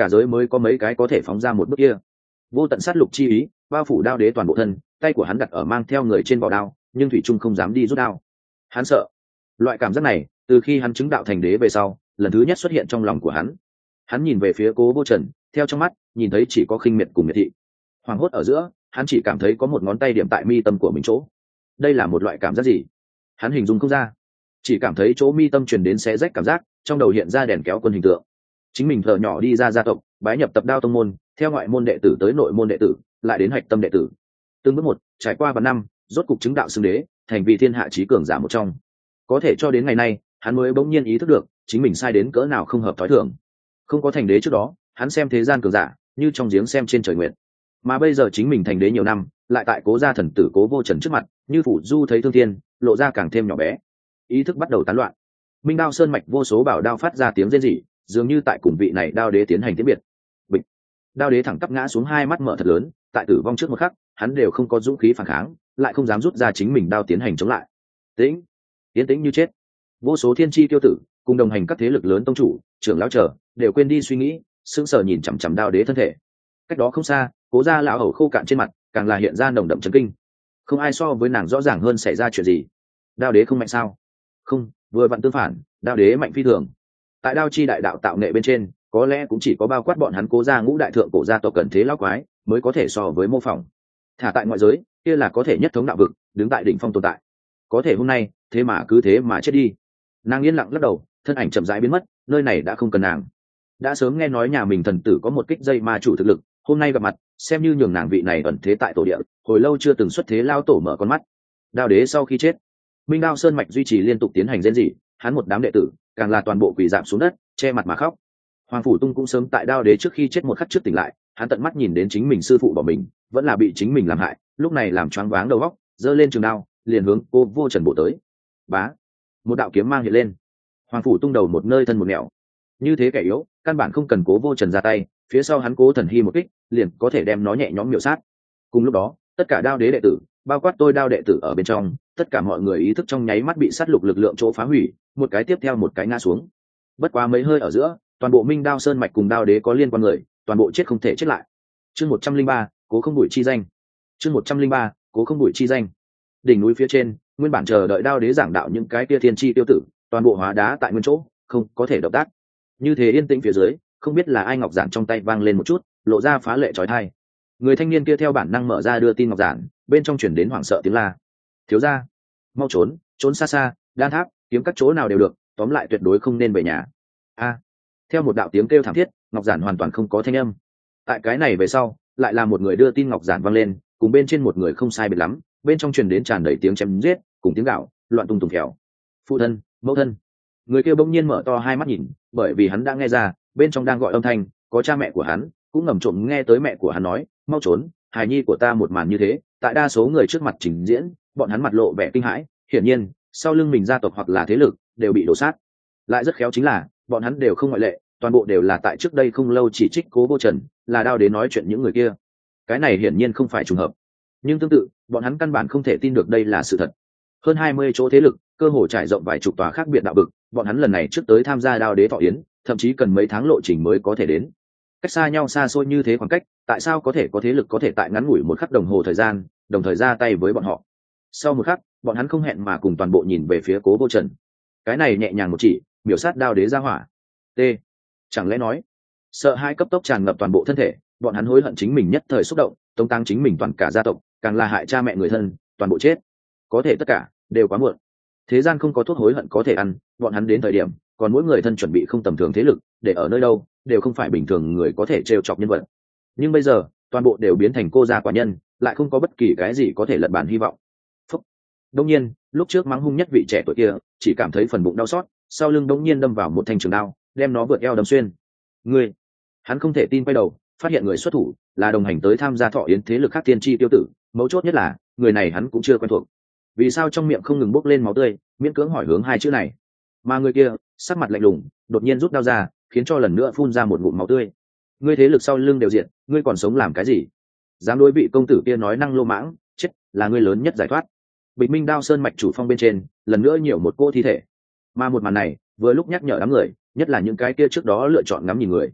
S1: cả giới mới có mấy cái có thể phóng ra một bước kia. Vô tận sát lục chi ý bao phủ đao đế toàn bộ thân, tay của hắn đặt ở mang theo người trên vỏ đao, nhưng thủy trung không dám đi rút đao. Hắn sợ. Loại cảm giác này từ khi hắn chứng đạo thành đế về sau lần thứ nhất xuất hiện trong lòng của hắn. Hắn nhìn về phía Cố Vô Trần, theo trong mắt nhìn thấy chỉ có khinh miệt cùng miệt thị. Hoàng hốt ở giữa, hắn chỉ cảm thấy có một ngón tay điểm tại mi tâm của mình chỗ. Đây là một loại cảm giác gì? Hắn hình dung không ra, chỉ cảm thấy chỗ mi tâm truyền đến xé rách cảm giác, trong đầu hiện ra đèn kéo quân hình tượng. Chính mình thở nhỏ đi ra gia tộc, bái nhập tập đao tông môn, theo ngoại môn đệ tử tới nội môn đệ tử, lại đến hạch tâm đệ tử. Từng bước một, trải qua vài năm, rốt cục chứng đạo xưng đế, thành vị thiên hạ chí cường giả một trong. Có thể cho đến ngày nay, hắn mới bỗng nhiên ý thức được, chính mình sai đến cỡ nào không hợp thói thường. Không có thành đế trước đó, hắn xem thế gian cường giả như trong giếng xem trên trời nguyện. Mà bây giờ chính mình thành đế nhiều năm, lại tại Cố gia thần tử Cố Vô Trần trước mặt, như phủ du thấy thương thiên, lộ ra càng thêm nhỏ bé. Ý thức bắt đầu tán loạn. Minh đao sơn mạch vô số bảo đao phát ra tiếng rên rỉ, dường như tại cùng vị này đao đế tiến hành tiễn biệt. Bịch. Đao đế thẳng tắp ngã xuống, hai mắt mở thật lớn, tại tử vong trước một khắc, hắn đều không có dũng khí phản kháng, lại không dám rút ra chính mình đao tiến hành chống lại. Tĩnh, tiến tĩnh như chết. Vô số thiên chi tiêu tử cùng đồng hành các thế lực lớn tông chủ, trưởng lão trở, đều quên đi suy nghĩ, sững sờ nhìn chằm chằm đao đế thân thể. Cách đó không xa, Cố gia lão hầu khô cạn trên mặt, càng là hiện ra nồng đậm chấn kinh. Không ai so với nàng rõ ràng hơn xảy ra chuyện gì. Đao đế không mạnh sao? Không, vừa vặn tương phản, đao đế mạnh phi thường. Tại đao chi đại đạo tạo nghệ bên trên, có lẽ cũng chỉ có bao quát bọn hắn Cố gia ngũ đại thượng cổ gia tộc cần thế lão quái mới có thể so với mô phỏng. Thả tại ngoại giới, kia là có thể nhất thống đạo vực, đứng tại đỉnh phong tồn tại. Có thể hôm nay, thế mà cứ thế mà chết đi. Nàng yên lặng lắc đầu, thân ảnh chậm rãi biến mất, nơi này đã không cần nàng. Đã sớm nghe nói nhà mình thần tử có một kích dây ma chủ thực lực, hôm nay gặp mặt, xem như nhường nàng vị này ẩn thế tại tổ địa, hồi lâu chưa từng xuất thế lao tổ mở con mắt. Đao đế sau khi chết, Minh đao sơn mạch duy trì liên tục tiến hành rên rỉ, hắn một đám đệ tử, càng là toàn bộ quỳ rạp xuống đất, che mặt mà khóc. Hoàng phủ tung cũng sớm tại đao đế trước khi chết một khắc trước tỉnh lại, hắn tận mắt nhìn đến chính mình sư phụ bỏ mình, vẫn là bị chính mình làm hại, lúc này làm choáng váng đầu óc, giơ lên trường đao, liền hướng Cố Vô Trần bổ tới. Bá, một đạo kiếm mang hiện lên. Hoàng phủ tung đầu một nơi thân một nẻo. Như thế kẻ yếu, căn bản không cần Cố Vô Trần ra tay, phía sau hắn Cố Thần Hy một kích, liền có thể đem nó nhẹ nhõm miểu sát. Cùng lúc đó, tất cả đao đế đệ tử, bao quát tôi đao đệ tử ở bên trong, tất cả mọi người ý thức trong nháy mắt bị sát lục lực lượng chỗ phá hủy, một cái tiếp theo một cái ngã xuống. Bất quá mấy hơi ở giữa, toàn bộ Minh đao sơn mạch cùng đao đế có liên quan người, toàn bộ chết không thể chết lại. Chương một trăm linh ba, Cố không đuổi chi danh. Chương một trăm linh ba, Cố không đuổi chi danh. Đỉnh núi phía trên, nguyên bản chờ đợi đao đế giảng đạo những cái kia thiên chi tiêu tử, toàn bộ hóa đá tại nguyên chỗ, không có thể động tác. Như thế yên tĩnh phía dưới, không biết là ai ngọc giản trong tay vang lên một chút, lộ ra phá lệ chói tai. Người thanh niên kia theo bản năng mở ra đưa tin ngọc giản, bên trong chuyển đến hoảng sợ tiếng la. Thiếu gia, mau trốn, trốn xa xa, đan tháp, kiếm các chỗ nào đều được, tóm lại tuyệt đối không nên về nhà. A. Theo một đạo tiếng kêu thảm thiết, ngọc giản hoàn toàn không có thanh âm. Tại cái này về sau, lại là một người đưa tin ngọc giản vang lên, cùng bên trên một người không sai biệt lắm, bên trong truyền đến tràn đầy tiếng chém giết, cùng tiếng gạo, loạn tung tùng khéo. Phụ thân, mẫu thân. Người kia bỗng nhiên mở to hai mắt nhìn, bởi vì hắn đã nghe ra, bên trong đang gọi âm thanh, có cha mẹ của hắn, cũng ngầm trộm nghe tới mẹ của hắn nói, mau trốn, hài nhi của ta một màn như thế, tại đa số người trước mặt trình diễn, bọn hắn mặt lộ vẻ kinh hãi, hiển nhiên, sau lưng mình gia tộc hoặc là thế lực đều bị đổ sát. Lại rất khéo chính là, bọn hắn đều không ngoại lệ, toàn bộ đều là tại trước đây không lâu chỉ trích Cố Vô Trần, là đao đến nói chuyện những người kia. Cái này hiển nhiên không phải trùng hợp. Nhưng tương tự, bọn hắn căn bản không thể tin được đây là sự thật. Hơn hai mươi chỗ thế lực, cơ hồ trải rộng vài chục tòa khác biệt đạo vực, bọn hắn lần này trước tới tham gia đao đế thọ yến, thậm chí cần mấy tháng lộ trình mới có thể đến. Cách xa nhau xa xôi như thế khoảng cách, tại sao có thể có thế lực có thể tại ngắn ngủi một khắc đồng hồ thời gian, đồng thời ra tay với bọn họ? Sau một khắc, bọn hắn không hẹn mà cùng toàn bộ nhìn về phía Cố Vô Trần. Cái này nhẹ nhàng một chỉ, miểu sát đao đế ra hỏa. T. Chẳng lẽ nói, sợ hãi cấp tốc tràn ngập toàn bộ thân thể, bọn hắn hối hận chính mình nhất thời xúc động, tống tăng chính mình toàn cả gia tộc, càng là hại cha mẹ người thân, toàn bộ chết. Có thể tất cả đều quá muộn. Thế gian không có thuốc hối hận có thể ăn, bọn hắn đến thời điểm, còn mỗi người thân chuẩn bị không tầm thường thế lực, để ở nơi đâu, đều không phải bình thường người có thể trêu chọc nhân vật. Nhưng bây giờ, toàn bộ đều biến thành cô gia quả nhân, lại không có bất kỳ cái gì có thể lật bàn hy vọng. Phúc. Đông nhiên, lúc trước mắng hung nhất vị trẻ tuổi kia, chỉ cảm thấy phần bụng đau xót, sau lưng đống nhiên đâm vào một thanh trường đao, đem nó vượt eo đâm xuyên. Người, hắn không thể tin quay đầu, phát hiện người xuất thủ là đồng hành tới tham gia thọ yến thế lực khác tiên tri tiêu tử, mấu chốt nhất là người này hắn cũng chưa quen thuộc. Vì sao trong miệng không ngừng bốc lên máu tươi, miễn cưỡng hỏi hướng hai chữ này. Mà người kia, sắc mặt lạnh lùng, đột nhiên rút đao ra, khiến cho lần nữa phun ra một ngụm máu tươi. Ngươi thế lực sau lưng đều diện, ngươi còn sống làm cái gì? Dám đối vị công tử kia nói năng lô mãng, chết, là ngươi lớn nhất giải thoát. Bịch Minh đao sơn mạch chủ phong bên trên, lần nữa nhiều một cô thi thể. Mà một màn này, vừa lúc nhắc nhở đám người, nhất là những cái kia trước đó lựa chọn ngắm nhìn người.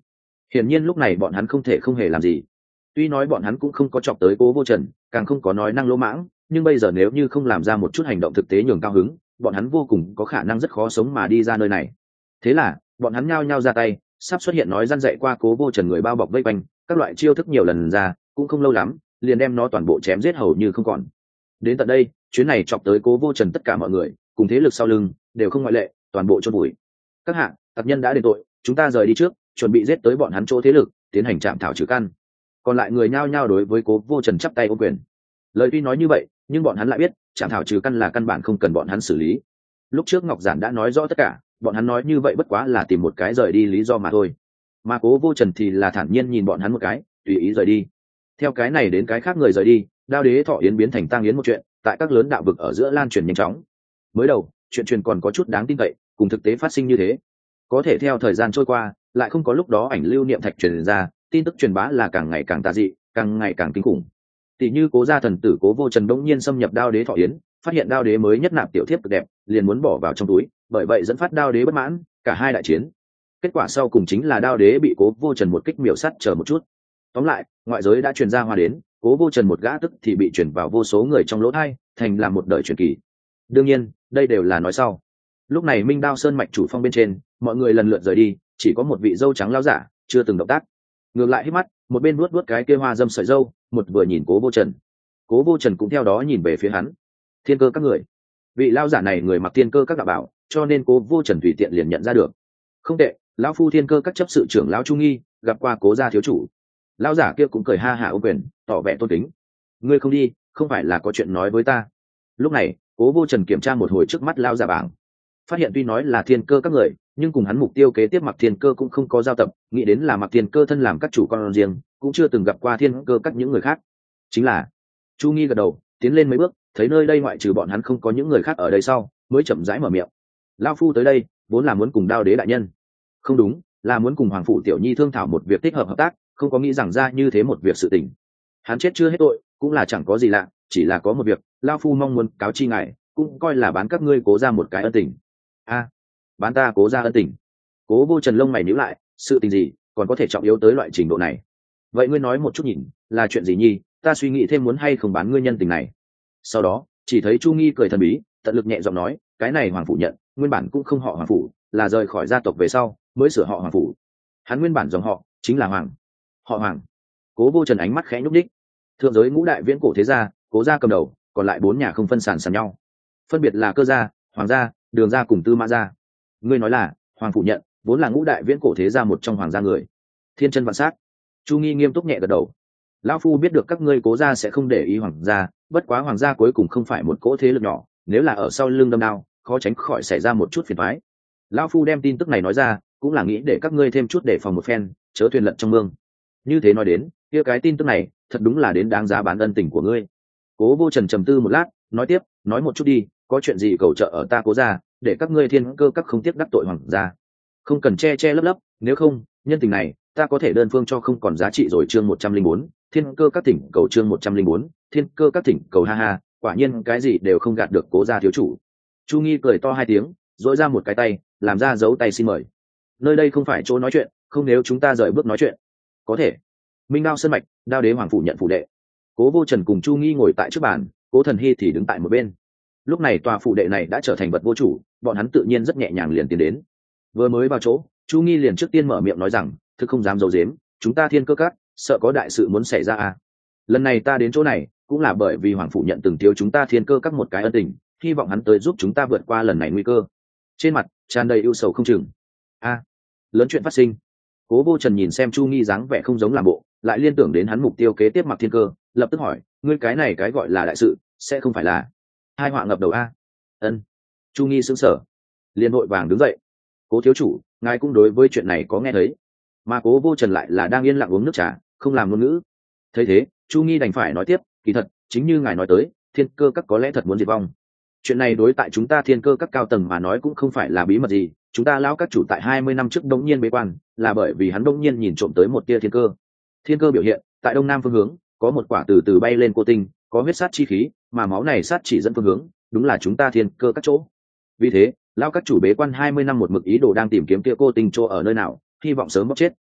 S1: hiển nhiên lúc này bọn hắn không thể không hề làm gì. Tuy nói bọn hắn cũng không có chọc tới Cố Vô Trần, càng không có nói năng lỗ mãng, nhưng bây giờ nếu như không làm ra một chút hành động thực tế nhường cao hứng, bọn hắn vô cùng có khả năng rất khó sống mà đi ra nơi này. Thế là bọn hắn nhao nhao ra tay, sắp xuất hiện nói răn dạy qua Cố Vô Trần người bao bọc vây quanh, các loại chiêu thức nhiều lần ra, cũng không lâu lắm liền đem nó toàn bộ chém giết hầu như không còn. Đến tận đây, chuyến này chọc tới Cố Vô Trần tất cả mọi người cùng thế lực sau lưng đều không ngoại lệ, toàn bộ chôn bụi. Các hạ, tặc nhân đã đền tội, chúng ta rời đi trước, chuẩn bị giết tới bọn hắn chỗ thế lực, tiến hành trạm thảo trừ căn. Còn lại người nhao nhao đối với Cố Vô Trần chắp tay ô quyền. Lời tuy nói như vậy, nhưng bọn hắn lại biết trạm thảo trừ căn là căn bản không cần bọn hắn xử lý. Lúc trước Ngọc Giản đã nói rõ tất cả, bọn hắn nói như vậy bất quá là tìm một cái rời đi lý do mà thôi. Mà Cố Vô Trần thì là thản nhiên nhìn bọn hắn một cái, tùy ý rời đi. Theo cái này đến cái khác người rời đi, Đao Đế Thọ Yến biến thành tang yến một chuyện, tại các lớn đạo vực ở giữa lan truyền nhanh chóng. Mới đầu, chuyện truyền còn có chút đáng tin cậy, cùng thực tế phát sinh như thế. Có thể theo thời gian trôi qua, lại không có lúc đó ảnh lưu niệm thạch truyền ra, tin tức truyền bá là càng ngày càng tà dị, càng ngày càng kinh khủng. Tỷ như Cố gia thần tử Cố Vô Trần đống nhiên xâm nhập Đao Đế Thọ Yến, phát hiện Đao Đế mới nhất nạp tiểu thiếp cực đẹp, liền muốn bỏ vào trong túi, bởi vậy dẫn phát Đao Đế bất mãn, cả hai đại chiến. Kết quả sau cùng chính là Đao Đế bị Cố Vô Trần một kích miểu sát chờ một chút. Tóm lại, ngoại giới đã truyền ra hoa đến, Cố Vô Trần một gã tức thì bị truyền vào vô số người trong lỗ tai, thành là một đời truyền kỳ. Đương nhiên, đây đều là nói sau. Lúc này Minh Đao Sơn mạch chủ phong bên trên, mọi người lần lượt rời đi, chỉ có một vị dâu trắng lão giả chưa từng động tác. Ngược lại hít mắt, một bên vuốt vuốt cái kia hoa dâm sợi dâu, một vừa nhìn Cố Vô Trần. Cố Vô Trần cũng theo đó nhìn về phía hắn. Thiên cơ các người. Vị lão giả này người mặc thiên cơ các đạo bảo, cho nên Cố Vô Trần tùy tiện liền nhận ra được. Không tệ, lão phu thiên cơ các chấp sự trưởng lão Trung Nghi, gặp qua Cố gia thiếu chủ. Lão giả kia cũng cười ha hả ôm quyền, tỏ vẻ tôn kính. Ngươi không đi, không phải là có chuyện nói với ta? Lúc này, Cố Vô Trần kiểm tra một hồi trước mắt lão giả bảng, phát hiện tuy nói là thiên cơ các người, nhưng cùng hắn mục tiêu kế tiếp mặc thiên cơ cũng không có giao tập, nghĩ đến là mặc thiên cơ thân làm các chủ con riêng, cũng chưa từng gặp qua thiên cơ các những người khác. Chính là Chu Nghi gật đầu, tiến lên mấy bước, thấy nơi đây ngoại trừ bọn hắn không có những người khác ở đây sau, mới chậm rãi mở miệng. Lão phu tới đây vốn là muốn cùng Đao Đế đại nhân, không đúng, là muốn cùng Hoàng phủ tiểu nhi thương thảo một việc thích hợp hợp tác, không có nghĩ rằng ra như thế một việc sự tình. Hắn chết chưa hết tội, cũng là chẳng có gì lạ, chỉ là có một việc, lão phu mong muốn cáo chi ngài, cũng coi là bán các ngươi Cố ra một cái ân tình. A, bán ta Cố ra ân tình? Cố Vô Trần lông mày nhíu lại, sự tình gì còn có thể trọng yếu tới loại trình độ này? Vậy ngươi nói một chút nhìn, là chuyện gì nhi, ta suy nghĩ thêm muốn hay không bán ngươi nhân tình này. Sau đó chỉ thấy Chu Nghi cười thần bí, tận lực nhẹ giọng nói, cái này Hoàng phủ nhận nguyên bản cũng không họ Hoàng phủ, là rời khỏi gia tộc về sau mới sửa họ Hoàng phủ. Hắn nguyên bản dòng họ chính là Hoàng, họ Hoàng. Cố Vô Trần ánh mắt khẽ nhúc đích. Thượng giới ngũ đại viễn cổ thế gia, Cố gia cầm đầu, còn lại bốn nhà không phân sàn sàn nhau, phân biệt là Cơ gia, Hoàng gia, Đường gia cùng Tư Mã gia. Ngươi nói là Hoàng phủ nhận vốn là ngũ đại viễn cổ thế gia một trong Hoàng gia người? Thiên chân vạn sát. Chu Nghi nghiêm túc nhẹ gật đầu. Lão phu biết được các ngươi Cố gia sẽ không để ý Hoàng gia, bất quá Hoàng gia cuối cùng không phải một cỗ thế lực nhỏ, nếu là ở sau lưng đâm đao, khó tránh khỏi xảy ra một chút phiền toái. Lão phu đem tin tức này nói ra, cũng là nghĩ để các ngươi thêm chút để phòng một phen, chớ thuyền lận trong mương. Như thế nói đến, kia cái tin tức này thật đúng là đến đáng giá bán ân tình của ngươi. Cố Vô Trần trầm tư một lát, nói tiếp, nói một chút đi, có chuyện gì cầu trợ ở ta Cố gia, để các ngươi thiên cơ các không tiếc đắc tội Hoàng gia. Không cần che che lấp lấp, nếu không, nhân tình này ta có thể đơn phương cho không còn giá trị rồi. Chương một trăm linh bốn, thiên cơ các tỉnh cầu. Chương một trăm linh bốn, thiên cơ các tỉnh cầu. Ha ha, quả nhiên cái gì đều không gạt được Cố gia thiếu chủ. Chu Nghi cười to hai tiếng, dội ra một cái tay, làm ra dấu tay xin mời. Nơi đây không phải chỗ nói chuyện, không nếu chúng ta rời bước nói chuyện. Có thể. Minh Đao Sơn mạch, Đao Đế Hoàng phủ nhận phủ đệ. Cố Vô Trần cùng Chu Nghi ngồi tại trước bàn, Cố Thần Hy thì đứng tại một bên. Lúc này tòa phủ đệ này đã trở thành vật vô chủ, bọn hắn tự nhiên rất nhẹ nhàng liền tiến đến. Vừa mới vào chỗ, Chu Nghi liền trước tiên mở miệng nói rằng, thực không dám giấu giếm, chúng ta thiên cơ các sợ có đại sự muốn xảy ra à. Lần này ta đến chỗ này cũng là bởi vì Hoàng phủ nhận từng thiếu chúng ta thiên cơ các một cái ân tình, hy vọng hắn tới giúp chúng ta vượt qua lần này nguy cơ. Trên mặt tràn đầy ưu sầu không chừng. A, lớn chuyện phát sinh. Cố Vô Trần nhìn xem Chu Nghi dáng vẻ không giống làm bộ, lại liên tưởng đến hắn mục tiêu kế tiếp mặc thiên cơ, lập tức hỏi, ngươi cái này cái gọi là đại sự, sẽ không phải là hai họa ngập đầu a? Ân. Chu Nghi sững sờ, liền vội vàng đứng dậy. Cố thiếu chủ, ngài cũng đối với chuyện này có nghe thấy? Mà Cố Vô Trần lại là đang yên lặng uống nước trà, không làm ngôn ngữ. Thấy thế, Chu Nghi đành phải nói tiếp, kỳ thật, chính như ngài nói tới, thiên cơ các có lẽ thật muốn diệt vong. Chuyện này đối tại chúng ta thiên cơ các cao tầng mà nói cũng không phải là bí mật gì, chúng ta lão các chủ tại hai mươi năm trước đống nhiên bế quan, là bởi vì hắn đống nhiên nhìn trộm tới một tia thiên cơ. Thiên cơ biểu hiện tại đông nam phương hướng, có một quả từ từ bay lên cô tinh, có huyết sát chi khí, mà máu này sát chỉ dẫn phương hướng, đúng là chúng ta thiên cơ các chỗ. Vì thế, lão các chủ bế quan hai mươi năm một mực ý đồ đang tìm kiếm kia cô tinh chỗ ở nơi nào, hy vọng sớm bóc chết.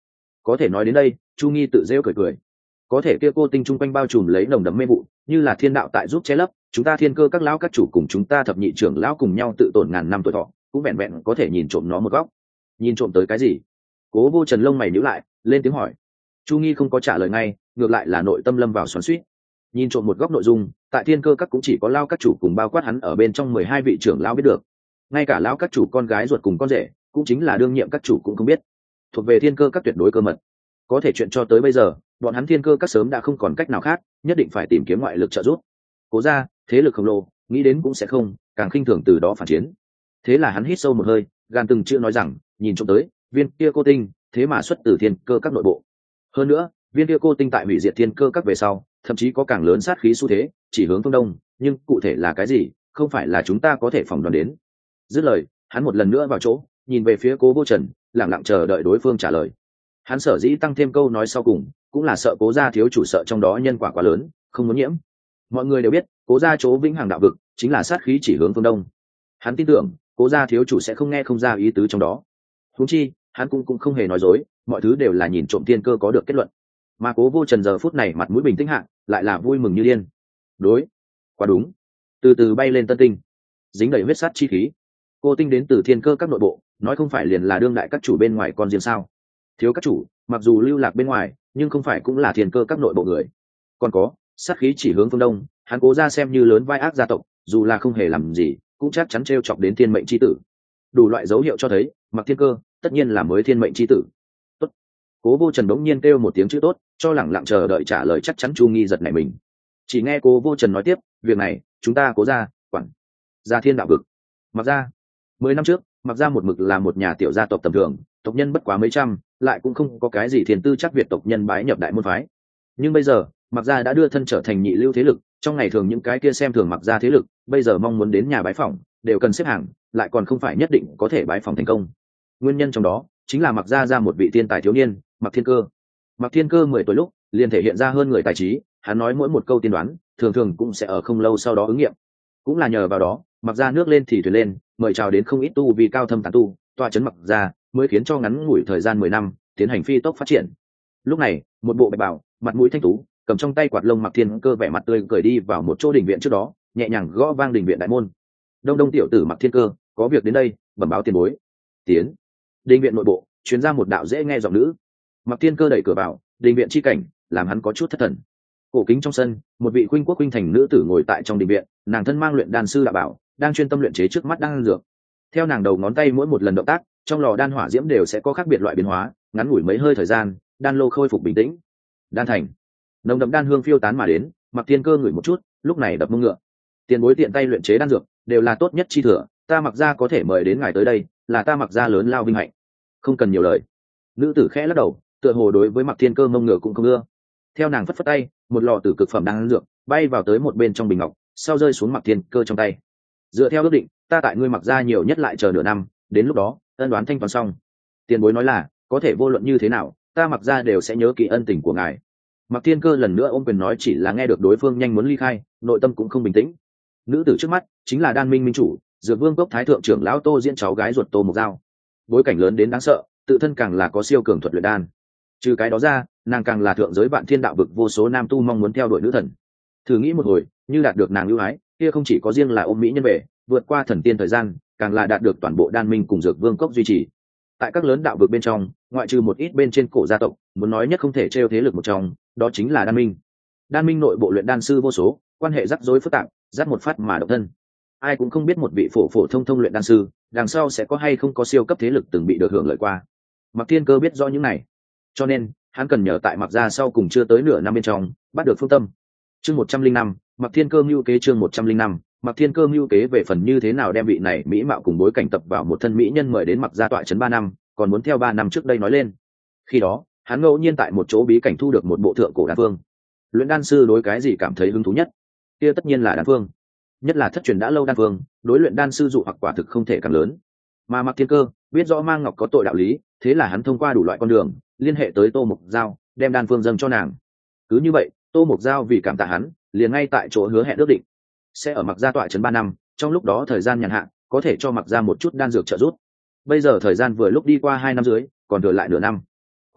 S1: Có thể nói đến đây, Chu Nghi tự rêu cười cười. Có thể kia cô tinh trung quanh bao trùm lấy nồng đấm mê vụ, như là thiên đạo tại giúp che lấp, chúng ta thiên cơ các lão các chủ cùng chúng ta thập nhị trưởng lão cùng nhau tự tổn ngàn năm tuổi thọ, cũng vẹn vẹn có thể nhìn trộm nó một góc. Nhìn trộm tới cái gì? Cố Vô Trần lông mày nhíu lại, lên tiếng hỏi. Chu Nghi không có trả lời ngay, ngược lại là nội tâm lâm vào xoắn xuýt. Nhìn trộm một góc nội dung, tại thiên cơ các cũng chỉ có lão các chủ cùng bao quát hắn ở bên trong mười hai vị trưởng lão biết được. Ngay cả lão các chủ con gái ruột cùng con rể, cũng chính là đương nhiệm các chủ cũng không biết. Thuộc về thiên cơ các tuyệt đối cơ mật. Có thể chuyện cho tới bây giờ, bọn hắn thiên cơ các sớm đã không còn cách nào khác, nhất định phải tìm kiếm ngoại lực trợ giúp. Cố ra, thế lực khổng lồ, nghĩ đến cũng sẽ không, càng khinh thường từ đó phản chiến. Thế là hắn hít sâu một hơi, gan từng chữ nói rằng, nhìn trộm tới, viên kia cô tinh, thế mà xuất từ thiên cơ các nội bộ. Hơn nữa, viên kia cô tinh tại hủy diệt thiên cơ các về sau, thậm chí có càng lớn sát khí xu thế, chỉ hướng phương đông, nhưng cụ thể là cái gì, không phải là chúng ta có thể phỏng đoán đến. Dứt lời, hắn một lần nữa vào chỗ, nhìn về phía Cố Vô Trần, lặng lặng chờ đợi đối phương trả lời. Hắn sở dĩ tăng thêm câu nói sau cùng, cũng là sợ Cố gia thiếu chủ sợ trong đó nhân quả quá lớn, không muốn nhiễm. Mọi người đều biết, Cố gia chỗ vĩnh hằng đạo vực chính là sát khí chỉ hướng phương đông. Hắn tin tưởng, Cố gia thiếu chủ sẽ không nghe không ra ý tứ trong đó. Huống chi, hắn cũng cũng không hề nói dối, mọi thứ đều là nhìn trộm thiên cơ có được kết luận. Mà Cố Vô Trần giờ phút này mặt mũi bình tĩnh hạ, lại là vui mừng như điên. Đối, quá đúng. Từ từ bay lên tân tinh, dính đầy huyết sát chi khí. Cô tinh đến từ thiên cơ các nội bộ, nói không phải liền là đương đại các chủ bên ngoài con riêng sao? Thiếu các chủ, mặc dù lưu lạc bên ngoài, nhưng không phải cũng là thiên cơ các nội bộ người. Còn có, sát khí chỉ hướng phương đông, hắn Cố ra xem như lớn vai ác gia tộc, dù là không hề làm gì, cũng chắc chắn trêu chọc đến thiên mệnh chi tử. Đủ loại dấu hiệu cho thấy, Mặc Thiên Cơ, tất nhiên là mới thiên mệnh chi tử. Tốt. Cố Vô Trần bỗng nhiên kêu một tiếng chữ tốt, cho lẳng lặng chờ đợi trả lời chắc chắn Chu Nghi giật nảy mình. Chỉ nghe Cố Vô Trần nói tiếp, việc này, chúng ta Cố ra, quản gia thiên đạo vực. Mặc ra, mười năm trước, Mặc ra một mực là một nhà tiểu gia tộc tầm thường, tộc nhân bất quá mấy trăm, lại cũng không có cái gì thiên tư chắc Việt tộc nhân bái nhập đại môn phái. Nhưng bây giờ, Mặc ra đã đưa thân trở thành nhị lưu thế lực, trong ngày thường những cái kia xem thường Mặc ra thế lực, bây giờ mong muốn đến nhà bái phỏng, đều cần xếp hàng, lại còn không phải nhất định có thể bái phỏng thành công. Nguyên nhân trong đó chính là Mặc ra ra một vị thiên tài thiếu niên, Mặc Thiên Cơ. Mặc Thiên Cơ mười tuổi lúc, liền thể hiện ra hơn người tài trí, hắn nói mỗi một câu tiên đoán, thường thường cũng sẽ ở không lâu sau đó ứng nghiệm. Cũng là nhờ vào đó, Mặc ra nước lên thì thuyền lên, mời chào đến không ít tu vì cao thâm tán tu, tọa chấn Mặc ra, mới khiến cho ngắn ngủi thời gian mười năm, tiến hành phi tốc phát triển. Lúc này, một bộ bạch bào, mặt mũi thanh tú, cầm trong tay quạt lông Mặc Thiên Cơ vẻ mặt tươi cười đi vào một chỗ đình viện trước đó, nhẹ nhàng gõ vang đình viện đại môn. Đông Đông tiểu tử Mặc Thiên Cơ, có việc đến đây, bẩm báo tiền bối. Tiến. Đình viện nội bộ, truyền ra một đạo dễ nghe giọng nữ. Mặc Thiên Cơ đẩy cửa vào, đình viện chi cảnh, làm hắn có chút thất thần. Cổ kính trong sân, một vị khuynh quốc khuynh thành nữ tử ngồi tại trong đình viện, nàng thân mang luyện đan sư đạo bảo, đang chuyên tâm luyện chế trước mắt đan dược. Theo nàng đầu ngón tay mỗi một lần động tác, trong lò đan hỏa diễm đều sẽ có khác biệt loại biến hóa, ngắn ngủi mấy hơi thời gian, đan lô khôi phục bình tĩnh. Đan thành. Nồng đậm đan hương phiêu tán mà đến, Mặc Thiên Cơ ngửi một chút, lúc này đập mông ngựa. Tiền bối tiện tay luyện chế đan dược, đều là tốt nhất chi thừa, ta Mặc gia có thể mời đến ngài tới đây, là ta Mặc gia lớn lao vinh hạnh. Không cần nhiều lời. Nữ tử khẽ lắc đầu, tựa hồ đối với Mặc Thiên Cơ mông ngựa cũng không ưa. Theo nàng phất phất tay, một lò tử cực phẩm đan dược bay vào tới một bên trong bình ngọc, sau rơi xuống Mặc Thiên Cơ trong tay. Dựa theo ước định, ta tại ngươi Mặc gia nhiều nhất lại chờ nửa năm, đến lúc đó, ân đoán thanh toán xong. Tiền bối nói là, có thể vô luận như thế nào, ta Mặc gia đều sẽ nhớ kỹ ân tình của ngài. Mặc Thiên Cơ lần nữa ôm quyền nói, chỉ là nghe được đối phương nhanh muốn ly khai, nội tâm cũng không bình tĩnh. Nữ tử trước mắt chính là Đan Minh minh chủ, Dược Vương cốc thái thượng trưởng lão Tô Diễn cháu gái ruột Tô Mộc Giao. Bối cảnh lớn đến đáng sợ, tự thân càng là có siêu cường thuật luyện đan. Trừ cái đó ra, nàng càng là thượng giới vạn thiên đạo vực vô số nam tu mong muốn theo đuổi nữ thần. Thử nghĩ một hồi, như đạt được nàng ưu ái, kia không chỉ có riêng là ôm mỹ nhân về, vượt qua thần tiên thời gian, càng là đạt được toàn bộ Đan Minh cùng Dược Vương cốc duy trì. Tại các lớn đạo vực bên trong, ngoại trừ một ít bên trên cổ gia tộc, muốn nói nhất không thể trêu thế lực một trong, đó chính là Đan Minh. Đan Minh nội bộ luyện đan sư vô số, quan hệ rắc rối phức tạp, dắt một phát mà độc thân. Ai cũng không biết một vị phổ phổ thông thông luyện đan sư, đằng sau sẽ có hay không có siêu cấp thế lực từng bị được hưởng lợi qua. Mặc Thiên Cơ biết rõ những này, cho nên hắn cần nhờ tại Mặc gia sau cùng chưa tới nửa năm bên trong, bắt được phương tâm. Chương một trăm linh năm, Mặc Thiên Cơ mưu kế chương một trăm linh năm, Mặc Thiên Cơ mưu kế về phần như thế nào đem vị này mỹ mạo cùng bối cảnh tập vào một thân mỹ nhân mời đến Mặc gia tọa trấn ba năm, còn muốn theo ba năm trước đây nói lên. Khi đó, hắn ngẫu nhiên tại một chỗ bí cảnh thu được một bộ thượng cổ đan phương. Luyện đan sư đối cái gì cảm thấy hứng thú nhất? Kia tất nhiên là đan phương. Nhất là thất truyền đã lâu đan phương, đối luyện đan sư dụ hoặc quả thực không thể càng lớn. Mà Mặc Thiên Cơ biết rõ Mang Ngọc có tội đạo lý, thế là hắn thông qua đủ loại con đường, liên hệ tới Tô Mộc Giao, đem đan phương dâng cho nàng. Cứ như vậy, Tô Mộc Giao vì cảm tạ hắn, liền ngay tại chỗ hứa hẹn ước định, sẽ ở Mặc gia tọa trấn ba năm, trong lúc đó thời gian nhàn hạ, có thể cho Mặc gia một chút đan dược trợ giúp. Bây giờ thời gian vừa lúc đi qua hai năm dưới, còn thừa lại nửa năm.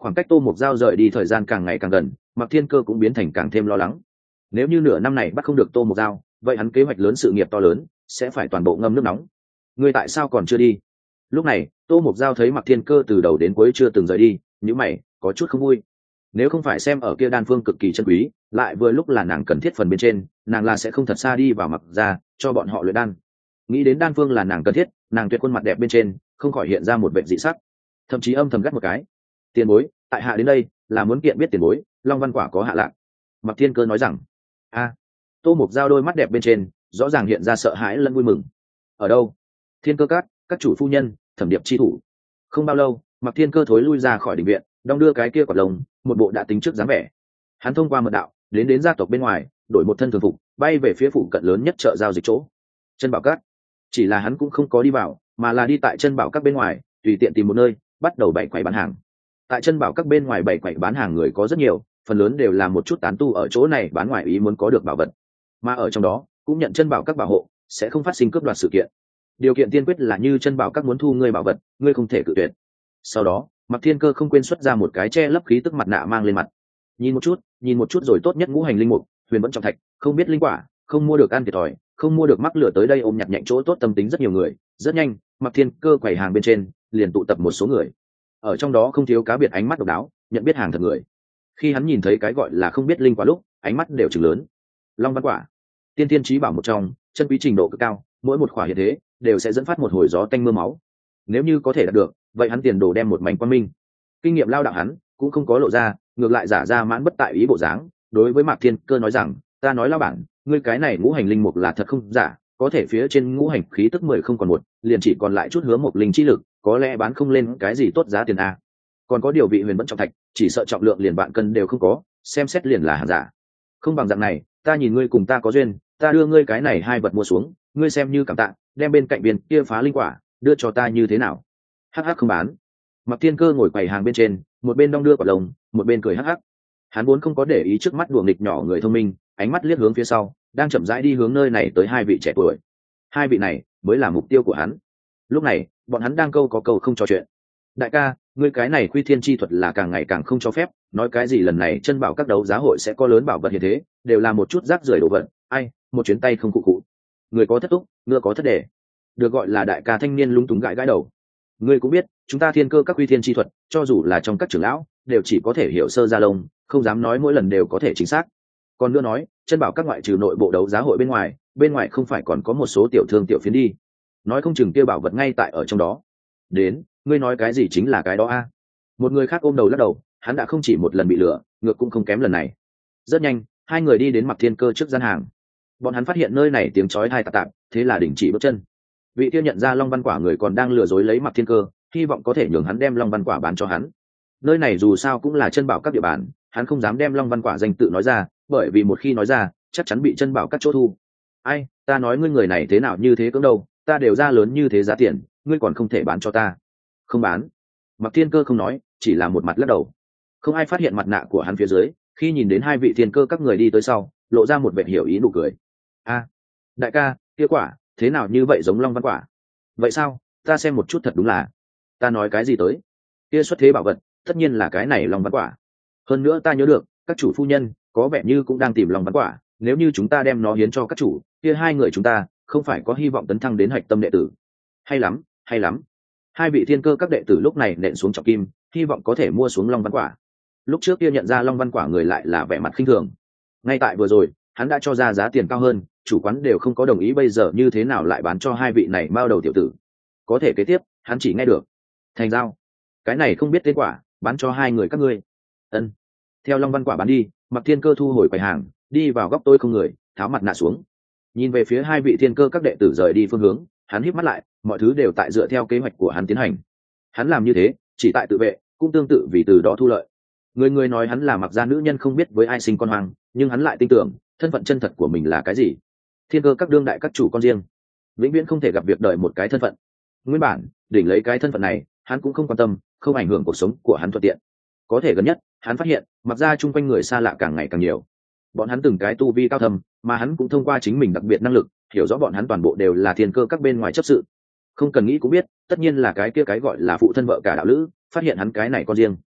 S1: Khoảng cách Tô Mục Giao rời đi thời gian càng ngày càng gần, Mạc Thiên Cơ cũng biến thành càng thêm lo lắng. Nếu như nửa năm này bắt không được Tô Mục Giao, vậy hắn kế hoạch lớn sự nghiệp to lớn sẽ phải toàn bộ ngâm nước nóng. Ngươi tại sao còn chưa đi? Lúc này Tô Mục Giao thấy Mạc Thiên Cơ từ đầu đến cuối chưa từng rời đi, nhíu mày có chút không vui. Nếu không phải xem ở kia đan phương cực kỳ chân quý, lại vừa lúc là nàng cần thiết phần bên trên, nàng là sẽ không thật xa đi vào Mặc ra cho bọn họ luyện đan. Nghĩ đến đan phương là nàng cần thiết, nàng tuyệt khuôn mặt đẹp bên trên không khỏi hiện ra một vẻ dị sắc, thậm chí âm thầm gắt một cái. Tiền bối, tại hạ đến đây là muốn kiện biết tiền bối Long Văn Quả có hạ lạc. Mạc Thiên Cơ nói rằng. A. Tô Mục Giao đôi mắt đẹp bên trên rõ ràng hiện ra sợ hãi lẫn vui mừng. Ở đâu? Thiên Cơ Các, các chủ phu nhân, Thẩm Điệp chi thủ. Không bao lâu, Mạc Thiên Cơ thối lui ra khỏi đình viện, đong đưa cái kia quạt lồng, một bộ đã tính trước dáng vẻ. Hắn thông qua mật đạo đến đến gia tộc bên ngoài, đổi một thân thường phục, bay về phía phụ cận lớn nhất chợ giao dịch chỗ Chân Bảo Các. Chỉ là hắn cũng không có đi vào, mà là đi tại Chân Bảo Các bên ngoài, tùy tiện tìm một nơi bắt đầu bày quầy bán hàng. Tại Chân Bảo Các bên ngoài bày quầy bán hàng người có rất nhiều, phần lớn đều là một chút tán tu ở chỗ này bán ngoài ý muốn có được bảo vật, mà ở trong đó cũng nhận Chân Bảo Các bảo hộ, sẽ không phát sinh cướp đoạt sự kiện. Điều kiện tiên quyết là như Chân Bảo Các muốn thu ngươi bảo vật, ngươi không thể cự tuyệt. Sau đó Mạc Thiên Cơ không quên xuất ra một cái che lấp khí tức mặt nạ mang lên mặt. Nhìn một chút, nhìn một chút rồi tốt nhất ngũ hành linh mục, huyền vẫn trọng thạch, không biết linh quả, không mua được ăn thiệt thòi, không mua được mắc lửa tới đây ôm nhặt nhạnh chỗ tốt tâm tính rất nhiều người. Rất nhanh, Mạc Thiên Cơ quầy hàng bên trên liền tụ tập một số người. Ở trong đó không thiếu cá biệt ánh mắt độc đáo, nhận biết hàng thật người. Khi hắn nhìn thấy cái gọi là không biết linh quả lúc, ánh mắt đều trừng lớn. Long Văn Quả, tiên tiên chí bảo một trong, chân quý trình độ cực cao, mỗi một quả hiện thế đều sẽ dẫn phát một hồi gió tanh mưa máu. Nếu như có thể đạt được, vậy hắn tiền đồ đem một mảnh quang minh. Kinh nghiệm lao đạo hắn cũng không có lộ ra, ngược lại giả ra mãn bất tại ý bộ dáng, đối với Mạc Thiên Cơ nói rằng, ta nói lao bản, ngươi cái này ngũ hành linh mục là thật không giả, có thể phía trên ngũ hành khí tức mười không còn một, liền chỉ còn lại chút hứa một linh chi lực, có lẽ bán không lên cái gì tốt giá tiền a. Còn có điều vị huyền vẫn trọng thạch, chỉ sợ trọng lượng liền bạn cân đều không có, xem xét liền là hàng giả. Không bằng dạng này, ta nhìn ngươi cùng ta có duyên, ta đưa ngươi cái này hai vật mua xuống, ngươi xem như cảm tạ, đem bên cạnh biên kia phá linh quả đưa cho ta như thế nào? Hắc hắc không bán. Mạc Thiên Cơ ngồi quầy hàng bên trên, một bên đong đưa quả lồng, một bên cười hắc hắc. Hắn vốn không có để ý trước mắt đùa nghịch nhỏ người thông minh, ánh mắt liếc hướng phía sau, đang chậm rãi đi hướng nơi này tới hai vị trẻ tuổi. Hai vị này mới là mục tiêu của hắn. Lúc này, bọn hắn đang câu có câu không trò chuyện. Đại ca, ngươi cái này Quy Thiên chi thuật là càng ngày càng không cho phép, nói cái gì lần này Chân Bảo Các đấu giá hội sẽ có lớn bảo vật như thế, đều là một chút rác rưởi đồ vật, ai, một chuyến tay không cụ cụ. Người có thất túc, ngựa có thất đề. Được gọi là đại ca thanh niên lúng túng gãi gãi đầu. Ngươi cũng biết, chúng ta Thiên Cơ Các Quy Thiên chi thuật, cho dù là trong các trưởng lão, đều chỉ có thể hiểu sơ ra lông, không dám nói mỗi lần đều có thể chính xác. Còn nữa nói, Chân Bảo Các ngoại trừ nội bộ đấu giá hội bên ngoài, bên ngoài không phải còn có một số tiểu thương tiểu phiến đi, nói không chừng tiêu bảo vật ngay tại ở trong đó. Đến, ngươi nói cái gì chính là cái đó a. Một người khác ôm đầu lắc đầu, hắn đã không chỉ một lần bị lừa, ngược cũng không kém lần này. Rất nhanh, hai người đi đến Mạc Thiên Cơ trước gian hàng. Bọn hắn phát hiện nơi này tiếng chói tai tạp tạp, thế là đình chỉ bước chân. Vị kia nhận ra Long Văn Quả người còn đang lừa dối lấy Mạc Thiên Cơ, hy vọng có thể nhường hắn đem Long Văn Quả bán cho hắn. Nơi này dù sao cũng là Chân Bảo Các địa bàn, hắn không dám đem Long Văn Quả danh tự nói ra, bởi vì một khi nói ra, chắc chắn bị Chân Bảo Các chỗ thu. Ai, ta nói ngươi người này thế nào như thế cưỡng đâu, ta đều ra lớn như thế giá tiền, ngươi còn không thể bán cho ta. Không bán. Mạc Thiên Cơ không nói, chỉ là một mặt lắc đầu. Không ai phát hiện mặt nạ của hắn phía dưới, khi nhìn đến hai vị Thiên Cơ các người đi tới sau, lộ ra một vẻ hiểu ý nụ cười. A, đại ca, kia quả thế nào như vậy giống Long Văn Quả? Vậy sao, ta xem một chút thật đúng là. Ta nói cái gì tới? Kia xuất thế bảo vật, tất nhiên là cái này Long Văn Quả. Hơn nữa ta nhớ được, các chủ phu nhân có vẻ như cũng đang tìm Long Văn Quả, nếu như chúng ta đem nó hiến cho các chủ, kia hai người chúng ta không phải có hy vọng tấn thăng đến hạch tâm đệ tử. Hay lắm, hay lắm. Hai vị Thiên Cơ các đệ tử lúc này nện xuống trọng kim, hy vọng có thể mua xuống Long Văn Quả. Lúc trước kia nhận ra Long Văn Quả người lại là vẻ mặt khinh thường. Ngay tại vừa rồi, hắn đã cho ra giá tiền cao hơn, chủ quán đều không có đồng ý, bây giờ như thế nào lại bán cho hai vị này bao đầu tiểu tử. Có thể kế tiếp, hắn chỉ nghe được thành giao. Cái này không biết tên quả, bán cho hai người các ngươi. Ân. Theo Long Văn Quả bán đi, Mạc Thiên Cơ thu hồi quầy hàng, đi vào góc tối không người, tháo mặt nạ xuống, nhìn về phía hai vị Thiên Cơ các đệ tử rời đi phương hướng. Hắn híp mắt lại, mọi thứ đều tại dựa theo kế hoạch của hắn tiến hành. Hắn làm như thế chỉ tại tự vệ, cũng tương tự vì từ đó thu lợi. Người người nói hắn là Mặc gia nữ nhân không biết với ai sinh con hoang, nhưng hắn lại tin tưởng thân phận chân thật của mình là cái gì. Thiên Cơ các đương đại các chủ con riêng, vĩnh viễn không thể gặp việc đợi một cái thân phận. Nguyên bản đỉnh lấy cái thân phận này, hắn cũng không quan tâm, không ảnh hưởng cuộc sống của hắn thuận tiện. Có thể gần nhất, hắn phát hiện Mặc gia chung quanh người xa lạ càng ngày càng nhiều. Bọn hắn từng cái tu vi cao thâm, mà hắn cũng thông qua chính mình đặc biệt năng lực hiểu rõ bọn hắn toàn bộ đều là Thiên Cơ các bên ngoài chấp sự. Không cần nghĩ cũng biết, tất nhiên là cái kia cái gọi là phụ thân vợ cả đạo lữ phát hiện hắn cái này con riêng.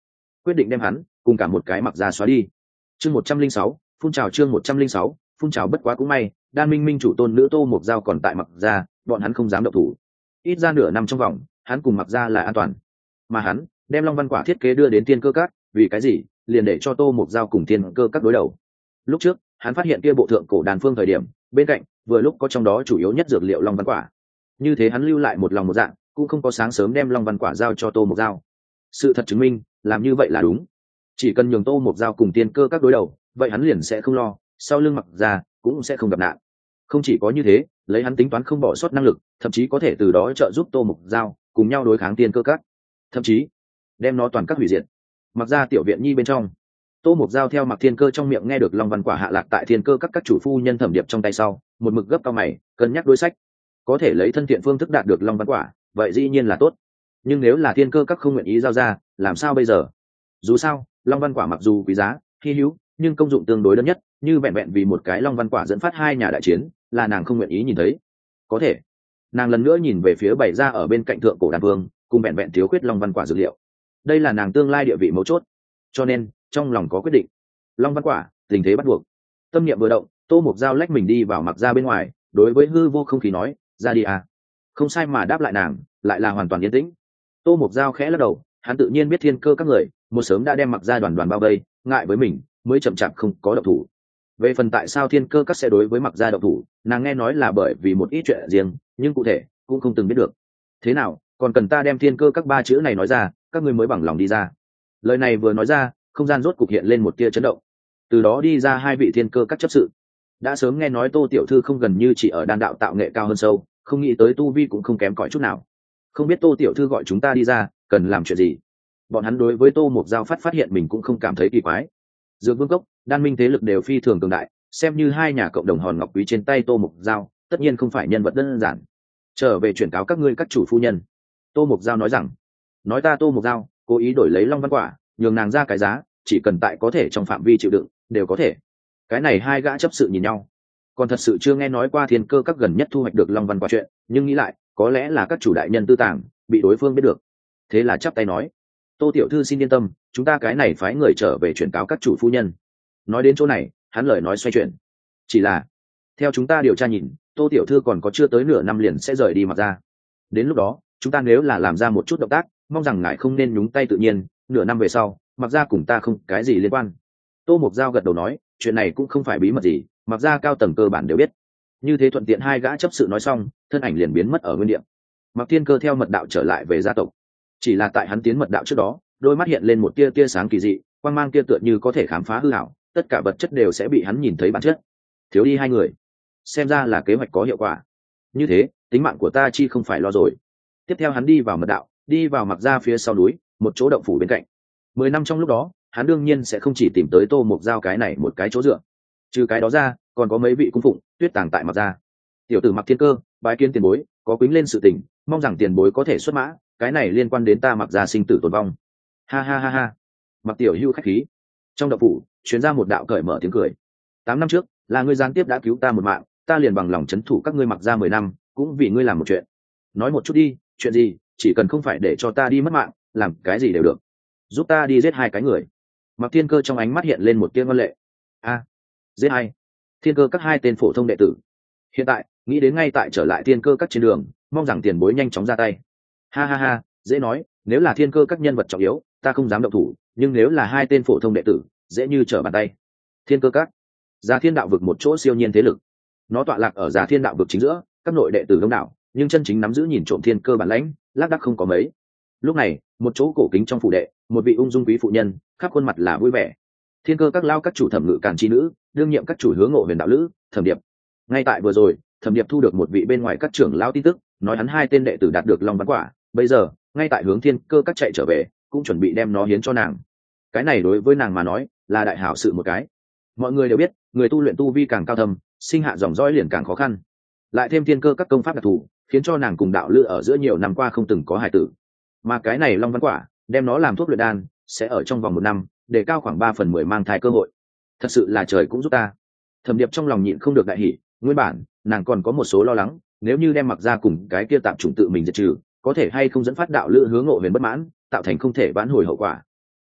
S1: quyết định đem hắn cùng cả một cái mặc ra xóa đi. Chương một trăm linh sáu, phun trào chương một trăm linh sáu, phun trào bất quá cũng may, Đan Minh Minh chủ tôn nữ Tô Mộc Giao còn tại mặc ra, bọn hắn không dám động thủ. Ít ra nửa năm trong vòng, hắn cùng mặc ra là an toàn. Mà hắn đem Long Văn Quả thiết kế đưa đến Tiên Cơ Các, vì cái gì? Liền để cho Tô Mộc Giao cùng Tiên Cơ Các đối đầu. Lúc trước, hắn phát hiện kia bộ thượng cổ đàn phương thời điểm, bên cạnh vừa lúc có trong đó chủ yếu nhất dược liệu Long Văn Quả. Như thế hắn lưu lại một lòng một dạ, cũng không có sáng sớm đem Long Văn Quả giao cho Tô Mộc Giao. Sự thật chứng minh, làm như vậy là đúng. Chỉ cần nhường Tô Mộc Giao cùng Tiên Cơ Các đối đầu, vậy hắn liền sẽ không lo, sau lưng mặc ra cũng sẽ không gặp nạn. Không chỉ có như thế, lấy hắn tính toán không bỏ sót năng lực, thậm chí có thể từ đó trợ giúp Tô Mộc Giao cùng nhau đối kháng Tiên Cơ Các, thậm chí đem nó toàn các hủy diệt. Mặc ra tiểu viện nhi bên trong, Tô Mộc Giao theo Mặc Thiên Cơ trong miệng nghe được Long Văn Quả hạ lạc tại Thiên Cơ Các các chủ phu nhân Thẩm Điệp trong tay sau, một mực gấp cao mày, cân nhắc đối sách. Có thể lấy thân thiện phương thức đạt được Long Văn Quả, vậy dĩ nhiên là tốt. Nhưng nếu là Thiên Cơ Các không nguyện ý giao ra, làm sao bây giờ? Dù sao, Long Văn Quả mặc dù quý giá, hy hữu, nhưng công dụng tương đối đơn nhất, như vẹn vẹn vì một cái Long Văn Quả dẫn phát hai nhà đại chiến, là nàng không nguyện ý nhìn thấy. Có thể, nàng lần nữa nhìn về phía bày ra ở bên cạnh thượng cổ đàn vương, cùng vẹn vẹn thiếu khuyết Long Văn Quả dược liệu. Đây là nàng tương lai địa vị mấu chốt, cho nên trong lòng có quyết định. Long Văn Quả, tình thế bắt buộc. Tâm niệm vừa động, Tô Mộc Giao lách mình đi vào mặc ra bên ngoài, đối với hư vô không khí nói, ra đi à. Không sai mà đáp lại nàng, lại là hoàn toàn yên tĩnh. Tô Mộc Giao khẽ lắc đầu, hắn tự nhiên biết Thiên Cơ Các người một sớm đã đem mặc ra đoàn đoàn bao vây, ngại với mình mới chậm chạp không có động thủ. Về phần tại sao Thiên Cơ Các sẽ đối với mặc ra động thủ, nàng nghe nói là bởi vì một ít chuyện riêng, nhưng cụ thể cũng không từng biết được. Thế nào, còn cần ta đem Thiên Cơ Các ba chữ này nói ra, các ngươi mới bằng lòng đi ra? Lời này vừa nói ra, không gian rốt cục hiện lên một tia chấn động. Từ đó đi ra hai vị Thiên Cơ Các chấp sự. Đã sớm nghe nói Tô tiểu thư không gần như chỉ ở đan đạo tạo nghệ cao hơn sâu, không nghĩ tới tu vi cũng không kém cỏi chút nào. Không biết Tô tiểu thư gọi chúng ta đi ra, cần làm chuyện gì? Bọn hắn đối với Tô Mộc Giao phát phát hiện mình cũng không cảm thấy kỳ quái. Dược Vương Cốc, Đan Minh thế lực đều phi thường cường đại, xem như hai nhà cộng đồng hòn ngọc quý trên tay Tô Mộc Giao, tất nhiên không phải nhân vật đơn giản. Trở về chuyển cáo các ngươi các chủ phu nhân. Tô Mộc Giao nói rằng, nói ta Tô Mộc Giao cố ý đổi lấy Long Văn Quả, nhường nàng ra cái giá, chỉ cần tại có thể trong phạm vi chịu đựng, đều có thể. Cái này hai gã chấp sự nhìn nhau, còn thật sự chưa nghe nói qua Thiên Cơ Các gần nhất thu hoạch được Long Văn Quả chuyện, nhưng nghĩ lại, có lẽ là các chủ đại nhân tư tàng bị đối phương biết được. Thế là chắp tay nói, Tô tiểu thư xin yên tâm, chúng ta cái này phái người trở về chuyển cáo các chủ phu nhân. Nói đến chỗ này, hắn lời nói xoay chuyển, chỉ là theo chúng ta điều tra nhìn, Tô tiểu thư còn có chưa tới nửa năm liền sẽ rời đi mặc ra. Đến lúc đó, chúng ta nếu là làm ra một chút động tác, mong rằng ngài không nên nhúng tay tự nhiên, nửa năm về sau mặc ra cùng ta không cái gì liên quan. Tô Mộc Giao gật đầu nói, chuyện này cũng không phải bí mật gì, mặc ra cao tầng cơ bản đều biết. Như thế thuận tiện hai gã chấp sự nói xong, thân ảnh liền biến mất ở nguyên địa. Mặc Thiên Cơ theo mật đạo trở lại về gia tộc. Chỉ là tại hắn tiến mật đạo trước đó, đôi mắt hiện lên một tia tia sáng kỳ dị, quang mang kia tựa như có thể khám phá hư ảo, tất cả vật chất đều sẽ bị hắn nhìn thấy bản chất. Thiếu đi hai người, xem ra là kế hoạch có hiệu quả. Như thế, tính mạng của ta chi không phải lo rồi. Tiếp theo hắn đi vào mật đạo, đi vào mặc ra phía sau núi, một chỗ động phủ bên cạnh. Mười năm trong lúc đó, hắn đương nhiên sẽ không chỉ tìm tới Tô Mộc Giao cái này một cái chỗ dựa. Trừ cái đó ra, còn có mấy vị cung phụng tuyết tàng tại mặc ra. Tiểu tử Mặc Thiên Cơ, bái kiến tiền bối, có quýnh lên sự tình, mong rằng tiền bối có thể xuất mã, cái này liên quan đến ta mặc ra sinh tử tồn vong. Ha ha ha ha. Mặc tiểu hưu khách khí. Trong động phủ truyền ra một đạo cởi mở tiếng cười. Tám năm trước, là ngươi gián tiếp đã cứu ta một mạng, ta liền bằng lòng chấn thủ các ngươi mặc ra mười năm, cũng vì ngươi làm một chuyện. Nói một chút đi, chuyện gì, chỉ cần không phải để cho ta đi mất mạng, làm cái gì đều được. Giúp ta đi giết hai cái người. Mặc Thiên Cơ trong ánh mắt hiện lên một tia ngân lệ. A, giết hai? Thiên Cơ các hai tên phổ thông đệ tử. Hiện tại, nghĩ đến ngay tại trở lại Thiên Cơ các trên đường, mong rằng tiền bối nhanh chóng ra tay. Ha ha ha, dễ nói, nếu là Thiên Cơ các nhân vật trọng yếu, ta không dám động thủ, nhưng nếu là hai tên phổ thông đệ tử, dễ như trở bàn tay. Thiên Cơ các, Già Thiên đạo vực một chỗ siêu nhiên thế lực. Nó tọa lạc ở Già Thiên đạo vực chính giữa, các nội đệ tử đông đảo, nhưng chân chính nắm giữ nhìn trộm thiên cơ bản lãnh, lác đác không có mấy. Lúc này, một chỗ cổ kính trong phủ đệ, một vị ung dung quý phụ nhân, khắp khuôn mặt là vui vẻ. Thiên Cơ các lao các chủ Thẩm Ngự Càn chi nữ, đương nhiệm các chủ Hướng Ngộ Huyền đạo lữ, Thẩm Điệp. Ngay tại vừa rồi, Thẩm Điệp thu được một vị bên ngoài các trưởng lão tin tức, nói hắn hai tên đệ tử đạt được Long Văn Quả, bây giờ, ngay tại hướng Thiên Cơ các chạy trở về, cũng chuẩn bị đem nó hiến cho nàng. Cái này đối với nàng mà nói, là đại hảo sự một cái. Mọi người đều biết, người tu luyện tu vi càng cao thâm, sinh hạ dòng dõi liền càng khó khăn. Lại thêm Thiên Cơ các công pháp đặc thù, khiến cho nàng cùng đạo lữ ở giữa nhiều năm qua không từng có hài tử. Mà cái này Long Văn Quả, đem nó làm thuốc luyện đan, sẽ ở trong vòng một năm, để cao khoảng ba phần mười mang thai cơ hội. Thật sự là trời cũng giúp ta. Thẩm Điệp trong lòng nhịn không được đại hỉ, nguyên bản, nàng còn có một số lo lắng, nếu như đem mặc ra cùng cái kia tạm chủng tự mình diệt trừ, có thể hay không dẫn phát đạo lữ Hướng Ngộ Huyền bất mãn, tạo thành không thể vãn hồi hậu quả.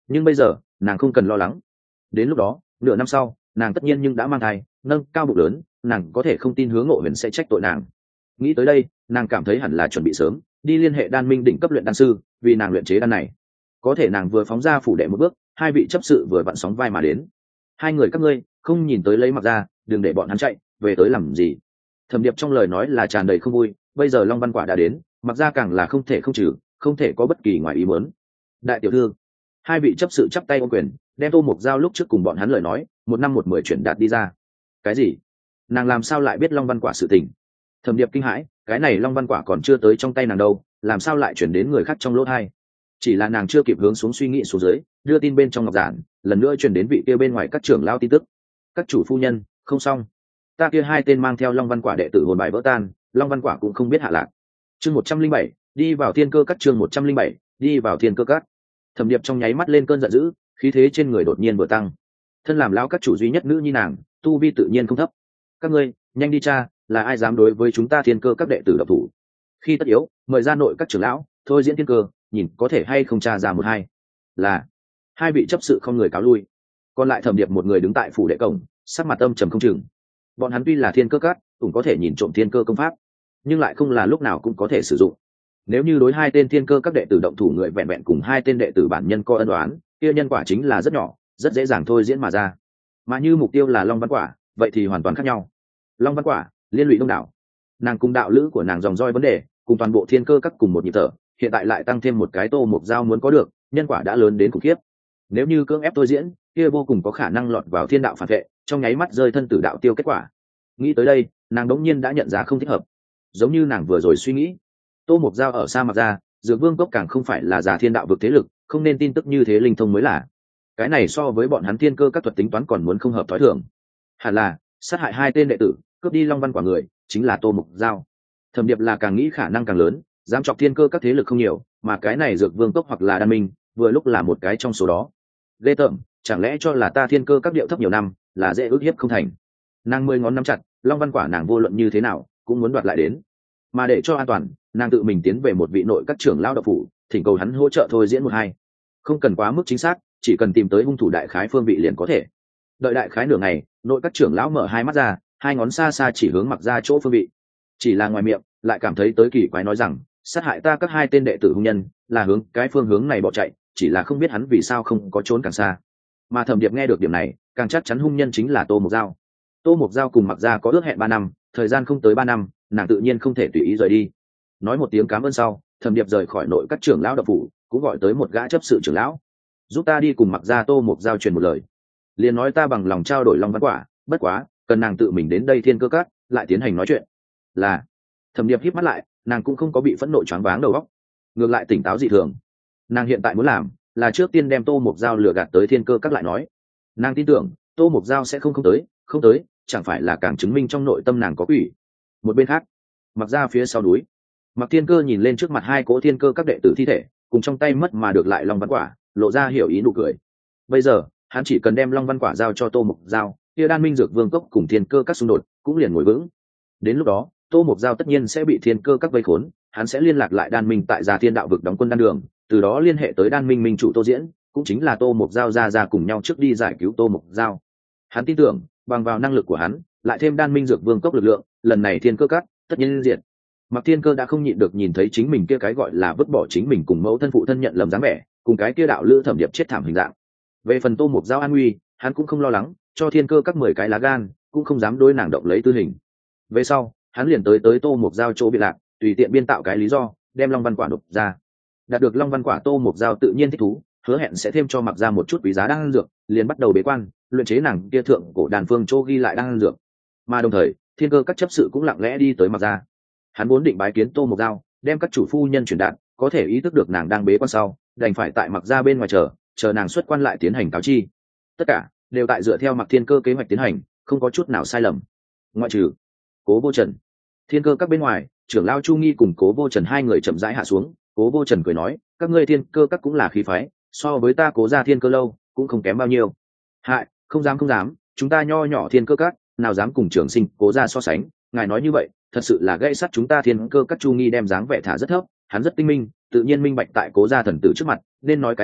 S1: nhưng bây giờ nàng không cần lo lắng. Đến lúc đó nửa năm sau nàng tất nhiên nhưng đã mang thai, nâng cao bụng lớn, nàng có thể không tin Hứa Ngộ Huyền sẽ trách tội nàng. Nghĩ tới đây nàng cảm thấy hẳn là chuẩn bị sớm đi liên hệ đan minh đỉnh cấp luyện đan sư, vì nàng luyện chế đan này. Có thể nàng vừa phóng ra phủ đệ một bước, hai vị chấp sự vừa vặn sóng vai mà đến. Hai người các ngươi không nhìn tới lấy Mặc ra, đừng để bọn hắn chạy, về tới làm gì? Thẩm Điệp trong lời nói là tràn đầy không vui, bây giờ Long Văn Quả đã đến, Mặc ra càng là không thể không trừ, không thể có bất kỳ ngoài ý muốn. Đại tiểu thư, hai vị chấp sự chắp tay ôm quyền, đem Tô Mục Giao lúc trước cùng bọn hắn lời nói một năm một mười chuyển đạt đi ra. Cái gì? Nàng làm sao lại biết Long Văn Quả sự tình? Thẩm Điệp kinh hãi, cái này Long Văn Quả còn chưa tới trong tay nàng đâu, làm sao lại chuyển đến người khác trong lỗ thai? Chỉ là nàng chưa kịp hướng xuống suy nghĩ xuống dưới, đưa tin bên trong ngọc giản lần nữa truyền đến vị kia bên ngoài các trưởng lao tin tức. Các chủ phu nhân, không xong, ta kia hai tên mang theo Long Văn Quả đệ tử hồn bài vỡ tan, Long Văn Quả cũng không biết hạ lạc. Chương một trăm linh bảy, đi vào thiên cơ các. Chương một trăm linh bảy, đi vào thiên cơ các. Thẩm Điệp trong nháy mắt lên cơn giận dữ, khí thế trên người đột nhiên vừa tăng. Thân làm lão các chủ duy nhất nữ nhi nàng, tu vi tự nhiên không thấp. Các ngươi nhanh đi tra, là ai dám đối với chúng ta thiên cơ các đệ tử độc thủ? Khi tất yếu mời ra nội các trưởng lão thôi diễn thiên cơ, nhìn có thể hay không tra ra một hai. Là hai vị chấp sự không người cáo lui, còn lại Thẩm Điệp một người đứng tại phủ đệ cổng, sắc mặt âm trầm không chừng. Bọn hắn tuy là thiên cơ các cũng có thể nhìn trộm thiên cơ công pháp, nhưng lại không là lúc nào cũng có thể sử dụng. Nếu như đối hai tên thiên cơ các đệ tử động thủ người vẹn vẹn cùng hai tên đệ tử bản nhân có ân đoán, kia nhân quả chính là rất nhỏ, rất dễ dàng thôi diễn mà ra. Mà như mục tiêu là Long Văn Quả, vậy thì hoàn toàn khác nhau. Long Văn Quả liên lụy đông đảo, nàng cùng đạo lữ của nàng dòng roi vấn đề, cùng toàn bộ thiên cơ các cùng một nhịp thở, hiện tại lại tăng thêm một cái Tô Mục Giao muốn có được, nhân quả đã lớn đến khủng khiếp. Nếu như cưỡng ép thôi diễn, kia vô cùng có khả năng lọt vào thiên đạo phản vệ, trong nháy mắt rơi thân tử đạo tiêu kết quả. Nghĩ tới đây, nàng đống nhiên đã nhận ra không thích hợp. Giống như nàng vừa rồi suy nghĩ, Tô Mục Giao ở xa Mặc ra, Dược Vương cốc càng không phải là già thiên đạo vực thế lực, không nên tin tức như thế linh thông mới là. Cái này so với bọn hắn thiên cơ các thuật tính toán còn muốn không hợp thói thường. Hẳn là sát hại hai tên đệ tử, cướp đi Long Văn Quả người chính là Tô Mục Giao. Thẩm Điệp là càng nghĩ khả năng càng lớn, dám chọc thiên cơ các thế lực không nhiều, mà cái này Dược Vương cốc hoặc là Đan Minh vừa lúc là một cái trong số đó. Ghê tởm, chẳng lẽ cho là ta thiên cơ các điệu thấp nhiều năm là dễ ước hiếp không thành? Nàng mười ngón nắm chặt Long Văn Quả, nàng vô luận như thế nào cũng muốn đoạt lại đến. Mà để cho an toàn, nàng tự mình tiến về một vị nội các trưởng lao độc phủ, thỉnh cầu hắn hỗ trợ thôi diễn một hai. Không cần quá mức chính xác, chỉ cần tìm tới hung thủ đại khái phương vị liền có thể. Đợi đại khái nửa ngày, nội các trưởng lão mở hai mắt ra, hai ngón xa xa chỉ hướng Mặc ra chỗ phương vị. Chỉ là ngoài miệng lại cảm thấy tới kỳ quái, nói rằng sát hại ta các hai tên đệ tử hung nhân là hướng cái phương hướng này bỏ chạy, chỉ là không biết hắn vì sao không có trốn càng xa. Mà Thẩm Điệp nghe được điểm này, càng chắc chắn hung nhân chính là Tô Mục Giao. Tô Mục Giao cùng Mặc ra có ước hẹn ba năm, thời gian không tới ba năm, nàng tự nhiên không thể tùy ý rời đi. Nói một tiếng cảm ơn sau, Thẩm Điệp rời khỏi nội các trưởng lão độc phủ, cũng gọi tới một gã chấp sự trưởng lão, giúp ta đi cùng Mặc ra Tô Mục Giao truyền một lời, liền nói ta bằng lòng trao đổi Long Văn Quả, bất quá cần nàng tự mình đến đây thiên cơ các lại tiến hành nói chuyện. Là. Thẩm Điệp híp mắt lại, nàng cũng không có bị phẫn nộ choáng váng đầu óc, ngược lại tỉnh táo dị thường. Nàng hiện tại muốn làm là trước tiên đem Tô Mục Giao lừa gạt tới thiên cơ các lại nói. Nàng tin tưởng Tô Mục Giao sẽ không không tới, không tới chẳng phải là càng chứng minh trong nội tâm nàng có quỷ. Một bên khác, Mặc ra phía sau núi, Mặc Thiên Cơ nhìn lên trước mặt hai cỗ thiên cơ các đệ tử thi thể, cùng trong tay mất mà được lại Long Văn Quả, lộ ra hiểu ý nụ cười. Bây giờ hắn chỉ cần đem Long Văn Quả giao cho Tô Mục Giao, kia Đan Minh Dược Vương cốc cùng thiên cơ các xung đột cũng liền ngồi vững. Đến lúc đó Tô Mục Giao tất nhiên sẽ bị thiên cơ các vây khốn, hắn sẽ liên lạc lại Đan Minh tại Già Thiên đạo vực đóng quân đan đường, từ đó liên hệ tới Đan Minh minh chủ Tô Diễn, cũng chính là Tô Mục Giao ra ra cùng nhau trước đi giải cứu Tô Mục Giao. Hắn tin tưởng bằng vào năng lực của hắn, lại thêm Đan Minh Dược Vương cốc lực lượng, lần này thiên cơ các tất nhiên diệt. Mặc Thiên Cơ đã không nhịn được nhìn thấy chính mình kia cái gọi là vứt bỏ chính mình cùng mẫu thân phụ thân nhận lầm dáng vẻ, cùng cái kia đạo lữ Thẩm Điệp chết thảm hình dạng. Về phần Tô Mục Giao an nguy, hắn cũng không lo lắng, cho thiên cơ các mười cái lá gan, cũng không dám đối nàng động lấy tư hình. Về sau hắn liền tới tới Tô Mục Giao chỗ bị lạc, tùy tiện biên tạo cái lý do đem Long Văn Quả nộp ra. Đạt được Long Văn Quả, Tô Mục Giao tự nhiên thích thú, hứa hẹn sẽ thêm cho Mặc ra một chút quý giá đan dược, liền bắt đầu bế quan luyện chế nàng kia thượng cổ đàn phương chỗ ghi lại đan dược. Mà đồng thời thiên cơ các chấp sự cũng lặng lẽ đi tới Mặc ra. Hắn vốn định bái kiến Tô Mục Giao, đem các chủ phu nhân truyền đạt, có thể ý thức được nàng đang bế quan sau, đành phải tại Mặc ra bên ngoài chờ, chờ nàng xuất quan lại tiến hành cáo chi. Tất cả đều tại dựa theo Mặc Thiên Cơ kế hoạch tiến hành, không có chút nào sai lầm. Ngoại trừ Cố Vô Trần. Thiên cơ các bên ngoài, trưởng lão Chu Nghi cùng Cố Vô Trần hai người chậm rãi hạ xuống. Cố Vô Trần cười nói, các ngươi thiên cơ các cũng là khí phái, so với ta Cố gia thiên cơ lâu cũng không kém bao nhiêu. Hại, không dám không dám, chúng ta nho nhỏ thiên cơ các nào dám cùng trưởng sinh Cố gia so sánh, ngài nói như vậy thật sự là gây sắt chúng ta thiên cơ các. Chu Nghi đem dáng vẻ thả rất thấp, hắn rất tinh minh, tự nhiên minh bạch tại Cố gia thần tử trước mặt nên nói cái gì,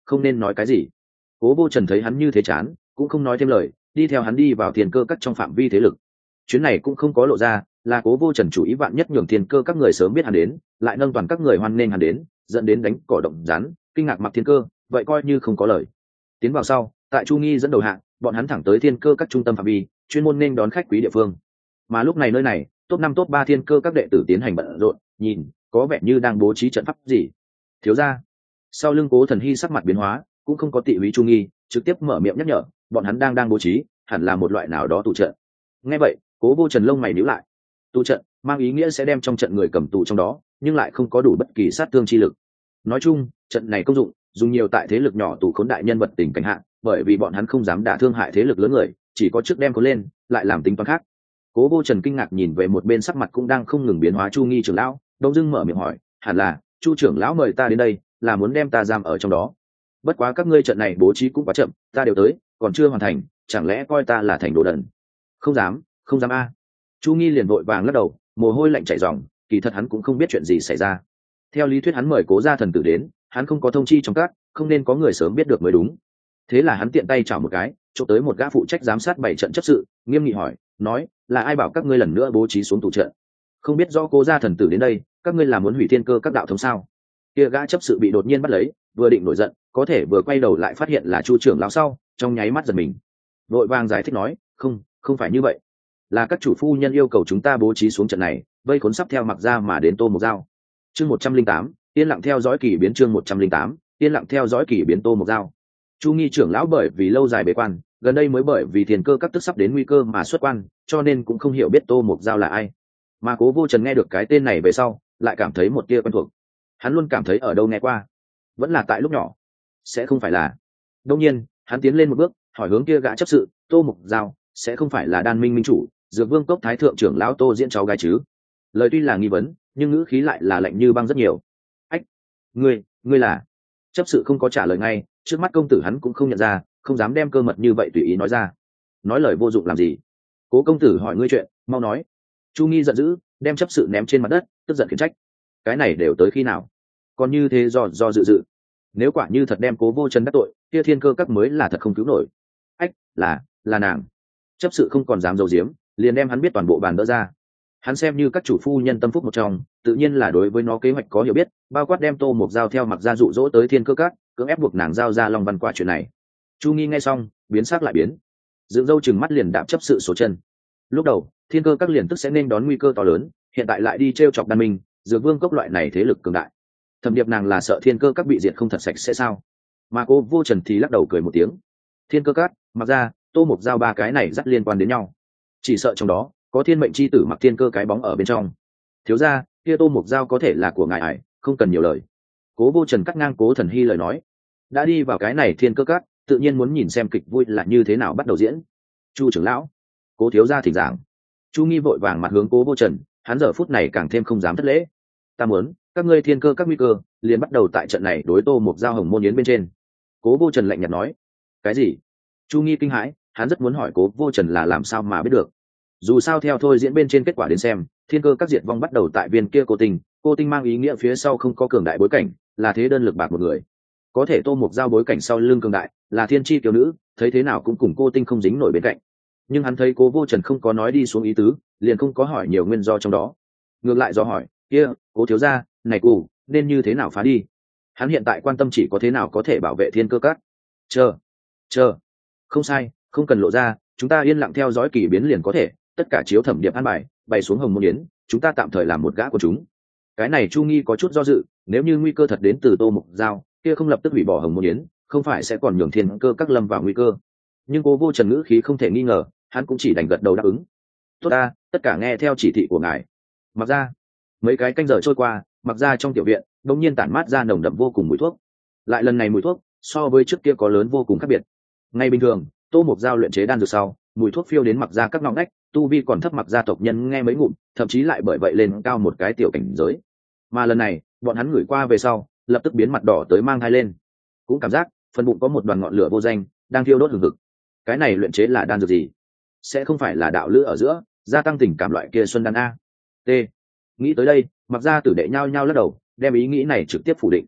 S1: không nên nói cái gì. Cố Vô Trần thấy hắn như thế chán, cũng không nói thêm lời, đi theo hắn đi vào thiên cơ các trong phạm vi thế lực. Chuyến này cũng không có lộ ra, là Cố Vô Trần chủ ý vạn nhất nhường thiên cơ các người sớm biết hắn đến, lại nâng toàn các người hoan nghênh hắn đến, dẫn đến đánh cỏ động rắn, kinh ngạc Mặc Thiên Cơ, vậy coi như không có lời. Tiến vào sau, tại Chu Nghi dẫn đầu hạng, bọn hắn thẳng tới thiên cơ các trung tâm phạm vi, chuyên môn nên đón khách quý địa phương. Mà lúc này nơi này, top năm top ba thiên cơ các đệ tử tiến hành bận rộn, nhìn, có vẻ như đang bố trí trận pháp gì. Thiếu gia. Sau lưng Cố Thần Hy sắc mặt biến hóa, cũng không có tị húy Chu Nghi, trực tiếp mở miệng nhắc nhở, bọn hắn đang đang bố trí, hẳn là một loại nào đó tụ trận. Nghe vậy, Cố Vô Trần lông mày nhíu lại. Tụ trận mang ý nghĩa sẽ đem trong trận người cầm tù trong đó, nhưng lại không có đủ bất kỳ sát thương chi lực. Nói chung, trận này công dụng dùng nhiều tại thế lực nhỏ tù khốn đại nhân vật tình cảnh hạn, bởi vì bọn hắn không dám đả thương hại thế lực lớn người, chỉ có trước đem có lên, lại làm tính toán khác. Cố Vô Trần kinh ngạc nhìn về một bên sắc mặt cũng đang không ngừng biến hóa Chu Nghi trưởng lão, đông dưng mở miệng hỏi, hẳn là Chu trưởng lão mời ta đến đây, là muốn đem ta giam ở trong đó. Bất quá các ngươi trận này bố trí cũng quá chậm, ta đều tới, còn chưa hoàn thành, chẳng lẽ coi ta là thành đồ đần? Không dám, không dám a. Chu Nghi liền vội vàng lắc đầu, mồ hôi lạnh chảy ròng, kỳ thật hắn cũng không biết chuyện gì xảy ra. Theo lý thuyết hắn mời Cố gia thần tử đến, hắn không có thông chi trong các, không nên có người sớm biết được mới đúng. Thế là hắn tiện tay chảo một cái, chụp tới một gã phụ trách giám sát bảy trận chấp sự, nghiêm nghị hỏi, nói, là ai bảo các ngươi lần nữa bố trí xuống tụ trận? Không biết do Cố gia thần tử đến đây, các ngươi là muốn hủy thiên cơ các đạo thống sao? Kia gã chấp sự bị đột nhiên bắt lấy, vừa định nổi giận, có thể vừa quay đầu lại phát hiện là Chu trưởng lão sau, trong nháy mắt giật mình. Vội vàng giải thích nói, không, không phải như vậy, là các chủ phu nhân yêu cầu chúng ta bố trí xuống trận này, vây khốn sắp theo Mặc gia mà đến Tô Mộc Dao. Chương một trăm linh tám, yên lặng theo dõi kỳ biến chương một trăm linh tám, yên lặng theo dõi kỳ biến Tô Mộc Dao. Chu Nghi trưởng lão bởi vì lâu dài bế quan, gần đây mới bởi vì thiên cơ các tức sắp đến nguy cơ mà xuất quan, cho nên cũng không hiểu biết Tô Mộc Dao là ai. Mà Cố Vô Trần nghe được cái tên này về sau, lại cảm thấy một tia quen thuộc. Hắn luôn cảm thấy ở đâu nghe qua, vẫn là tại lúc nhỏ, sẽ không phải là. Đương nhiên, hắn tiến lên một bước, hỏi hướng kia gã chấp sự, Tô Mộc Dao, sẽ không phải là Đan Minh minh chủ, Dược Vương cốc thái thượng trưởng lão Tô Diễn cháu gái chứ? Lời tuy là nghi vấn, nhưng ngữ khí lại là lạnh như băng rất nhiều. Ách, ngươi, ngươi là? Chấp sự không có trả lời ngay, trước mắt công tử hắn cũng không nhận ra, không dám đem cơ mật như vậy tùy ý nói ra. Nói lời vô dụng làm gì? Cố công tử hỏi ngươi chuyện, mau nói. Chu Nghi giận dữ, đem chấp sự ném trên mặt đất, tức giận khiển trách. Cái này đều tới khi nào? Còn như thế do do dự dự. Nếu quả như thật đem Cố Vô Trần đắc tội, kia thiên cơ các mới là thật không cứu nổi. Ách, là, là nàng. Chấp sự không còn dám giấu giếm, liền đem hắn biết toàn bộ bàn đỡ ra. Hắn xem như các chủ phu nhân tâm phúc một trong, tự nhiên là đối với nó kế hoạch có hiểu biết, bao quát đem Tô Mộc Dao theo Mặc gia dụ dỗ tới thiên cơ các, cưỡng ép buộc nàng giao ra Long Văn Quả chuyện này. Chu Nghi nghe xong, biến sắc lại biến, dựng râu chừng mắt liền đạp chấp sự số chân. Lúc đầu thiên cơ các liền tức sẽ nên đón nguy cơ to lớn, hiện tại lại đi trêu chọc Đan Minh, Dược Vương cốc loại này thế lực cường đại. Thẩm Điệp nàng là sợ thiên cơ các bị diệt không thật sạch sẽ sao? Mà Cố Vô Trần thì lắc đầu cười một tiếng. Thiên cơ các, Mặc gia, Tô Mộc Dao ba cái này rất liên quan đến nhau, chỉ sợ trong đó có thiên mệnh chi tử Mặc Thiên Cơ cái bóng ở bên trong. Thiếu gia, kia Tô Mộc Dao có thể là của ngài ải, không cần nhiều lời. Cố Vô Trần cắt ngang Cố Thần Hy lời nói. Đã đi vào cái này thiên cơ các, tự nhiên muốn nhìn xem kịch vui là như thế nào bắt đầu diễn. Chu trưởng lão, Cố thiếu gia thỉnh giảng. Chu Nghi vội vàng mặt hướng Cố Vô Trần, hắn giờ phút này càng thêm không dám thất lễ. Ta muốn các ngươi thiên cơ các nguy cơ liền bắt đầu tại trận này đối Tô Mộc Dao hồng môn yến bên trên. Cố Vô Trần lạnh nhạt nói. Cái gì? Chu Nghi kinh hãi, hắn rất muốn hỏi Cố Vô Trần là làm sao mà biết được. Dù sao theo thôi diễn bên trên kết quả đến xem, thiên cơ các diệt vong bắt đầu tại viên kia Cô Tinh, Cô Tinh mang ý nghĩa phía sau không có cường đại bối cảnh, là thế đơn lực bạc một người. Có thể Tô Mộc Dao bối cảnh sau lưng cường đại, là thiên chi tiểu nữ, thấy thế nào cũng cùng Cô Tinh không dính nổi bên cạnh. Nhưng hắn thấy Cố Vô Trần không có nói đi xuống ý tứ, liền không có hỏi nhiều nguyên do trong đó. Ngược lại do hỏi, kia, Cố thiếu gia, này cụ, nên như thế nào phá đi? Hắn hiện tại quan tâm chỉ có thế nào có thể bảo vệ thiên cơ các. Chờ, chờ, không sai, không cần lộ ra, chúng ta yên lặng theo dõi kỳ biến liền có thể, tất cả chiếu Thẩm Điệp an bài, bày xuống hồng môn yến, chúng ta tạm thời làm một gã của chúng. Cái này Chu Nghi có chút do dự, nếu như nguy cơ thật đến từ Tô Mộc Dao, kia không lập tức hủy bỏ hồng môn yến, không phải sẽ còn nhường thiên cơ các lâm vào nguy cơ. Nhưng Cố Vô Trần ngữ khí không thể nghi ngờ, hắn cũng chỉ đành gật đầu đáp ứng. Tốt ta, tất cả nghe theo chỉ thị của ngài. Mặc ra, mấy cái canh giờ trôi qua, Mặc ra trong tiểu viện đột nhiên tản mát ra nồng đậm vô cùng mùi thuốc. Lại lần này mùi thuốc so với trước kia có lớn vô cùng khác biệt. Ngay bình thường, Tô Mộc Dao luyện chế đan dược sau, mùi thuốc phiêu đến Mặc ra các ngõ ngách, tu vi còn thấp Mặc gia tộc nhân nghe mấy ngụm, thậm chí lại bởi vậy lên cao một cái tiểu cảnh giới. Mà lần này, bọn hắn ngửi qua về sau, lập tức biến mặt đỏ tới mang thai lên, cũng cảm giác phần bụng có một đoàn ngọn lửa vô danh đang thiêu đốt hừng hực. Cái này luyện chế là đan dược gì? Sẽ không phải là đạo lữ ở giữa gia tăng tình cảm loại kia xuân đan a? T. Nghĩ tới đây, Mặc gia tử đệ nhao nhao lắc đầu, đem ý nghĩ này trực tiếp phủ định.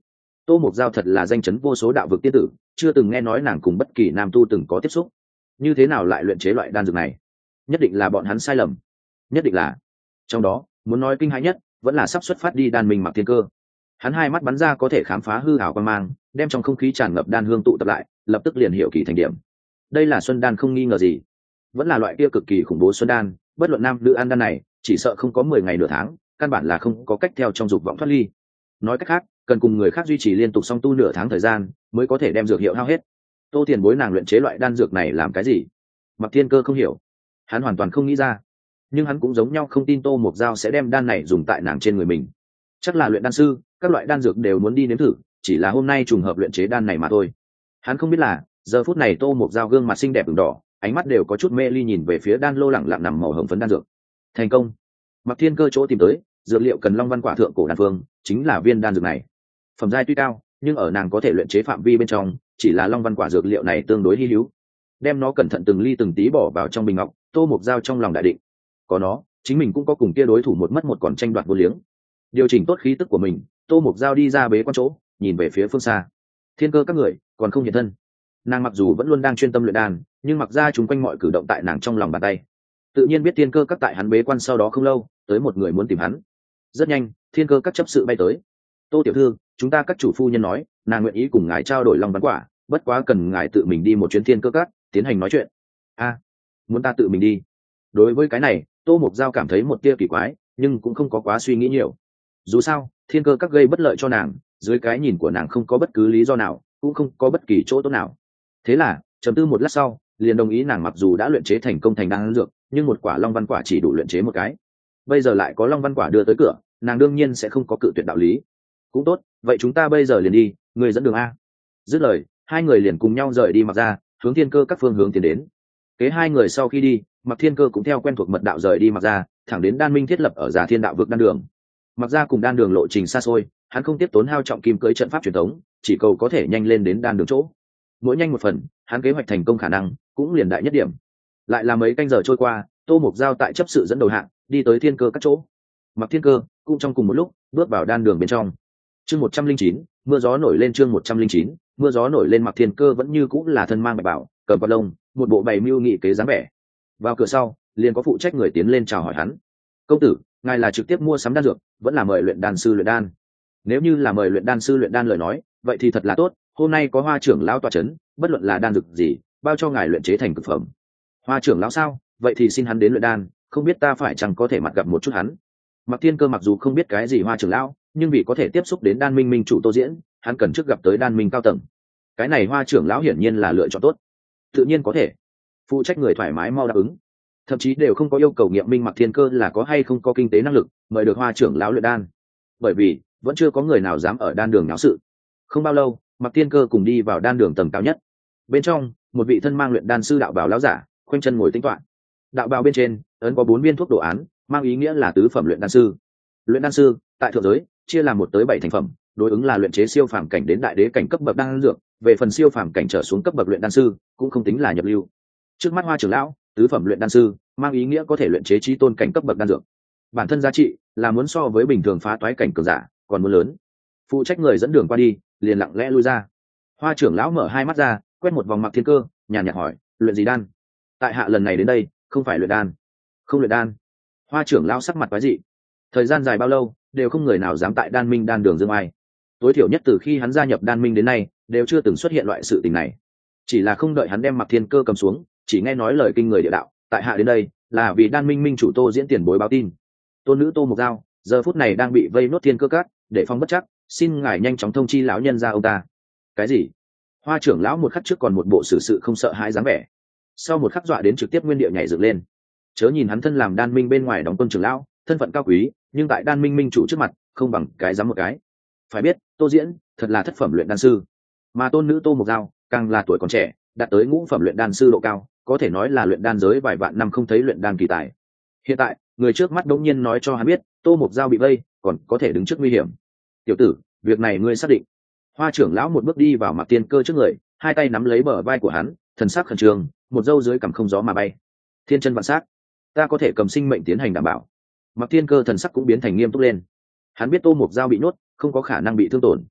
S1: Tô Mục Giao thật là danh chấn vô số đạo vực tiên tử, chưa từng nghe nói nàng cùng bất kỳ nam tu từng có tiếp xúc. Như thế nào lại luyện chế loại đan dược này? Nhất định là bọn hắn sai lầm, nhất định là. Trong đó muốn nói kinh hãi nhất vẫn là sắp xuất phát đi đan minh Mặc Thiên Cơ. Hắn hai mắt bắn ra có thể khám phá hư ảo quan mang, đem trong không khí tràn ngập đan hương tụ tập lại, lập tức liền hiểu kỳ thành điểm. Đây là xuân đan không nghi ngờ gì, vẫn là loại kia cực kỳ khủng bố xuân đan, bất luận nam nữ ăn đan này chỉ sợ không có mười ngày nửa tháng, căn bản là không có cách theo trong dục vọng thoát ly. Nói cách khác, cần cùng người khác duy trì liên tục song tu nửa tháng thời gian mới có thể đem dược hiệu hao hết. Tô Tiền Bối nàng luyện chế loại đan dược này làm cái gì? Mặc Thiên Cơ không hiểu, hắn hoàn toàn không nghĩ ra, nhưng hắn cũng giống nhau không tin Tô Mục Giao sẽ đem đan này dùng tại nàng trên người mình. Chắc là luyện đan sư, các loại đan dược đều muốn đi nếm thử, chỉ là hôm nay trùng hợp luyện chế đan này mà thôi. Hắn không biết là giờ phút này Tô Mục Giao gương mặt xinh đẹp ửng đỏ, ánh mắt đều có chút mê ly nhìn về phía đan lô lẳng lặng nằm màu hồng phấn đan dược. Thành công. Mặc Thiên Cơ chỗ tìm tới dược liệu cần Long Văn Quả thượng cổ đan phương, chính là viên đan dược này. Phẩm giai tuy cao, nhưng ở nàng có thể luyện chế phạm vi bên trong, chỉ là Long Văn Quả dược liệu này tương đối hi hữu. Đem nó cẩn thận từng ly từng tí bỏ vào trong bình ngọc, Tô Mục Giao trong lòng đại định, có nó, chính mình cũng có cùng kia đối thủ một mất một còn tranh đoạt vô liếng. Điều chỉnh tốt khí tức của mình, Tô Mục Giao đi ra bế quan chỗ, nhìn về phía phương xa. Thiên Cơ các người còn không hiện thân. Nàng mặc dù vẫn luôn đang chuyên tâm luyện đan, nhưng mặc ra chúng quanh mọi cử động tại nàng trong lòng bàn tay. Tự nhiên biết Thiên Cơ các tại hắn bế quan sau đó không lâu, tới một người muốn tìm hắn. Rất nhanh, Thiên Cơ các chấp sự bay tới. Tô tiểu thư, chúng ta các chủ phu nhân nói, nàng nguyện ý cùng ngài trao đổi Long Văn Quả, bất quá cần ngài tự mình đi một chuyến Thiên Cơ các, tiến hành nói chuyện. A, muốn ta tự mình đi? Đối với cái này, Tô Mục Giao cảm thấy một tia kỳ quái, nhưng cũng không có quá suy nghĩ nhiều. Dù sao, Thiên Cơ các gây bất lợi cho nàng, dưới cái nhìn của nàng không có bất cứ lý do nào, cũng không có bất kỳ chỗ tốt nào. Thế là, trầm tư một lát sau, liền đồng ý nàng mặc dù đã luyện chế thành công thành đan dược, nhưng một quả Long Văn Quả chỉ đủ luyện chế một cái. Bây giờ lại có Long Văn Quả đưa tới cửa, nàng đương nhiên sẽ không có cự tuyệt đạo lý. Cũng tốt, vậy chúng ta bây giờ liền đi, người dẫn đường a. Dứt lời, hai người liền cùng nhau rời đi Mặc ra, hướng Thiên Cơ các phương hướng tiến đến. Kế hai người sau khi đi, Mặc Thiên Cơ cũng theo quen thuộc mật đạo rời đi Mặc ra, thẳng đến Đan Minh thiết lập ở Già Thiên Đạo vực đan đường. Mặc ra cùng đan đường lộ trình xa xôi, hắn không tiếp tốn hao trọng kim cưới trận pháp truyền thống, chỉ cầu có thể nhanh lên đến đan đường chỗ. Mỗi nhanh một phần, hắn kế hoạch thành công khả năng cũng liền đại nhất điểm. Lại là mấy canh giờ trôi qua, Tô Mục Giao tại chấp sự dẫn đầu hạng đi tới Thiên Cơ các chỗ. Mặc Thiên Cơ cũng trong cùng một lúc bước vào đan đường bên trong. Chương một trăm linh chín, mưa gió nổi lên. Chương một trăm linh chín, mưa gió nổi lên. Mặc Thiên Cơ vẫn như cũng là thân mang bạch bảo, cầm quạt lông, một bộ bày mưu nghị kế dáng vẻ. Vào cửa sau, liền có phụ trách người tiến lên chào hỏi hắn. Công tử, ngài là trực tiếp mua sắm đan dược, vẫn là mời luyện đan sư luyện đan? Nếu như là mời luyện đan sư luyện đan lời nói, vậy thì thật là tốt, hôm nay có Hoa trưởng lão tọa chấn, bất luận là đan dược gì, bao cho ngài luyện chế thành cực phẩm. Hoa trưởng lão sao? Vậy thì xin hắn đến luyện đan, không biết ta phải chẳng có thể mặt gặp một chút hắn. Mặc Thiên Cơ mặc dù không biết cái gì Hoa trưởng lão, nhưng vì có thể tiếp xúc đến Đan Minh minh chủ Tô Diễn, hắn cần trước gặp tới Đan Minh cao tầng. Cái này Hoa trưởng lão hiển nhiên là lựa chọn tốt. Tự nhiên có thể. Phụ trách người thoải mái mau đáp ứng, thậm chí đều không có yêu cầu nghiệm minh Mặc Thiên Cơ là có hay không có kinh tế năng lực mời được Hoa trưởng lão luyện đan, bởi vì vẫn chưa có người nào dám ở đan đường náo sự. Không bao lâu, Mặc Thiên Cơ cùng đi vào đan đường tầng cao nhất. Bên trong, một vị thân mang luyện đan sư đạo bào lão giả khoanh chân ngồi tĩnh toán. Đạo bào bên trên ấn có bốn viên thuốc đồ án, mang ý nghĩa là tứ phẩm luyện đan sư. Luyện đan sư tại thượng giới chia làm một tới bảy thành phẩm, đối ứng là luyện chế siêu phàm cảnh đến đại đế cảnh cấp bậc đan dược, về phần siêu phàm cảnh trở xuống cấp bậc luyện đan sư cũng không tính là nhập lưu. Trước mắt Hoa trưởng lão, tứ phẩm luyện đan sư, mang ý nghĩa có thể luyện chế chí tôn cảnh cấp bậc đan dược. Bản thân giá trị là muốn so với bình thường phá toái cảnh cường giả còn muốn lớn. Phụ trách người dẫn đường qua đi, liền lặng lẽ lui ra. Hoa trưởng lão mở hai mắt ra, quét một vòng Mặc Thiên Cơ, nhàn nhạt hỏi, luyện gì đan? Tại hạ lần này đến đây, không phải luyện đan. Không luyện đan? Hoa trưởng lão sắc mặt quái dị. Thời gian dài bao lâu, đều không người nào dám tại Đan Minh đan đường dương ai. Tối thiểu nhất từ khi hắn gia nhập Đan Minh đến nay, đều chưa từng xuất hiện loại sự tình này. Chỉ là không đợi hắn đem Mặc Thiên Cơ cầm xuống, chỉ nghe nói lời kinh người địa đạo, tại hạ đến đây là vì Đan Minh minh chủ Tô Diễn tiền bối báo tin. Tôn nữ Tô Mục Giao giờ phút này đang bị vây nốt Thiên Cơ các, để phòng bất chắc, xin ngài nhanh chóng thông chi lão nhân gia ông ta. Cái gì? Hoa trưởng lão một khắc trước còn một bộ xử sự không sợ hãi dáng vẻ, sau một khắc dọa đến trực tiếp nguyên địa nhảy dựng lên. Chớ nhìn hắn thân làm Đan Minh bên ngoài đóng quân trưởng lão, thân phận cao quý, nhưng tại Đan Minh minh chủ trước mặt không bằng cái dám một cái. Phải biết Tô Diễn thật là thất phẩm luyện đan sư, mà tôn nữ Tô Mục Giao càng là tuổi còn trẻ, đạt tới ngũ phẩm luyện đan sư độ cao, có thể nói là luyện đan giới vài vạn năm không thấy luyện đan kỳ tài. Hiện tại người trước mắt đống nhiên nói cho hắn biết Tô Mục Giao bị vây, còn có thể đứng trước nguy hiểm. Tiểu tử, việc này ngươi xác định? Hoa trưởng lão một bước đi vào Mặc Thiên Cơ trước người, hai tay nắm lấy bờ vai của hắn, thần sắc khẩn trương, một dâu dưới cằm không gió mà bay. Thiên chân vạn sát, ta có thể cầm sinh mệnh tiến hành đảm bảo. Mặc Thiên Cơ thần sắc cũng biến thành nghiêm túc lên. Hắn biết Tô Mục Giao bị nhốt, không có khả năng bị thương tổn.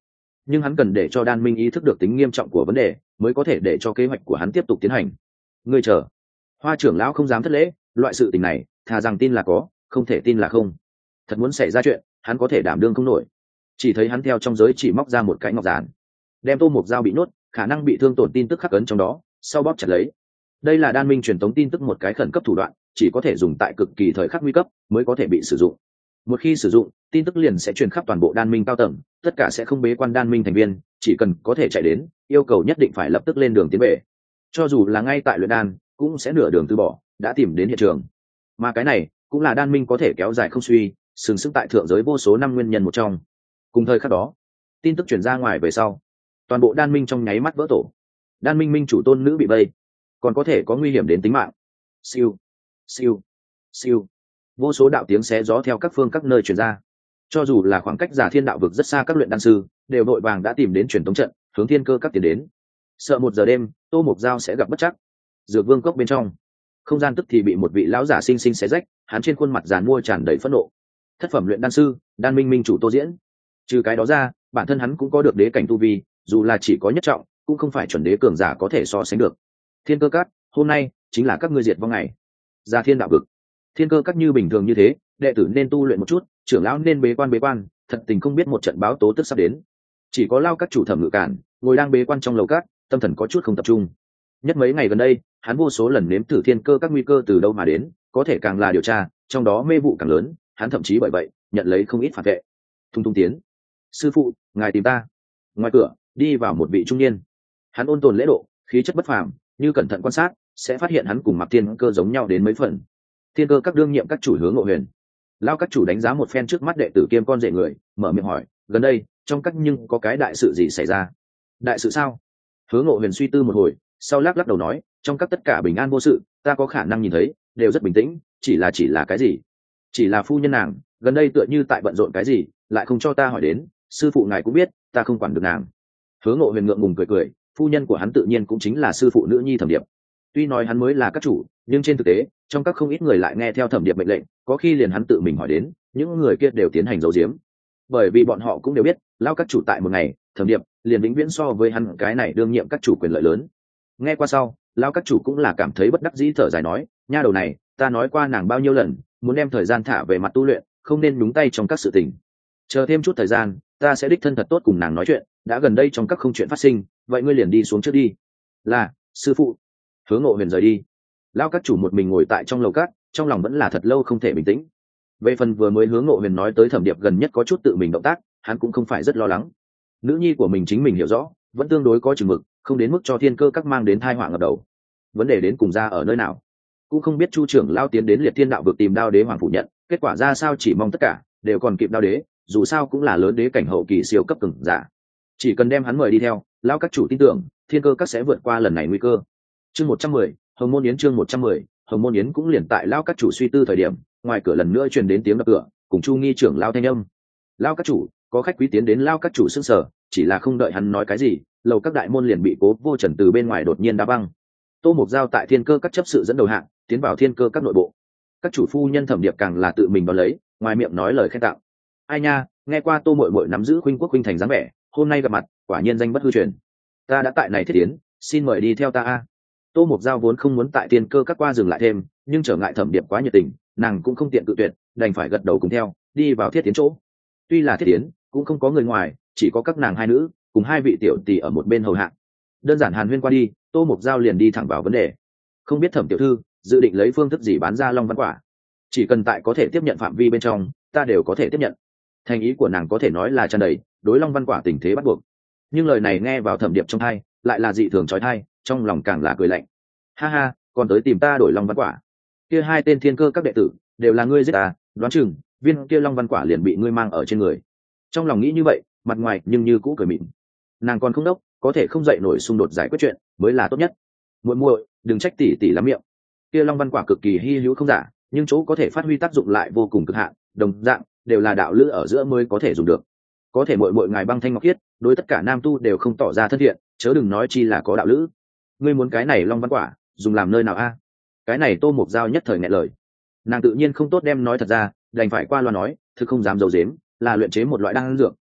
S1: nhưng hắn cần để cho đan minh ý thức được tính nghiêm trọng của vấn đề mới có thể để cho kế hoạch của hắn tiếp tục tiến hành. Ngươi chờ. Hoa trưởng lão không dám thất lễ, loại sự tình này thà rằng tin là có, không thể tin là không. Thật muốn xảy ra chuyện, hắn có thể đảm đương không nổi. Chỉ thấy hắn theo trong giới chỉ móc ra một cái ngọc giản, đem Tô Mục Dao bị nhốt, khả năng bị thương tổn tin tức khắc ấn trong đó, sau bóp chặt lấy. Đây là đan minh truyền tống tin tức một cái khẩn cấp thủ đoạn, chỉ có thể dùng tại cực kỳ thời khắc nguy cấp mới có thể bị sử dụng. Một khi sử dụng, tin tức liền sẽ truyền khắp toàn bộ đan minh cao tầng, tất cả sẽ không bế quan đan minh thành viên, chỉ cần có thể chạy đến, yêu cầu nhất định phải lập tức lên đường tiến về. Cho dù là ngay tại luyện đan, cũng sẽ nửa đường từ bỏ, đã tìm đến hiện trường. Mà cái này cũng là đan minh có thể kéo dài không suy, sừng sững tại thượng giới vô số năm nguyên nhân một trong. Cùng thời khắc đó, tin tức truyền ra ngoài về sau, toàn bộ đan minh trong nháy mắt vỡ tổ. Đan minh minh chủ tôn nữ bị vây, còn có thể có nguy hiểm đến tính mạng. Siêu, siêu, siêu. Vô số đạo tiếng xé gió theo các phương các nơi truyền ra. Cho dù là khoảng cách giả thiên đạo vực rất xa, các luyện đan sư đều đội vàng đã tìm đến truyền tống trận, hướng thiên cơ các tiến đến. Sợ một giờ đêm, Tô Mục Dao sẽ gặp bất trắc. Dược vương cốc bên trong, không gian tức thì bị một vị lão giả sinh sinh xé rách, hắn trên khuôn mặt giàn mua tràn đầy phẫn nộ. Thất phẩm luyện đan sư, đan minh minh chủ Tô Diễn. Trừ cái đó ra, bản thân hắn cũng có được đế cảnh tu vi, dù là chỉ có nhất trọng, cũng không phải chuẩn đế cường giả có thể so sánh được. Thiên cơ các, hôm nay chính là các ngươi diệt vong ngày. Ra thiên đạo vực, thiên cơ các như bình thường như thế, đệ tử nên tu luyện một chút, trưởng lão nên bế quan bế quan, thật tình không biết một trận báo tố tức sắp đến. Chỉ có Lao các chủ Thẩm Ngự Cản ngồi đang bế quan trong lầu các, tâm thần có chút không tập trung. Nhất mấy ngày gần đây, hắn vô số lần nếm thử thiên cơ các nguy cơ từ đâu mà đến, có thể càng là điều tra, trong đó mê vụ càng lớn, hắn thậm chí bởi vậy nhận lấy không ít phản vệ. Thung Thung tiến, sư phụ, ngài tìm ta. Ngoài cửa đi vào một vị trung niên, hắn ôn tồn lễ độ, khí chất bất phàm, như cẩn thận quan sát sẽ phát hiện hắn cùng Mạc Thiên Cơ giống nhau đến mấy phần. Thiên cơ các đương nhiệm các chủ Hướng Ngộ Huyền. Lao các chủ đánh giá một phen trước mắt đệ tử kiêm con rể người, mở miệng hỏi, gần đây trong các nhưng có cái đại sự gì xảy ra? Đại sự sao? Hướng Ngộ Huyền suy tư một hồi, sau lắc lắc đầu nói, trong các tất cả bình an vô sự, ta có khả năng nhìn thấy đều rất bình tĩnh, chỉ là chỉ là cái gì? Chỉ là phu nhân nàng gần đây tựa như tại bận rộn cái gì, lại không cho ta hỏi đến, sư phụ ngài cũng biết ta không quản được nàng. Hướng Ngộ Huyền ngượng ngùng cười cười, phu nhân của hắn tự nhiên cũng chính là sư phụ nữ nhi Thẩm Điệp. Tuy nói hắn mới là các chủ, nhưng trên thực tế trong các không ít người lại nghe theo Thẩm Điệp mệnh lệnh, có khi liền hắn tự mình hỏi đến, những người kia đều tiến hành giấu giếm, bởi vì bọn họ cũng đều biết Lao các chủ tại một ngày, Thẩm Điệp liền vĩnh viễn so với hắn cái này đương nhiệm các chủ quyền lợi lớn. Nghe qua sau, Lao các chủ cũng là cảm thấy bất đắc dĩ, thở dài nói, nha đầu này ta nói qua nàng bao nhiêu lần, muốn đem thời gian thả về mặt tu luyện, không nên nhúng tay trong các sự tình. Chờ thêm chút thời gian, ta sẽ đích thân thật tốt cùng nàng nói chuyện, đã gần đây trong các không chuyện phát sinh, vậy ngươi liền đi xuống trước đi. Là sư phụ. Hướng Ngộ Huyền rời đi. Lao các chủ một mình ngồi tại trong lầu cát, trong lòng vẫn là thật lâu không thể bình tĩnh. Về phần vừa mới Hướng Ngộ Huyền nói tới Thẩm Điệp gần nhất có chút tự mình động tác, hắn cũng không phải rất lo lắng. Nữ nhi của mình chính mình hiểu rõ, vẫn tương đối có chừng mực, không đến mức cho thiên cơ các mang đến tai họa ngập đầu. Vấn đề đến cùng ra ở nơi nào, cũng không biết. Chu trưởng lao tiến đến Liệt Thiên đạo vực tìm Đao Đế Hoàng phủ nhận, kết quả ra sao chỉ mong tất cả đều còn kịp Đao Đế, dù sao cũng là lớn đế cảnh hậu kỳ siêu cấp cường giả, chỉ cần đem hắn mời đi theo, lao các chủ tin tưởng thiên cơ các sẽ vượt qua lần này nguy cơ. Chương một trăm mười, Hồng Môn Yến. Chương một trăm mười, Hồng Môn Yến. Cũng liền tại lao các chủ suy tư thời điểm, ngoài cửa lần nữa truyền đến tiếng đập cửa, cùng Chu Nghi trưởng lao thanh âm. Lao các chủ, có khách quý tiến đến. Lao các chủ sững sờ, chỉ là không đợi hắn nói cái gì, lầu các đại môn liền bị Cố Vô Trần từ bên ngoài đột nhiên đá văng. Tô Mục Dao tại thiên cơ các chấp sự dẫn đầu hạng tiến vào thiên cơ các nội bộ. Các chủ phu nhân Thẩm Điệp càng là tự mình đón lấy, ngoài miệng nói lời khen tặng. Ai nha, nghe qua Tô muội muội nắm giữ khuynh quốc khuynh thành dáng vẻ, hôm nay gặp mặt quả nhiên danh bất hư truyền. Ta đã tại này thiết tiến, xin mời đi theo ta a. Tô Mục Dao vốn không muốn tại thiên cơ các qua dừng lại thêm, nhưng trở ngại Thẩm Điệp quá nhiệt tình, nàng cũng không tiện cự tuyệt, đành phải gật đầu cùng theo đi vào thiết tiến chỗ. Tuy là thiết tiến, cũng không có người ngoài, chỉ có các nàng hai nữ cùng hai vị tiểu tỷ ở một bên hầu hạ. Đơn giản hàn huyên qua đi, Tô Mục Dao liền đi thẳng vào vấn đề. Không biết Thẩm tiểu thư dự định lấy phương thức gì bán ra Long Văn Quả? Chỉ cần tại có thể tiếp nhận phạm vi bên trong, ta đều có thể tiếp nhận. Thành ý của nàng có thể nói là tràn đầy, đối Long Văn Quả tình thế bắt buộc. Nhưng lời này nghe vào Thẩm Điệp trong tai, lại là dị thường chói tai, trong lòng càng là cười lạnh. Ha ha, còn tới tìm ta đổi Long Văn Quả? Kia hai tên thiên cơ các đệ tử đều là ngươi giết ta, đoán chừng viên kia Long Văn Quả liền bị ngươi mang ở trên người. Trong lòng nghĩ như vậy, mặt ngoài nhưng như cũ cười mịn. Nàng còn không đốc, có thể không dậy nổi xung đột giải quyết chuyện mới là tốt nhất. Muội muội, đừng trách tỷ tỷ lắm miệng. Kia Long Văn Quả cực kỳ hi hữu không giả, nhưng chỗ có thể phát huy tác dụng lại vô cùng cực hạn, đồng dạng đều là đạo lữ ở giữa mới có thể dùng được. Có thể muội muội ngài băng thanh ngọc khiết, đối tất cả nam tu đều không tỏ ra thân thiện, chớ đừng nói chi là có đạo lữ. Ngươi muốn cái này Long Văn Quả dùng làm nơi nào a? Cái này Tô Mục Dao nhất thời nghẹn lời. Nàng tự nhiên không tốt đem nói thật ra, đành phải qua loa nói, thực không dám giấu giếm, là luyện chế một loại đan dược,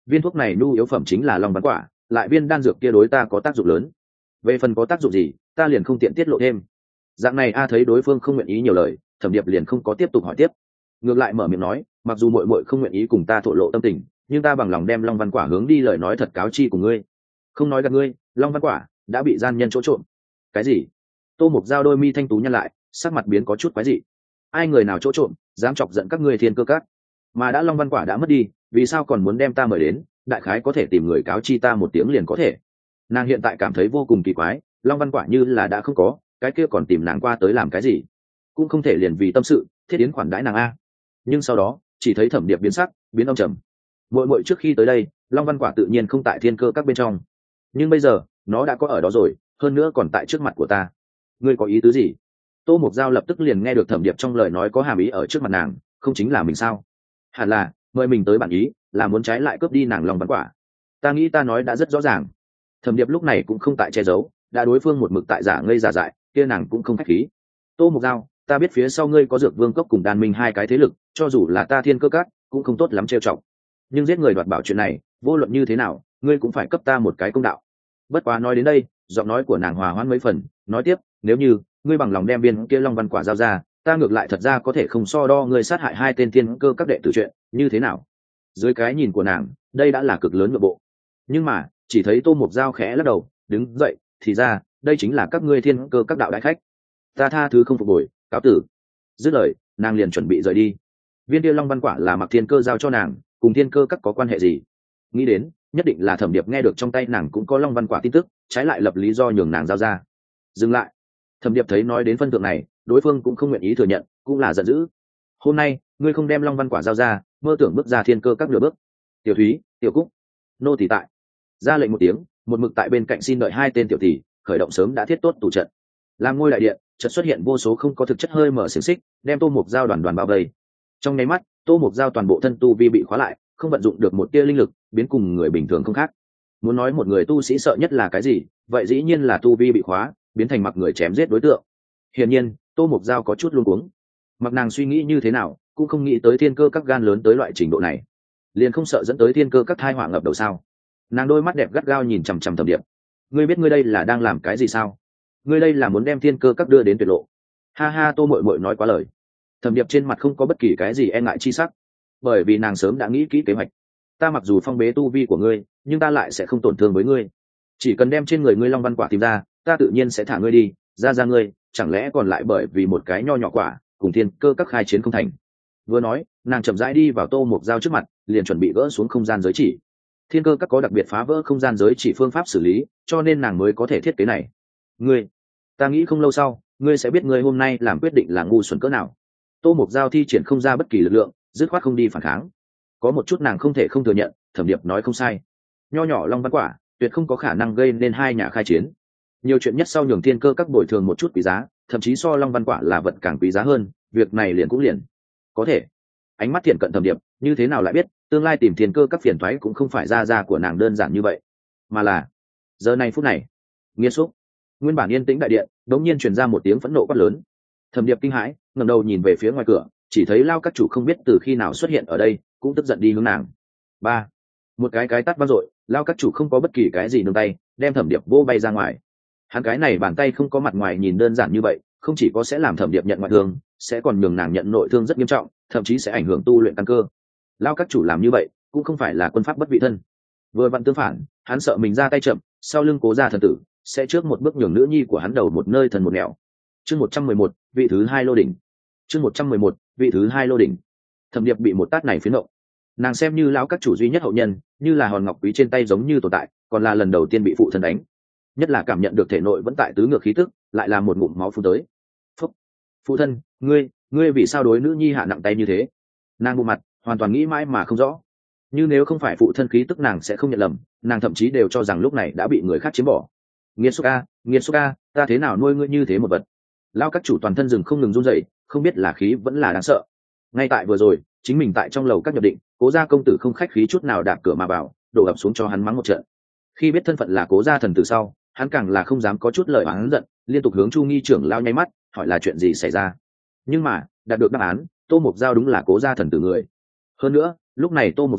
S1: viên thuốc này nhu yếu phẩm chính là long văn quả, lại viên đan dược kia đối ta có tác dụng lớn. Về phần có tác dụng gì, ta liền không tiện tiết lộ thêm. Dạng này a thấy đối phương không nguyện ý nhiều lời, Thẩm Điệp liền không có tiếp tục hỏi tiếp, ngược lại mở miệng nói, mặc dù muội muội không nguyện ý cùng ta thổ lộ tâm tình, nhưng ta bằng lòng đem long văn quả hướng đi lời nói thật cáo chi của ngươi. Không nói gạt ngươi, long văn quả đã bị gian nhân chỗ trộm. Cái gì? Tô Mục Giao đôi mi thanh tú nhăn lại, sắc mặt biến có chút quái dị. Ai người nào chỗ trộm, dám chọc giận các ngươi Thiên Cơ Các? Mà đã long văn quả đã mất đi, vì sao còn muốn đem ta mời đến? Đại khái có thể tìm người cáo chi ta một tiếng liền có thể. Nàng hiện tại cảm thấy vô cùng kỳ quái, long văn quả như là đã không có, cái kia còn tìm nàng qua tới làm cái gì? Cũng không thể liền vì tâm sự thiết yến khoản đãi nàng a. Nhưng sau đó chỉ thấy Thẩm Điệp biến sắc, biến âm trầm. Muội muội trước khi tới đây, long văn quả tự nhiên không tại Thiên Cơ Các bên trong, nhưng bây giờ nó đã có ở đó rồi, hơn nữa còn tại trước mặt của ta. Ngươi có ý tứ gì? Tô Mục Giao lập tức liền nghe được Thẩm Điệp trong lời nói có hàm ý ở trước mặt nàng, không chính là mình sao? Hẳn là mời mình tới bản ý, là muốn trái lại cướp đi nàng long văn quả. Ta nghĩ ta nói đã rất rõ ràng. Thẩm Điệp lúc này cũng không tại che giấu, đã đối phương một mực tại giả ngây giả dại, kia nàng cũng không khách khí. Tô Mục Giao, ta biết phía sau ngươi có Dược Vương Cốc cùng Đan Minh hai cái thế lực, cho dù là ta Thiên Cơ Các cũng không tốt lắm trêu chọc. Nhưng giết người đoạt bảo chuyện này, vô luận như thế nào, ngươi cũng phải cấp ta một cái công đạo. Bất quá nói đến đây, giọng nói của nàng hòa hoãn mấy phần, nói tiếp, nếu như ngươi bằng lòng đem viên kia long văn quả giao ra, ta ngược lại thật ra có thể không so đo ngươi sát hại hai tên Thiên Cơ Các đệ tử chuyện, như thế nào? Dưới cái nhìn của nàng, đây đã là cực lớn nội bộ. Nhưng mà, chỉ thấy Tô Mục Giao khẽ lắc đầu, đứng dậy, thì ra, đây chính là các ngươi Thiên Cơ Các đạo đại khách. Ta tha thứ không phục hồi, cáo tử. Dứt lời, nàng liền chuẩn bị rời đi. Viên kia long văn quả là Mặc Thiên Cơ giao cho nàng, cùng Thiên Cơ Các có quan hệ gì? Nghĩ đến, nhất định là Thẩm Điệp nghe được trong tay nàng cũng có long văn quả tin tức, trái lại lập lý do nhường nàng giao ra. Dừng lại. Thẩm Điệp thấy nói đến phân thượng này, đối phương cũng không nguyện ý thừa nhận, cũng là giận dữ. Hôm nay, ngươi không đem long văn quả giao ra, mơ tưởng bước ra Thiên Cơ Các nửa bước. Tiểu Thúy, Tiểu Cúc, nô tỳ tại. Ra lệnh một tiếng, một mực tại bên cạnh xin đợi hai tên tiểu tỷ, khởi động sớm đã thiết tốt tủ trận. Làm ngôi đại điện, chợt xuất hiện vô số không có thực chất hơi mở xiềng xích, đem Tô Mục Giao đoàn đoàn bao vây. Trong nháy mắt, Tô Mục Giao toàn bộ thân tu vi bị khóa lại, không vận dụng được một tia linh lực, biến cùng người bình thường không khác. Muốn nói một người tu sĩ sợ nhất là cái gì, vậy dĩ nhiên là tu vi bị khóa, biến thành mặc người chém giết đối tượng. Hiển nhiên, Tô Mục Giao có chút luống cuống. Mặc nàng suy nghĩ như thế nào, cũng không nghĩ tới Thiên Cơ Các gan lớn tới loại trình độ này, liền không sợ dẫn tới Thiên Cơ Các thai họa ngập đầu sao? Nàng đôi mắt đẹp gắt gao nhìn chằm chằm Thẩm Điệp. Ngươi biết ngươi đây là đang làm cái gì sao? Ngươi đây là muốn đem Thiên Cơ Các đưa đến tuyệt lộ. Ha ha, Tô Muội Muội nói quá lời. Thẩm Điệp trên mặt không có bất kỳ cái gì e ngại chi sắc, bởi vì nàng sớm đã nghĩ kỹ kế hoạch. Ta mặc dù phong bế tu vi của ngươi, nhưng ta lại sẽ không tổn thương với ngươi. Chỉ cần đem trên người ngươi long văn quả tìm ra, ta tự nhiên sẽ thả ngươi đi, ra ra ngươi, chẳng lẽ còn lại bởi vì một cái nho nhỏ quả, cùng Thiên Cơ Các khai chiến không thành. Vừa nói, nàng chậm rãi đi vào Tô Mục Giao trước mặt, liền chuẩn bị gỡ xuống không gian giới chỉ. Thiên Cơ Các có đặc biệt phá vỡ không gian giới chỉ phương pháp xử lý, cho nên nàng mới có thể thiết kế này. Ngươi, ta nghĩ không lâu sau, ngươi sẽ biết ngươi hôm nay làm quyết định là ngu xuẩn cỡ nào. Tô Mục Giao thi triển không ra bất kỳ lực lượng, dứt khoát không đi phản kháng. Có một chút nàng không thể không thừa nhận, Thẩm Điệp nói không sai. Nho nhỏ long văn quả, tuyệt không có khả năng gây nên hai nhà khai chiến. Nhiều chuyện nhất sau nhường Thiên Cơ Các bồi thường một chút quý giá, thậm chí so long văn quả là vật càng quý giá hơn, việc này liền cũng liền. Có thể. Ánh mắt thiện cận Thẩm Điệp, như thế nào lại biết, tương lai tìm Thiên Cơ Các phiền toái cũng không phải ra ra của nàng đơn giản như vậy, mà là giờ này phút này, nghiêm xúc. Nguyên bản yên tĩnh đại điện, đống nhiên truyền ra một tiếng phẫn nộ quát lớn. Thẩm Điệp kinh hãi, ngẩng đầu nhìn về phía ngoài cửa, chỉ thấy Lao Các Chủ không biết từ khi nào xuất hiện ở đây, cũng tức giận đi hướng nàng. Ba, một cái cái tát vang dội, Lao Các Chủ không có bất kỳ cái gì nương tay, đem Thẩm Điệp vô bay ra ngoài. Hắn cái này bàn tay không có mặt ngoài nhìn đơn giản như vậy, không chỉ có sẽ làm Thẩm Điệp nhận ngoại thương, sẽ còn nhường nàng nhận nội thương rất nghiêm trọng, thậm chí sẽ ảnh hưởng tu luyện căn cơ. Lao Các Chủ làm như vậy, cũng không phải là quân pháp bất vị thân. Vừa vặn tương phản, hắn sợ mình ra tay chậm, sau lưng Cố gia thần tử sẽ trước một bước nhường nữ nhi của hắn đầu một nơi thần một nẻo. Chương một trăm mười một, vị thứ hai lô đỉnh. Chương một trăm mười một, vị thứ hai lô đỉnh. Thẩm Điệp bị một tát này phiến động. Nàng xem như lão các chủ duy nhất hậu nhân, như là hòn ngọc quý trên tay giống như tồn tại, còn là lần đầu tiên bị phụ thân đánh. Nhất là cảm nhận được thể nội vẫn tại tứ ngược khí tức, lại là một ngụm máu phun tới. Phúc. Phụ thân, ngươi, ngươi vì sao đối nữ nhi hạ nặng tay như thế? Nàng bộ mặt, hoàn toàn nghĩ mãi mà không rõ. Như nếu không phải phụ thân khí tức nàng sẽ không nhận lầm, nàng thậm chí đều cho rằng lúc này đã bị người khác chiếm bỏ. Nghiệt xúc a, nghiệt xúc a, ta thế nào nuôi ngươi như thế một vật? Lao các chủ toàn thân rừng không ngừng run rẩy, không biết là khí vẫn là đáng sợ. Ngay tại vừa rồi, chính mình tại trong lầu các nhập định, Cố gia công tử không khách khí chút nào đạp cửa mà vào, đổ ập xuống cho hắn mắng một trận. Khi biết thân phận là Cố gia thần tử sau, hắn càng là không dám có chút lời oán giận, liên tục hướng Chu nghi trưởng lao nháy mắt, hỏi là chuyện gì xảy ra. Nhưng mà, đạt được đáp án, Tô Mục Giao đúng là Cố gia thần tử người. Hơn nữa, lúc này Tô Mục Giao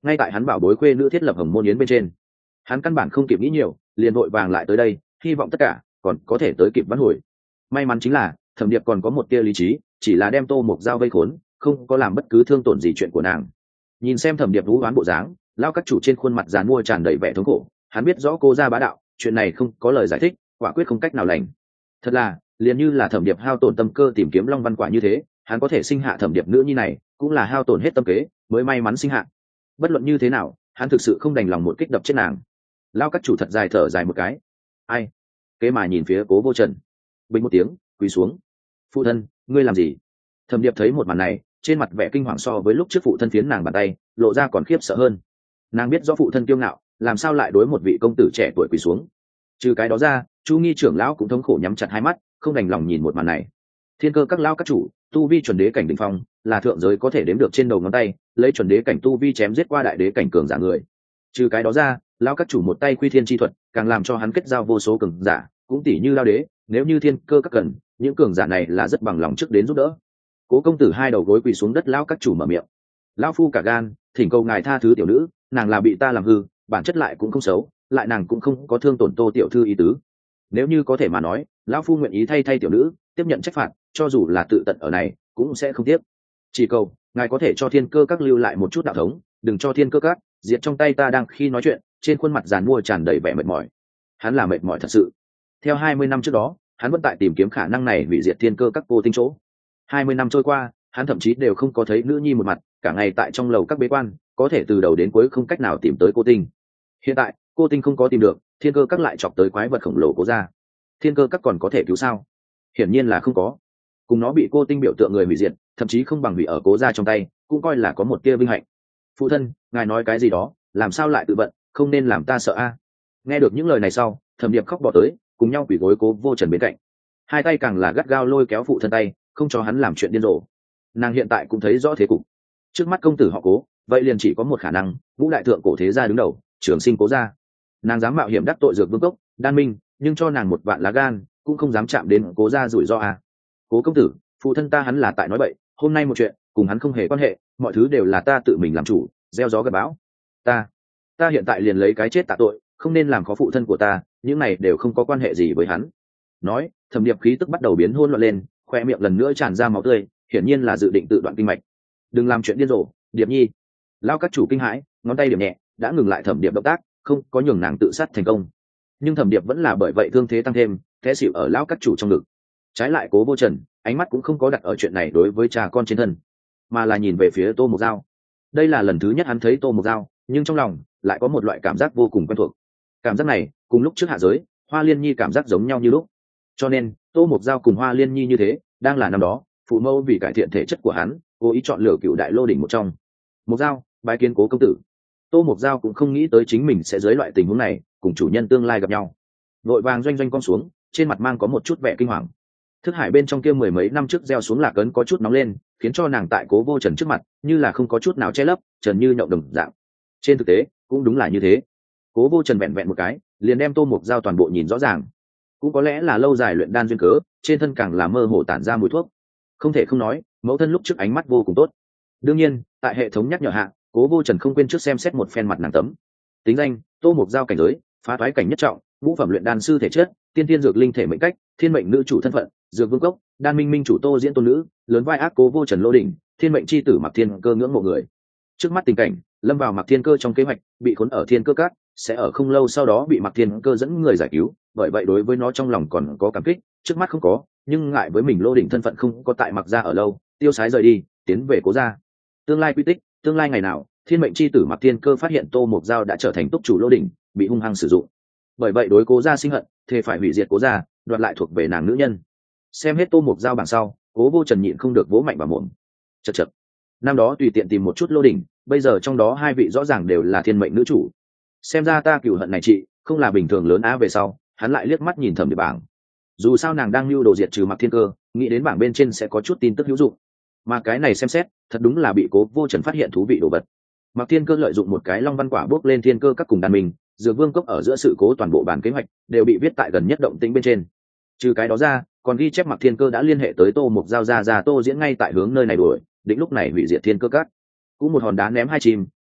S1: ngay tại hắn bảo bối khuê nữ thiết lập hồng môn yến bên trên. Hắn căn bản không kịp nghĩ nhiều, liền vội vàng lại tới đây, hy vọng tất cả còn có thể tới kịp vãn hồi. May mắn chính là Thẩm Điệp còn có một tia lý trí, chỉ là đem Tô Mục Dao vây khốn, không có làm bất cứ thương tổn gì chuyện của nàng. Nhìn xem Thẩm Điệp vũ oán bộ dáng, lao các chủ trên khuôn mặt giàn mua tràn đầy vẻ thống khổ, hắn biết rõ cô ra bá đạo, chuyện này không có lời giải thích, quả quyết không cách nào lành. Thật là, liền như là Thẩm Điệp hao tổn tâm cơ tìm kiếm Long Văn Quả như thế, hắn có thể sinh hạ Thẩm Điệp nữ nhi này, cũng là hao tổn hết tâm kế mới may mắn sinh hạ. Bất luận như thế nào, hắn thực sự không đành lòng một kích đập chết nàng. Lao các chủ thật dài thở dài một cái. Ai? Kế mà nhìn phía Cố Vô Trần, bình một tiếng, quỳ xuống. Phụ thân, ngươi làm gì? Thẩm Điệp thấy một màn này, trên mặt vẻ kinh hoàng so với lúc trước phụ thân phiến nàng bàn tay, lộ ra còn khiếp sợ hơn. Nàng biết rõ phụ thân kiêu ngạo, làm sao lại đối một vị công tử trẻ tuổi quỳ xuống. Trừ cái đó ra, Chu Nghi trưởng lão cũng thống khổ nhắm chặt hai mắt, không đành lòng nhìn một màn này. Thiên cơ các lão các chủ, tu vi chuẩn đế cảnh đỉnh phong, là thượng giới có thể đếm được trên đầu ngón tay, lấy chuẩn đế cảnh tu vi chém giết qua đại đế cảnh cường giả người. Trừ cái đó ra, lão các chủ một tay quy thiên chi thuật, càng làm cho hắn kết giao vô số cường giả, cũng tỷ như lao đế, nếu như thiên cơ các cần, những cường giả này là rất bằng lòng trước đến giúp đỡ. Cố công tử hai đầu gối quỳ xuống đất, lão các chủ mở miệng. Lão phu cả gan, thỉnh cầu ngài tha thứ tiểu nữ, nàng là bị ta làm hư, bản chất lại cũng không xấu, lại nàng cũng không có thương tổn Tô tiểu thư ý tứ. Nếu như có thể mà nói, lão phu nguyện ý thay thay tiểu nữ tiếp nhận trách phạt, cho dù là tự tận ở này cũng sẽ không tiếc. Chỉ cầu ngài có thể cho thiên cơ các lưu lại một chút đạo thống, đừng cho thiên cơ các diệt trong tay ta. Đang khi nói chuyện, trên khuôn mặt giàn mua tràn đầy vẻ mệt mỏi. Hắn là mệt mỏi thật sự. Theo hai mươi năm trước đó, hắn vẫn tại tìm kiếm khả năng này hủy diệt thiên cơ các vô tinh chỗ. hai mươi năm trôi qua, hắn thậm chí đều không có thấy nữ nhi một mặt, cả ngày tại trong lầu các bế quan, có thể từ đầu đến cuối không cách nào tìm tới cô tinh. Hiện tại cô tinh không có tìm được, thiên cơ các lại chọc tới quái vật khổng lồ Cố gia. Thiên cơ các còn có thể cứu sao? Hiển nhiên là không có. Cùng nó bị cô tinh biểu tượng người hủy diệt, thậm chí không bằng hủy ở Cố gia trong tay, cũng coi là có một tia vinh hạnh. Phụ thân, ngài nói cái gì đó, làm sao lại tự vận, không nên làm ta sợ a. Nghe được những lời này sau, Thẩm Điệp khóc bỏ tới, cùng nhau quỳ gối Cố Vô Trần bên cạnh, hai tay càng là gắt gao lôi kéo phụ thân tay, không cho hắn làm chuyện điên rồ. Nàng hiện tại cũng thấy rõ thế cục. Trước mắt công tử họ Cố, vậy liền chỉ có một khả năng, ngũ đại thượng cổ thế gia đứng đầu, trường sinh Cố gia. Nàng dám mạo hiểm đắc tội Dược Vương Cốc, Đan Minh, nhưng cho nàng một vạn lá gan, cũng không dám chạm đến Cố gia rủi ro à. Cố công tử, phụ thân ta hắn là tại nói bậy, hôm nay một chuyện cùng hắn không hề quan hệ, mọi thứ đều là ta tự mình làm chủ, gieo gió gặt bão. Ta, ta hiện tại liền lấy cái chết tạ tội, không nên làm khó phụ thân của ta, những này đều không có quan hệ gì với hắn. Nói, Thẩm Điệp khí tức bắt đầu biến hỗn loạn lên, khoe miệng lần nữa tràn ra máu tươi, hiển nhiên là dự định tự đoạn kinh mạch. Đừng làm chuyện điên rồ, Điệp Nhi. Lao các chủ kinh hãi, ngón tay điểm nhẹ, đã ngừng lại Thẩm Điệp động tác, không có nhường nàng tự sát thành công. Nhưng Thẩm Điệp vẫn là bởi vậy thương thế tăng thêm, té xỉu ở lão các chủ trong ngực. Trái lại Cố Vô Trần, ánh mắt cũng không có đặt ở chuyện này đối với cha con trên thân, mà là nhìn về phía Tô Mục Dao. Đây là lần thứ nhất hắn thấy Tô Mục Dao, nhưng trong lòng lại có một loại cảm giác vô cùng quen thuộc. Cảm giác này cùng lúc trước hạ giới Hoa Liên Nhi cảm giác giống nhau như lúc, cho nên Tô Mục Dao cùng Hoa Liên Nhi như thế, đang là năm đó phụ mẫu vì cải thiện thể chất của hắn, cố ý chọn lựa cựu đại lô đỉnh một trong. Mục Dao bái kiến Cố công tử. Tô Mục Dao cũng không nghĩ tới chính mình sẽ dưới loại tình huống này cùng chủ nhân tương lai gặp nhau, vội vàng doanh doanh con xuống, trên mặt mang có một chút vẻ kinh hoàng. Thức hải bên trong kia mười mấy năm trước gieo xuống lạc ấn có chút nóng lên, khiến cho nàng tại Cố Vô Trần trước mặt như là không có chút nào che lấp, trần như nhậu đồng dạng. Trên thực tế cũng đúng là như thế. Cố Vô Trần vẹn vẹn một cái liền đem Tô Mục Dao toàn bộ nhìn rõ ràng. Cũng có lẽ là lâu dài luyện đan duyên cớ, trên thân càng là mơ hồ tản ra mùi thuốc. Không thể không nói, mẫu thân lúc trước ánh mắt vô cùng tốt. Đương nhiên, tại hệ thống nhắc nhở hạ, Cố Vô Trần không quên trước xem xét một phen mặt nàng tấm. Tính danh: Tô Mục Dao cảnh giới, phá toái cảnh nhất trọng, ngũ phẩm luyện đan sư thể chất, tiên tiên dược linh thể mệnh cách, thiên mệnh nữ chủ thân phận, Dược Vương Cốc, Đan Minh Minh chủ Tô Diễn tôn nữ, lớn vai ác Cố Vô Trần lô đỉnh, thiên mệnh chi tử Mặc Thiên Cơ ngưỡng mộ người. Trước mắt tình cảnh, lâm vào Mặc Thiên Cơ trong kế hoạch, bị khốn ở Thiên Cơ Các, sẽ ở không lâu sau đó bị Mặc Thiên Cơ dẫn người giải cứu, bởi vậy đối với nó trong lòng còn có cảm kích, trước mắt không có, nhưng ngại với mình lô đỉnh thân phận không có tại Mặc gia ở lâu, tiêu sái rời đi, tiến về Cố gia. Tương lai quy tích, tương lai ngày nào, thiên mệnh chi tử Mặc Thiên Cơ phát hiện Tô Mục Dao đã trở thành túc chủ lô đỉnh, bị hung hăng sử dụng. Bởi vậy đối Cố gia sinh hận, thề phải hủy diệt Cố gia, đoạt lại thuộc về nàng nữ nhân. Xem hết Tô Mục Dao bảng sau, Cố Vô Trần nhịn không được vỗ mạnh vào mồm. Chậc chậc. Năm đó tùy tiện tìm một chút lô đỉnh, bây giờ trong đó hai vị rõ ràng đều là thiên mệnh nữ chủ. Xem ra ta cửu hận này chị không là bình thường lớn á. Về sau hắn lại liếc mắt nhìn Thẩm Điệp bảng. Dù sao nàng đang lưu đồ diệt trừ Mặc Thiên Cơ, nghĩ đến bảng bên trên sẽ có chút tin tức hữu dụng, mà cái này xem xét thật đúng là bị Cố Vô Trần phát hiện thú vị đồ vật. Mặc Thiên Cơ lợi dụng một cái Long Văn Quả bước lên Thiên Cơ các cùng Đan Minh, Dược Vương Cốc ở giữa sự cố, toàn bộ bản kế hoạch đều bị viết tại gần nhất động tĩnh bên trên. Trừ cái đó ra, còn ghi chép Mặc Thiên Cơ đã liên hệ tới Tô Mục Dao ra ra Tô Diễn ngay tại hướng nơi này đuổi, định lúc này hủy diệt Thiên Cơ các. Cũng một hòn đá ném hai chim,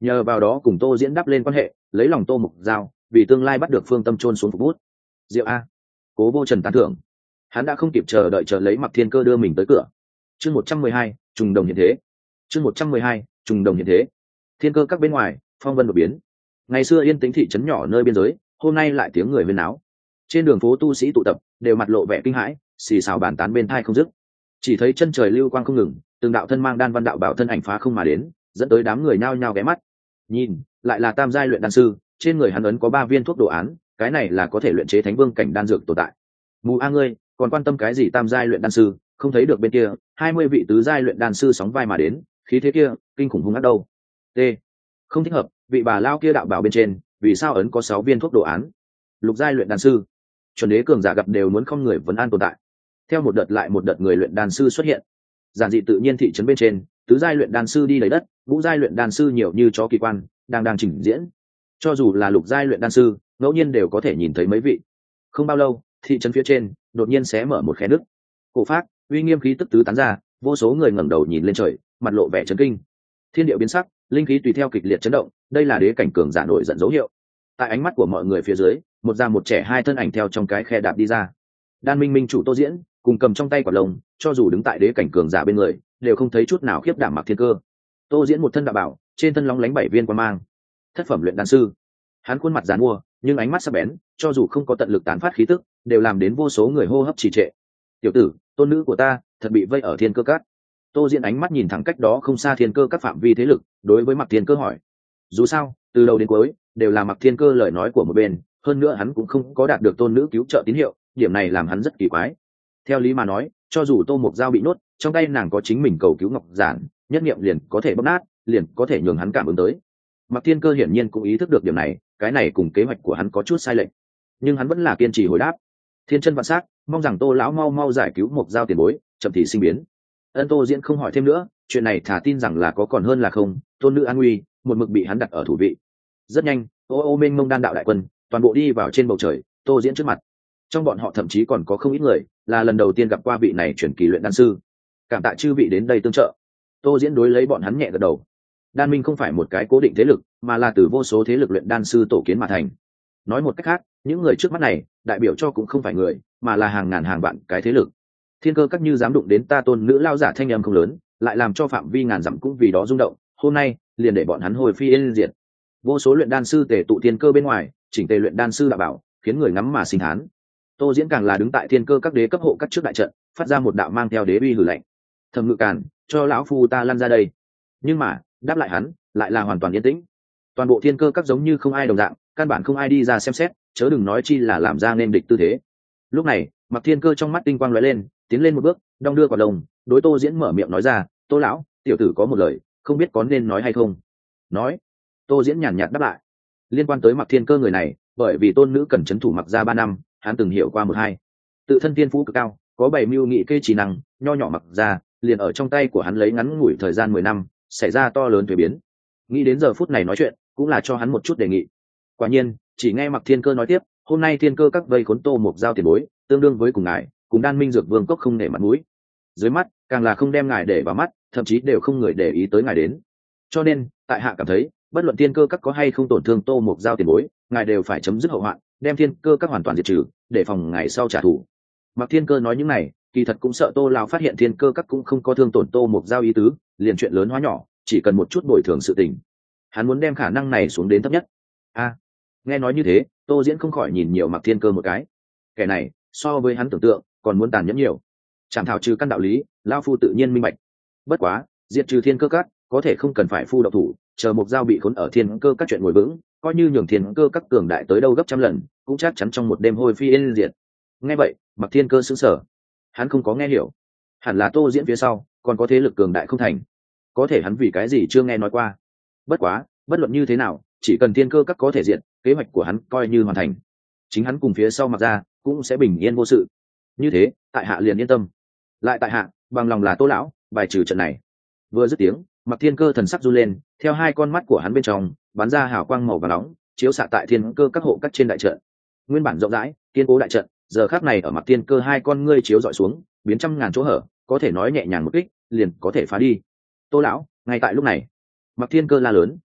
S1: nhờ vào đó cùng tô diễn đắp lên quan hệ, lấy lòng tô mục giao, vì tương lai bắt được phương tâm chôn xuống phục bút. Diệu a. Cố Vô Trần tán thưởng. Hắn đã không kịp chờ đợi chờ lấy Mặc Thiên Cơ đưa mình tới cửa. Chương một trăm mười hai, trùng đồng hiện thế. Chương một trăm mười hai, trùng đồng hiện thế. Thiên Cơ các bên ngoài, phong vân đột biến. Ngày xưa yên tĩnh thị trấn nhỏ nơi biên giới, hôm nay lại tiếng người huyên náo. Trên đường phố tu sĩ tụ tập, đều mặt lộ vẻ kinh hãi, xì xào bàn tán bên tai không dứt. Chỉ thấy chân trời lưu quang không ngừng, từng đạo thân mang đan văn đạo bảo thân ảnh phá không mà đến, dẫn tới đám người nhao nhao ghé mắt. Nhìn, lại là tam giai luyện đan sư, trên người hắn ấn có ba viên thuốc đồ án, cái này là có thể luyện chế thánh vương cảnh đan dược tồn tại. Mù a ngươi, còn quan tâm cái gì tam giai luyện đan sư, không thấy được bên kia, hai mươi vị tứ giai luyện đan sư sóng vai mà đến, khí thế kia, kinh khủng hung ác đâu. T. Không thích hợp, vị bà lao kia đạo bảo bên trên, vì sao ấn có sáu viên thuốc đồ án? Lục giai luyện đan sư, chuẩn đế cường giả gặp đều muốn không người vấn an tồn tại. Theo một đợt lại một đợt người luyện đan sư xuất hiện. Giản dị tự nhiên thị trấn bên trên, tứ giai luyện đan sư đi lấy đất, ngũ giai luyện đan sư nhiều như chó kỳ quan, đang đang trình diễn. Cho dù là lục giai luyện đan sư, ngẫu nhiên đều có thể nhìn thấy mấy vị. Không bao lâu, thị trấn phía trên đột nhiên xé mở một khe nứt. Cổ phát, uy nghiêm khí tức tứ tán ra, vô số người ngẩng đầu nhìn lên trời, mặt lộ vẻ chấn kinh. Thiên địa biến sắc, linh khí tùy theo kịch liệt chấn động, đây là đế cảnh cường giả nổi giận dấu hiệu. Tại ánh mắt của mọi người phía dưới, một già một trẻ hai thân ảnh theo trong cái khe đạp đi ra. Đan Minh Minh chủ Tô Diễn, cùng cầm trong tay quả lồng, cho dù đứng tại đế cảnh cường giả bên người, đều không thấy chút nào khiếp đảm Mặc Thiên Cơ. Tô Diễn một thân đạo bảo, trên thân lóng lánh bảy viên quan mang. Thất phẩm luyện đan sư. Hắn khuôn mặt giàn mua, nhưng ánh mắt sắc bén, cho dù không có tận lực tán phát khí tức, đều làm đến vô số người hô hấp trì trệ. Tiểu tử, tôn nữ của ta, thật bị vây ở Thiên Cơ Các. Tô Diễn ánh mắt nhìn thẳng cách đó không xa Thiên Cơ Các phạm vi thế lực, đối với Mặc Thiên Cơ hỏi. Dù sao, từ đầu đến cuối, đều là Mặc Thiên Cơ lời nói của một bên, hơn nữa hắn cũng không có đạt được tôn nữ cứu trợ tín hiệu, điểm này làm hắn rất kỳ quái. Theo lý mà nói, cho dù Tô Mục Giao bị nuốt, trong tay nàng có chính mình cầu cứu ngọc giản, nhất niệm liền có thể bóp nát, liền có thể nhường hắn cảm ứng tới. Mặc Thiên Cơ hiển nhiên cũng ý thức được điểm này, cái này cùng kế hoạch của hắn có chút sai lệch, nhưng hắn vẫn là kiên trì hồi đáp. Thiên chân vạn sát, mong rằng Tô lão mau mau giải cứu Mục Giao tiền bối, chậm thì sinh biến. Ân Tô Diễn không hỏi thêm nữa, chuyện này thả tin rằng là có còn hơn là không, tôn nữ an nguy, một mực bị hắn đặt ở thủ vị. Rất nhanh, ô ô mênh mông đan đạo đại quân, toàn bộ đi vào trên bầu trời, Tô Diễn trước mặt. Trong bọn họ thậm chí còn có không ít người là lần đầu tiên gặp qua vị này chuyển kỳ luyện đan sư. Cảm tạ chư vị đến đây tương trợ. Tô Diễn đối lấy bọn hắn nhẹ gật đầu. Đan Minh không phải một cái cố định thế lực, mà là từ vô số thế lực luyện đan sư tổ kiến mà thành. Nói một cách khác, những người trước mắt này đại biểu cho cũng không phải người, mà là hàng ngàn hàng vạn cái thế lực. Thiên Cơ Các như dám đụng đến ta tôn nữ lao giả thanh âm không lớn, lại làm cho phạm vi ngàn dặm cũng vì đó rung động. Hôm nay liền để bọn hắn hồi phi yên diệt. Vô số luyện đan sư tề tụ Thiên Cơ bên ngoài, chỉnh tề luyện đan sư đạo bảo, khiến người ngắm mà sinh thán. Tô Diễn càng là đứng tại Thiên Cơ Các đế cấp hộ các trước đại trận, phát ra một đạo mang theo đế uy hử lạnh. Thẩm Ngự Càn, cho lão phu ta lăn ra đây. Nhưng mà đáp lại hắn lại là hoàn toàn yên tĩnh. Toàn bộ Thiên Cơ Các giống như không ai đồng dạng, căn bản không ai đi ra xem xét, chớ đừng nói chi là làm ra nên địch tư thế. Lúc này Mặc Thiên Cơ trong mắt tinh quang lóe lên, tiến lên một bước, đong đưa quả đồng, đối Tô Diễn mở miệng nói ra, Tô lão, tiểu tử có một lời, không biết có nên nói hay không. Nói. Tô Diễn nhàn nhạt đáp lại. Liên quan tới Mặc Thiên Cơ người này, bởi vì tôn nữ cần chấn thủ Mặc gia ba năm, hắn từng hiểu qua một hai. Tự thân tiên phú cực cao, có bảy mưu nghị kê trí năng, nho nhỏ Mặc gia, liền ở trong tay của hắn lấy ngắn ngủi thời gian mười năm, xảy ra to lớn thay biến. Nghĩ đến giờ phút này nói chuyện, cũng là cho hắn một chút đề nghị. Quả nhiên, chỉ nghe Mặc Thiên Cơ nói tiếp, hôm nay Thiên Cơ Các vây khốn Tô Mục Giao tiền bối, tương đương với cùng ngài, cùng Đan Minh Dược Vương cốc không nể mặt mũi. Dưới mắt, càng là không đem ngài để vào mắt, thậm chí đều không người để ý tới ngài đến. Cho nên, tại hạ cảm thấy, bất luận Thiên Cơ Các có hay không tổn thương Tô Mục Giao tiền bối, ngài đều phải chấm dứt hậu hoạn, đem Thiên Cơ Các hoàn toàn diệt trừ, để phòng ngày sau trả thù. Mặc Thiên Cơ nói những này, kỳ thật cũng sợ Tô lão phát hiện Thiên Cơ Các cũng không có thương tổn Tô Mục Giao ý tứ, liền chuyện lớn hóa nhỏ, chỉ cần một chút bồi thường sự tình. Hắn muốn đem khả năng này xuống đến thấp nhất. A, nghe nói như thế, Tô Diễn không khỏi nhìn nhiều Mặc Thiên Cơ một cái. Kẻ này, so với hắn tưởng tượng, còn muốn tàn nhẫn nhiều. Chẳng thảo trừ căn đạo lý, lão phu tự nhiên minh bạch. Bất quá, diệt trừ Thiên Cơ Các, có thể không cần phải phu động thủ, chờ Mục Giao bị khốn ở Thiên Cơ Các chuyện ngồi vững, coi như nhường Thiên Cơ Các cường đại tới đâu gấp trăm lần, cũng chắc chắn trong một đêm hôi phi yên diệt. Nghe vậy, Mặc Thiên Cơ sững sờ. Hắn không có nghe hiểu. Hẳn là Tô Diễn phía sau, còn có thế lực cường đại không thành. Có thể hắn vì cái gì chưa nghe nói qua. Bất quá, bất luận như thế nào, chỉ cần Thiên Cơ Các có thể diệt, kế hoạch của hắn coi như hoàn thành. Chính hắn cùng phía sau Mặc gia cũng sẽ bình yên vô sự. Như thế, tại hạ liền yên tâm. Lại tại hạ, bằng lòng là Tô lão, bài trừ trận này. Vừa dứt tiếng, Mặc Thiên Cơ thần sắc run lên, theo hai con mắt của hắn bên trong bắn ra hào quang màu vàng nóng, chiếu xạ tại Thiên Cơ Các hộ các trên đại trận. Nguyên bản rộng rãi, kiên cố đại trận, giờ khắc này ở Mặc Thiên Cơ hai con ngươi chiếu dọi xuống, biến trăm ngàn chỗ hở, có thể nói nhẹ nhàng một kích, liền có thể phá đi. Tô lão, ngay tại lúc này, Mặc Thiên Cơ la lớn,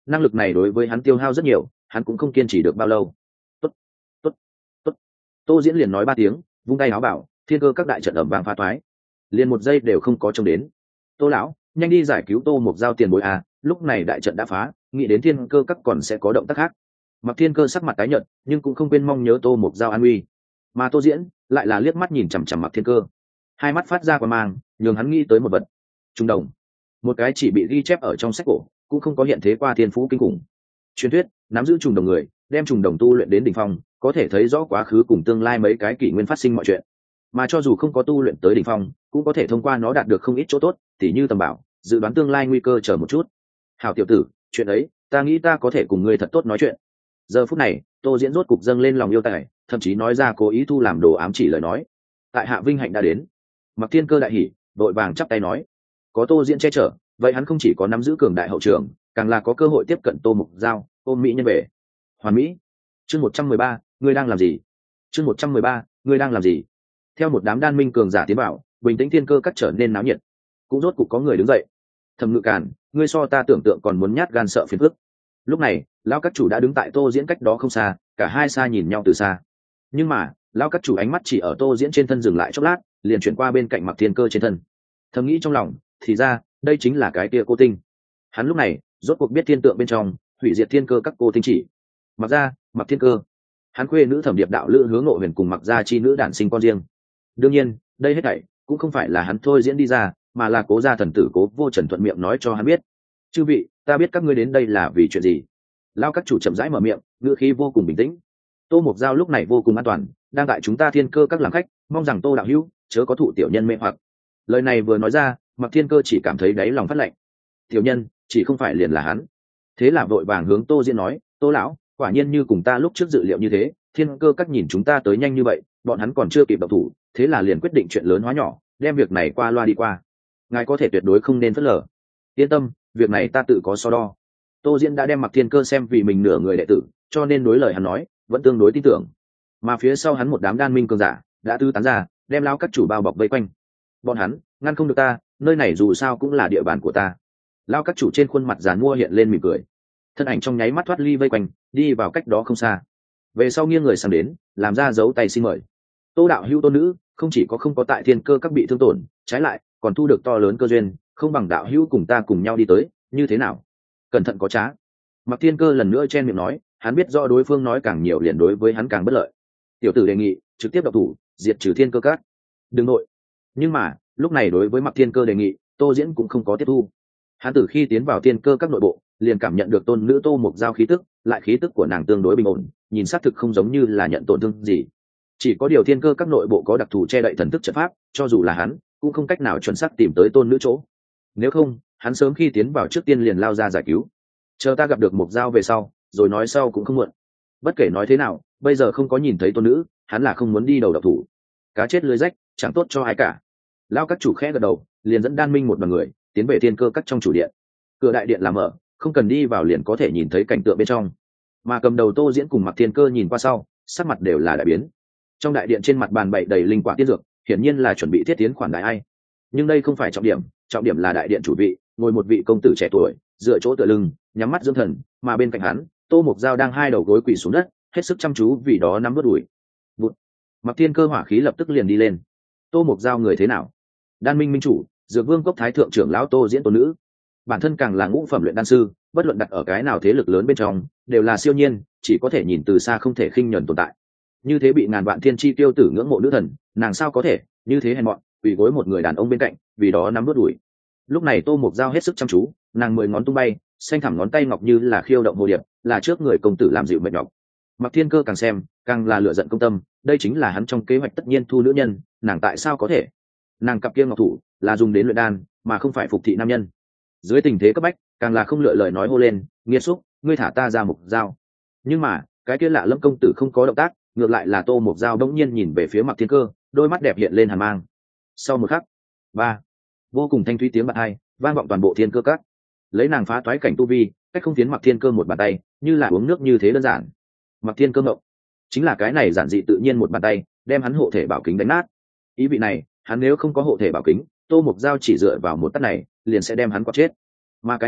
S1: năng lực này đối với hắn tiêu hao rất nhiều, hắn cũng không kiên trì được bao lâu. Tốt, tốt, tốt. Tô Diễn liền nói ba tiếng, vung tay áo bảo thiên cơ các đại trận ầm vang phá toái, liền một giây đều không có trông đến. Tô lão, nhanh đi giải cứu Tô Mục Giao tiền bối à, lúc này đại trận đã phá, nghĩ đến thiên cơ các còn sẽ có động tác khác. Mặc Thiên Cơ sắc mặt tái nhợt, nhưng cũng không quên mong nhớ Tô Mục Giao an nguy. Mà Tô Diễn lại là liếc mắt nhìn chằm chằm Mặc Thiên Cơ, hai mắt phát ra quang mang, nhường hắn nghĩ tới một vật. Trung đồng, một cái chỉ bị ghi chép ở trong sách cổ, cũng không có hiện thế qua thiên phú kinh khủng. Truyền thuyết, nắm giữ trùng đồng người, đem trùng đồng tu luyện đến đỉnh phong, có thể thấy rõ quá khứ cùng tương lai mấy cái kỷ nguyên phát sinh mọi chuyện. Mà cho dù không có tu luyện tới đỉnh phong, cũng có thể thông qua nó đạt được không ít chỗ tốt, tỉ như tầm bảo, dự đoán tương lai nguy cơ chờ một chút. Hảo tiểu tử, chuyện ấy, ta nghĩ ta có thể cùng ngươi thật tốt nói chuyện. Giờ phút này, Tô Diễn rốt cục dâng lên lòng yêu tài, thậm chí nói ra cố ý thu làm đồ ám chỉ lời nói. Tại hạ vinh hạnh đã đến. Mặc Thiên Cơ đại hỉ, đội vàng chắp tay nói, có Tô Diễn che chở, vậy hắn không chỉ có nắm giữ cường đại hậu trường, càng là có cơ hội tiếp cận Tô Mục Giao, ôm mỹ nhân về. Hoàn mỹ. Chương một trăm mười ba, ngươi đang làm gì? Chương một trăm mười ba, ngươi đang làm gì? Theo một đám đan minh cường giả tiến vào, bình tĩnh thiên cơ cắt trở nên náo nhiệt. Cũng rốt cục có người đứng dậy. Thẩm Ngự Càn, ngươi so ta tưởng tượng còn muốn nhát gan sợ phiền phức. Lúc này, lão các chủ đã đứng tại Tô Diễn cách đó không xa, cả hai xa nhìn nhau từ xa. Nhưng mà, lão các chủ ánh mắt chỉ ở Tô Diễn trên thân dừng lại chốc lát, liền chuyển qua bên cạnh Mặc Thiên Cơ trên thân. Thầm nghĩ trong lòng, thì ra, đây chính là cái kia cô tinh. Hắn lúc này, rốt cuộc biết thiên tượng bên trong, hủy diệt thiên cơ các cô tinh chỉ. Mặc ra, Mặc Thiên Cơ. Hắn khuê nữ Thẩm Điệp đạo lữ Hướng Ngộ Huyền cùng Mặc gia chi nữ đản sinh con riêng. Đương nhiên, đây hết thảy cũng không phải là hắn thôi diễn đi ra, mà là Cố gia thần tử Cố Vô Trần thuận miệng nói cho hắn biết. Chư vị, ta biết các ngươi đến đây là vì chuyện gì. Lao các chủ chậm rãi mở miệng, ngữ khí vô cùng bình tĩnh. Tô Mục Giao lúc này vô cùng an toàn, đang tại chúng ta thiên cơ các làm khách, mong rằng Tô đạo hữu chớ có thụ tiểu nhân mê hoặc. Lời này vừa nói ra, Mặc Thiên Cơ chỉ cảm thấy đáy lòng phát lạnh. Tiểu nhân chỉ không phải liền là hắn. Thế là vội vàng hướng Tô Diễn nói, Tô lão, quả nhiên như cùng ta lúc trước dự liệu như thế, thiên cơ các nhìn chúng ta tới nhanh như vậy, bọn hắn còn chưa kịp động thủ, thế là liền quyết định chuyện lớn hóa nhỏ, đem việc này qua loa đi qua. Ngài có thể tuyệt đối không nên phớt lờ. Yên tâm, việc này ta tự có so đo. Tô Diễn đã đem Mặc Thiên Cơ xem vì mình nửa người đệ tử, cho nên đối lời hắn nói vẫn tương đối tin tưởng. Mà phía sau hắn một đám đan minh cường giả đã tư tán ra, đem lao các chủ bao bọc vây quanh. Bọn hắn ngăn không được ta, nơi này dù sao cũng là địa bàn của ta. Lao các chủ trên khuôn mặt giàn mua hiện lên mỉm cười, thân ảnh trong nháy mắt thoát ly vây quanh, đi vào cách đó không xa. Về sau nghiêng người sang đến, làm ra dấu tay xin mời. Tô đạo hữu tôn nữ không chỉ có không có tại thiên cơ các bị thương tổn, trái lại còn thu được to lớn cơ duyên, không bằng đạo hữu cùng ta cùng nhau đi tới, như thế nào? Cẩn thận có trá. Mặc Thiên Cơ lần nữa chen miệng nói, hắn biết rõ đối phương nói càng nhiều liền đối với hắn càng bất lợi. Tiểu tử đề nghị trực tiếp độc thủ, diệt trừ thiên cơ các. Đừng nội. Nhưng mà lúc này đối với Mặc Thiên Cơ đề nghị, Tô Diễn cũng không có tiếp thu. Hắn từ khi tiến vào thiên cơ các nội bộ, liền cảm nhận được tôn nữ Tô Mục Giao khí tức, lại khí tức của nàng tương đối bình ổn, nhìn xác thực không giống như là nhận tổn thương gì. Chỉ có điều thiên cơ các nội bộ có đặc thù che đậy thần thức trận pháp, cho dù là hắn cũng không cách nào chuẩn xác tìm tới tôn nữ chỗ. Nếu không, hắn sớm khi tiến vào trước tiên liền lao ra giải cứu. Chờ ta gặp được Mục Giao về sau, rồi nói sau cũng không muộn. Bất kể nói thế nào, bây giờ không có nhìn thấy tôn nữ, hắn là không muốn đi đầu độc thủ. Cá chết lưới rách, chẳng tốt cho ai cả. Lao các chủ khẽ gật đầu, liền dẫn đan minh một đoàn người tiến về thiên cơ các trong chủ điện. Cửa đại điện làm mở, không cần đi vào liền có thể nhìn thấy cảnh tượng bên trong. Mà cầm đầu Tô Diễn cùng Mặc Thiên Cơ nhìn qua sau, sắc mặt đều là đại biến. Trong đại điện trên mặt bàn bày đầy linh quả tiên dược, hiển nhiên là chuẩn bị thiết tiến khoản đại ai. Nhưng đây không phải trọng điểm, trọng điểm là đại điện chủ vị, ngồi một vị công tử trẻ tuổi, dựa chỗ tựa lưng, nhắm mắt dưỡng thần, mà bên cạnh hắn, Tô Mục Giao đang hai đầu gối quỳ xuống đất, hết sức chăm chú vì đó nắm vớt đùi. Bụt. Mặc Thiên Cơ hỏa khí lập tức liền đi lên. Tô Mục Giao người thế nào? Đan minh minh chủ, Dược Vương cốc thái thượng trưởng lão Tô Diễn tôn nữ, bản thân càng là ngũ phẩm luyện đan sư, bất luận đặt ở cái nào thế lực lớn bên trong, đều là siêu nhiên, chỉ có thể nhìn từ xa không thể khinh nhẫn tồn tại. Như thế bị ngàn vạn thiên chi tiêu tử ngưỡng mộ nữ thần, nàng sao có thể như thế hèn mọn, quỳ gối một người đàn ông bên cạnh, vì đó nắm vớt đùi. Lúc này Tô Mục Giao hết sức chăm chú, nàng mười ngón tung bay, xanh thẳm ngón tay ngọc như là khiêu động hồ điệp, là trước người công tử làm dịu mệt nhọc. Mặc Thiên Cơ càng xem, càng là lửa giận công tâm, đây chính là hắn trong kế hoạch tất nhiên thu nữ nhân, nàng tại sao có thể? Nàng cặp kia ngọc thủ là dùng đến luyện đan, mà không phải phục thị nam nhân. Dưới tình thế cấp bách, càng là không lựa lời nói hô lên, nghiệt xúc, ngươi thả ta ra Mục Giao. Nhưng mà cái kia lạ lẫm công tử không có động tác, ngược lại là Tô Mục Giao đống nhiên nhìn về phía Mặc Thiên Cơ, đôi mắt đẹp hiện lên hàn mang. Sau một khắc, ba vô cùng thanh thúy tiếng bật hai vang vọng toàn bộ thiên cơ các. Lấy nàng phá toái cảnh tu vi, cách không tiến Mặc Thiên Cơ một bàn tay, như là uống nước như thế đơn giản. Mặc Thiên Cơ ngộng, chính là cái này giản dị tự nhiên một bàn tay, đem hắn hộ thể bảo kính đánh nát. Ý vị này, hắn nếu không có hộ thể bảo kính, Tô Mục Giao chỉ dựa vào một tát này, liền sẽ đem hắn quật chết. Mà cái này,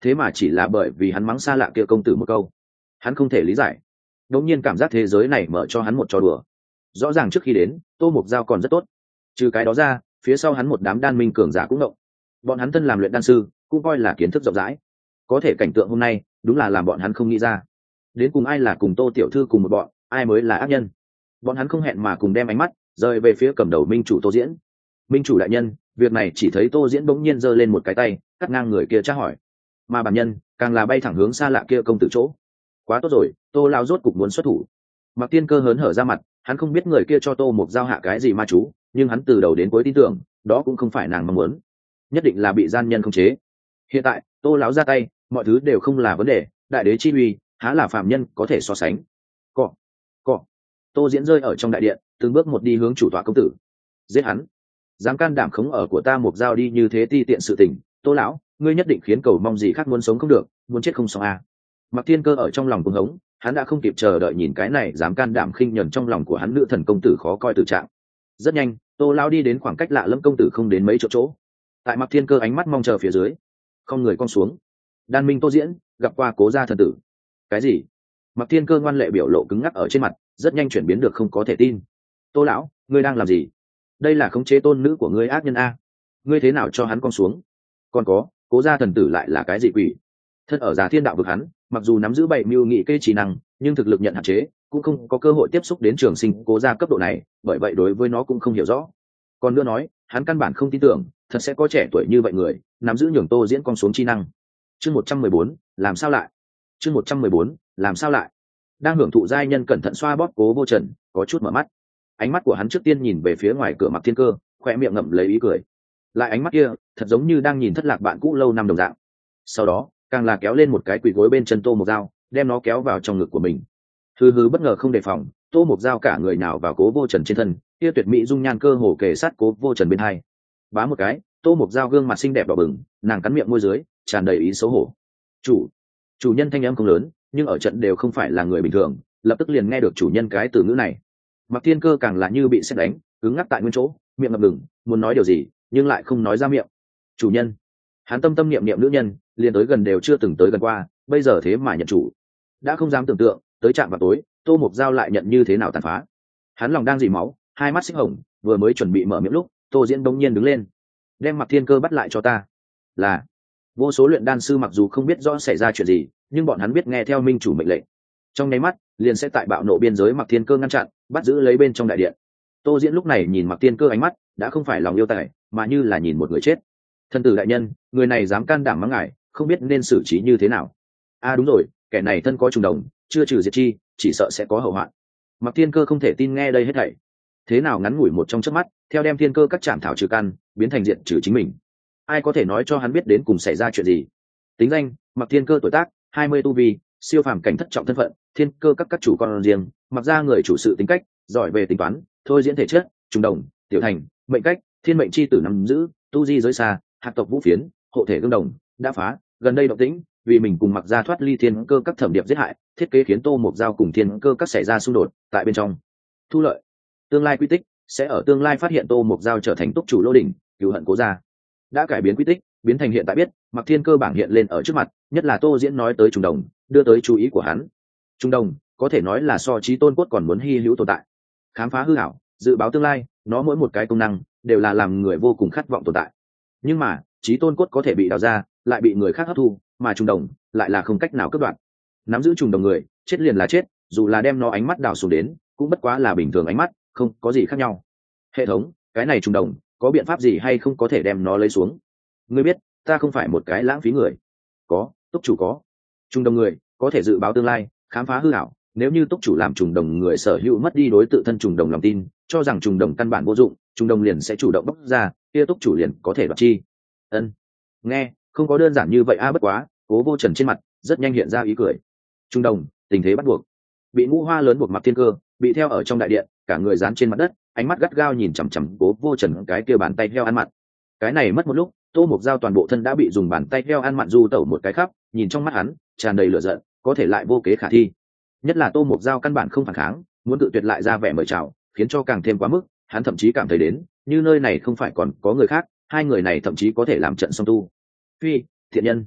S1: thế mà chỉ là bởi vì hắn mắng xa lạ kia công tử một câu. Hắn không thể lý giải, đống nhiên cảm giác thế giới này mở cho hắn một trò đùa. Rõ ràng trước khi đến Tô Mục Giao còn rất tốt, trừ cái đó ra phía sau hắn một đám đan minh cường giả cũng động. Bọn hắn thân làm luyện đan sư cũng coi là kiến thức rộng rãi, có thể cảnh tượng hôm nay đúng là làm bọn hắn không nghĩ ra, đến cùng ai là cùng Tô tiểu thư cùng một bọn, ai mới là ác nhân. Bọn hắn không hẹn mà cùng đem ánh mắt rời về phía cầm đầu minh chủ Tô Diễn. Minh chủ đại nhân, việc này chỉ thấy Tô Diễn bỗng nhiên giơ lên một cái tay cắt ngang người kia tra hỏi, mà bản nhân càng là bay thẳng hướng xa lạ kia công tử chỗ. Quá tốt rồi, Tô lao rốt cục muốn xuất thủ. Mặc Tiên Cơ hớn hở ra mặt, hắn không biết người kia cho Tô Mục Giao hạ cái gì ma chú, nhưng hắn từ đầu đến cuối tin tưởng đó cũng không phải nàng mong muốn, nhất định là bị gian nhân khống chế. Hiện tại Tô lão ra tay, mọi thứ đều không là vấn đề, đại đế chi uy há là phạm nhân có thể so sánh. Cọ cọ Tô Diễn rơi ở trong đại điện, từng bước một đi hướng chủ tọa công tử. Giết hắn! Dám can đảm khống ở của ta Mục Giao đi như thế ti tiện sự tình, Tô lão, ngươi nhất định khiến cầu mong gì khác muốn sống không được, muốn chết không xong à. Mặc Thiên Cơ ở trong lòng cuồng hống, hắn đã không kịp chờ đợi nhìn cái này dám can đảm khinh nhẫn trong lòng của hắn nữ thần công tử khó coi tử trạng. Rất nhanh, Tô lão đi đến khoảng cách lạ lẫm công tử không đến mấy chỗ chỗ. Tại Mặc Thiên Cơ ánh mắt mong chờ phía dưới, không người con xuống. Đan minh Tô Diễn gặp qua Cố gia thần tử. Cái gì? Mặc Thiên Cơ ngoan lệ biểu lộ cứng ngắc ở trên mặt, rất nhanh chuyển biến được không có thể tin. Tô lão, ngươi đang làm gì? Đây là khống chế tôn nữ của ngươi ác nhân a. Ngươi thế nào cho hắn con xuống? Còn có, Cố gia thần tử lại là cái gì quỷ? Thân ở Già Thiên đạo vực hắn, mặc dù nắm giữ bảy mưu nghị kê trí năng, nhưng thực lực nhận hạn chế, cũng không có cơ hội tiếp xúc đến trường sinh Cố gia cấp độ này, bởi vậy đối với nó cũng không hiểu rõ. Còn nữa nói, hắn căn bản không tin tưởng thật sẽ có trẻ tuổi như vậy người nắm giữ nhường Tô Diễn con xuống chi năng. Chương một trăm mười bốn, làm sao lại? Chương một trăm mười bốn, làm sao lại? Đang hưởng thụ giai nhân cẩn thận xoa bóp Cố Vô Trần, có chút mở mắt. Ánh mắt của hắn trước tiên nhìn về phía ngoài cửa Mặc Thiên Cơ, khỏe miệng ngậm lấy ý cười. Lại ánh mắt kia, thật giống như đang nhìn thất lạc bạn cũ lâu năm đồng dạng. Sau đó, càng là kéo lên một cái quỳ gối bên chân Tô Mục Giao, đem nó kéo vào trong ngực của mình. Hừ hừ, bất ngờ không đề phòng, Tô Mục Giao cả người nào vào Cố Vô Trần trên thân, kia tuyệt mỹ dung nhan cơ hồ kề sát Cố Vô Trần bên hai. Bá một cái, Tô Mục Giao gương mặt xinh đẹp đỏ bừng, nàng cắn miệng môi dưới, tràn đầy ý xấu hổ. Chủ, chủ nhân thanh âm không lớn, nhưng ở trận đều không phải là người bình thường, lập tức liền nghe được chủ nhân cái từ ngữ này. Mặc Thiên Cơ càng là như bị sét đánh, cứng ngắc tại nguyên chỗ, miệng ngập ngừng, muốn nói điều gì, nhưng lại không nói ra miệng. Chủ nhân, hắn tâm tâm niệm niệm nữ nhân, liền tới gần đều chưa từng tới gần qua, bây giờ thế mà nhận chủ, đã không dám tưởng tượng, tới chạm vào tối, Tô Mục Giao lại nhận như thế nào tàn phá. Hắn lòng đang dì máu, hai mắt xích hồng, vừa mới chuẩn bị mở miệng lúc, Tô Diễn đống nhiên đứng lên, đem Mặc Thiên Cơ bắt lại cho ta. Là vô số luyện đan sư mặc dù không biết rõ xảy ra chuyện gì, nhưng bọn hắn biết nghe theo minh chủ mệnh lệnh, trong nháy mắt liền sẽ tại bạo nộ biên giới Mặc Thiên Cơ ngăn chặn, bắt giữ lấy bên trong đại điện. Tô Diễn lúc này nhìn Mặc Thiên Cơ ánh mắt đã không phải lòng yêu tài, mà như là nhìn một người chết. Thần tử đại nhân, người này dám can đảm mắng ngài, không biết nên xử trí như thế nào. A à đúng rồi, kẻ này thân có trùng đồng, chưa trừ diệt chi, chỉ sợ sẽ có hậu hoạn. Mặc Thiên Cơ không thể tin nghe đây hết thảy. Thế nào ngắn ngủi một trong chớp mắt, theo đem thiên cơ các trảm thảo trừ căn, biến thành diện trừ chính mình. Ai có thể nói cho hắn biết đến cùng xảy ra chuyện gì? Tính danh: Mặc Thiên Cơ, tuổi tác hai mươi, tu vi siêu phàm cảnh thất trọng, thân phận thiên cơ các các chủ con riêng, mặc ra người chủ sự, tính cách giỏi về tính toán, thôi diễn thể chất trùng đồng, tiểu thành, mệnh cách thiên mệnh chi tử nắm giữ, tu di giới xa, hạt tộc vũ phiến, hộ thể gương đồng, đã phá, gần đây động tĩnh, vì mình cùng mặc ra thoát ly thiên cơ các thẩm điệp giết hại, thiết kế khiến Tô Mục Giao cùng thiên cơ các xảy ra xung đột, tại bên trong thu lợi, tương lai quy tích sẽ ở tương lai phát hiện Tô Mục Giao trở thành túc chủ lô đỉnh, cựu hận Cố gia, đã cải biến quy tích, biến thành hiện tại biết, Mặc Thiên Cơ bảng hiện lên ở trước mặt, nhất là Tô Diễn nói tới trùng đồng, đưa tới chú ý của hắn. Trùng đồng có thể nói là so chí tôn cốt còn muốn hy hữu tồn tại, khám phá hư ảo, dự báo tương lai, nó mỗi một cái công năng đều là làm người vô cùng khát vọng tồn tại. Nhưng mà chí tôn cốt có thể bị đào ra, lại bị người khác hấp thu, mà trùng đồng lại là không cách nào cướp đoạt. Nắm giữ trùng đồng người, chết liền là chết, dù là đem nó ánh mắt đào xuống đến, cũng bất quá là bình thường ánh mắt, không có gì khác nhau. Hệ thống, cái này trùng đồng có biện pháp gì hay không có thể đem nó lấy xuống? Ngươi biết ta không phải một cái lãng phí người. Có, túc chủ có. Trùng đồng người có thể dự báo tương lai, khám phá hư ảo, nếu như túc chủ làm trùng đồng người sở hữu mất đi đối tự thân trùng đồng lòng tin, cho rằng trùng đồng căn bản vô dụng, trùng đồng liền sẽ chủ động bóc ra, kia túc chủ liền có thể đoạt chi. Ân, nghe không có đơn giản như vậy a. Bất quá Cố Vô Trần trên mặt rất nhanh hiện ra ý cười. Trùng đồng, tình thế bắt buộc. Bị ngũ hoa lớn buộc Mặc Thiên Cơ, bị theo ở trong đại điện, cả người dán trên mặt đất, ánh mắt gắt gao nhìn chằm chằm Cố Vô Trần cái kia bàn tay heo ăn mặn. Cái này mất một lúc, Tô Mục Giao toàn bộ thân đã bị dùng bàn tay heo ăn mặn du tẩu một cái khắp, nhìn trong mắt hắn tràn đầy lửa giận, có thể lại vô kế khả thi. Nhất là Tô Mục Giao căn bản không phản kháng, muốn tự tuyệt lại ra vẻ mời chào, khiến cho càng thêm quá mức. Hắn thậm chí cảm thấy đến, như nơi này không phải còn có người khác, hai người này thậm chí có thể làm trận song tu. Phi, thiện nhân.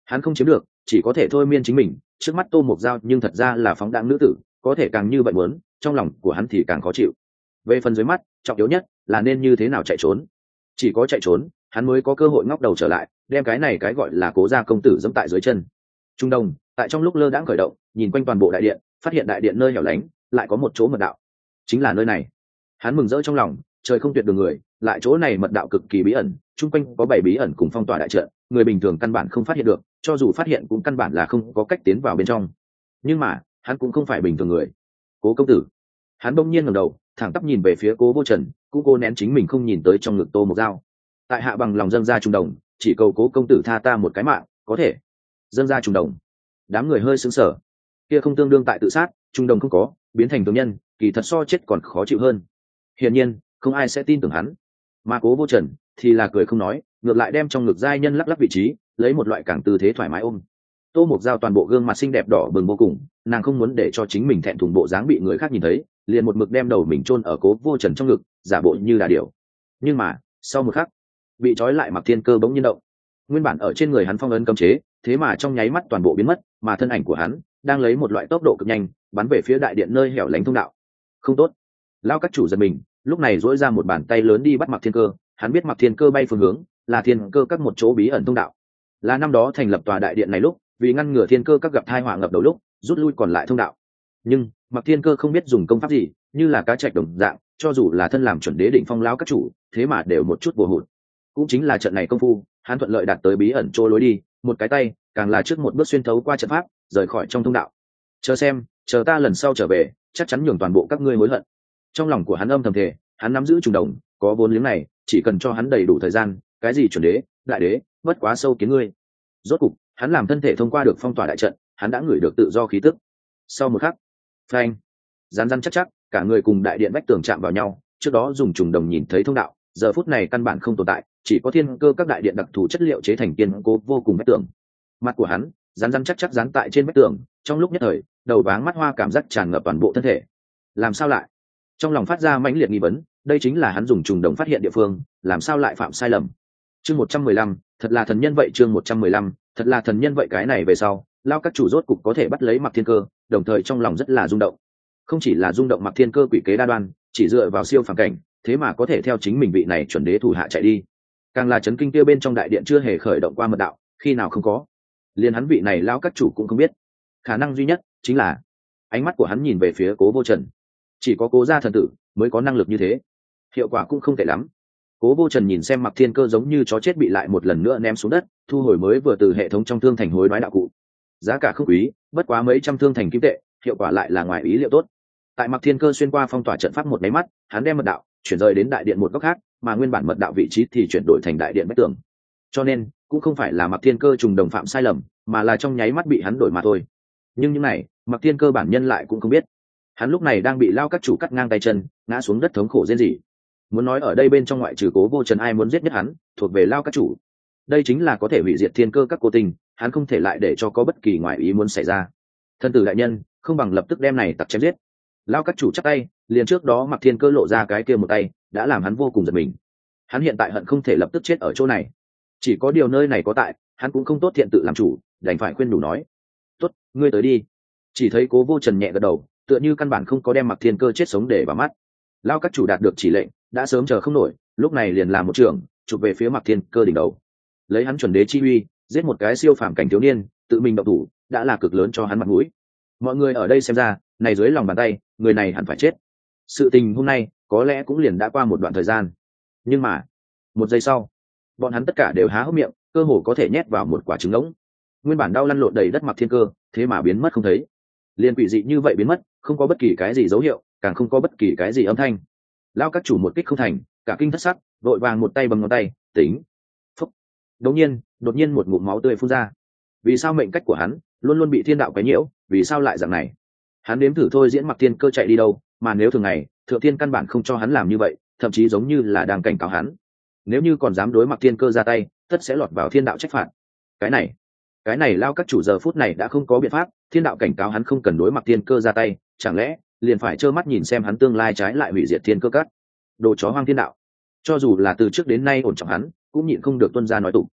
S1: hắn không chiếm được chỉ có thể thôi miên chính mình. Trước mắt Tô Mộc Giao nhưng thật ra là phóng đãng nữ tử, có thể càng như vậy muốn, trong lòng của hắn thì càng khó chịu. Về phần dưới mắt, trọng yếu nhất là nên như thế nào chạy trốn. Chỉ có chạy trốn hắn mới có cơ hội ngóc đầu trở lại, đem cái này cái gọi là Cố gia công tử dẫm tại dưới chân. Trung Đông tại trong lúc lơ đãng khởi động, nhìn quanh toàn bộ đại điện, phát hiện đại điện nơi hẻo lánh lại có một chỗ mật đạo, chính là nơi này. Hắn mừng rỡ trong lòng, trời không tuyệt đường người, lại chỗ này mật đạo cực kỳ bí ẩn, chung quanh có bảy bí ẩn cùng phong tỏa đại trận, người bình thường căn bản không phát hiện được, cho dù phát hiện cũng căn bản là không có cách tiến vào bên trong. Nhưng mà hắn cũng không phải bình thường người. Cố công tử. Hắn bỗng nhiên ngẩng đầu, thẳng tắp nhìn về phía Cố Vô Trần, cũng cố nén chính mình không nhìn tới trong ngực Tô Mộc Dao. Tại hạ bằng lòng dâng ra Trung Đồng, chỉ cầu Cố công tử tha ta một cái mạng, có thể. Dâng ra Trung Đồng. Đám người hơi sững sờ. Kia không tương đương tại tự sát, Trung Đồng không có, biến thành tướng nhân, kỳ thật so chết còn khó chịu hơn. Hiển nhiên không ai sẽ tin tưởng hắn. Mà Cố Vô Trần thì là cười không nói, ngược lại đem trong ngực giai nhân lắc lắc vị trí, lấy một loại càng tư thế thoải mái ôm. Tô Mộc Dao toàn bộ gương mặt xinh đẹp đỏ bừng vô cùng, nàng không muốn để cho chính mình thẹn thùng bộ dáng bị người khác nhìn thấy, liền một mực đem đầu mình chôn ở Cố Vô Trần trong ngực, giả bộ như là điểu. Nhưng mà sau một khắc, bị trói lại Mặc Thiên Cơ bỗng nhiên động. Nguyên bản ở trên người hắn phong ấn cấm chế, thế mà trong nháy mắt toàn bộ biến mất, mà thân ảnh của hắn đang lấy một loại tốc độ cực nhanh bắn về phía đại điện nơi hẻo lánh thông đạo. Không tốt! Lao các chủ giật mình, lúc này duỗi ra một bàn tay lớn đi bắt Mặc Thiên Cơ. Hắn biết Mặc Thiên Cơ bay phương hướng là Thiên Cơ các một chỗ bí ẩn thông đạo, là năm đó thành lập tòa đại điện này lúc vì ngăn ngừa Thiên Cơ các gặp tai họa ngập đầu lúc rút lui còn lại thông đạo. Nhưng Mặc Thiên Cơ không biết dùng công pháp gì, như là cá trạch đồng dạng, cho dù là thân làm chuẩn đế đỉnh phong lão các chủ, thế mà đều một chút vô hụt. Cũng chính là trận này công phu, hắn thuận lợi đạt tới bí ẩn chỗ lối đi, một cái tay càng là trước một bước xuyên thấu qua trận pháp, rời khỏi trong thông đạo. Chờ xem, chờ ta lần sau trở về, chắc chắn nhường toàn bộ các ngươi hối hận. Trong lòng của hắn âm thầm thề, hắn nắm giữ Trùng Đồng, có vốn liếng này, chỉ cần cho hắn đầy đủ thời gian, cái gì chuẩn đế, đại đế, bất quá sâu kiến ngươi. Rốt cục, hắn làm thân thể thông qua được phong tỏa đại trận, hắn đã ngửi được tự do khí tức. Sau một khắc, phanh, rán rán chắc chắc, cả người cùng đại điện vách tường chạm vào nhau. Trước đó dùng Trùng Đồng nhìn thấy thông đạo, giờ phút này căn bản không tồn tại, chỉ có Thiên Cơ các đại điện đặc thù chất liệu chế thành kiên cố vô cùng vách tường. Mặt của hắn rán rán chắc chắc dán tại trên vách tường, trong lúc nhất thời, đầu váng mắt hoa cảm giác tràn ngập toàn bộ thân thể. Làm sao lại? Trong lòng phát ra mãnh liệt nghi vấn, đây chính là hắn dùng Trùng Đồng phát hiện địa phương, làm sao lại phạm sai lầm? Chương một trăm mười lăm, thật là thần nhân vậy. Chương một trăm mười lăm, thật là thần nhân vậy. Cái này về sau, Lao các chủ rốt cục có thể bắt lấy Mặc Thiên Cơ, đồng thời trong lòng rất là rung động. Không chỉ là rung động Mặc Thiên Cơ quỷ kế đa đoan, chỉ dựa vào siêu phàm cảnh, thế mà có thể theo chính mình vị này chuẩn đế thủ hạ chạy đi. Càng là chấn kinh kia bên trong đại điện chưa hề khởi động qua mật đạo, khi nào không có, liền hắn vị này Lao các chủ cũng không biết. Khả năng duy nhất chính là ánh mắt của hắn nhìn về phía Cố Vô Trần, chỉ có Cố gia thần tử mới có năng lực như thế, hiệu quả cũng không tệ lắm. Cố Vô Trần nhìn xem Mặc Thiên Cơ giống như chó chết bị lại một lần nữa ném xuống đất, thu hồi mới vừa từ hệ thống trong thương thành hối đoái đạo cụ, giá cả không quý, bất quá mấy trăm thương thành kim tệ, hiệu quả lại là ngoài ý liệu tốt. Tại Mặc Thiên Cơ xuyên qua phong tỏa trận pháp một máy mắt, hắn đem mật đạo chuyển rời đến đại điện một góc khác, mà nguyên bản mật đạo vị trí thì chuyển đổi thành đại điện vách tường. Cho nên cũng không phải là Mặc Thiên Cơ trùng đồng phạm sai lầm, mà là trong nháy mắt bị hắn đổi mà thôi. Nhưng những này Mặc Thiên Cơ bản nhân lại cũng không biết, hắn lúc này đang bị Lao các chủ cắt ngang tay chân, ngã xuống đất thống khổ rên rỉ. Muốn nói ở đây bên trong ngoại trừ Cố Vô Trần ai muốn giết nhất hắn, thuộc về Lao các chủ. Đây chính là có thể hủy diệt Thiên Cơ các cố tình, hắn không thể lại để cho có bất kỳ ngoại ý muốn xảy ra. Thân tử đại nhân, không bằng lập tức đem này tặc chém giết. Lao các chủ chắc tay, liền trước đó Mặc Thiên Cơ lộ ra cái kia một tay, đã làm hắn vô cùng giật mình. Hắn hiện tại hận không thể lập tức chết ở chỗ này. Chỉ có điều nơi này có tại, hắn cũng không tốt thiện tự làm chủ, đành phải khuyên đủ nói. Tốt, ngươi tới đi. Chỉ thấy Cố Vô Trần nhẹ gật đầu, tựa như căn bản không có đem Mặc Thiên Cơ chết sống để vào mắt. Lao các chủ đạt được chỉ lệnh, đã sớm chờ không nổi, lúc này liền làm một trường, chụp về phía Mặc Thiên Cơ đỉnh đầu. Lấy hắn chuẩn đế chi uy, giết một cái siêu phàm cảnh thiếu niên, tự mình động thủ, đã là cực lớn cho hắn mặt mũi. Mọi người ở đây xem ra, này dưới lòng bàn tay, người này hẳn phải chết. Sự tình hôm nay có lẽ cũng liền đã qua một đoạn thời gian, nhưng mà một giây sau, bọn hắn tất cả đều há hốc miệng, cơ hồ có thể nhét vào một quả trứng ngỗng. Nguyên bản đau lăn lộn đầy đất Mặc Thiên Cơ, thế mà biến mất không thấy, liền quỷ dị như vậy biến mất, không có bất kỳ cái gì dấu hiệu, càng không có bất kỳ cái gì âm thanh. Lao các chủ một kích không thành, cả kinh thất sắc, vội vàng một tay bấm ngón tay, tính. Phúc. Đột nhiên, đột nhiên một ngụm máu tươi phun ra. Vì sao mệnh cách của hắn luôn luôn bị thiên đạo quấy nhiễu, vì sao lại dạng này? Hắn đếm thử thôi diễn Mặc Thiên Cơ chạy đi đâu, mà nếu thường ngày Thượng Thiên căn bản không cho hắn làm như vậy, thậm chí giống như là đang cảnh cáo hắn, nếu như còn dám đối Mặc Thiên Cơ ra tay, tất sẽ lọt vào thiên đạo trách phạt. Cái này, cái này Lao các chủ giờ phút này đã không có biện pháp, thiên đạo cảnh cáo hắn không cần đối Mặc Thiên Cơ ra tay, chẳng lẽ liền phải trơ mắt nhìn xem hắn tương lai trái lại hủy diệt Thiên Cơ các? Đồ chó hoang thiên đạo, cho dù là từ trước đến nay ổn trọng hắn, cũng nhịn không được tuân ra nói tục.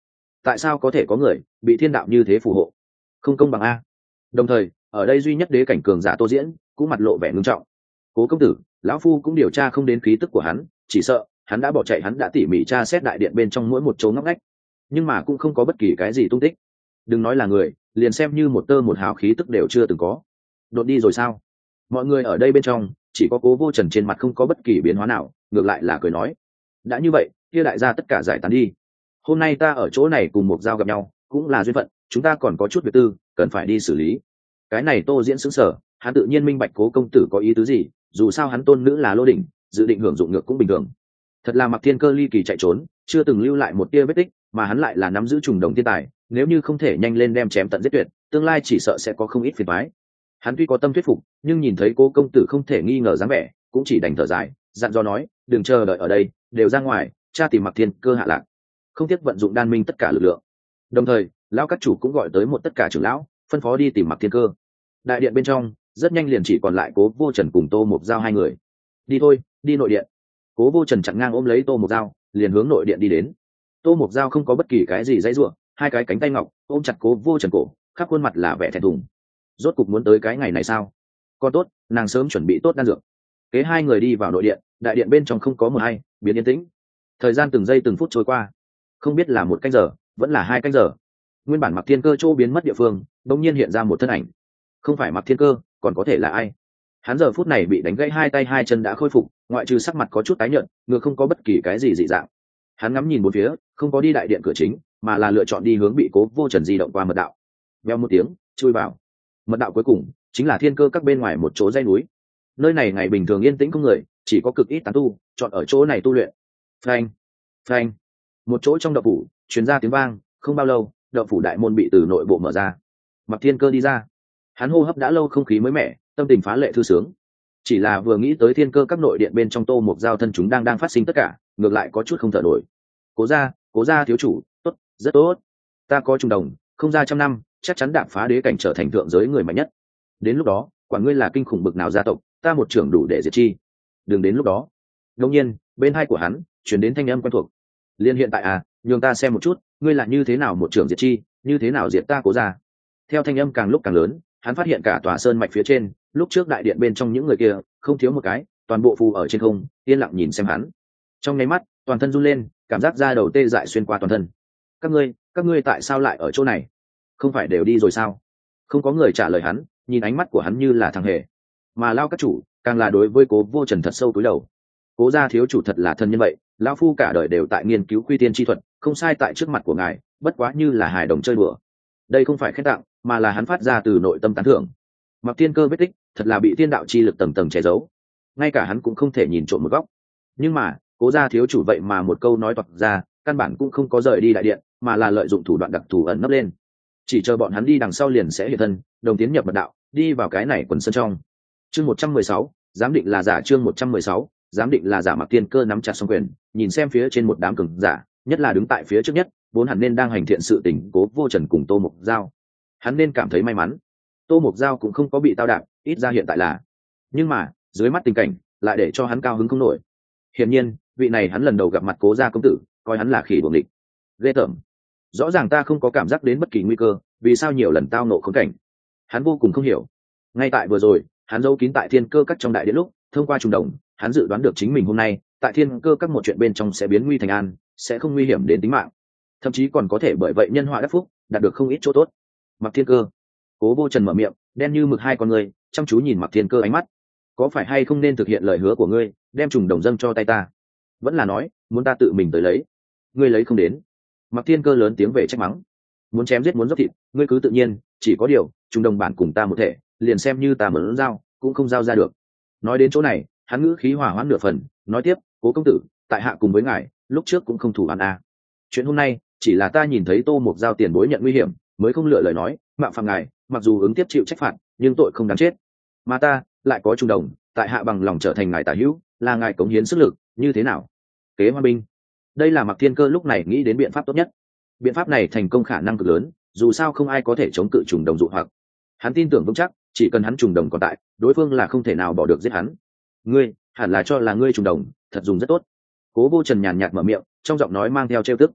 S1: tại sao có thể có người bị thiên đạo như thế phù hộ? Không công bằng a. Đồng thời ở đây duy nhất đế cảnh cường giả Tô Diễn cũng mặt lộ vẻ ngưng trọng. Cố công tử, lão phu cũng điều tra không đến khí tức của hắn, chỉ sợ hắn đã bỏ chạy. Hắn đã tỉ mỉ tra xét đại điện bên trong mỗi một chỗ ngóc ngách, nhưng mà cũng không có bất kỳ cái gì tung tích. Đừng nói là người, liền xem như một tơ một hào khí tức đều chưa từng có. Đột đi rồi sao? Mọi người ở đây bên trong chỉ có Cố Vô Trần trên mặt không có bất kỳ biến hóa nào, ngược lại là cười nói: đã như vậy, kia đại gia tất cả giải tán đi. Hôm nay ta ở chỗ này cùng Mục Giao gặp nhau, cũng là duyên phận, chúng ta còn có chút việc tư cần phải đi xử lý. Cái này Tô Diễn sững sờ, hắn tự nhiên minh bạch Cố công tử có ý tứ gì, dù sao hắn tôn nữ là Lô Đỉnh, dự định hưởng dụng ngược cũng bình thường. Thật là Mặc Thiên Cơ ly kỳ chạy trốn, chưa từng lưu lại một tia vết tích, mà hắn lại là nắm giữ trùng đồng thiên tài, nếu như không thể nhanh lên đem chém tận giết tuyệt, tương lai chỉ sợ sẽ có không ít phiền toái. Hắn tuy có tâm thuyết phục, nhưng nhìn thấy Cố công tử không thể nghi ngờ dáng vẻ, cũng chỉ đành thở dài, dặn dò nói: đừng chờ đợi ở đây, đều ra ngoài, tra tìm Mặc Thiên Cơ hạ lạc. Không tiếc vận dụng đan minh tất cả lực lượng. Đồng thời, lão các chủ cũng gọi tới một tất cả trưởng lão, phân phó đi tìm Mặc Thiên Cơ. Đại điện bên trong rất nhanh liền chỉ còn lại Cố Vô Trần cùng Tô Mục Giao hai người. Đi thôi, đi nội điện. Cố Vô Trần chặn ngang ôm lấy Tô Mục Giao, liền hướng nội điện đi đến. Tô Mục Giao không có bất kỳ cái gì dãy rủa, hai cái cánh tay ngọc ôm chặt Cố Vô Trần cổ, khắp khuôn mặt là vẻ thẹn thùng. Rốt cục muốn tới cái ngày này sao? Còn tốt, nàng sớm chuẩn bị tốt đan dược. Kế hai người đi vào nội điện, đại điện bên trong không có một ai, biến yên tĩnh. Thời gian từng giây từng phút trôi qua, không biết là một canh giờ, vẫn là hai canh giờ. Nguyên bản Mặc Thiên Cơ chỗ biến mất địa phương, đột nhiên hiện ra một thân ảnh. Không phải Mặc Thiên Cơ, còn có thể là ai? Hắn giờ phút này bị đánh gãy hai tay hai chân đã khôi phục, ngoại trừ sắc mặt có chút tái nhợt, ngược không có bất kỳ cái gì dị dạng. Hắn ngắm nhìn bốn phía, không có đi đại điện cửa chính, mà là lựa chọn đi hướng bị Cố Vô Trần di động qua mật đạo. Vèo một tiếng, chui vào. Mật đạo cuối cùng chính là Thiên Cơ các bên ngoài một chỗ dãy núi. Nơi này ngày bình thường yên tĩnh không người, chỉ có cực ít tán tu chọn ở chỗ này tu luyện. Phanh, phanh. Một chỗ trong động phủ truyền ra tiếng vang, không bao lâu, động phủ đại môn bị từ nội bộ mở ra. Mặc Thiên Cơ đi ra. Hắn hô hấp đã lâu không khí mới mẻ, tâm tình phá lệ thư sướng. Chỉ là vừa nghĩ tới Thiên Cơ các nội điện bên trong Tô Mục Giao thân chúng đang đang phát sinh tất cả, ngược lại có chút không thở nổi. Cố gia, Cố gia thiếu chủ, tốt, rất tốt. Ta có trùng đồng, không ra trăm năm, chắc chắn đạp phá đế cảnh trở thành thượng giới người mạnh nhất. Đến lúc đó, quả ngươi là kinh khủng bực nào gia tộc, ta một trưởng đủ để diệt chi. Đừng đến lúc đó. Đương nhiên, bên hai của hắn truyền đến thanh âm quen thuộc. Liên hiện tại à, nhường ta xem một chút, ngươi là như thế nào một trưởng diệt chi, như thế nào diệt ta Cố gia. Theo thanh âm càng lúc càng lớn, hắn phát hiện cả tòa sơn mạch phía trên, lúc trước đại điện bên trong những người kia không thiếu một cái, toàn bộ phù ở trên không, yên lặng nhìn xem hắn. Trong nháy mắt, toàn thân run lên, cảm giác da đầu tê dại xuyên qua toàn thân. Các ngươi, các ngươi tại sao lại ở chỗ này? Không phải đều đi rồi sao? Không có người trả lời hắn, nhìn ánh mắt của hắn như là thằng hề. Mà lao các chủ, càng là đối với Cố Vô Trần thật sâu cúi đầu. Cố gia thiếu chủ thật là thân nhân vậy, lão phu cả đời đều tại nghiên cứu quy tiên chi thuật, không sai tại trước mặt của ngài, bất quá như là hài đồng chơi đùa. Đây không phải khen tặng, mà là hắn phát ra từ nội tâm tán thưởng. Mặc Thiên Cơ vết tích thật là bị thiên đạo chi lực tầng tầng che giấu, ngay cả hắn cũng không thể nhìn trộm một góc. Nhưng mà Cố gia thiếu chủ vậy mà một câu nói toạc ra, căn bản cũng không có rời đi đại điện, mà là lợi dụng thủ đoạn đặc thù ẩn nấp lên. Chỉ chờ bọn hắn đi đằng sau liền sẽ hiện thân, đồng tiến nhập mật đạo, đi vào cái này quần sơn trong. Chương một trăm mười sáu, giám định là giả. Chương một trăm mười sáu, giám định là giả. Mặc Thiên Cơ nắm chặt song quyền, nhìn xem phía trên một đám cường giả, nhất là đứng tại phía trước nhất, vốn hẳn nên đang hành thiện sự tình Cố Vô Trần cùng Tô Mục Giao. Hắn nên cảm thấy may mắn, Tô Mục Giao cũng không có bị tao đạp, ít ra hiện tại là. Nhưng mà dưới mắt tình cảnh lại để cho hắn cao hứng không nổi. Hiển nhiên vị này hắn lần đầu gặp mặt Cố gia công tử, coi hắn là khỉ đuồng địch. Ghê tởm. Rõ ràng ta không có cảm giác đến bất kỳ nguy cơ, vì sao nhiều lần tao nộ khốn cảnh? Hắn vô cùng không hiểu. Ngay tại vừa rồi, hắn giấu kín tại Thiên Cơ các trong đại điện lúc, thông qua trùng đồng, hắn dự đoán được chính mình hôm nay tại Thiên Cơ các một chuyện bên trong sẽ biến nguy thành an, sẽ không nguy hiểm đến tính mạng, thậm chí còn có thể bởi vậy nhân họa đắc phúc, đạt được không ít chỗ tốt. Mặc Thiên Cơ. Cố Vô Trần mở miệng, đen như mực hai con người chăm chú nhìn Mặc Thiên Cơ ánh mắt. Có phải hay không nên thực hiện lời hứa của ngươi, đem trùng đồng dâng cho tay ta? Vẫn là nói muốn ta tự mình tới lấy? Ngươi lấy không đến. Mặc Thiên Cơ lớn tiếng về trách mắng. Muốn chém giết muốn dốc thịt, ngươi cứ tự nhiên, chỉ có điều trùng đồng bản cùng ta một thể, liền xem như ta mở giao cũng không giao ra được. Nói đến chỗ này, hắn ngữ khí hỏa hoãn nửa phần, nói tiếp: Cố công tử, tại hạ cùng với ngài lúc trước cũng không thủ án a. Chuyện hôm nay chỉ là ta nhìn thấy Tô Mục Giao tiền bối nhận nguy hiểm, mới không lựa lời nói mạo phạm ngài, mặc dù ứng tiếp chịu trách phạt, nhưng tội không đáng chết. Mà ta lại có trùng đồng, tại hạ bằng lòng trở thành ngài tả hữu, là ngài cống hiến sức lực, như thế nào? Kế hoa binh. Đây là Mặc Thiên Cơ lúc này nghĩ đến biện pháp tốt nhất. Biện pháp này thành công khả năng cực lớn, dù sao không ai có thể chống cự trùng đồng dụ hoặc. Hắn tin tưởng vững chắc, chỉ cần hắn trùng đồng còn tại, đối phương là không thể nào bỏ được giết hắn. Ngươi hẳn là cho là ngươi trùng đồng thật dùng rất tốt. Cố Vô Trần nhàn nhạt mở miệng, trong giọng nói mang theo trêu tức.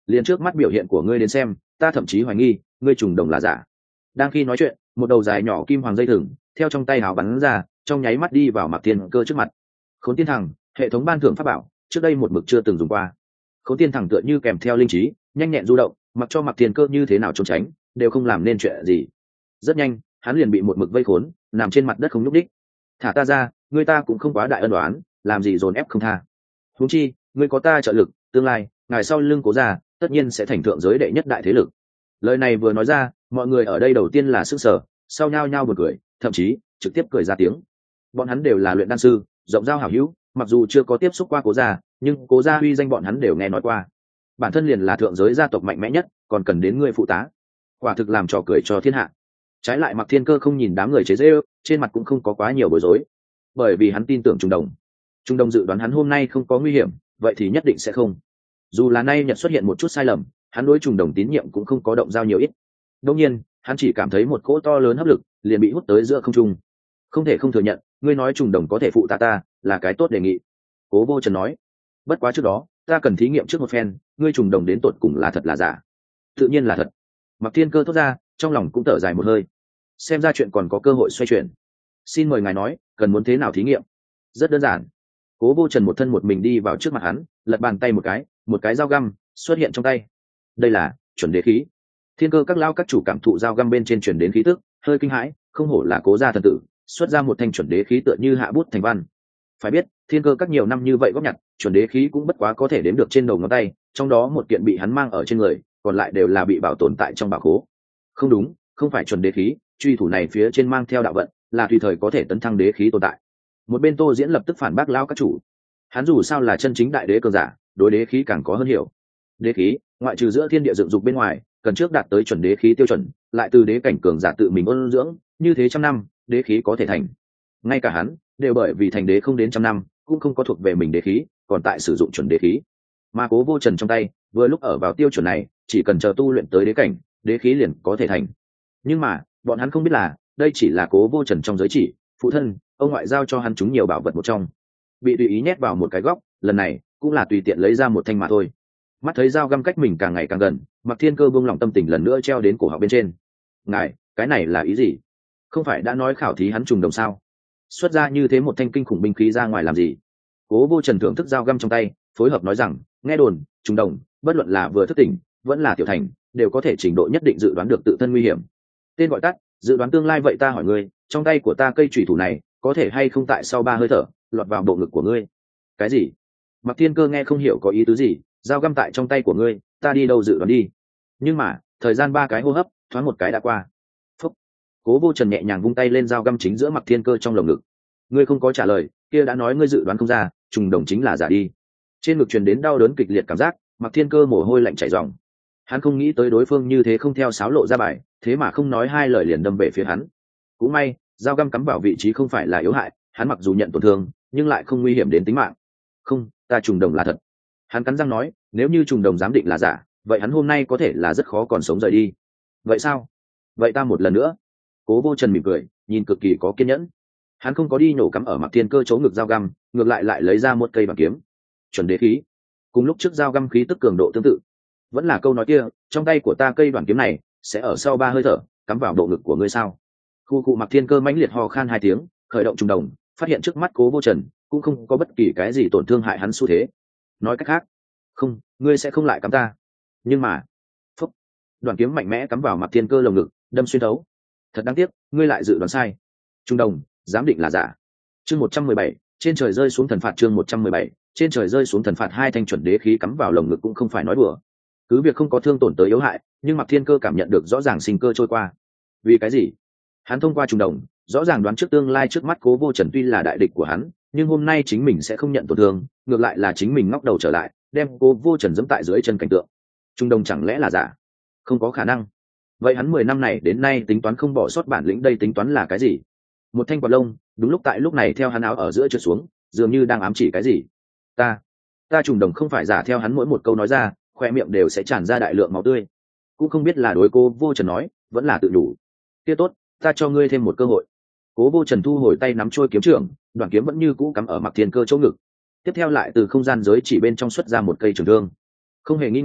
S1: liền trước mắt biểu hiện của ngươi đến xem, ta thậm chí hoài nghi ngươi trùng đồng là giả. Đang khi nói chuyện, một đầu dài nhỏ kim hoàng dây thừng theo trong tay hào bắn ra, trong nháy mắt đi vào Mạc Thiên Cơ trước mặt. Khốn Tiên Thằng, hệ thống ban thưởng pháp bảo, trước đây một mực chưa từng dùng qua. Khốn Tiên Thằng tựa như kèm theo linh trí, nhanh nhẹn du động, mặc cho Mạc Thiên Cơ như thế nào trốn tránh, đều không làm nên chuyện gì. Rất nhanh, hắn liền bị một mực vây khốn, nằm trên mặt đất không nhúc đích. Thả ta ra, người ta cũng không quá đại ân oán, làm gì dồn ép không tha. Huống chi, ngươi có ta trợ lực, tương lai, ngài sau lưng Cố gia, tất nhiên sẽ thành thượng giới đệ nhất đại thế lực. Lời này vừa nói ra, mọi người ở đây đầu tiên là sức sở, sau nhao nhao buồn cười, thậm chí trực tiếp cười ra tiếng. Bọn hắn đều là luyện đan sư, rộng giao hảo hữu, mặc dù chưa có tiếp xúc qua Cố gia, nhưng Cố gia uy danh bọn hắn đều nghe nói qua. Bản thân liền là thượng giới gia tộc mạnh mẽ nhất, còn cần đến người phụ tá, quả thực làm trò cười cho thiên hạ. Trái lại Mạc Thiên Cơ không nhìn đám người chế giễu, trên mặt cũng không có quá nhiều bối rối, bởi vì hắn tin tưởng Trung Đồng. Trung Đồng dự đoán hắn hôm nay không có nguy hiểm, vậy thì nhất định sẽ không. Dù là nay Nhật xuất hiện một chút sai lầm, hắn đối Trung Đồng tín nhiệm cũng không có động giao nhiều ít. Đương nhiên, hắn chỉ cảm thấy một cỗ to lớn hấp lực liền bị hút tới giữa không trung. Không thể không thừa nhận, ngươi nói Trung Đồng có thể phụ ta ta, là cái tốt đề nghị. Cố Vô Trần nói. Bất quá trước đó, ta cần thí nghiệm trước một phen, ngươi Trung Đồng đến tột cùng là thật là giả? Tự nhiên là thật. Mạc Thiên Cơ thốt ra, trong lòng cũng thở dài một hơi. Xem ra chuyện còn có cơ hội xoay chuyển. Xin mời ngài nói, cần muốn thế nào thí nghiệm? Rất đơn giản. Cố Vô Trần một thân một mình đi vào trước mặt hắn, lật bàn tay một cái, một cái dao găm xuất hiện trong tay. Đây là chuẩn đế khí. Thiên Cơ các lao các chủ cảm thụ dao găm bên trên truyền đến khí tức, hơi kinh hãi, không hổ là Cố gia thần tử, xuất ra một thanh chuẩn đế khí tựa như hạ bút thành văn. Phải biết, Thiên Cơ các nhiều năm như vậy góp nhặt, chuẩn đế khí cũng bất quá có thể đếm được trên đầu ngón tay, trong đó một kiện bị hắn mang ở trên người, còn lại đều là bị bảo tồn tại trong bảo khố. Không đúng, không phải chuẩn đế khí, truy thủ này phía trên mang theo đạo vận, là tùy thời có thể tấn thăng đế khí tồn tại. Một bên Tô Diễn lập tức phản bác lao các chủ. Hắn dù sao là chân chính đại đế cường giả, đối đế khí càng có hơn hiểu. Đế khí, ngoại trừ giữa thiên địa dựng dục bên ngoài, cần trước đạt tới chuẩn đế khí tiêu chuẩn, lại từ đế cảnh cường giả tự mình ôn dưỡng, như thế trăm năm, đế khí có thể thành. Ngay cả hắn, đều bởi vì thành đế không đến trăm năm, cũng không có thuộc về mình đế khí, còn tại sử dụng chuẩn đế khí. Mà Cố Vô Trần trong tay, vừa lúc ở vào tiêu chuẩn này, chỉ cần chờ tu luyện tới đế cảnh, đế khí liền có thể thành. Nhưng mà, bọn hắn không biết là, đây chỉ là Cố Vô Trần trong giới chỉ, phụ thân, ông ngoại giao cho hắn chúng nhiều bảo vật một trong, bị tùy ý nhét vào một cái góc, lần này cũng là tùy tiện lấy ra một thanh mà thôi. Mắt thấy dao găm cách mình càng ngày càng gần, Mạc Thiên Cơ buông lòng tâm tình lần nữa treo đến cổ họng bên trên. Ngài, cái này là ý gì? Không phải đã nói khảo thí hắn trùng đồng sao? Xuất ra như thế một thanh kinh khủng binh khí ra ngoài làm gì? Cố Vô Trần thưởng thức dao găm trong tay, phối hợp nói rằng, nghe đồn, trùng đồng, bất luận là vừa thức tỉnh, vẫn là tiểu thành, đều có thể trình độ nhất định dự đoán được tự thân nguy hiểm. Tên gọi tắt, dự đoán tương lai. Vậy ta hỏi ngươi, trong tay của ta cây chủy thủ này, có thể hay không tại sau ba hơi thở, lọt vào bộ ngực của ngươi? Cái gì? Mạc Thiên Cơ nghe không hiểu có ý tứ gì, dao găm tại trong tay của ngươi, ta đi đâu dự đoán đi? Nhưng mà, thời gian ba cái hô hấp, thoáng một cái đã qua. Phúc. Cố Vô Trần nhẹ nhàng vung tay lên dao găm chính giữa Mạc Thiên Cơ trong lồng ngực. Ngươi không có trả lời, kia đã nói ngươi dự đoán không ra, trùng đồng chính là giả đi. Trên ngực truyền đến đau đớn kịch liệt cảm giác, Mạc Thiên Cơ mồ hôi lạnh chảy ròng. Hắn không nghĩ tới đối phương như thế không theo sáo lộ ra bài, thế mà không nói hai lời liền đâm về phía hắn. Cũng may, dao găm cắm vào vị trí không phải là yếu hại, hắn mặc dù nhận tổn thương, nhưng lại không nguy hiểm đến tính mạng. Không, ta trùng đồng là thật. Hắn cắn răng nói, nếu như trùng đồng giám định là giả, vậy hắn hôm nay có thể là rất khó còn sống rời đi. Vậy sao? Vậy ta một lần nữa. Cố Vô Trần mỉm cười, nhìn cực kỳ có kiên nhẫn. Hắn không có đi nổ cắm ở Mạc Thiên Cơ chỗ ngực dao găm, ngược lại lại lấy ra một cây bảng kiếm. Chuẩn đế khí. Cùng lúc trước dao găm khí tức cường độ tương tự. Vẫn là câu nói kia, trong tay của ta cây đoàn kiếm này sẽ ở sau ba hơi thở cắm vào bộ ngực của ngươi sao? Khu cụ Mạc Thiên Cơ mãnh liệt ho khan hai tiếng, khởi động trùng đồng, phát hiện trước mắt Cố Vô Trần cũng không có bất kỳ cái gì tổn thương hại hắn xu thế. Nói cách khác, không, ngươi sẽ không lại cắm ta. Nhưng mà, phúc, đoàn kiếm mạnh mẽ cắm vào Mạc Thiên Cơ lồng ngực, đâm xuyên thấu. Thật đáng tiếc, ngươi lại dự đoán sai. Trung đồng, giám định là giả. Chương một trăm mười bảy, trên trời rơi xuống thần phạt. Chương một trăm mười bảy, trên trời rơi xuống thần phạt. Hai thanh chuẩn đế khí cắm vào lồng ngực cũng không phải nói đùa. Cứ việc không có thương tổn tới yếu hại, nhưng Mạc Thiên Cơ cảm nhận được rõ ràng sinh cơ trôi qua. Vì cái gì? Hắn thông qua trùng đồng, rõ ràng đoán trước tương lai trước mắt Cố Vô Trần tuy là đại địch của hắn, nhưng hôm nay chính mình sẽ không nhận tổn thương, ngược lại là chính mình ngóc đầu trở lại, đem Cố Vô Trần giẫm tại dưới chân cảnh tượng. Trung đồng chẳng lẽ là giả? Không có khả năng. Vậy hắn mười năm này đến nay tính toán không bỏ sót bản lĩnh, đây tính toán là cái gì? Một thanh quạt lông, đúng lúc tại lúc này theo hắn áo ở giữa trượt xuống, dường như đang ám chỉ cái gì. Ta, ta trùng đồng không phải giả. Theo hắn mỗi một câu nói ra, khoe miệng đều sẽ tràn ra đại lượng máu tươi. Cũng không biết là đối Cố Vô Trần nói, vẫn là tự đủ. Kia tốt, ta cho ngươi thêm một cơ hội. Cố Vô Trần thu hồi tay nắm trôi kiếm trường, đoạn kiếm vẫn như cũ cắm ở Mạc Thiên Cơ chỗ ngực. Tiếp theo lại từ không gian giới chỉ bên trong xuất ra một cây trường thương. Không hề nghi ngờ,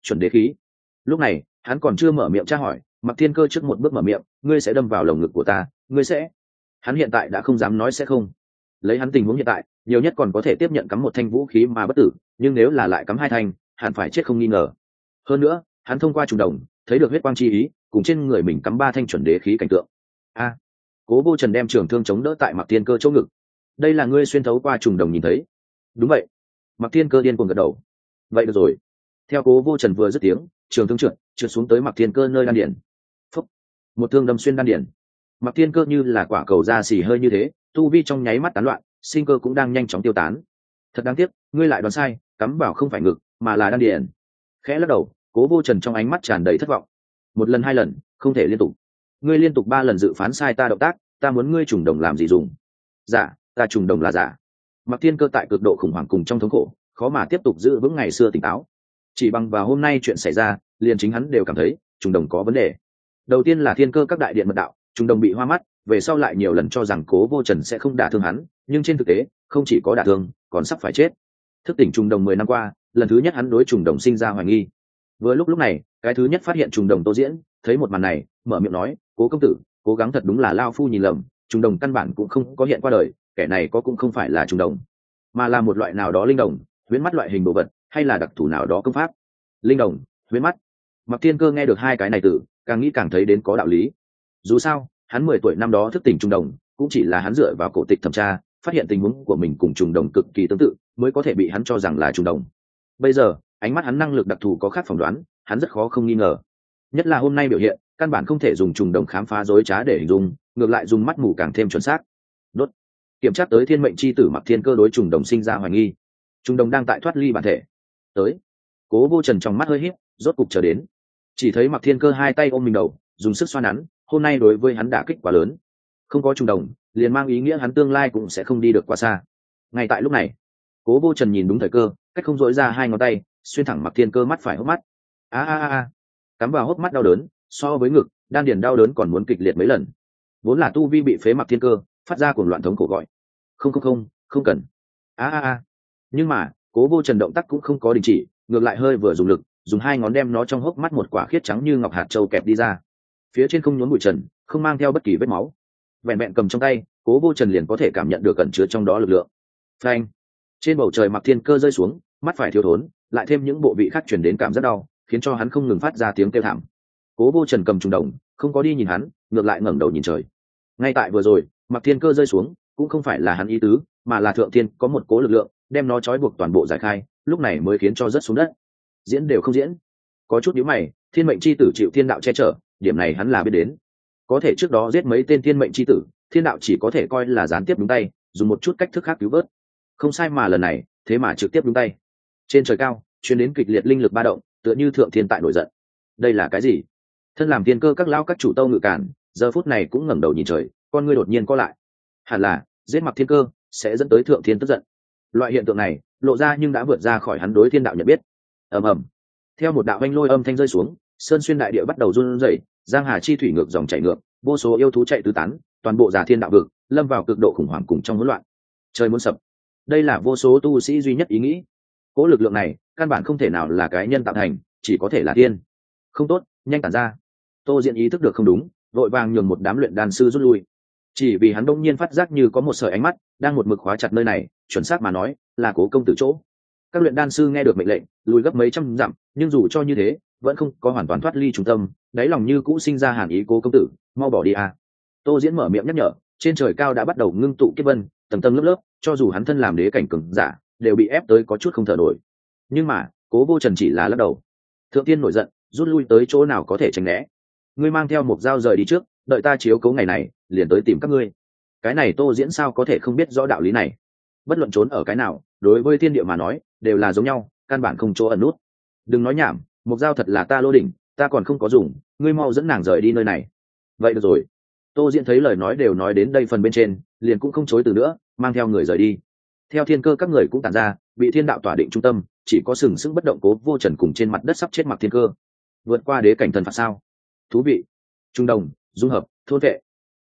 S1: chuẩn đế khí. Lúc này hắn còn chưa mở miệng tra hỏi, Mặc Thiên Cơ trước một bước mở miệng, ngươi sẽ đâm vào lồng ngực của ta, ngươi sẽ. Hắn hiện tại đã không dám nói sẽ không. Lấy hắn tình huống hiện tại, nhiều nhất còn có thể tiếp nhận cắm một thanh vũ khí mà bất tử, nhưng nếu là lại cắm hai thanh, hắn phải chết không nghi ngờ. Hơn nữa, hắn thông qua trùng đồng, thấy được huyết quang chi ý, cùng trên người mình cắm ba thanh chuẩn đế khí cảnh tượng. A. Cố Vô Trần đem trường thương chống đỡ tại Mặc Thiên Cơ chỗ ngực. Đây là ngươi xuyên thấu qua trùng đồng nhìn thấy? Đúng vậy. Mặc Thiên Cơ điên cuồng gật đầu. Vậy được rồi. Theo Cố Vô Trần vừa dứt tiếng, trường thương trượt, trượt xuống tới Mặc Thiên Cơ nơi đan điền. Phúc. Một thương đâm xuyên đan điền. Mặc Thiên Cơ như là quả cầu da xì hơi như thế, tu vi trong nháy mắt tán loạn, sinh cơ cũng đang nhanh chóng tiêu tán. Thật đáng tiếc, ngươi lại đoán sai, cắm vào không phải ngực, mà là đan điền. Khẽ lắc đầu, Cố Vô Trần trong ánh mắt tràn đầy thất vọng. Một lần hai lần, không thể liên tục. Ngươi liên tục ba lần dự phán sai ta động tác, ta muốn ngươi trùng đồng làm gì dùng? Dạ, ta trùng đồng là giả. Mặc Thiên Cơ tại cực độ khủng hoảng cùng trong thống khổ, khó mà tiếp tục giữ vững ngày xưa tỉnh táo. Chỉ bằng vào hôm nay chuyện xảy ra, liền chính hắn đều cảm thấy trùng đồng có vấn đề. Đầu tiên là Thiên Cơ các đại điện mật đạo, trùng đồng bị hoa mắt, về sau lại nhiều lần cho rằng Cố Vô Trần sẽ không đả thương hắn, nhưng trên thực tế, không chỉ có đả thương, còn sắp phải chết. Thức tỉnh trùng đồng mười năm qua, lần thứ nhất hắn đối trùng đồng sinh ra hoài nghi. Vừa lúc lúc này, cái thứ nhất phát hiện trùng đồng Tô Diễn, thấy một màn này, mở miệng nói, Cố công tử, cố gắng thật đúng là lao phu nhìn lầm, trùng đồng căn bản cũng không có hiện qua đời, kẻ này có cũng không phải là trùng đồng, mà là một loại nào đó linh đồng, huyễn mắt loại hình đồ vật, hay là đặc thù nào đó công pháp. Linh đồng, huyễn mắt. Mặc Thiên Cơ nghe được hai cái này từ, càng nghĩ càng thấy đến có đạo lý. Dù sao, hắn mười tuổi năm đó thức tỉnh trùng đồng, cũng chỉ là hắn dựa vào cổ tịch thẩm tra, phát hiện tình huống của mình cùng trùng đồng cực kỳ tương tự, mới có thể bị hắn cho rằng là trùng đồng. Bây giờ, ánh mắt hắn năng lực đặc thù có khác phỏng đoán, hắn rất khó không nghi ngờ. Nhất là hôm nay biểu hiện, căn bản không thể dùng trùng đồng khám phá dối trá để hình dung, ngược lại dùng mắt mù càng thêm chuẩn xác. Đốt. Kiểm tra tới thiên mệnh chi tử Mặc Thiên Cơ đối trùng đồng sinh ra hoài nghi. Trùng đồng đang tại thoát ly bản thể. Tới. Cố Vô Trần trong mắt hơi híp, rốt cục chờ đến. Chỉ thấy Mặc Thiên Cơ hai tay ôm mình đầu, dùng sức xoa nắn, hôm nay đối với hắn đả kích quá lớn. Không có trùng đồng, liền mang ý nghĩa hắn tương lai cũng sẽ không đi được quá xa. Ngay tại lúc này, Cố Vô Trần nhìn đúng thời cơ, cách không dỗi ra hai ngón tay, xuyên thẳng Mặc Thiên Cơ mắt phải hốc mắt. A a a, cắm vào hốc mắt đau đớn, so với ngực, đan điền đau đớn còn muốn kịch liệt mấy lần. Vốn là tu vi bị phế Mặc Thiên Cơ, phát ra cuồng loạn thống khổ gọi. Không không không, không cần. A a a. Nhưng mà, Cố Vô Trần động tác cũng không có đình chỉ, ngược lại hơi vừa dùng lực, dùng hai ngón đem nó trong hốc mắt một quả khiết trắng như ngọc hạt châu kẹp đi ra. Phía trên không nhốn bụi trần, không mang theo bất kỳ vết máu. Vẹn vẹn cầm trong tay, Cố Vô Trần liền có thể cảm nhận được cẩn chứa trong đó lực lượng. Phanh. Trên bầu trời Mặc Thiên Cơ rơi xuống, mắt phải thiếu thốn, lại thêm những bộ vị khác truyền đến cảm giác đau, khiến cho hắn không ngừng phát ra tiếng kêu thảm. Cố Vô Trần cầm trùng đồng, không có đi nhìn hắn, ngược lại ngẩng đầu nhìn trời. Ngay tại vừa rồi, Mặc Thiên Cơ rơi xuống, cũng không phải là hắn ý tứ, mà là thượng thiên có một cố lực lượng, đem nó trói buộc toàn bộ giải khai, lúc này mới khiến cho rớt xuống đất. Diễn đều không diễn. Có chút nhíu mày, thiên mệnh chi tử chịu thiên đạo che chở, điểm này hắn là biết đến. Có thể trước đó giết mấy tên thiên mệnh chi tử, thiên đạo chỉ có thể coi là gián tiếp đúng tay, dùng một chút cách thức khác cứu vớt. Không sai mà lần này, thế mà trực tiếp đúng tay. Trên trời cao, truyền đến kịch liệt linh lực ba động, tựa như thượng thiên tại nổi giận. Đây là cái gì? Thân làm tiên cơ các lão các chủ tâu ngự cản, giờ phút này cũng ngẩng đầu nhìn trời, con ngươi đột nhiên co lại. Hẳn là giết Mặc Thiên Cơ sẽ dẫn tới thượng thiên tức giận. Loại hiện tượng này lộ ra nhưng đã vượt ra khỏi hắn đối thiên đạo nhận biết. Ầm ầm. Theo một đạo oanh lôi âm thanh rơi xuống, sơn xuyên đại địa bắt đầu run rẩy, giang hà chi thủy ngược dòng chảy ngược, vô số yêu thú chạy tứ tán, toàn bộ giả thiên đạo vực lâm vào cực độ khủng hoảng cùng trong hỗn loạn. Trời muốn sập. Đây là vô số tu sĩ duy nhất ý nghĩ. Cố lực lượng này căn bản không thể nào là cái nhân tạo thành, chỉ có thể là thiên. Không tốt, nhanh tản ra. Tô Diễn ý thức được không đúng, vội vàng nhường một đám luyện đan sư rút lui. Chỉ vì hắn đông nhiên phát giác như có một sợi ánh mắt đang một mực khóa chặt nơi này, chuẩn xác mà nói là Cố công tử chỗ. Các luyện đan sư nghe được mệnh lệnh, lùi gấp mấy trăm dặm, nhưng dù cho như thế, vẫn không có hoàn toàn thoát ly trung tâm, đáy lòng như cũ sinh ra hàn ý. Cố công tử, mau bỏ đi à. Tô Diễn mở miệng nhắc nhở, trên trời cao đã bắt đầu ngưng tụ kiếp vân, tầng tầng lớp lớp, cho dù hắn thân làm đế cảnh cường giả, đều bị ép tới có chút không thở nổi. Nhưng mà, Cố Vô Trần chỉ là lắc đầu. Thượng tiên nổi giận, rút lui tới chỗ nào có thể tránh né. Ngươi mang theo một dao rời đi trước, đợi ta chiếu cố ngày này, liền tới tìm các ngươi. Cái này Tô Diễn sao có thể không biết rõ đạo lý này? Bất luận trốn ở cái nào, đối với thiên địa mà nói, đều là giống nhau, căn bản không chỗ ẩn nút. Đừng nói nhảm, một dao thật là ta lô đỉnh, ta còn không có dùng, ngươi mau dẫn nàng rời đi nơi này. Vậy được rồi. Tô Diễn thấy lời nói đều nói đến đây phần bên trên, liền cũng không chối từ nữa, mang theo người rời đi. Theo thiên cơ các người cũng tản ra, bị thiên đạo tỏa định trung tâm, chỉ có sừng sững bất động Cố Vô Trần cùng trên mặt đất sắp chết Mặc Thiên Cơ. Vượt qua đế cảnh thần phạt sao? Thú vị. Trung đồng, dung hợp, thôn vệ,